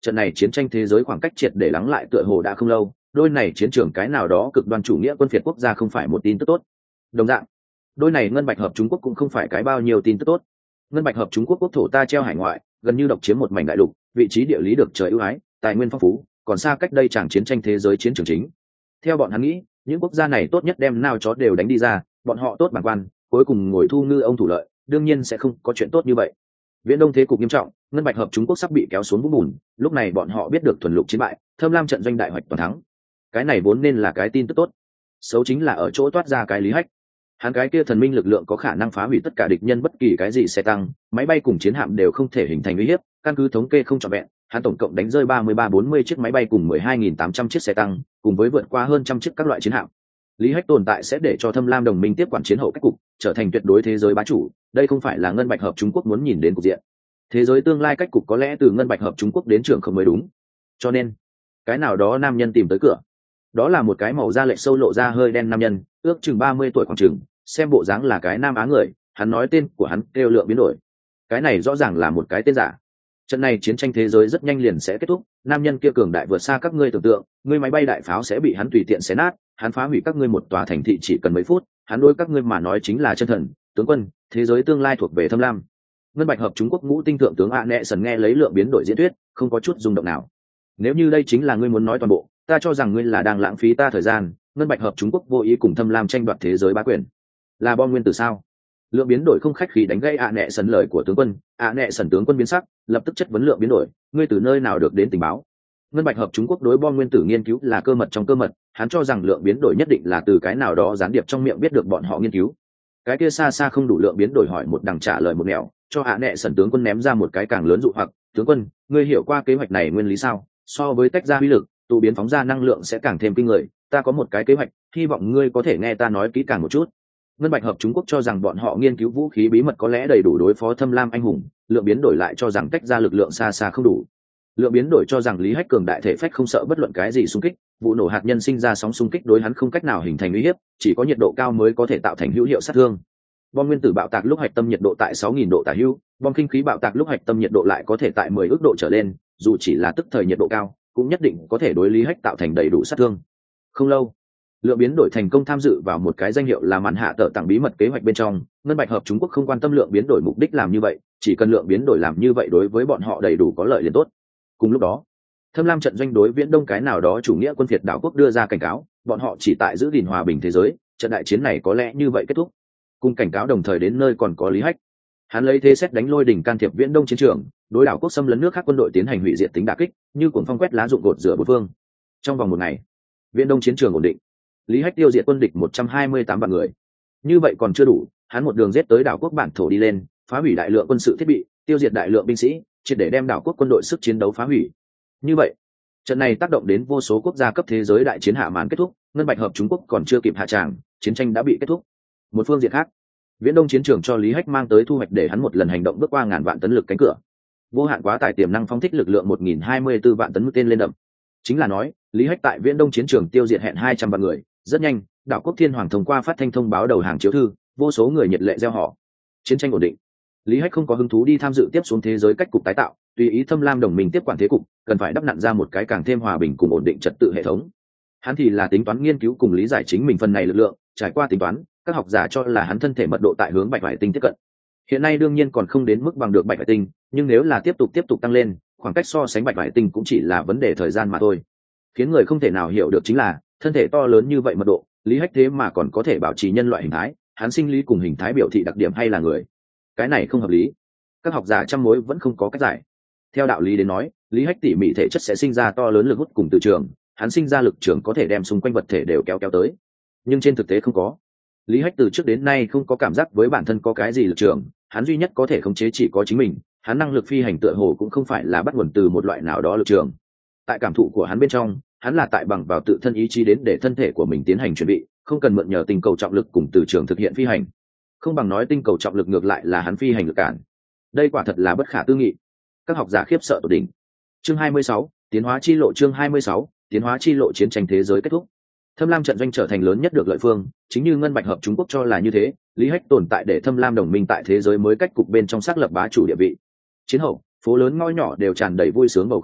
trận này chiến tranh thế giới khoảng cách triệt để lắng lại tựa hồ đã không lâu, đôi này chiến trường cái nào đó cực đoan chủ nghĩa quân phiệt quốc gia không phải một tin tức tốt. Đồng dạng, đôi này ngân bạch hợp Trung Quốc cũng không phải cái bao nhiêu tin tức tốt. Ngân bạch hợp Trung Quốc quốc thổ ta treo hải ngoại, gần như độc chiếm một mảnh đại lục, vị trí địa lý được trời ưu ái, tài nguyên phong phú, còn xa cách đây chẳng chiến tranh thế giới chiến trường chính. Theo bọn hắn nghĩ, những quốc gia này tốt nhất đem nao chó đều đánh đi ra, bọn họ tốt bản quan, cuối cùng ngồi thu ngư ông thủ lợi, đương nhiên sẽ không có chuyện tốt như vậy. Viễn Đông thế cục nghiêm trọng, ngân bạch hợp Trung Quốc sắp bị kéo xuống vũng bùn, lúc này bọn họ biết được thuần lục chiến bại, Thâm Lam trận doanh đại hoạch toàn thắng. Cái này vốn nên là cái tin tức tốt. Xấu chính là ở chỗ toát ra cái Lý Hách. Hắn cái kia thần minh lực lượng có khả năng phá hủy tất cả địch nhân bất kỳ cái gì xe tăng, máy bay cùng chiến hạm đều không thể hình thành uy hiếp, căn cứ thống kê không trọn vẹn, hắn tổng cộng đánh rơi ba mươi ba bốn mươi chiếc máy bay cùng mười hai nghìn tám trăm chiếc xe tăng, cùng với vượt qua hơn trăm chiếc các loại chiến hạm. Lý Hách tồn tại sẽ để cho Thâm Lam đồng minh tiếp quản chiến hậu cách cục, trở thành tuyệt đối thế giới bá chủ, đây không phải là ngân bạch hợp Trung Quốc muốn nhìn đến cục diện. Thế giới tương lai cách cục có lẽ từ ngân bạch hợp Trung Quốc đến trưởng không mới đúng. Cho nên, cái nào đó nam nhân tìm tới cửa. Đó là một cái màu da lệch sâu lộ ra hơi đen nam nhân, ước chừng ba mươi tuổi khoảng chừng, xem bộ dáng là cái nam á người, hắn nói tên của hắn kêu Lượng Biến Đổi. Cái này rõ ràng là một cái tên giả. Trận này chiến tranh thế giới rất nhanh liền sẽ kết thúc, nam nhân kia cường đại vượt xa các ngươi tưởng tượng, ngươi máy bay đại pháo sẽ bị hắn tùy tiện xé nát, hắn phá hủy các ngươi một tòa thành thị chỉ cần mấy phút, hắn đối các ngươi mà nói chính là chân thần, tướng quân, thế giới tương lai thuộc về Thâm Lam. Ngân bạch hợp Trung Quốc ngũ tinh thượng tướng ạ nệ sần nghe lấy Lượng Biến Đổi diễn thuyết, không có chút rung động nào. Nếu như đây chính là ngươi muốn nói toàn bộ, ta cho rằng ngươi là đang lãng phí ta thời gian. Ngân bạch hợp Trung Quốc vô ý cùng Thâm Lam tranh đoạt thế giới bá quyền, là bom nguyên tử sao? Lượng Biến Đổi không khách khí đánh gây ạ nệ sần lời của tướng quân, ạ nệ sần tướng quân biến sắc, lập tức chất vấn Lượng Biến Đổi, ngươi từ nơi nào được đến tình báo? Ngân bạch hợp Trung Quốc đối bom nguyên tử nghiên cứu là cơ mật trong cơ mật, hắn cho rằng Lượng Biến Đổi nhất định là từ cái nào đó gián điệp trong miệng biết được bọn họ nghiên cứu. Cái kia xa xa không đủ. Lượng Biến Đổi hỏi một đằng trả lời một nẻo, cho ạ nệ sần tướng quân ném ra một cái càng lớn dụ hoặc, tướng quân, ngươi hiểu qua kế hoạch này nguyên lý sao? So với tách ra uy lực, tụ biến phóng ra năng lượng sẽ càng thêm kinh người, ta có một cái kế hoạch, hy vọng ngươi có thể nghe ta nói kỹ càng một chút. Ngân bạch hợp Trung Quốc cho rằng bọn họ nghiên cứu vũ khí bí mật có lẽ đầy đủ đối phó Thâm Lam anh hùng, Lượng Biến Đổi lại cho rằng tách ra lực lượng xa xa không đủ. Lượng Biến Đổi cho rằng Lý Hách cường đại thể phách không sợ bất luận cái gì xung kích, vụ nổ hạt nhân sinh ra sóng xung kích đối hắn không cách nào hình thành uy hiếp, chỉ có nhiệt độ cao mới có thể tạo thành hữu hiệu sát thương. Bom nguyên tử bạo tạc lúc hạch tâm nhiệt độ tại sáu nghìn độ tả hữu, bom kinh khí bạo tạc lúc hạch tâm nhiệt độ lại có thể tại mười ước độ trở lên, dù chỉ là tức thời nhiệt độ cao, cũng nhất định có thể đối Lý Hách tạo thành đầy đủ sát thương. Không lâu, Lượng Biến Đổi thành công tham dự vào một cái danh hiệu là màn hạ tợ tặng bí mật kế hoạch bên trong. Ngân bạch hợp Trung Quốc không quan tâm Lượng Biến Đổi mục đích làm như vậy, chỉ cần Lượng Biến Đổi làm như vậy đối với bọn họ đầy đủ có lợi liền tốt. Cùng lúc đó, Thâm Lam trận doanh đối Viễn Đông cái nào đó chủ nghĩa quân phiệt đảo quốc đưa ra cảnh cáo, bọn họ chỉ tại giữ gìn hòa bình thế giới, trận đại chiến này có lẽ như vậy kết thúc. Cùng cảnh cáo đồng thời đến nơi còn có Lý Hách, hắn lấy thế xét đánh lôi đỉnh can thiệp Viễn Đông chiến trường, đối đảo quốc xâm lấn nước khác quân đội tiến hành hủy diệt tính đả kích, như cuồng phong quét lá rụng gột rửa bốn phương. Trong vòng một ngày, Viễn Đông chiến trường ổn định. Lý Hách tiêu diệt quân địch một trăm hai mươi tám vạn người. Như vậy còn chưa đủ, hắn một đường giết tới đảo quốc bản thổ đi lên, phá hủy đại lượng quân sự thiết bị, tiêu diệt đại lượng binh sĩ, triệt để đem đảo quốc quân đội sức chiến đấu phá hủy. Như vậy, trận này tác động đến vô số quốc gia cấp thế giới đại chiến hạ màn kết thúc, ngân bạch hợp Trung Quốc còn chưa kịp hạ tràng, chiến tranh đã bị kết thúc. Một phương diện khác, Viễn Đông chiến trường cho Lý Hách mang tới thu hoạch để hắn một lần hành động bước qua ngàn vạn tấn lực cánh cửa. Vô hạn quá tải tiềm năng phóng thích lực lượng một nghìn hai mươi tư vạn tấn mức tên lên đậm. Chính là nói, Lý Hách tại Viễn Đông chiến trường tiêu diệt hẹn hai trăm vạn người, rất nhanh, đảo quốc Thiên Hoàng thông qua phát thanh thông báo đầu hàng chiếu thư, vô số người nhiệt lệ reo hò. Chiến tranh ổn định. Lý Hách không có hứng thú đi tham dự tiếp xuống thế giới cách cục tái tạo, tùy ý Thâm Lam đồng minh tiếp quản thế cục, cần phải đắp nặn ra một cái càng thêm hòa bình cùng ổn định trật tự hệ thống. Hắn thì là tính toán nghiên cứu cùng lý giải chính mình phần này lực lượng, trải qua tính toán, các học giả cho là hắn thân thể mật độ tại hướng bạch hải tinh tiếp cận. Hiện nay đương nhiên còn không đến mức bằng được bạch hải tinh, nhưng nếu là tiếp tục tiếp tục tăng lên, khoảng cách so sánh bạch hải tinh cũng chỉ là vấn đề thời gian mà thôi. Khiến người không thể nào hiểu được chính là, thân thể to lớn như vậy mật độ, Lý Hách thế mà còn có thể bảo trì nhân loại hình thái, hắn sinh lý cùng hình thái biểu thị đặc điểm hay là người. Cái này không hợp lý. Các học giả trăm mối vẫn không có cách giải. Theo đạo lý đến nói, Lý Hách tỉ mỉ thể chất sẽ sinh ra to lớn lực hút cùng từ trường, hắn sinh ra lực trường có thể đem xung quanh vật thể đều kéo kéo tới. Nhưng trên thực tế không có. Lý Hách từ trước đến nay không có cảm giác với bản thân có cái gì lực trường, hắn duy nhất có thể khống chế chỉ có chính mình, hắn năng lực phi hành tựa hồ cũng không phải là bắt nguồn từ một loại nào đó lực trường. Tại cảm thụ của hắn bên trong, hắn là tại bằng vào tự thân ý chí đến để thân thể của mình tiến hành chuẩn bị, không cần mượn nhờ tinh cầu trọng lực cùng từ trường thực hiện phi hành. Không bằng nói tinh cầu trọng lực ngược lại là hắn phi hành lực cản. Đây quả thật là bất khả tư nghị. Các học giả khiếp sợ tột đỉnh. Chương hai mươi sáu, tiến hóa chi lộ. Chương hai mươi sáu, tiến hóa chi lộ. Chiến tranh thế giới kết thúc. Thâm Lam trận doanh trở thành lớn nhất được lợi phương, chính như ngân bạch hợp Trung Quốc cho là như thế, Lý Hách tồn tại để Thâm Lam đồng minh tại thế giới mới cách cục bên trong xác lập bá chủ địa vị. Chiến hậu, phố lớn ngõ nhỏ đều tràn đầy vui sướng bầu không khí,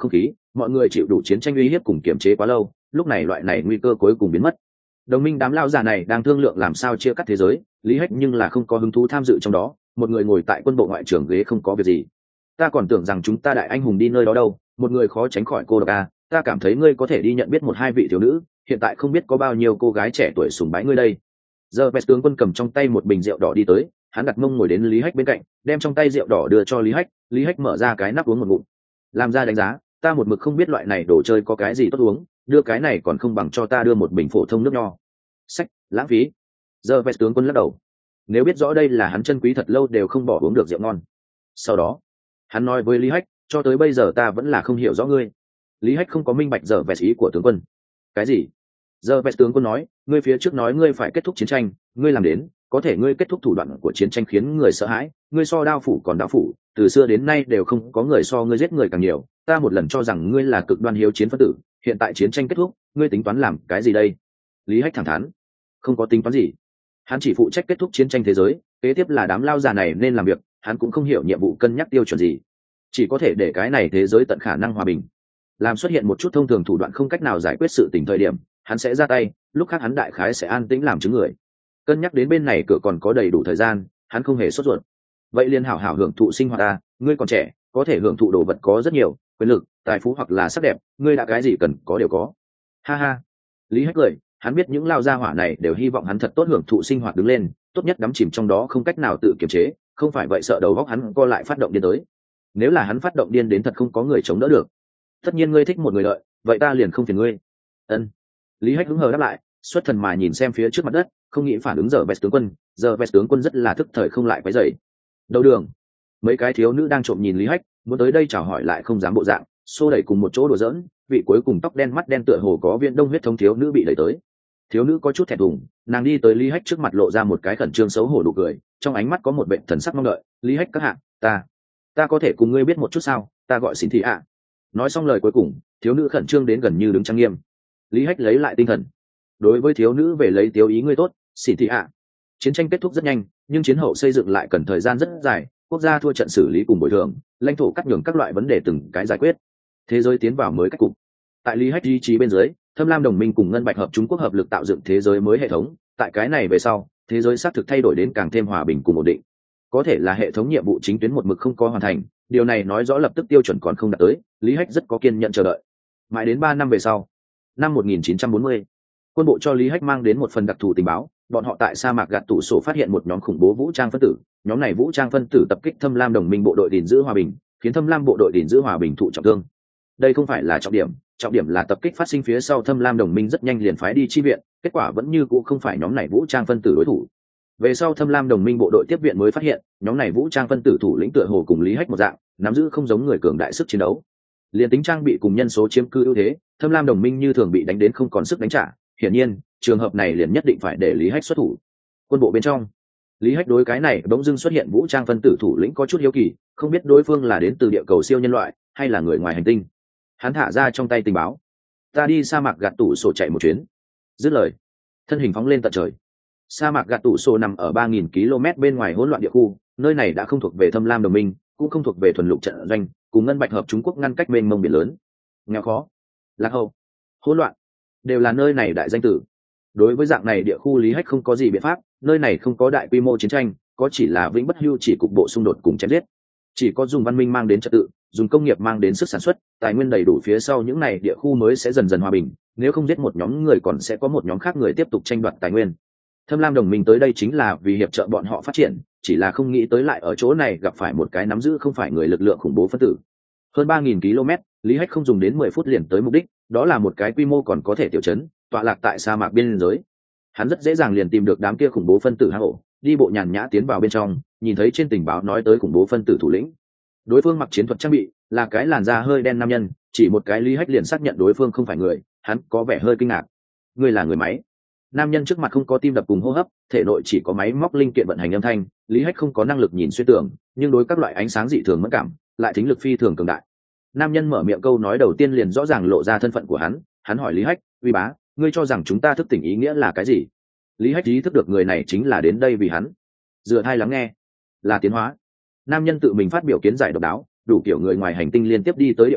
mọi người chịu đủ chiến tranh uy hiếp cùng kiềm chế quá lâu, lúc này loại này nguy cơ cuối cùng biến mất. Đồng minh đám lao già này đang thương lượng làm sao chia cắt thế giới, Lý Hách nhưng là không có hứng thú tham dự trong đó, một người ngồi tại quân bộ ngoại trưởng ghế không có việc gì. Ta còn tưởng rằng chúng ta đại anh hùng đi nơi đó đâu, một người khó tránh khỏi cô độc à, ta cảm thấy ngươi có thể đi nhận biết một hai vị thiếu nữ, hiện tại không biết có bao nhiêu cô gái trẻ tuổi sùng bái ngươi đây. Giờ Vest tướng quân cầm trong tay một bình rượu đỏ đi tới, hắn đặt mông ngồi đến Lý Hách bên cạnh, đem trong tay rượu đỏ đưa cho Lý Hách, Lý Hách mở ra cái nắp uống một ngụm. Làm ra đánh giá, ta một mực không biết loại này đồ chơi có cái gì tốt uống, đưa cái này còn không bằng cho ta đưa một bình phổ thông nước nho. Sách, lãng phí. Giờ Vest tướng quân lắc đầu. Nếu biết rõ đây là hắn chân quý thật lâu đều không bỏ uống được rượu ngon. Sau đó, hắn nói với Lý Hách, cho tới bây giờ ta vẫn là không hiểu rõ ngươi. Lý Hách không có minh bạch giờ Vest ý của tướng quân. Cái gì? Giờ Vest tướng quân nói, ngươi phía trước nói ngươi phải kết thúc chiến tranh, ngươi làm đến, có thể ngươi kết thúc thủ đoạn của chiến tranh khiến người sợ hãi, ngươi so đao phủ còn đao phủ, từ xưa đến nay đều không có người so ngươi giết người càng nhiều, ta một lần cho rằng ngươi là cực đoan hiếu chiến phân tử, hiện tại chiến tranh kết thúc, ngươi tính toán làm cái gì đây? Lý Hách thẳng thắn, không có tính toán gì. Hắn chỉ phụ trách kết thúc chiến tranh thế giới, kế tiếp là đám lao già này nên làm việc, hắn cũng không hiểu nhiệm vụ cân nhắc tiêu chuẩn gì, chỉ có thể để cái này thế giới tận khả năng hòa bình. Làm xuất hiện một chút thông thường thủ đoạn không cách nào giải quyết sự tình thời điểm, hắn sẽ ra tay, lúc khác hắn đại khái sẽ an tĩnh làm chứng người. Cân nhắc đến bên này cửa còn có đầy đủ thời gian, hắn không hề sốt ruột. Vậy liền hảo hảo hưởng thụ sinh hoạt ta, ngươi còn trẻ, có thể hưởng thụ đồ vật có rất nhiều, quyền lực, tài phú hoặc là sắc đẹp, ngươi đã cái gì cần có đều có. Ha ha. Lý Hách cười, hắn biết những lao gia hỏa này đều hy vọng hắn thật tốt hưởng thụ sinh hoạt đứng lên, tốt nhất đắm chìm trong đó không cách nào tự kiềm chế, không phải vậy sợ đầu óc hắn co lại phát động điên tới. Nếu là hắn phát động điên đến thật không có người chống đỡ được. Tất nhiên ngươi thích một người đợi, vậy ta liền không phiền ngươi. Ân. Lý Hách hứng hờ đáp lại, xuất thần mà nhìn xem phía trước mặt đất, không nghĩ phản ứng giờ Vest tướng quân, giờ Vest tướng quân rất là thức thời không lại quấy rầy. Đầu đường, mấy cái thiếu nữ đang trộm nhìn Lý Hách, muốn tới đây chào hỏi lại không dám bộ dạng, xô đẩy cùng một chỗ đùa giỡn, vị cuối cùng tóc đen mắt đen tựa hồ có viên đông huyết thống thiếu nữ bị đẩy tới. Thiếu nữ có chút thẹn thùng, nàng đi tới Lý Hách trước mặt lộ ra một cái khẩn trương xấu hổ nụ cười, trong ánh mắt có một bệnh thần sắc mong đợi. Lý Hách các hạ, ta, ta có thể cùng ngươi biết một chút sao? Ta gọi Xin Thị ạ. Nói xong lời cuối cùng, thiếu nữ khẩn trương đến gần như đứng trang nghiêm. Lý Hách lấy lại tinh thần. Đối với thiếu nữ về lấy tiêu ý ngươi tốt, Xin Thị ạ. Chiến tranh kết thúc rất nhanh, nhưng chiến hậu xây dựng lại cần thời gian rất dài, quốc gia thua trận xử lý cùng bồi thường, lãnh thổ cắt nhường các loại vấn đề từng cái giải quyết. Thế giới tiến vào mới cách cục. Tại Lý Hách ý chí bên dưới, Thâm Lam đồng minh cùng Ngân Bạch hợp Trung Quốc hợp lực tạo dựng thế giới mới hệ thống, tại cái này về sau, thế giới xác thực thay đổi đến càng thêm hòa bình cùng ổn định. Có thể là hệ thống nhiệm vụ chính tuyến một mực không có hoàn thành, điều này nói rõ lập tức tiêu chuẩn còn không đạt tới, Lý Hách rất có kiên nhẫn chờ đợi. Mãi đến ba năm về sau, năm một nghìn chín trăm bốn mươi, quân bộ cho Lý Hách mang đến một phần đặc thù tình báo, bọn họ tại sa mạc gạt tủ sổ phát hiện một nhóm khủng bố vũ trang phân tử, nhóm này vũ trang phân tử tập kích Thâm Lam đồng minh bộ đội gìn giữ hòa bình, khiến Thâm Lam bộ đội gìn giữ hòa bình thụ trọng thương. Đây không phải là trọng điểm, trọng điểm là tập kích phát sinh phía sau Thâm Lam đồng minh rất nhanh liền phái đi chi viện, kết quả vẫn như cũ không phải nhóm này vũ trang phân tử đối thủ. Về sau Thâm Lam đồng minh bộ đội tiếp viện mới phát hiện, nhóm này vũ trang phân tử thủ lĩnh tựa hồ cùng Lý Hách một dạng, nắm giữ không giống người cường đại sức chiến đấu. Liên tính trang bị cùng nhân số chiếm cư ưu thế, Thâm Lam đồng minh như thường bị đánh đến không còn sức đánh trả, hiển nhiên, trường hợp này liền nhất định phải để Lý Hách xuất thủ. Quân bộ bên trong, Lý Hách đối cái này bỗng dưng xuất hiện vũ trang phân tử thủ lĩnh có chút hiếu kỳ, không biết đối phương là đến từ địa cầu siêu nhân loại hay là người ngoài hành tinh. Hắn thả ra trong tay tình báo, ta đi sa mạc gạt tủ sổ chạy một chuyến. Dứt lời, thân hình phóng lên tận trời. Sa mạc gạt tủ sổ nằm ở ba nghìn ki lô mét bên ngoài hỗn loạn địa khu, nơi này đã không thuộc về Thâm Lam đồng minh, cũng không thuộc về thuần lục trận doanh, cùng Ngân Bạch hợp Trung Quốc ngăn cách mênh mông biển lớn. Nghèo khó, lạc hậu, hỗn loạn, đều là nơi này đại danh tử. Đối với dạng này địa khu, Lý Hách không có gì biện pháp, nơi này không có đại quy mô chiến tranh, có chỉ là vĩnh bất hưu chỉ cục bộ xung đột cùng chém giết. Chỉ có dùng văn minh mang đến trật tự, dùng công nghiệp mang đến sức sản xuất, tài nguyên đầy đủ phía sau những này địa khu mới sẽ dần dần hòa bình, nếu không giết một nhóm người còn sẽ có một nhóm khác người tiếp tục tranh đoạt tài nguyên. Thâm Lam đồng minh tới đây chính là vì hiệp trợ bọn họ phát triển, chỉ là không nghĩ tới lại ở chỗ này gặp phải một cái nắm giữ không phải người lực lượng khủng bố phân tử. Hơn ba nghìn ki lô mét, Lý Hách không dùng đến mười phút liền tới mục đích, đó là một cái quy mô còn có thể tiểu trấn, tọa lạc tại sa mạc biên giới. Hắn rất dễ dàng liền tìm được đám kia khủng bố phân tử hang ổ, đi bộ nhàn nhã tiến vào bên trong, nhìn thấy trên tình báo nói tới khủng bố phân tử thủ lĩnh. Đối phương mặc chiến thuật trang bị, là cái làn da hơi đen nam nhân, chỉ một cái Lý Hách liền xác nhận đối phương không phải người, hắn có vẻ hơi kinh ngạc. Ngươi là người máy? Nam nhân trước mặt không có tim đập cùng hô hấp, thể nội chỉ có máy móc linh kiện vận hành âm thanh, Lý Hách không có năng lực nhìn xuyên tường, nhưng đối các loại ánh sáng dị thường mất cảm, lại thính lực phi thường cường đại. Nam nhân mở miệng câu nói đầu tiên liền rõ ràng lộ ra thân phận của hắn, hắn hỏi Lý Hách, "Uy bá, ngươi cho rằng chúng ta thức tỉnh ý nghĩa là cái gì?" Lý Hách ý thức được người này chính là đến đây vì hắn. Dựa tai lắng nghe, là tiến hóa. Nam nhân tự mình phát biểu kiến giải độc đáo, đủ kiểu người ngoài hành tinh liên tiếp đi tới địa cầu,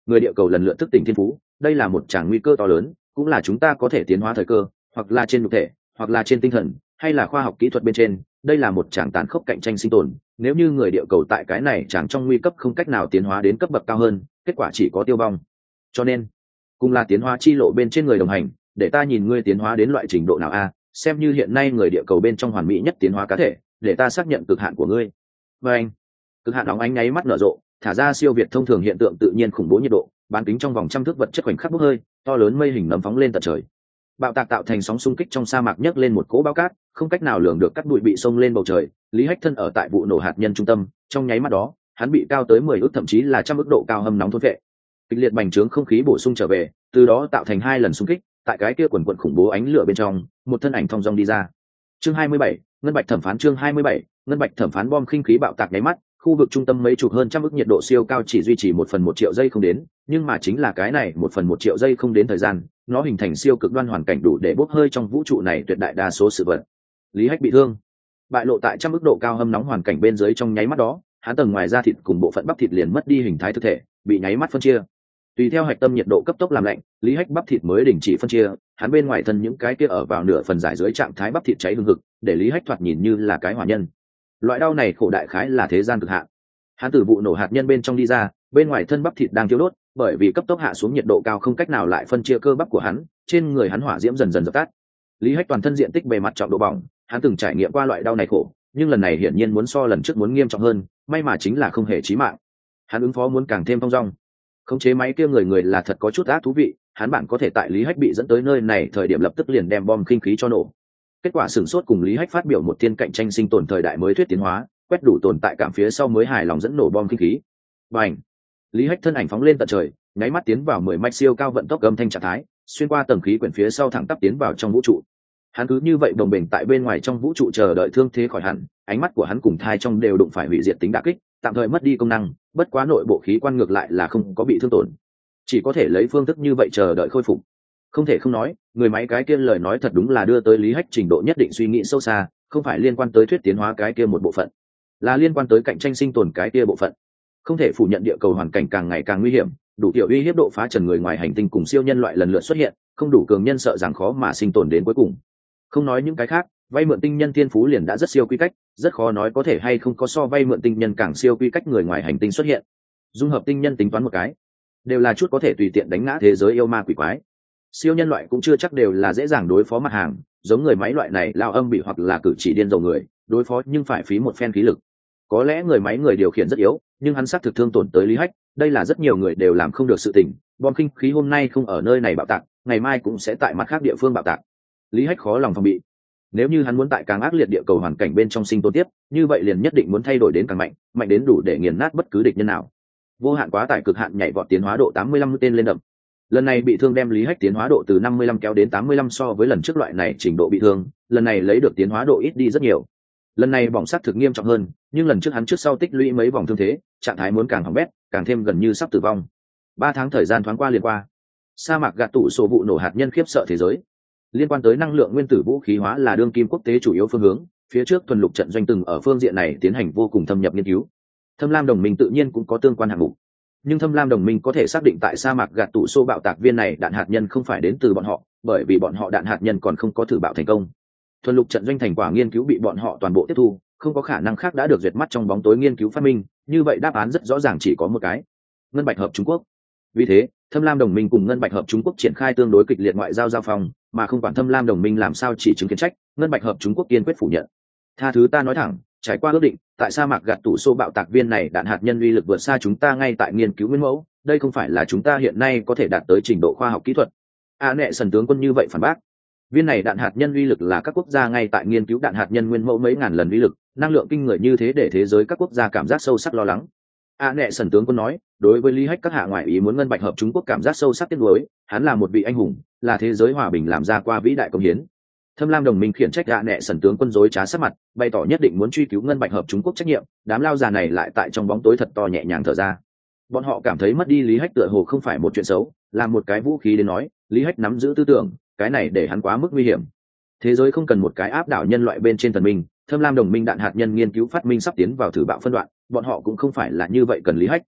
người địa cầu lần lượt thức tỉnh thiên phú, đây là một tràng nguy cơ to lớn, cũng là chúng ta có thể tiến hóa thời cơ, hoặc là trên nhục thể, hoặc là trên tinh thần, hay là khoa học kỹ thuật bên trên, đây là một tràng tàn khốc cạnh tranh sinh tồn. Nếu như người địa cầu tại cái này tràng trong nguy cấp không cách nào tiến hóa đến cấp bậc cao hơn, kết quả chỉ có tiêu vong. Cho nên cùng là tiến hóa chi lộ bên trên người đồng hành, để ta nhìn ngươi tiến hóa đến loại trình độ nào a, xem như hiện nay người địa cầu bên trong hoàn mỹ nhất tiến hóa cá thể, để ta xác nhận cực hạn của ngươi. Và anh cực hạn đóng ánh nháy mắt nở rộ, thả ra siêu việt thông thường hiện tượng tự nhiên khủng bố nhiệt độ, bán kính trong vòng trăm thước vật chất khoảnh khắc bốc hơi, to lớn mây hình nấm phóng lên tận trời. Bạo tạc tạo thành sóng xung kích trong sa mạc, nhấc lên một cỗ bão cát, không cách nào lường được cát bụi bị xông lên bầu trời. Lý Hách thân ở tại vụ nổ hạt nhân trung tâm, trong nháy mắt đó, hắn bị cao tới mười ức thậm chí là trăm ức độ cao hâm nóng thôn vệ. Kịch liệt bành trướng không khí bổ sung trở về, từ đó tạo thành hai lần xung kích, tại cái kia quần quần khủng bố ánh lửa bên trong, một thân ảnh thong dong đi ra. Chương hai mươi bảy, ngân bạch thẩm phán. Chương hai mươi bảy, ngân bạch thẩm phán. Bom khinh khí bạo tạc nháy mắt, khu vực trung tâm mấy chục hơn trăm ức nhiệt độ siêu cao chỉ duy trì một phần một triệu giây không đến, nhưng mà chính là cái này một phần một triệu giây không đến thời gian, nó hình thành siêu cực đoan hoàn cảnh đủ để bốc hơi trong vũ trụ này tuyệt đại đa số sự vật. Lý Hách bị thương, bại lộ tại trăm ức độ cao hâm nóng hoàn cảnh bên dưới, trong nháy mắt đó, hắn tầng ngoài da thịt cùng bộ phận bắp thịt liền mất đi hình thái thực thể, bị nháy mắt phân chia. Tùy theo hạch tâm nhiệt độ cấp tốc làm lạnh, Lý Hách bắp thịt mới đình chỉ phân chia, hắn bên ngoài thân những cái kia ở vào nửa phần giải dưới trạng thái bắp thịt cháy hừng hực, để Lý Hách thoạt nhìn như là cái hỏa nhân. Loại đau này khổ đại khái là thế gian cực hạn. Hắn từ vụ nổ hạt nhân bên trong đi ra, bên ngoài thân bắp thịt đang thiêu đốt, bởi vì cấp tốc hạ xuống nhiệt độ cao không cách nào lại phân chia cơ bắp của hắn, trên người hắn hỏa diễm dần dần dập tắt. Lý Hách toàn thân diện tích bề mặt trọng độ bỏng, hắn từng trải nghiệm qua loại đau này khổ, nhưng lần này hiển nhiên muốn so lần trước muốn nghiêm trọng hơn, may mà chính là không hề chí mạng. Hắn ứng phó muốn càng thêm thông dong. Khống chế máy kia người người là thật có chút ác thú vị, hắn bạn có thể tại Lý Hách bị dẫn tới nơi này thời điểm lập tức liền đem bom khinh khí cho nổ. Kết quả sửng sốt cùng Lý Hách phát biểu một thiên cạnh tranh sinh tồn thời đại mới thuyết tiến hóa, quét đủ tồn tại cảm phía sau mới hài lòng dẫn nổ bom khinh khí. Bành! Lý Hách thân ảnh phóng lên tận trời, nháy mắt tiến vào mười mạch siêu cao vận tốc âm thanh trạng thái, xuyên qua tầng khí quyển phía sau thẳng tắp tiến vào trong vũ trụ. Hắn cứ như vậy đồng bình tại bên ngoài trong vũ trụ chờ đợi thương thế khỏi hẳn, ánh mắt của hắn cùng thai trong đều đụng phải hủy diệt tính đả kích, tạm thời mất đi công năng, bất quá nội bộ khí quan ngược lại là không có bị thương tổn, chỉ có thể lấy phương thức như vậy chờ đợi khôi phục. Không thể không nói, người máy cái kia lời nói thật đúng là đưa tới Lý Hách trình độ nhất định suy nghĩ sâu xa, không phải liên quan tới thuyết tiến hóa cái kia một bộ phận, là liên quan tới cạnh tranh sinh tồn cái kia bộ phận. Không thể phủ nhận địa cầu hoàn cảnh càng ngày càng nguy hiểm, đủ kiểu uy hiếp độ phá trần người ngoài hành tinh cùng siêu nhân loại lần lượt xuất hiện, không đủ cường nhân sợ rằng khó mà sinh tồn đến cuối cùng. Không nói những cái khác, vay mượn tinh nhân thiên phú liền đã rất siêu quy cách, rất khó nói có thể hay không có so vay mượn tinh nhân càng siêu quy cách người ngoài hành tinh xuất hiện. Dung hợp tinh nhân tính toán một cái, đều là chút có thể tùy tiện đánh ngã thế giới yêu ma quỷ quái. Siêu nhân loại cũng chưa chắc đều là dễ dàng đối phó mặt hàng, giống người máy loại này lao âm bị hoặc là cử chỉ điên rồ người, đối phó nhưng phải phí một phen khí lực. Có lẽ người máy người điều khiển rất yếu, nhưng hắn xác thực thương tổn tới Lý Hách, đây là rất nhiều người đều làm không được sự tình. Bom khinh khí hôm nay không ở nơi này bạo tạc, ngày mai cũng sẽ tại mặt khác địa phương bạo tạc. Lý Hách khó lòng phòng bị. Nếu như hắn muốn tại càng ác liệt địa cầu hoàn cảnh bên trong sinh tồn tiếp, như vậy liền nhất định muốn thay đổi đến càng mạnh, mạnh đến đủ để nghiền nát bất cứ địch nhân nào. Vô hạn quá tải cực hạn nhảy vọt tiến hóa độ tám mươi lăm tên lên đậm. Lần này bị thương đem Lý Hách tiến hóa độ từ năm mươi lăm kéo đến tám mươi lăm, so với lần trước loại này trình độ bị thương, lần này lấy được tiến hóa độ ít đi rất nhiều. Lần này bỏng sát thực nghiêm trọng hơn, nhưng lần trước hắn trước sau tích lũy mấy vòng thương thế, trạng thái muốn càng hỏng bét, càng thêm gần như sắp tử vong. Ba tháng thời gian thoáng qua liền qua. Sa mạc gạt tụ số vụ nổ hạt nhân khiếp sợ thế giới. Liên quan tới năng lượng nguyên tử vũ khí hóa là đương kim quốc tế chủ yếu phương hướng, phía trước thuần lục trận doanh từng ở phương diện này tiến hành vô cùng thâm nhập nghiên cứu. Thâm Lam đồng minh tự nhiên cũng có tương quan hạng mục, nhưng Thâm Lam đồng minh có thể xác định tại sa mạc gạt tụ số bạo tạc viên này đạn hạt nhân không phải đến từ bọn họ, bởi vì bọn họ đạn hạt nhân còn không có thử bạo thành công. Thuần lục trận doanh thành quả nghiên cứu bị bọn họ toàn bộ tiếp thu, không có khả năng khác đã được duyệt mắt trong bóng tối nghiên cứu phát minh, như vậy đáp án rất rõ ràng chỉ có một cái: Ngân Bạch hợp Trung Quốc. Vì thế, Thâm Lam đồng minh cùng Ngân Bạch hợp Trung Quốc triển khai tương đối kịch liệt ngoại giao giao phòng, mà không quản Thâm Lam đồng minh làm sao chỉ chứng kiến trách, Ngân Bạch hợp Trung Quốc kiên quyết phủ nhận. Tha thứ ta nói thẳng, trải qua ước định, tại sa mạc gạt tụ số bạo tạc viên này đạn hạt nhân uy lực vượt xa chúng ta ngay tại nghiên cứu nguyên mẫu, đây không phải là chúng ta hiện nay có thể đạt tới trình độ khoa học kỹ thuật. A Nệ Sần tướng quân như vậy phản bác. Viên này đạn hạt nhân uy lực là các quốc gia ngay tại nghiên cứu đạn hạt nhân nguyên mẫu mấy ngàn lần uy lực, năng lượng kinh người như thế để thế giới các quốc gia cảm giác sâu sắc lo lắng. A Nệ Sần tướng quân nói, đối với Lý Hách các hạ ngoại ý muốn Ngân Bạch hợp Trung Quốc cảm giác sâu sắc tiếc nuối, hắn là một vị anh hùng, là thế giới hòa bình làm ra qua vĩ đại công hiến. Thâm Lam đồng minh khiển trách A Nệ Sần tướng quân dối trá sắc mặt, bày tỏ nhất định muốn truy cứu Ngân Bạch hợp Trung Quốc trách nhiệm, đám lao già này lại tại trong bóng tối thật to nhẹ nhàng thở ra. Bọn họ cảm thấy mất đi Lý Hách tựa hồ không phải một chuyện xấu, là một cái vũ khí đến nói, Lý Hách nắm giữ tư tưởng, cái này để hắn quá mức nguy hiểm. Thế giới không cần một cái áp đảo nhân loại bên trên thần minh, Thâm Lam đồng minh đạn hạt nhân nghiên cứu phát minh sắp tiến vào thử bạo phân đoạn, bọn họ cũng không phải là như vậy cần Lý Hách.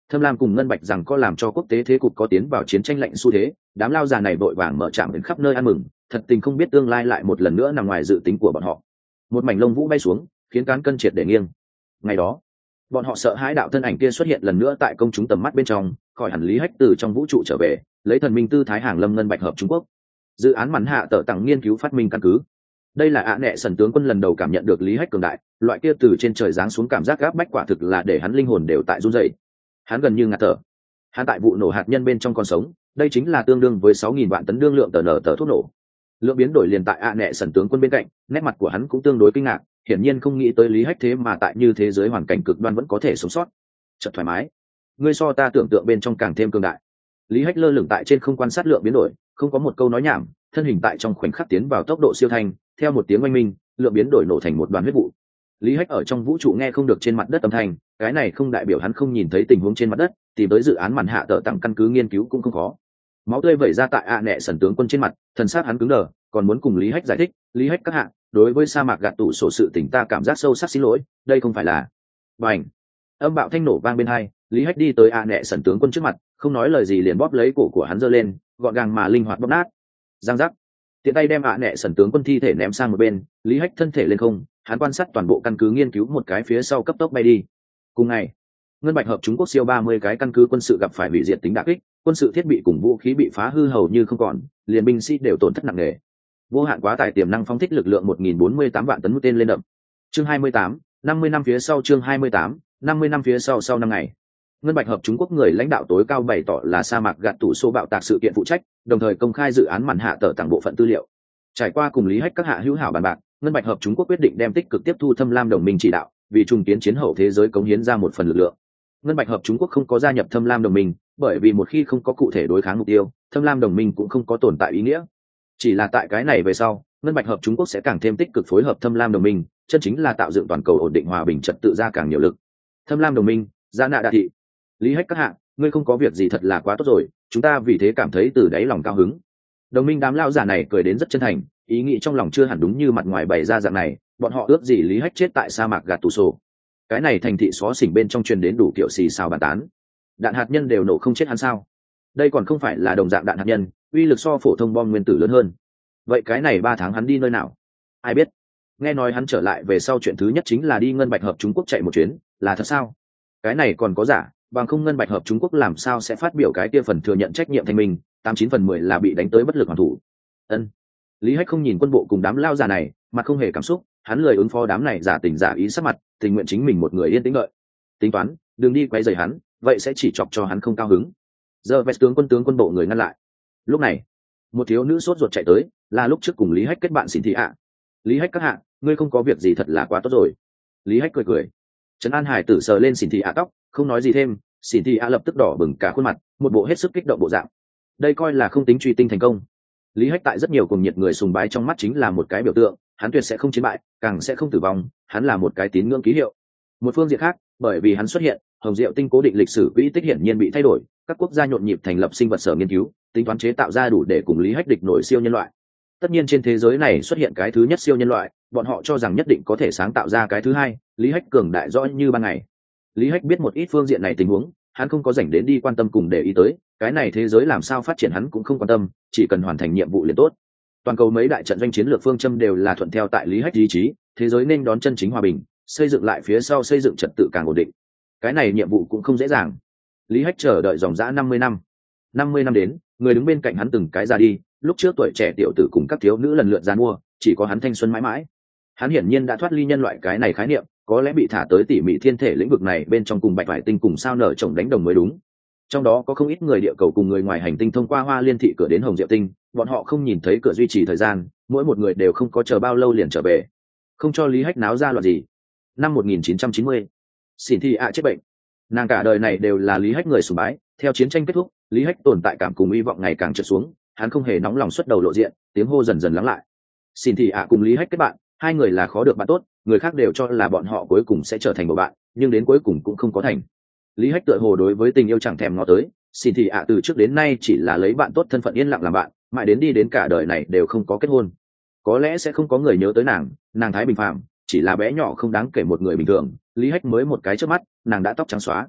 Thâm lam cùng ngân bạch rằng có làm cho quốc tế thế cục có tiến vào chiến tranh lạnh xu thế, đám lao già này vội vàng mở trạm đến khắp nơi ăn mừng, thật tình không biết tương lai lại một lần nữa nằm ngoài dự tính của bọn họ. Một mảnh lông vũ bay xuống, khiến cán cân triệt để nghiêng. Ngày đó, bọn họ sợ hãi đạo thân ảnh kia xuất hiện lần nữa tại công chúng tầm mắt bên trong, khỏi hẳn Lý Hách từ trong vũ trụ trở về, lấy thần minh tư thái hàng lâm ngân bạch hợp Trung Quốc. Dự án mắn hạ tờ tặng nghiên cứu phát minh căn cứ. Đây là ạ nệ sần tướng quân lần đầu cảm nhận được Lý Hách cường đại, loại kia từ trên trời giáng xuống cảm giác gáp bách quả thực là để hắn linh hồn đều tại run rẩy. Hắn gần như ngạt thở. Hắn tại vụ nổ hạt nhân bên trong còn sống, đây chính là tương đương với sáu nghìn vạn tấn đương lượng tờ nở tờ thuốc nổ. Lượng biến đổi liền tại ạ nệ sần tướng quân bên cạnh, nét mặt của hắn cũng tương đối kinh ngạc, hiển nhiên không nghĩ tới Lý Hách thế mà tại như thế giới hoàn cảnh cực đoan vẫn có thể sống sót. Chợt thoải mái, ngươi so ta tưởng tượng bên trong càng thêm cường đại. Lý Hách lơ lửng tại trên không quan sát lượng biến đổi, không có một câu nói nhảm, thân hình tại trong khoảnh khắc tiến vào tốc độ siêu thanh, theo một tiếng oanh minh, lượng biến đổi nổ thành một đoàn huyết vụ. Lý Hách ở trong vũ trụ nghe không được trên mặt đất âm thanh, cái này không đại biểu hắn không nhìn thấy tình huống trên mặt đất, tìm tới dự án màn hạ tờ tặng căn cứ nghiên cứu cũng không khó. Máu tươi vẩy ra tại ạ nệ sần tướng quân trên mặt, thần sắc hắn cứng đờ, còn muốn cùng Lý Hách giải thích, Lý Hách các hạ, đối với sa mạc gạt tủ sổ sự tình ta cảm giác sâu sắc xin lỗi, đây không phải là. Bành! Âm bạo thanh nổ vang bên hai, Lý Hách đi tới ạ nệ sần tướng quân trước mặt, không nói lời gì liền bóp lấy cổ của hắn giơ lên, gọn gàng mà linh hoạt bóp nát. Giang giác! Tiện tay đem ạ nệ sần tướng quân thi thể ném sang một bên, Lý Hách thân thể lên không, hắn quan sát toàn bộ căn cứ nghiên cứu một cái phía sau cấp tốc bay đi. Cùng ngày, ngân bạch hợp Trung Quốc siêu ba mươi cái căn cứ quân sự gặp phải hủy diệt tính đả kích, quân sự thiết bị cùng vũ khí bị phá hư hầu như không còn, liền binh sĩ đều tổn thất nặng nề. Vô hạn quá tải tiềm năng phóng thích lực lượng một nghìn bốn mươi tám vạn tấn mũi tên lên đậm. Chương hai mươi tám, năm mươi năm phía sau chương hai mươi tám, năm mươi năm phía sau sau năm ngày. Ngân bạch hợp Trung Quốc người lãnh đạo tối cao bày tỏ là sa mạc gạt tủ số bạo tạc sự kiện phụ trách, đồng thời công khai dự án màn hạ tờ tặng bộ phận tư liệu. Trải qua cùng Lý Hách các hạ hữu hảo bàn bạc, ngân bạch hợp Trung Quốc quyết định đem tích cực tiếp thu Thâm Lam đồng minh chỉ đạo, vì trùng kiến chiến hậu thế giới cống hiến ra một phần lực lượng. Ngân bạch hợp Trung Quốc không có gia nhập Thâm Lam đồng minh, bởi vì một khi không có cụ thể đối kháng mục tiêu, Thâm Lam đồng minh cũng không có tồn tại ý nghĩa. Chỉ là tại cái này về sau, ngân bạch hợp Trung Quốc sẽ càng thêm tích cực phối hợp Thâm Lam đồng minh, chân chính là tạo dựng toàn cầu ổn định hòa bình trật tự ra càng nhiều lực. Thâm Lam đồng minh, Gia Nạ Đạ thị. Lý Hách các hạ, ngươi không có việc gì thật là quá tốt rồi, chúng ta vì thế cảm thấy từ đáy lòng cao hứng. Đồng minh đám lao giả này cười đến rất chân thành, ý nghĩ trong lòng chưa hẳn đúng như mặt ngoài bày ra dạng này, bọn họ ước gì Lý Hách chết tại sa mạc gạt tủ sổ. Cái này thành thị xó xỉnh bên trong truyền đến đủ kiểu xì xào bàn tán. Đạn hạt nhân đều nổ không chết hắn sao? Đây còn không phải là đồng dạng đạn hạt nhân, uy lực so phổ thông bom nguyên tử lớn hơn. Vậy cái này ba tháng hắn đi nơi nào? Ai biết? Nghe nói hắn trở lại về sau chuyện thứ nhất chính là đi ngân bạch hợp Trung Quốc chạy một chuyến, là thật sao? Cái này còn có giả, bằng không ngân bạch hợp Trung Quốc làm sao sẽ phát biểu cái kia phần thừa nhận trách nhiệm thanh minh, tám chín phần mười là bị đánh tới bất lực hoàn thủ. Ân. Lý Hách không nhìn quân bộ cùng đám lao giả này, mặt không hề cảm xúc, hắn lười ứng phó đám này giả tình giả ý sắc mặt, tình nguyện chính mình một người yên tĩnh đợi. Tính toán, đừng đi quấy rầy hắn, vậy sẽ chỉ chọc cho hắn không cao hứng. Giờ vest tướng quân tướng quân bộ người ngăn lại. Lúc này, một thiếu nữ sốt ruột chạy tới, là lúc trước cùng Lý Hách kết bạn xỉn thị ạ. Lý Hách các hạ, ngươi không có việc gì thật là quá tốt rồi. Lý Hách cười cười. Trấn An Hải tử sờ lên xỉn thị ạ tóc, không nói gì thêm, xỉn thị ạ lập tức đỏ bừng cả khuôn mặt, một bộ hết sức kích động bộ dạng. Đây coi là không tính truy tinh thành công. Lý Hách tại rất nhiều cùng nhiệt người sùng bái trong mắt chính là một cái biểu tượng, hắn tuyệt sẽ không chiến bại, càng sẽ không tử vong, hắn là một cái tín ngưỡng ký hiệu. Một phương diện khác, bởi vì hắn xuất hiện, Hồng Diệu tinh cố định lịch sử quỹ tích hiển nhiên bị thay đổi, các quốc gia nhộn nhịp thành lập sinh vật sở nghiên cứu, tính toán chế tạo ra đủ để cùng Lý Hách địch nổi siêu nhân loại. Tất nhiên trên thế giới này xuất hiện cái thứ nhất siêu nhân loại, bọn họ cho rằng nhất định có thể sáng tạo ra cái thứ hai, Lý Hách cường đại rõ như ban ngày. Lý Hách biết một ít phương diện này tình huống, hắn không có rảnh đến đi quan tâm cùng để ý tới, cái này thế giới làm sao phát triển hắn cũng không quan tâm, chỉ cần hoàn thành nhiệm vụ liền tốt. Toàn cầu mấy đại trận doanh chiến lược phương châm đều là thuận theo tại Lý Hách ý chí, thế giới nên đón chân chính hòa bình, xây dựng lại phía sau xây dựng trật tự càng ổn định. Cái này nhiệm vụ cũng không dễ dàng. Lý Hách chờ đợi dòng dã năm mươi năm. năm mươi năm đến, người đứng bên cạnh hắn từng cái ra đi, lúc trước tuổi trẻ tiểu tử cùng các thiếu nữ lần lượt ra mua, chỉ có hắn thanh xuân mãi mãi. Hắn hiển nhiên đã thoát ly nhân loại cái này khái niệm, có lẽ bị thả tới tỉ mỉ thiên thể lĩnh vực này bên trong cùng bạch vải tinh cùng sao nở chồng đánh đồng mới đúng. Trong đó có không ít người địa cầu cùng người ngoài hành tinh thông qua hoa liên thị cửa đến Hồng Diệu tinh, bọn họ không nhìn thấy cửa duy trì thời gian, mỗi một người đều không có chờ bao lâu liền trở về, không cho Lý Hách náo ra loạn gì. Năm một nghìn chín trăm chín mươi, xỉn thị ạ chết bệnh, nàng cả đời này đều là Lý Hách người sùng bái. Theo chiến tranh kết thúc, Lý Hách tồn tại cảm cùng hy vọng ngày càng trượt xuống, hắn không hề nóng lòng xuất đầu lộ diện, tiếng hô dần dần lắng lại. Xỉn thị ạ cùng Lý Hách kết bạn, hai người là khó được bạn tốt, người khác đều cho là bọn họ cuối cùng sẽ trở thành một bạn, nhưng đến cuối cùng cũng không có thành. Lý Hách tựa hồ đối với tình yêu chẳng thèm ngó tới, xỉn thị ạ từ trước đến nay chỉ là lấy bạn tốt thân phận yên lặng làm bạn, mãi đến đi đến cả đời này đều không có kết hôn. Có lẽ sẽ không có người nhớ tới nàng, nàng thái bình phàm, chỉ là bé nhỏ không đáng kể một người bình thường. Lý Hách mới một cái trước mắt, nàng đã tóc trắng xóa.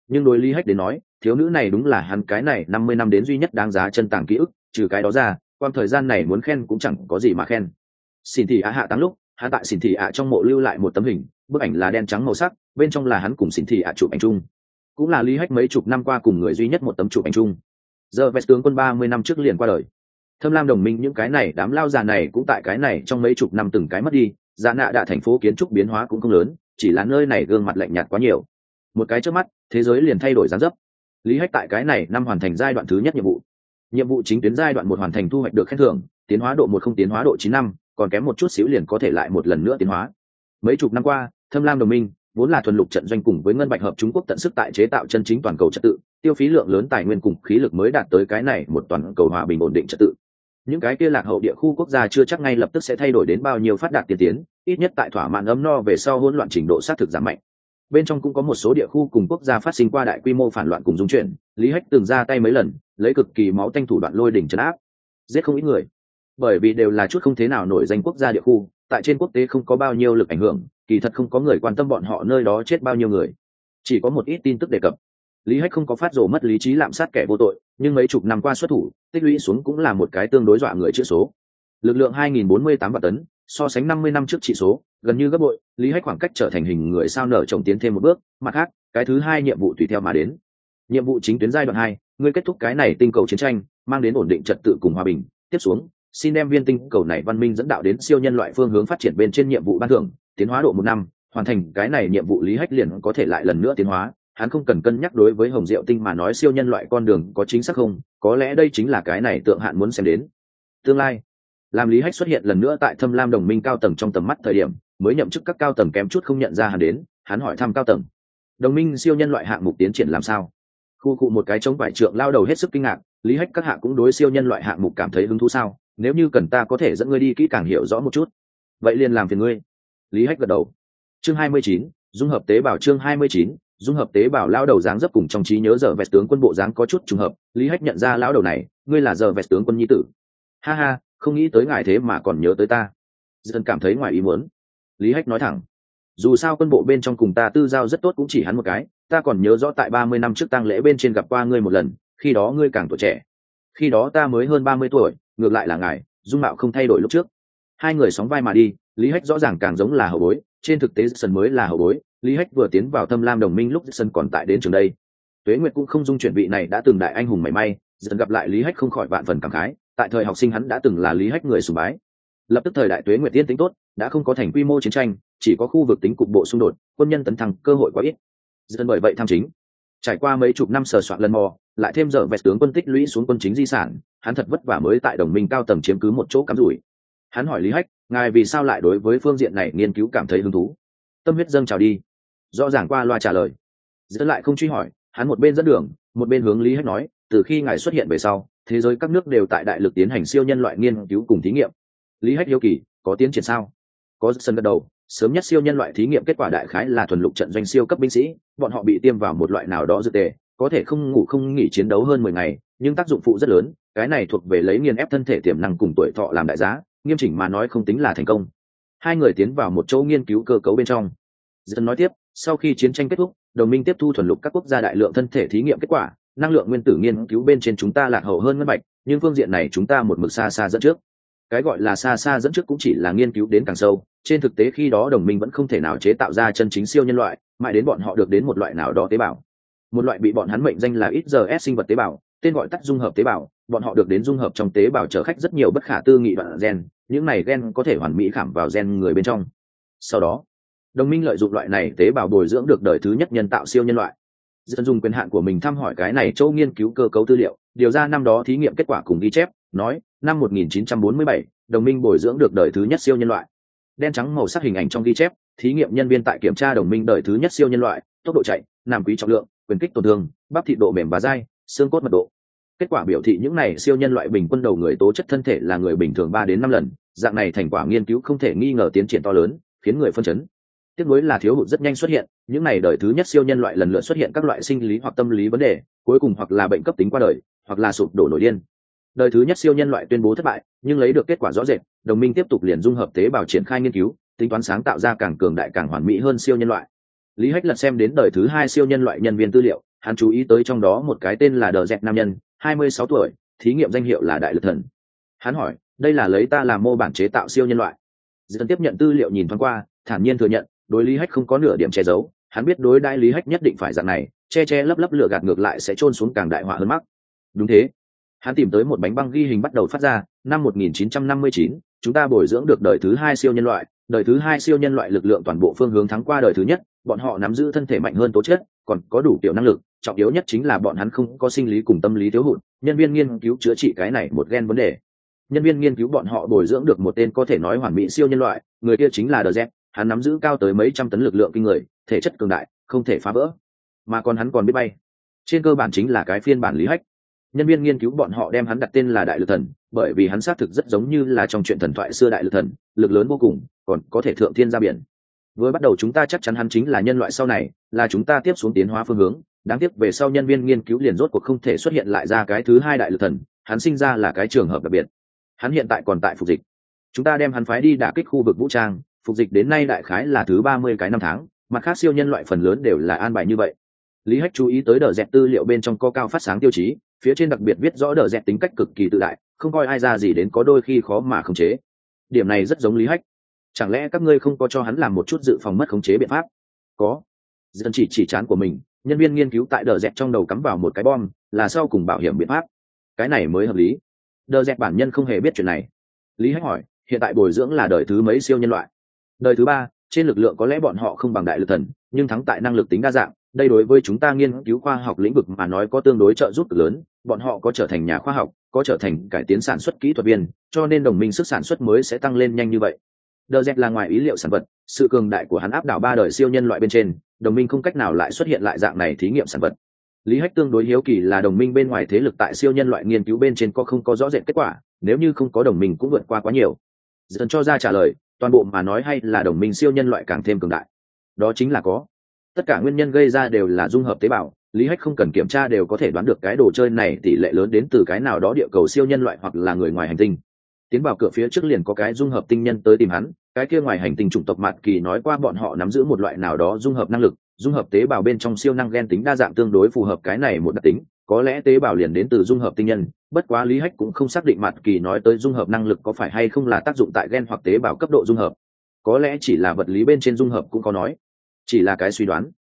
nhưng đối Lý Hách đến nói, thiếu nữ này đúng là hắn cái này năm mươi năm đến duy nhất đáng giá chân tàng ký ức, trừ cái đó ra quan thời gian này muốn khen cũng chẳng có gì mà khen. Xin thị ạ hạ táng lúc, hắn tại xin thị ạ trong mộ lưu lại một tấm hình, bức ảnh là đen trắng màu sắc, bên trong là hắn cùng xin thị ạ chụp ảnh chung, cũng là Lý Hách mấy chục năm qua cùng người duy nhất một tấm chụp ảnh chung. Giờ vest tướng quân ba mươi năm trước liền qua đời. Thâm Lam đồng minh những cái này đám lao già này cũng tại cái này trong mấy chục năm từng cái mất đi, Dạ Nạ Đạ thành phố kiến trúc biến hóa cũng không lớn, chỉ là nơi này gương mặt lạnh nhạt quá nhiều. Một cái trước mắt, thế giới liền thay đổi dáng dấp. Lý Hách tại cái này năm hoàn thành giai đoạn thứ nhất nhiệm vụ. Nhiệm vụ chính tuyến giai đoạn một hoàn thành thu hoạch được khen thưởng, tiến hóa độ một không tiến hóa độ chín năm, còn kém một chút xíu liền có thể lại một lần nữa tiến hóa. Mấy chục năm qua, Thâm Lam đồng minh vốn là thuần lục trận doanh cùng với ngân bạch hợp Trung Quốc tận sức tại chế tạo chân chính toàn cầu trật tự, tiêu phí lượng lớn tài nguyên cùng khí lực mới đạt tới cái này một toàn cầu hòa bình ổn định trật tự. Những cái kia lạc hậu địa khu quốc gia chưa chắc ngay lập tức sẽ thay đổi đến bao nhiêu phát đạt tiên tiến, ít nhất tại thỏa mãn ấm no về sau hỗn loạn trình độ sát thực giảm mạnh. Bên trong cũng có một số địa khu cùng quốc gia phát sinh qua đại quy mô phản loạn cùng dung chuyển, Lý Hách từng ra tay mấy lần, lấy cực kỳ máu tanh thủ đoạn lôi đỉnh trấn áp, giết không ít người. Bởi vì đều là chút không thế nào nổi danh quốc gia địa khu, tại trên quốc tế không có bao nhiêu lực ảnh hưởng, kỳ thật không có người quan tâm bọn họ nơi đó chết bao nhiêu người, chỉ có một ít tin tức đề cập. Lý Hách không có phát rồ mất lý trí lạm sát kẻ vô tội, nhưng mấy chục năm qua xuất thủ, tích lũy xuống cũng là một cái tương đối dọa người chữ số. Lực lượng hai nghìn bốn mươi tám vạn tấn, so sánh năm mươi năm trước chỉ số, gần như gấp bội. Lý Hách khoảng cách trở thành hình người sao nở trồng tiến thêm một bước. Mặt khác, cái thứ hai nhiệm vụ tùy theo mà đến. Nhiệm vụ chính tuyến giai đoạn hai, ngươi kết thúc cái này tinh cầu chiến tranh, mang đến ổn định trật tự cùng hòa bình. Tiếp xuống, xin đem viên tinh cầu này văn minh dẫn đạo đến siêu nhân loại phương hướng phát triển bên trên nhiệm vụ ban thưởng, tiến hóa độ một năm, hoàn thành cái này nhiệm vụ Lý Hách liền có thể lại lần nữa tiến hóa. Hắn không cần cân nhắc đối với Hồng Diệu Tinh mà nói siêu nhân loại con đường có chính xác không, có lẽ đây chính là cái này tượng hạn muốn xem đến. Tương lai, làm Lý Hách xuất hiện lần nữa tại Thâm Lam đồng minh cao tầng trong tầm mắt thời điểm, mới nhậm chức các cao tầng kém chút không nhận ra hắn đến, hắn hỏi thăm cao tầng. Đồng minh siêu nhân loại hạng mục tiến triển làm sao? Khu cụ một cái chống vải trượng lao đầu hết sức kinh ngạc, Lý Hách các hạ cũng đối siêu nhân loại hạng mục cảm thấy hứng thú sao? Nếu như cần ta có thể dẫn ngươi đi kỹ càng hiểu rõ một chút. Vậy liền làm phiền ngươi. Lý Hách gật đầu. Chương hai mươi chín, dung hợp tế bào chương hai mươi chín, dung hợp tế bào lao đầu dáng dấp cùng trong trí nhớ giờ vẹt tướng quân bộ dáng có chút trùng hợp, Lý Hách nhận ra lão đầu này, ngươi là giờ vẹt tướng quân nhi tử. Ha ha, không nghĩ tới ngài thế mà còn nhớ tới ta. Dân cảm thấy ngoài ý muốn. Lý Hách nói thẳng, dù sao quân bộ bên trong cùng ta tư giao rất tốt cũng chỉ hắn một cái, ta còn nhớ rõ tại ba mươi năm trước tang lễ bên trên gặp qua ngươi một lần, khi đó ngươi càng tuổi trẻ. Khi đó ta mới hơn ba mươi tuổi, ngược lại là ngài, dung mạo không thay đổi lúc trước. Hai người sóng vai mà đi, Lý Hách rõ ràng càng giống là hậu bối, trên thực tế Jackson mới là hậu bối. Lý Hách vừa tiến vào Thâm Lam đồng minh lúc Jackson còn tại đến trường đây. Tuế Nguyệt cũng không dung chuyển vị này đã từng đại anh hùng mảy may, dần gặp lại Lý Hách không khỏi vạn phần cảm khái, tại thời học sinh hắn đã từng là Lý Hách người sùng bái. Lập tức thời đại Tuế Nguyệt tiên tính tốt, đã không có thành quy mô chiến tranh, chỉ có khu vực tính cục bộ xung đột, quân nhân tấn thăng cơ hội quá ít. Dần bởi vậy tham chính. Trải qua mấy chục năm sờ soạn lần mò, lại thêm giờ vẹt tướng quân tích lũy xuống quân chính di sản, hắn thật vất vả mới tại đồng minh cao tầng chiếm cứ một chỗ cắm rủi. Hắn hỏi Lý Hách, ngài vì sao lại đối với phương diện này nghiên cứu cảm thấy hứng thú? Tâm huyết dâng trào đi. Rõ ràng qua loa trả lời. Dẫn lại không truy hỏi, hắn một bên dẫn đường, một bên hướng Lý Hách nói, từ khi ngài xuất hiện về sau, thế giới các nước đều tại đại lực tiến hành siêu nhân loại nghiên cứu cùng thí nghiệm. Lý Hách hiếu kỳ, có tiến triển sao? Có sân gật đầu, sớm nhất siêu nhân loại thí nghiệm kết quả đại khái là thuần lục trận doanh siêu cấp binh sĩ, bọn họ bị tiêm vào một loại nào đó dược tề, có thể không ngủ không nghỉ chiến đấu hơn mười ngày, nhưng tác dụng phụ rất lớn, cái này thuộc về lấy nghiền ép thân thể tiềm năng cùng tuổi thọ làm đại giá, nghiêm chỉnh mà nói không tính là thành công. Hai người tiến vào một chỗ nghiên cứu cơ cấu bên trong. Dân nói tiếp, sau khi chiến tranh kết thúc, đồng minh tiếp thu thuần lục các quốc gia đại lượng thân thể thí nghiệm kết quả, năng lượng nguyên tử nghiên cứu bên trên chúng ta lạc hậu hơn ngân bạch, nhưng phương diện này chúng ta một mực xa xa dẫn trước. Cái gọi là xa xa dẫn trước cũng chỉ là nghiên cứu đến càng sâu, trên thực tế khi đó đồng minh vẫn không thể nào chế tạo ra chân chính siêu nhân loại, mãi đến bọn họ được đến một loại nào đó tế bào. Một loại bị bọn hắn mệnh danh là ít giờ S sinh vật tế bào, tên gọi tắt dung hợp tế bào, bọn họ được đến dung hợp trong tế bào chở khách rất nhiều bất khả tư nghị đoạn gen, những này gen có thể hoàn mỹ khảm vào gen người bên trong. Sau đó, đồng minh lợi dụng loại này tế bào bồi dưỡng được đời thứ nhất nhân tạo siêu nhân loại. Dân dùng quyền hạn của mình thăm hỏi cái này châu nghiên cứu cơ cấu tư liệu, điều ra năm đó thí nghiệm kết quả cùng ghi chép, nói năm một nghìn chín trăm bốn mươi bảy, đồng minh bồi dưỡng được đời thứ nhất siêu nhân loại. Đen trắng màu sắc hình ảnh trong ghi chép, thí nghiệm nhân viên tại kiểm tra đồng minh đời thứ nhất siêu nhân loại, tốc độ chạy, nam quý trọng lượng, quyền kích tổn thương, bắp thịt độ mềm và dai, xương cốt mật độ. Kết quả biểu thị những này siêu nhân loại bình quân đầu người tố chất thân thể là người bình thường ba đến năm lần, dạng này thành quả nghiên cứu không thể nghi ngờ tiến triển to lớn, khiến người phân chấn. Tiếc nuối là thiếu hụt rất nhanh xuất hiện, những này đời thứ nhất siêu nhân loại lần lượt xuất hiện các loại sinh lý hoặc tâm lý vấn đề, cuối cùng hoặc là bệnh cấp tính qua đời, hoặc là sụp đổ nổi điên. Đời thứ nhất siêu nhân loại tuyên bố thất bại, nhưng lấy được kết quả rõ rệt, đồng minh tiếp tục liền dung hợp tế bào triển khai nghiên cứu, tính toán sáng tạo ra càng cường đại càng hoàn mỹ hơn siêu nhân loại. Lý Hách lật xem đến đời thứ hai siêu nhân loại nhân viên tư liệu, hắn chú ý tới trong đó một cái tên là đờ dẹt nam nhân, hai mươi sáu tuổi, thí nghiệm danh hiệu là đại lực thần. Hắn hỏi, đây là lấy ta làm mô bản chế tạo siêu nhân loại? Dần tiếp nhận tư liệu nhìn thoáng qua, thản nhiên thừa nhận, đối Lý Hách không có nửa điểm che giấu, hắn biết đối đãi Lý Hách nhất định phải dạng này, che che lấp lấp lừa gạt ngược lại sẽ trôn xuống càng đại họa hơn mắc. Đúng thế. Hắn tìm tới một bánh băng ghi hình bắt đầu phát ra, năm một nghìn chín trăm năm mươi chín, chúng ta bồi dưỡng được đời thứ hai siêu nhân loại, đời thứ hai siêu nhân loại lực lượng toàn bộ phương hướng thắng qua đời thứ nhất, bọn họ nắm giữ thân thể mạnh hơn tố chất, còn có đủ kiểu năng lực, trọng yếu nhất chính là bọn hắn không có sinh lý cùng tâm lý thiếu hụt, nhân viên nghiên cứu chữa trị cái này một gen vấn đề. Nhân viên nghiên cứu bọn họ bồi dưỡng được một tên có thể nói hoàn mỹ siêu nhân loại, người kia chính là đờ dẹt, hắn nắm giữ cao tới mấy trăm tấn lực lượng kinh người, thể chất cường đại, không thể phá vỡ, mà còn hắn còn biết bay. Trên cơ bản chính là cái phiên bản Lý Hách. Nhân viên nghiên cứu bọn họ đem hắn đặt tên là đại lực thần, bởi vì hắn xác thực rất giống như là trong truyện thần thoại xưa đại lực thần, lực lớn vô cùng, còn có thể thượng thiên ra biển. Với bắt đầu chúng ta chắc chắn hắn chính là nhân loại sau này, là chúng ta tiếp xuống tiến hóa phương hướng, đáng tiếc về sau nhân viên nghiên cứu liền rốt cuộc không thể xuất hiện lại ra cái thứ hai đại lực thần, hắn sinh ra là cái trường hợp đặc biệt. Hắn hiện tại còn tại phục dịch. Chúng ta đem hắn phái đi đả kích khu vực vũ trang, phục dịch đến nay đại khái là thứ ba mươi cái năm tháng, mặt khác siêu nhân loại phần lớn đều là an bài như vậy. Lý Hách chú ý tới đờ dẹt tư liệu bên trong có cao phát sáng tiêu chí, phía trên đặc biệt viết rõ đờ dẹt tính cách cực kỳ tự đại, không coi ai ra gì đến có đôi khi khó mà khống chế. Điểm này rất giống Lý Hách. Chẳng lẽ các ngươi không có cho hắn làm một chút dự phòng mất khống chế biện pháp? Có. Dân chỉ chỉ chán của mình, nhân viên nghiên cứu tại đờ dẹt trong đầu cắm vào một cái bom, là sau cùng bảo hiểm biện pháp. Cái này mới hợp lý. Đờ dẹt bản nhân không hề biết chuyện này. Lý Hách hỏi, hiện tại bồi dưỡng là đời thứ mấy siêu nhân loại? Đời thứ ba, trên lực lượng có lẽ bọn họ không bằng đại lực thần, nhưng thắng tại năng lực tính đa dạng. Đây đối với chúng ta nghiên cứu khoa học lĩnh vực mà nói có tương đối trợ giúp lớn, bọn họ có trở thành nhà khoa học, có trở thành cải tiến sản xuất kỹ thuật viên, cho nên đồng minh sức sản xuất mới sẽ tăng lên nhanh như vậy. Đờ dẹt là ngoài ý liệu sản vật, sự cường đại của hắn áp đảo ba đời siêu nhân loại bên trên, đồng minh không cách nào lại xuất hiện lại dạng này thí nghiệm sản vật. Lý Hách tương đối hiếu kỳ là đồng minh bên ngoài thế lực tại siêu nhân loại nghiên cứu bên trên có không có rõ rệt kết quả, nếu như không có đồng minh cũng vượt qua quá nhiều. Dần cho ra trả lời, toàn bộ mà nói hay là đồng minh siêu nhân loại càng thêm cường đại. Đó chính là có. Tất cả nguyên nhân gây ra đều là dung hợp tế bào, Lý Hách không cần kiểm tra đều có thể đoán được cái đồ chơi này tỷ lệ lớn đến từ cái nào đó địa cầu siêu nhân loại hoặc là người ngoài hành tinh. Tiến vào cửa phía trước liền có cái dung hợp tinh nhân tới tìm hắn, cái kia ngoài hành tinh chủng tộc Mạt Kỳ nói qua bọn họ nắm giữ một loại nào đó dung hợp năng lực, dung hợp tế bào bên trong siêu năng gen tính đa dạng tương đối phù hợp cái này một đặc tính, có lẽ tế bào liền đến từ dung hợp tinh nhân, bất quá Lý Hách cũng không xác định Mạt Kỳ nói tới dung hợp năng lực có phải hay không là tác dụng tại gen hoặc tế bào cấp độ dung hợp, có lẽ chỉ là vật lý bên trên dung hợp cũng có nói, chỉ là cái suy đoán.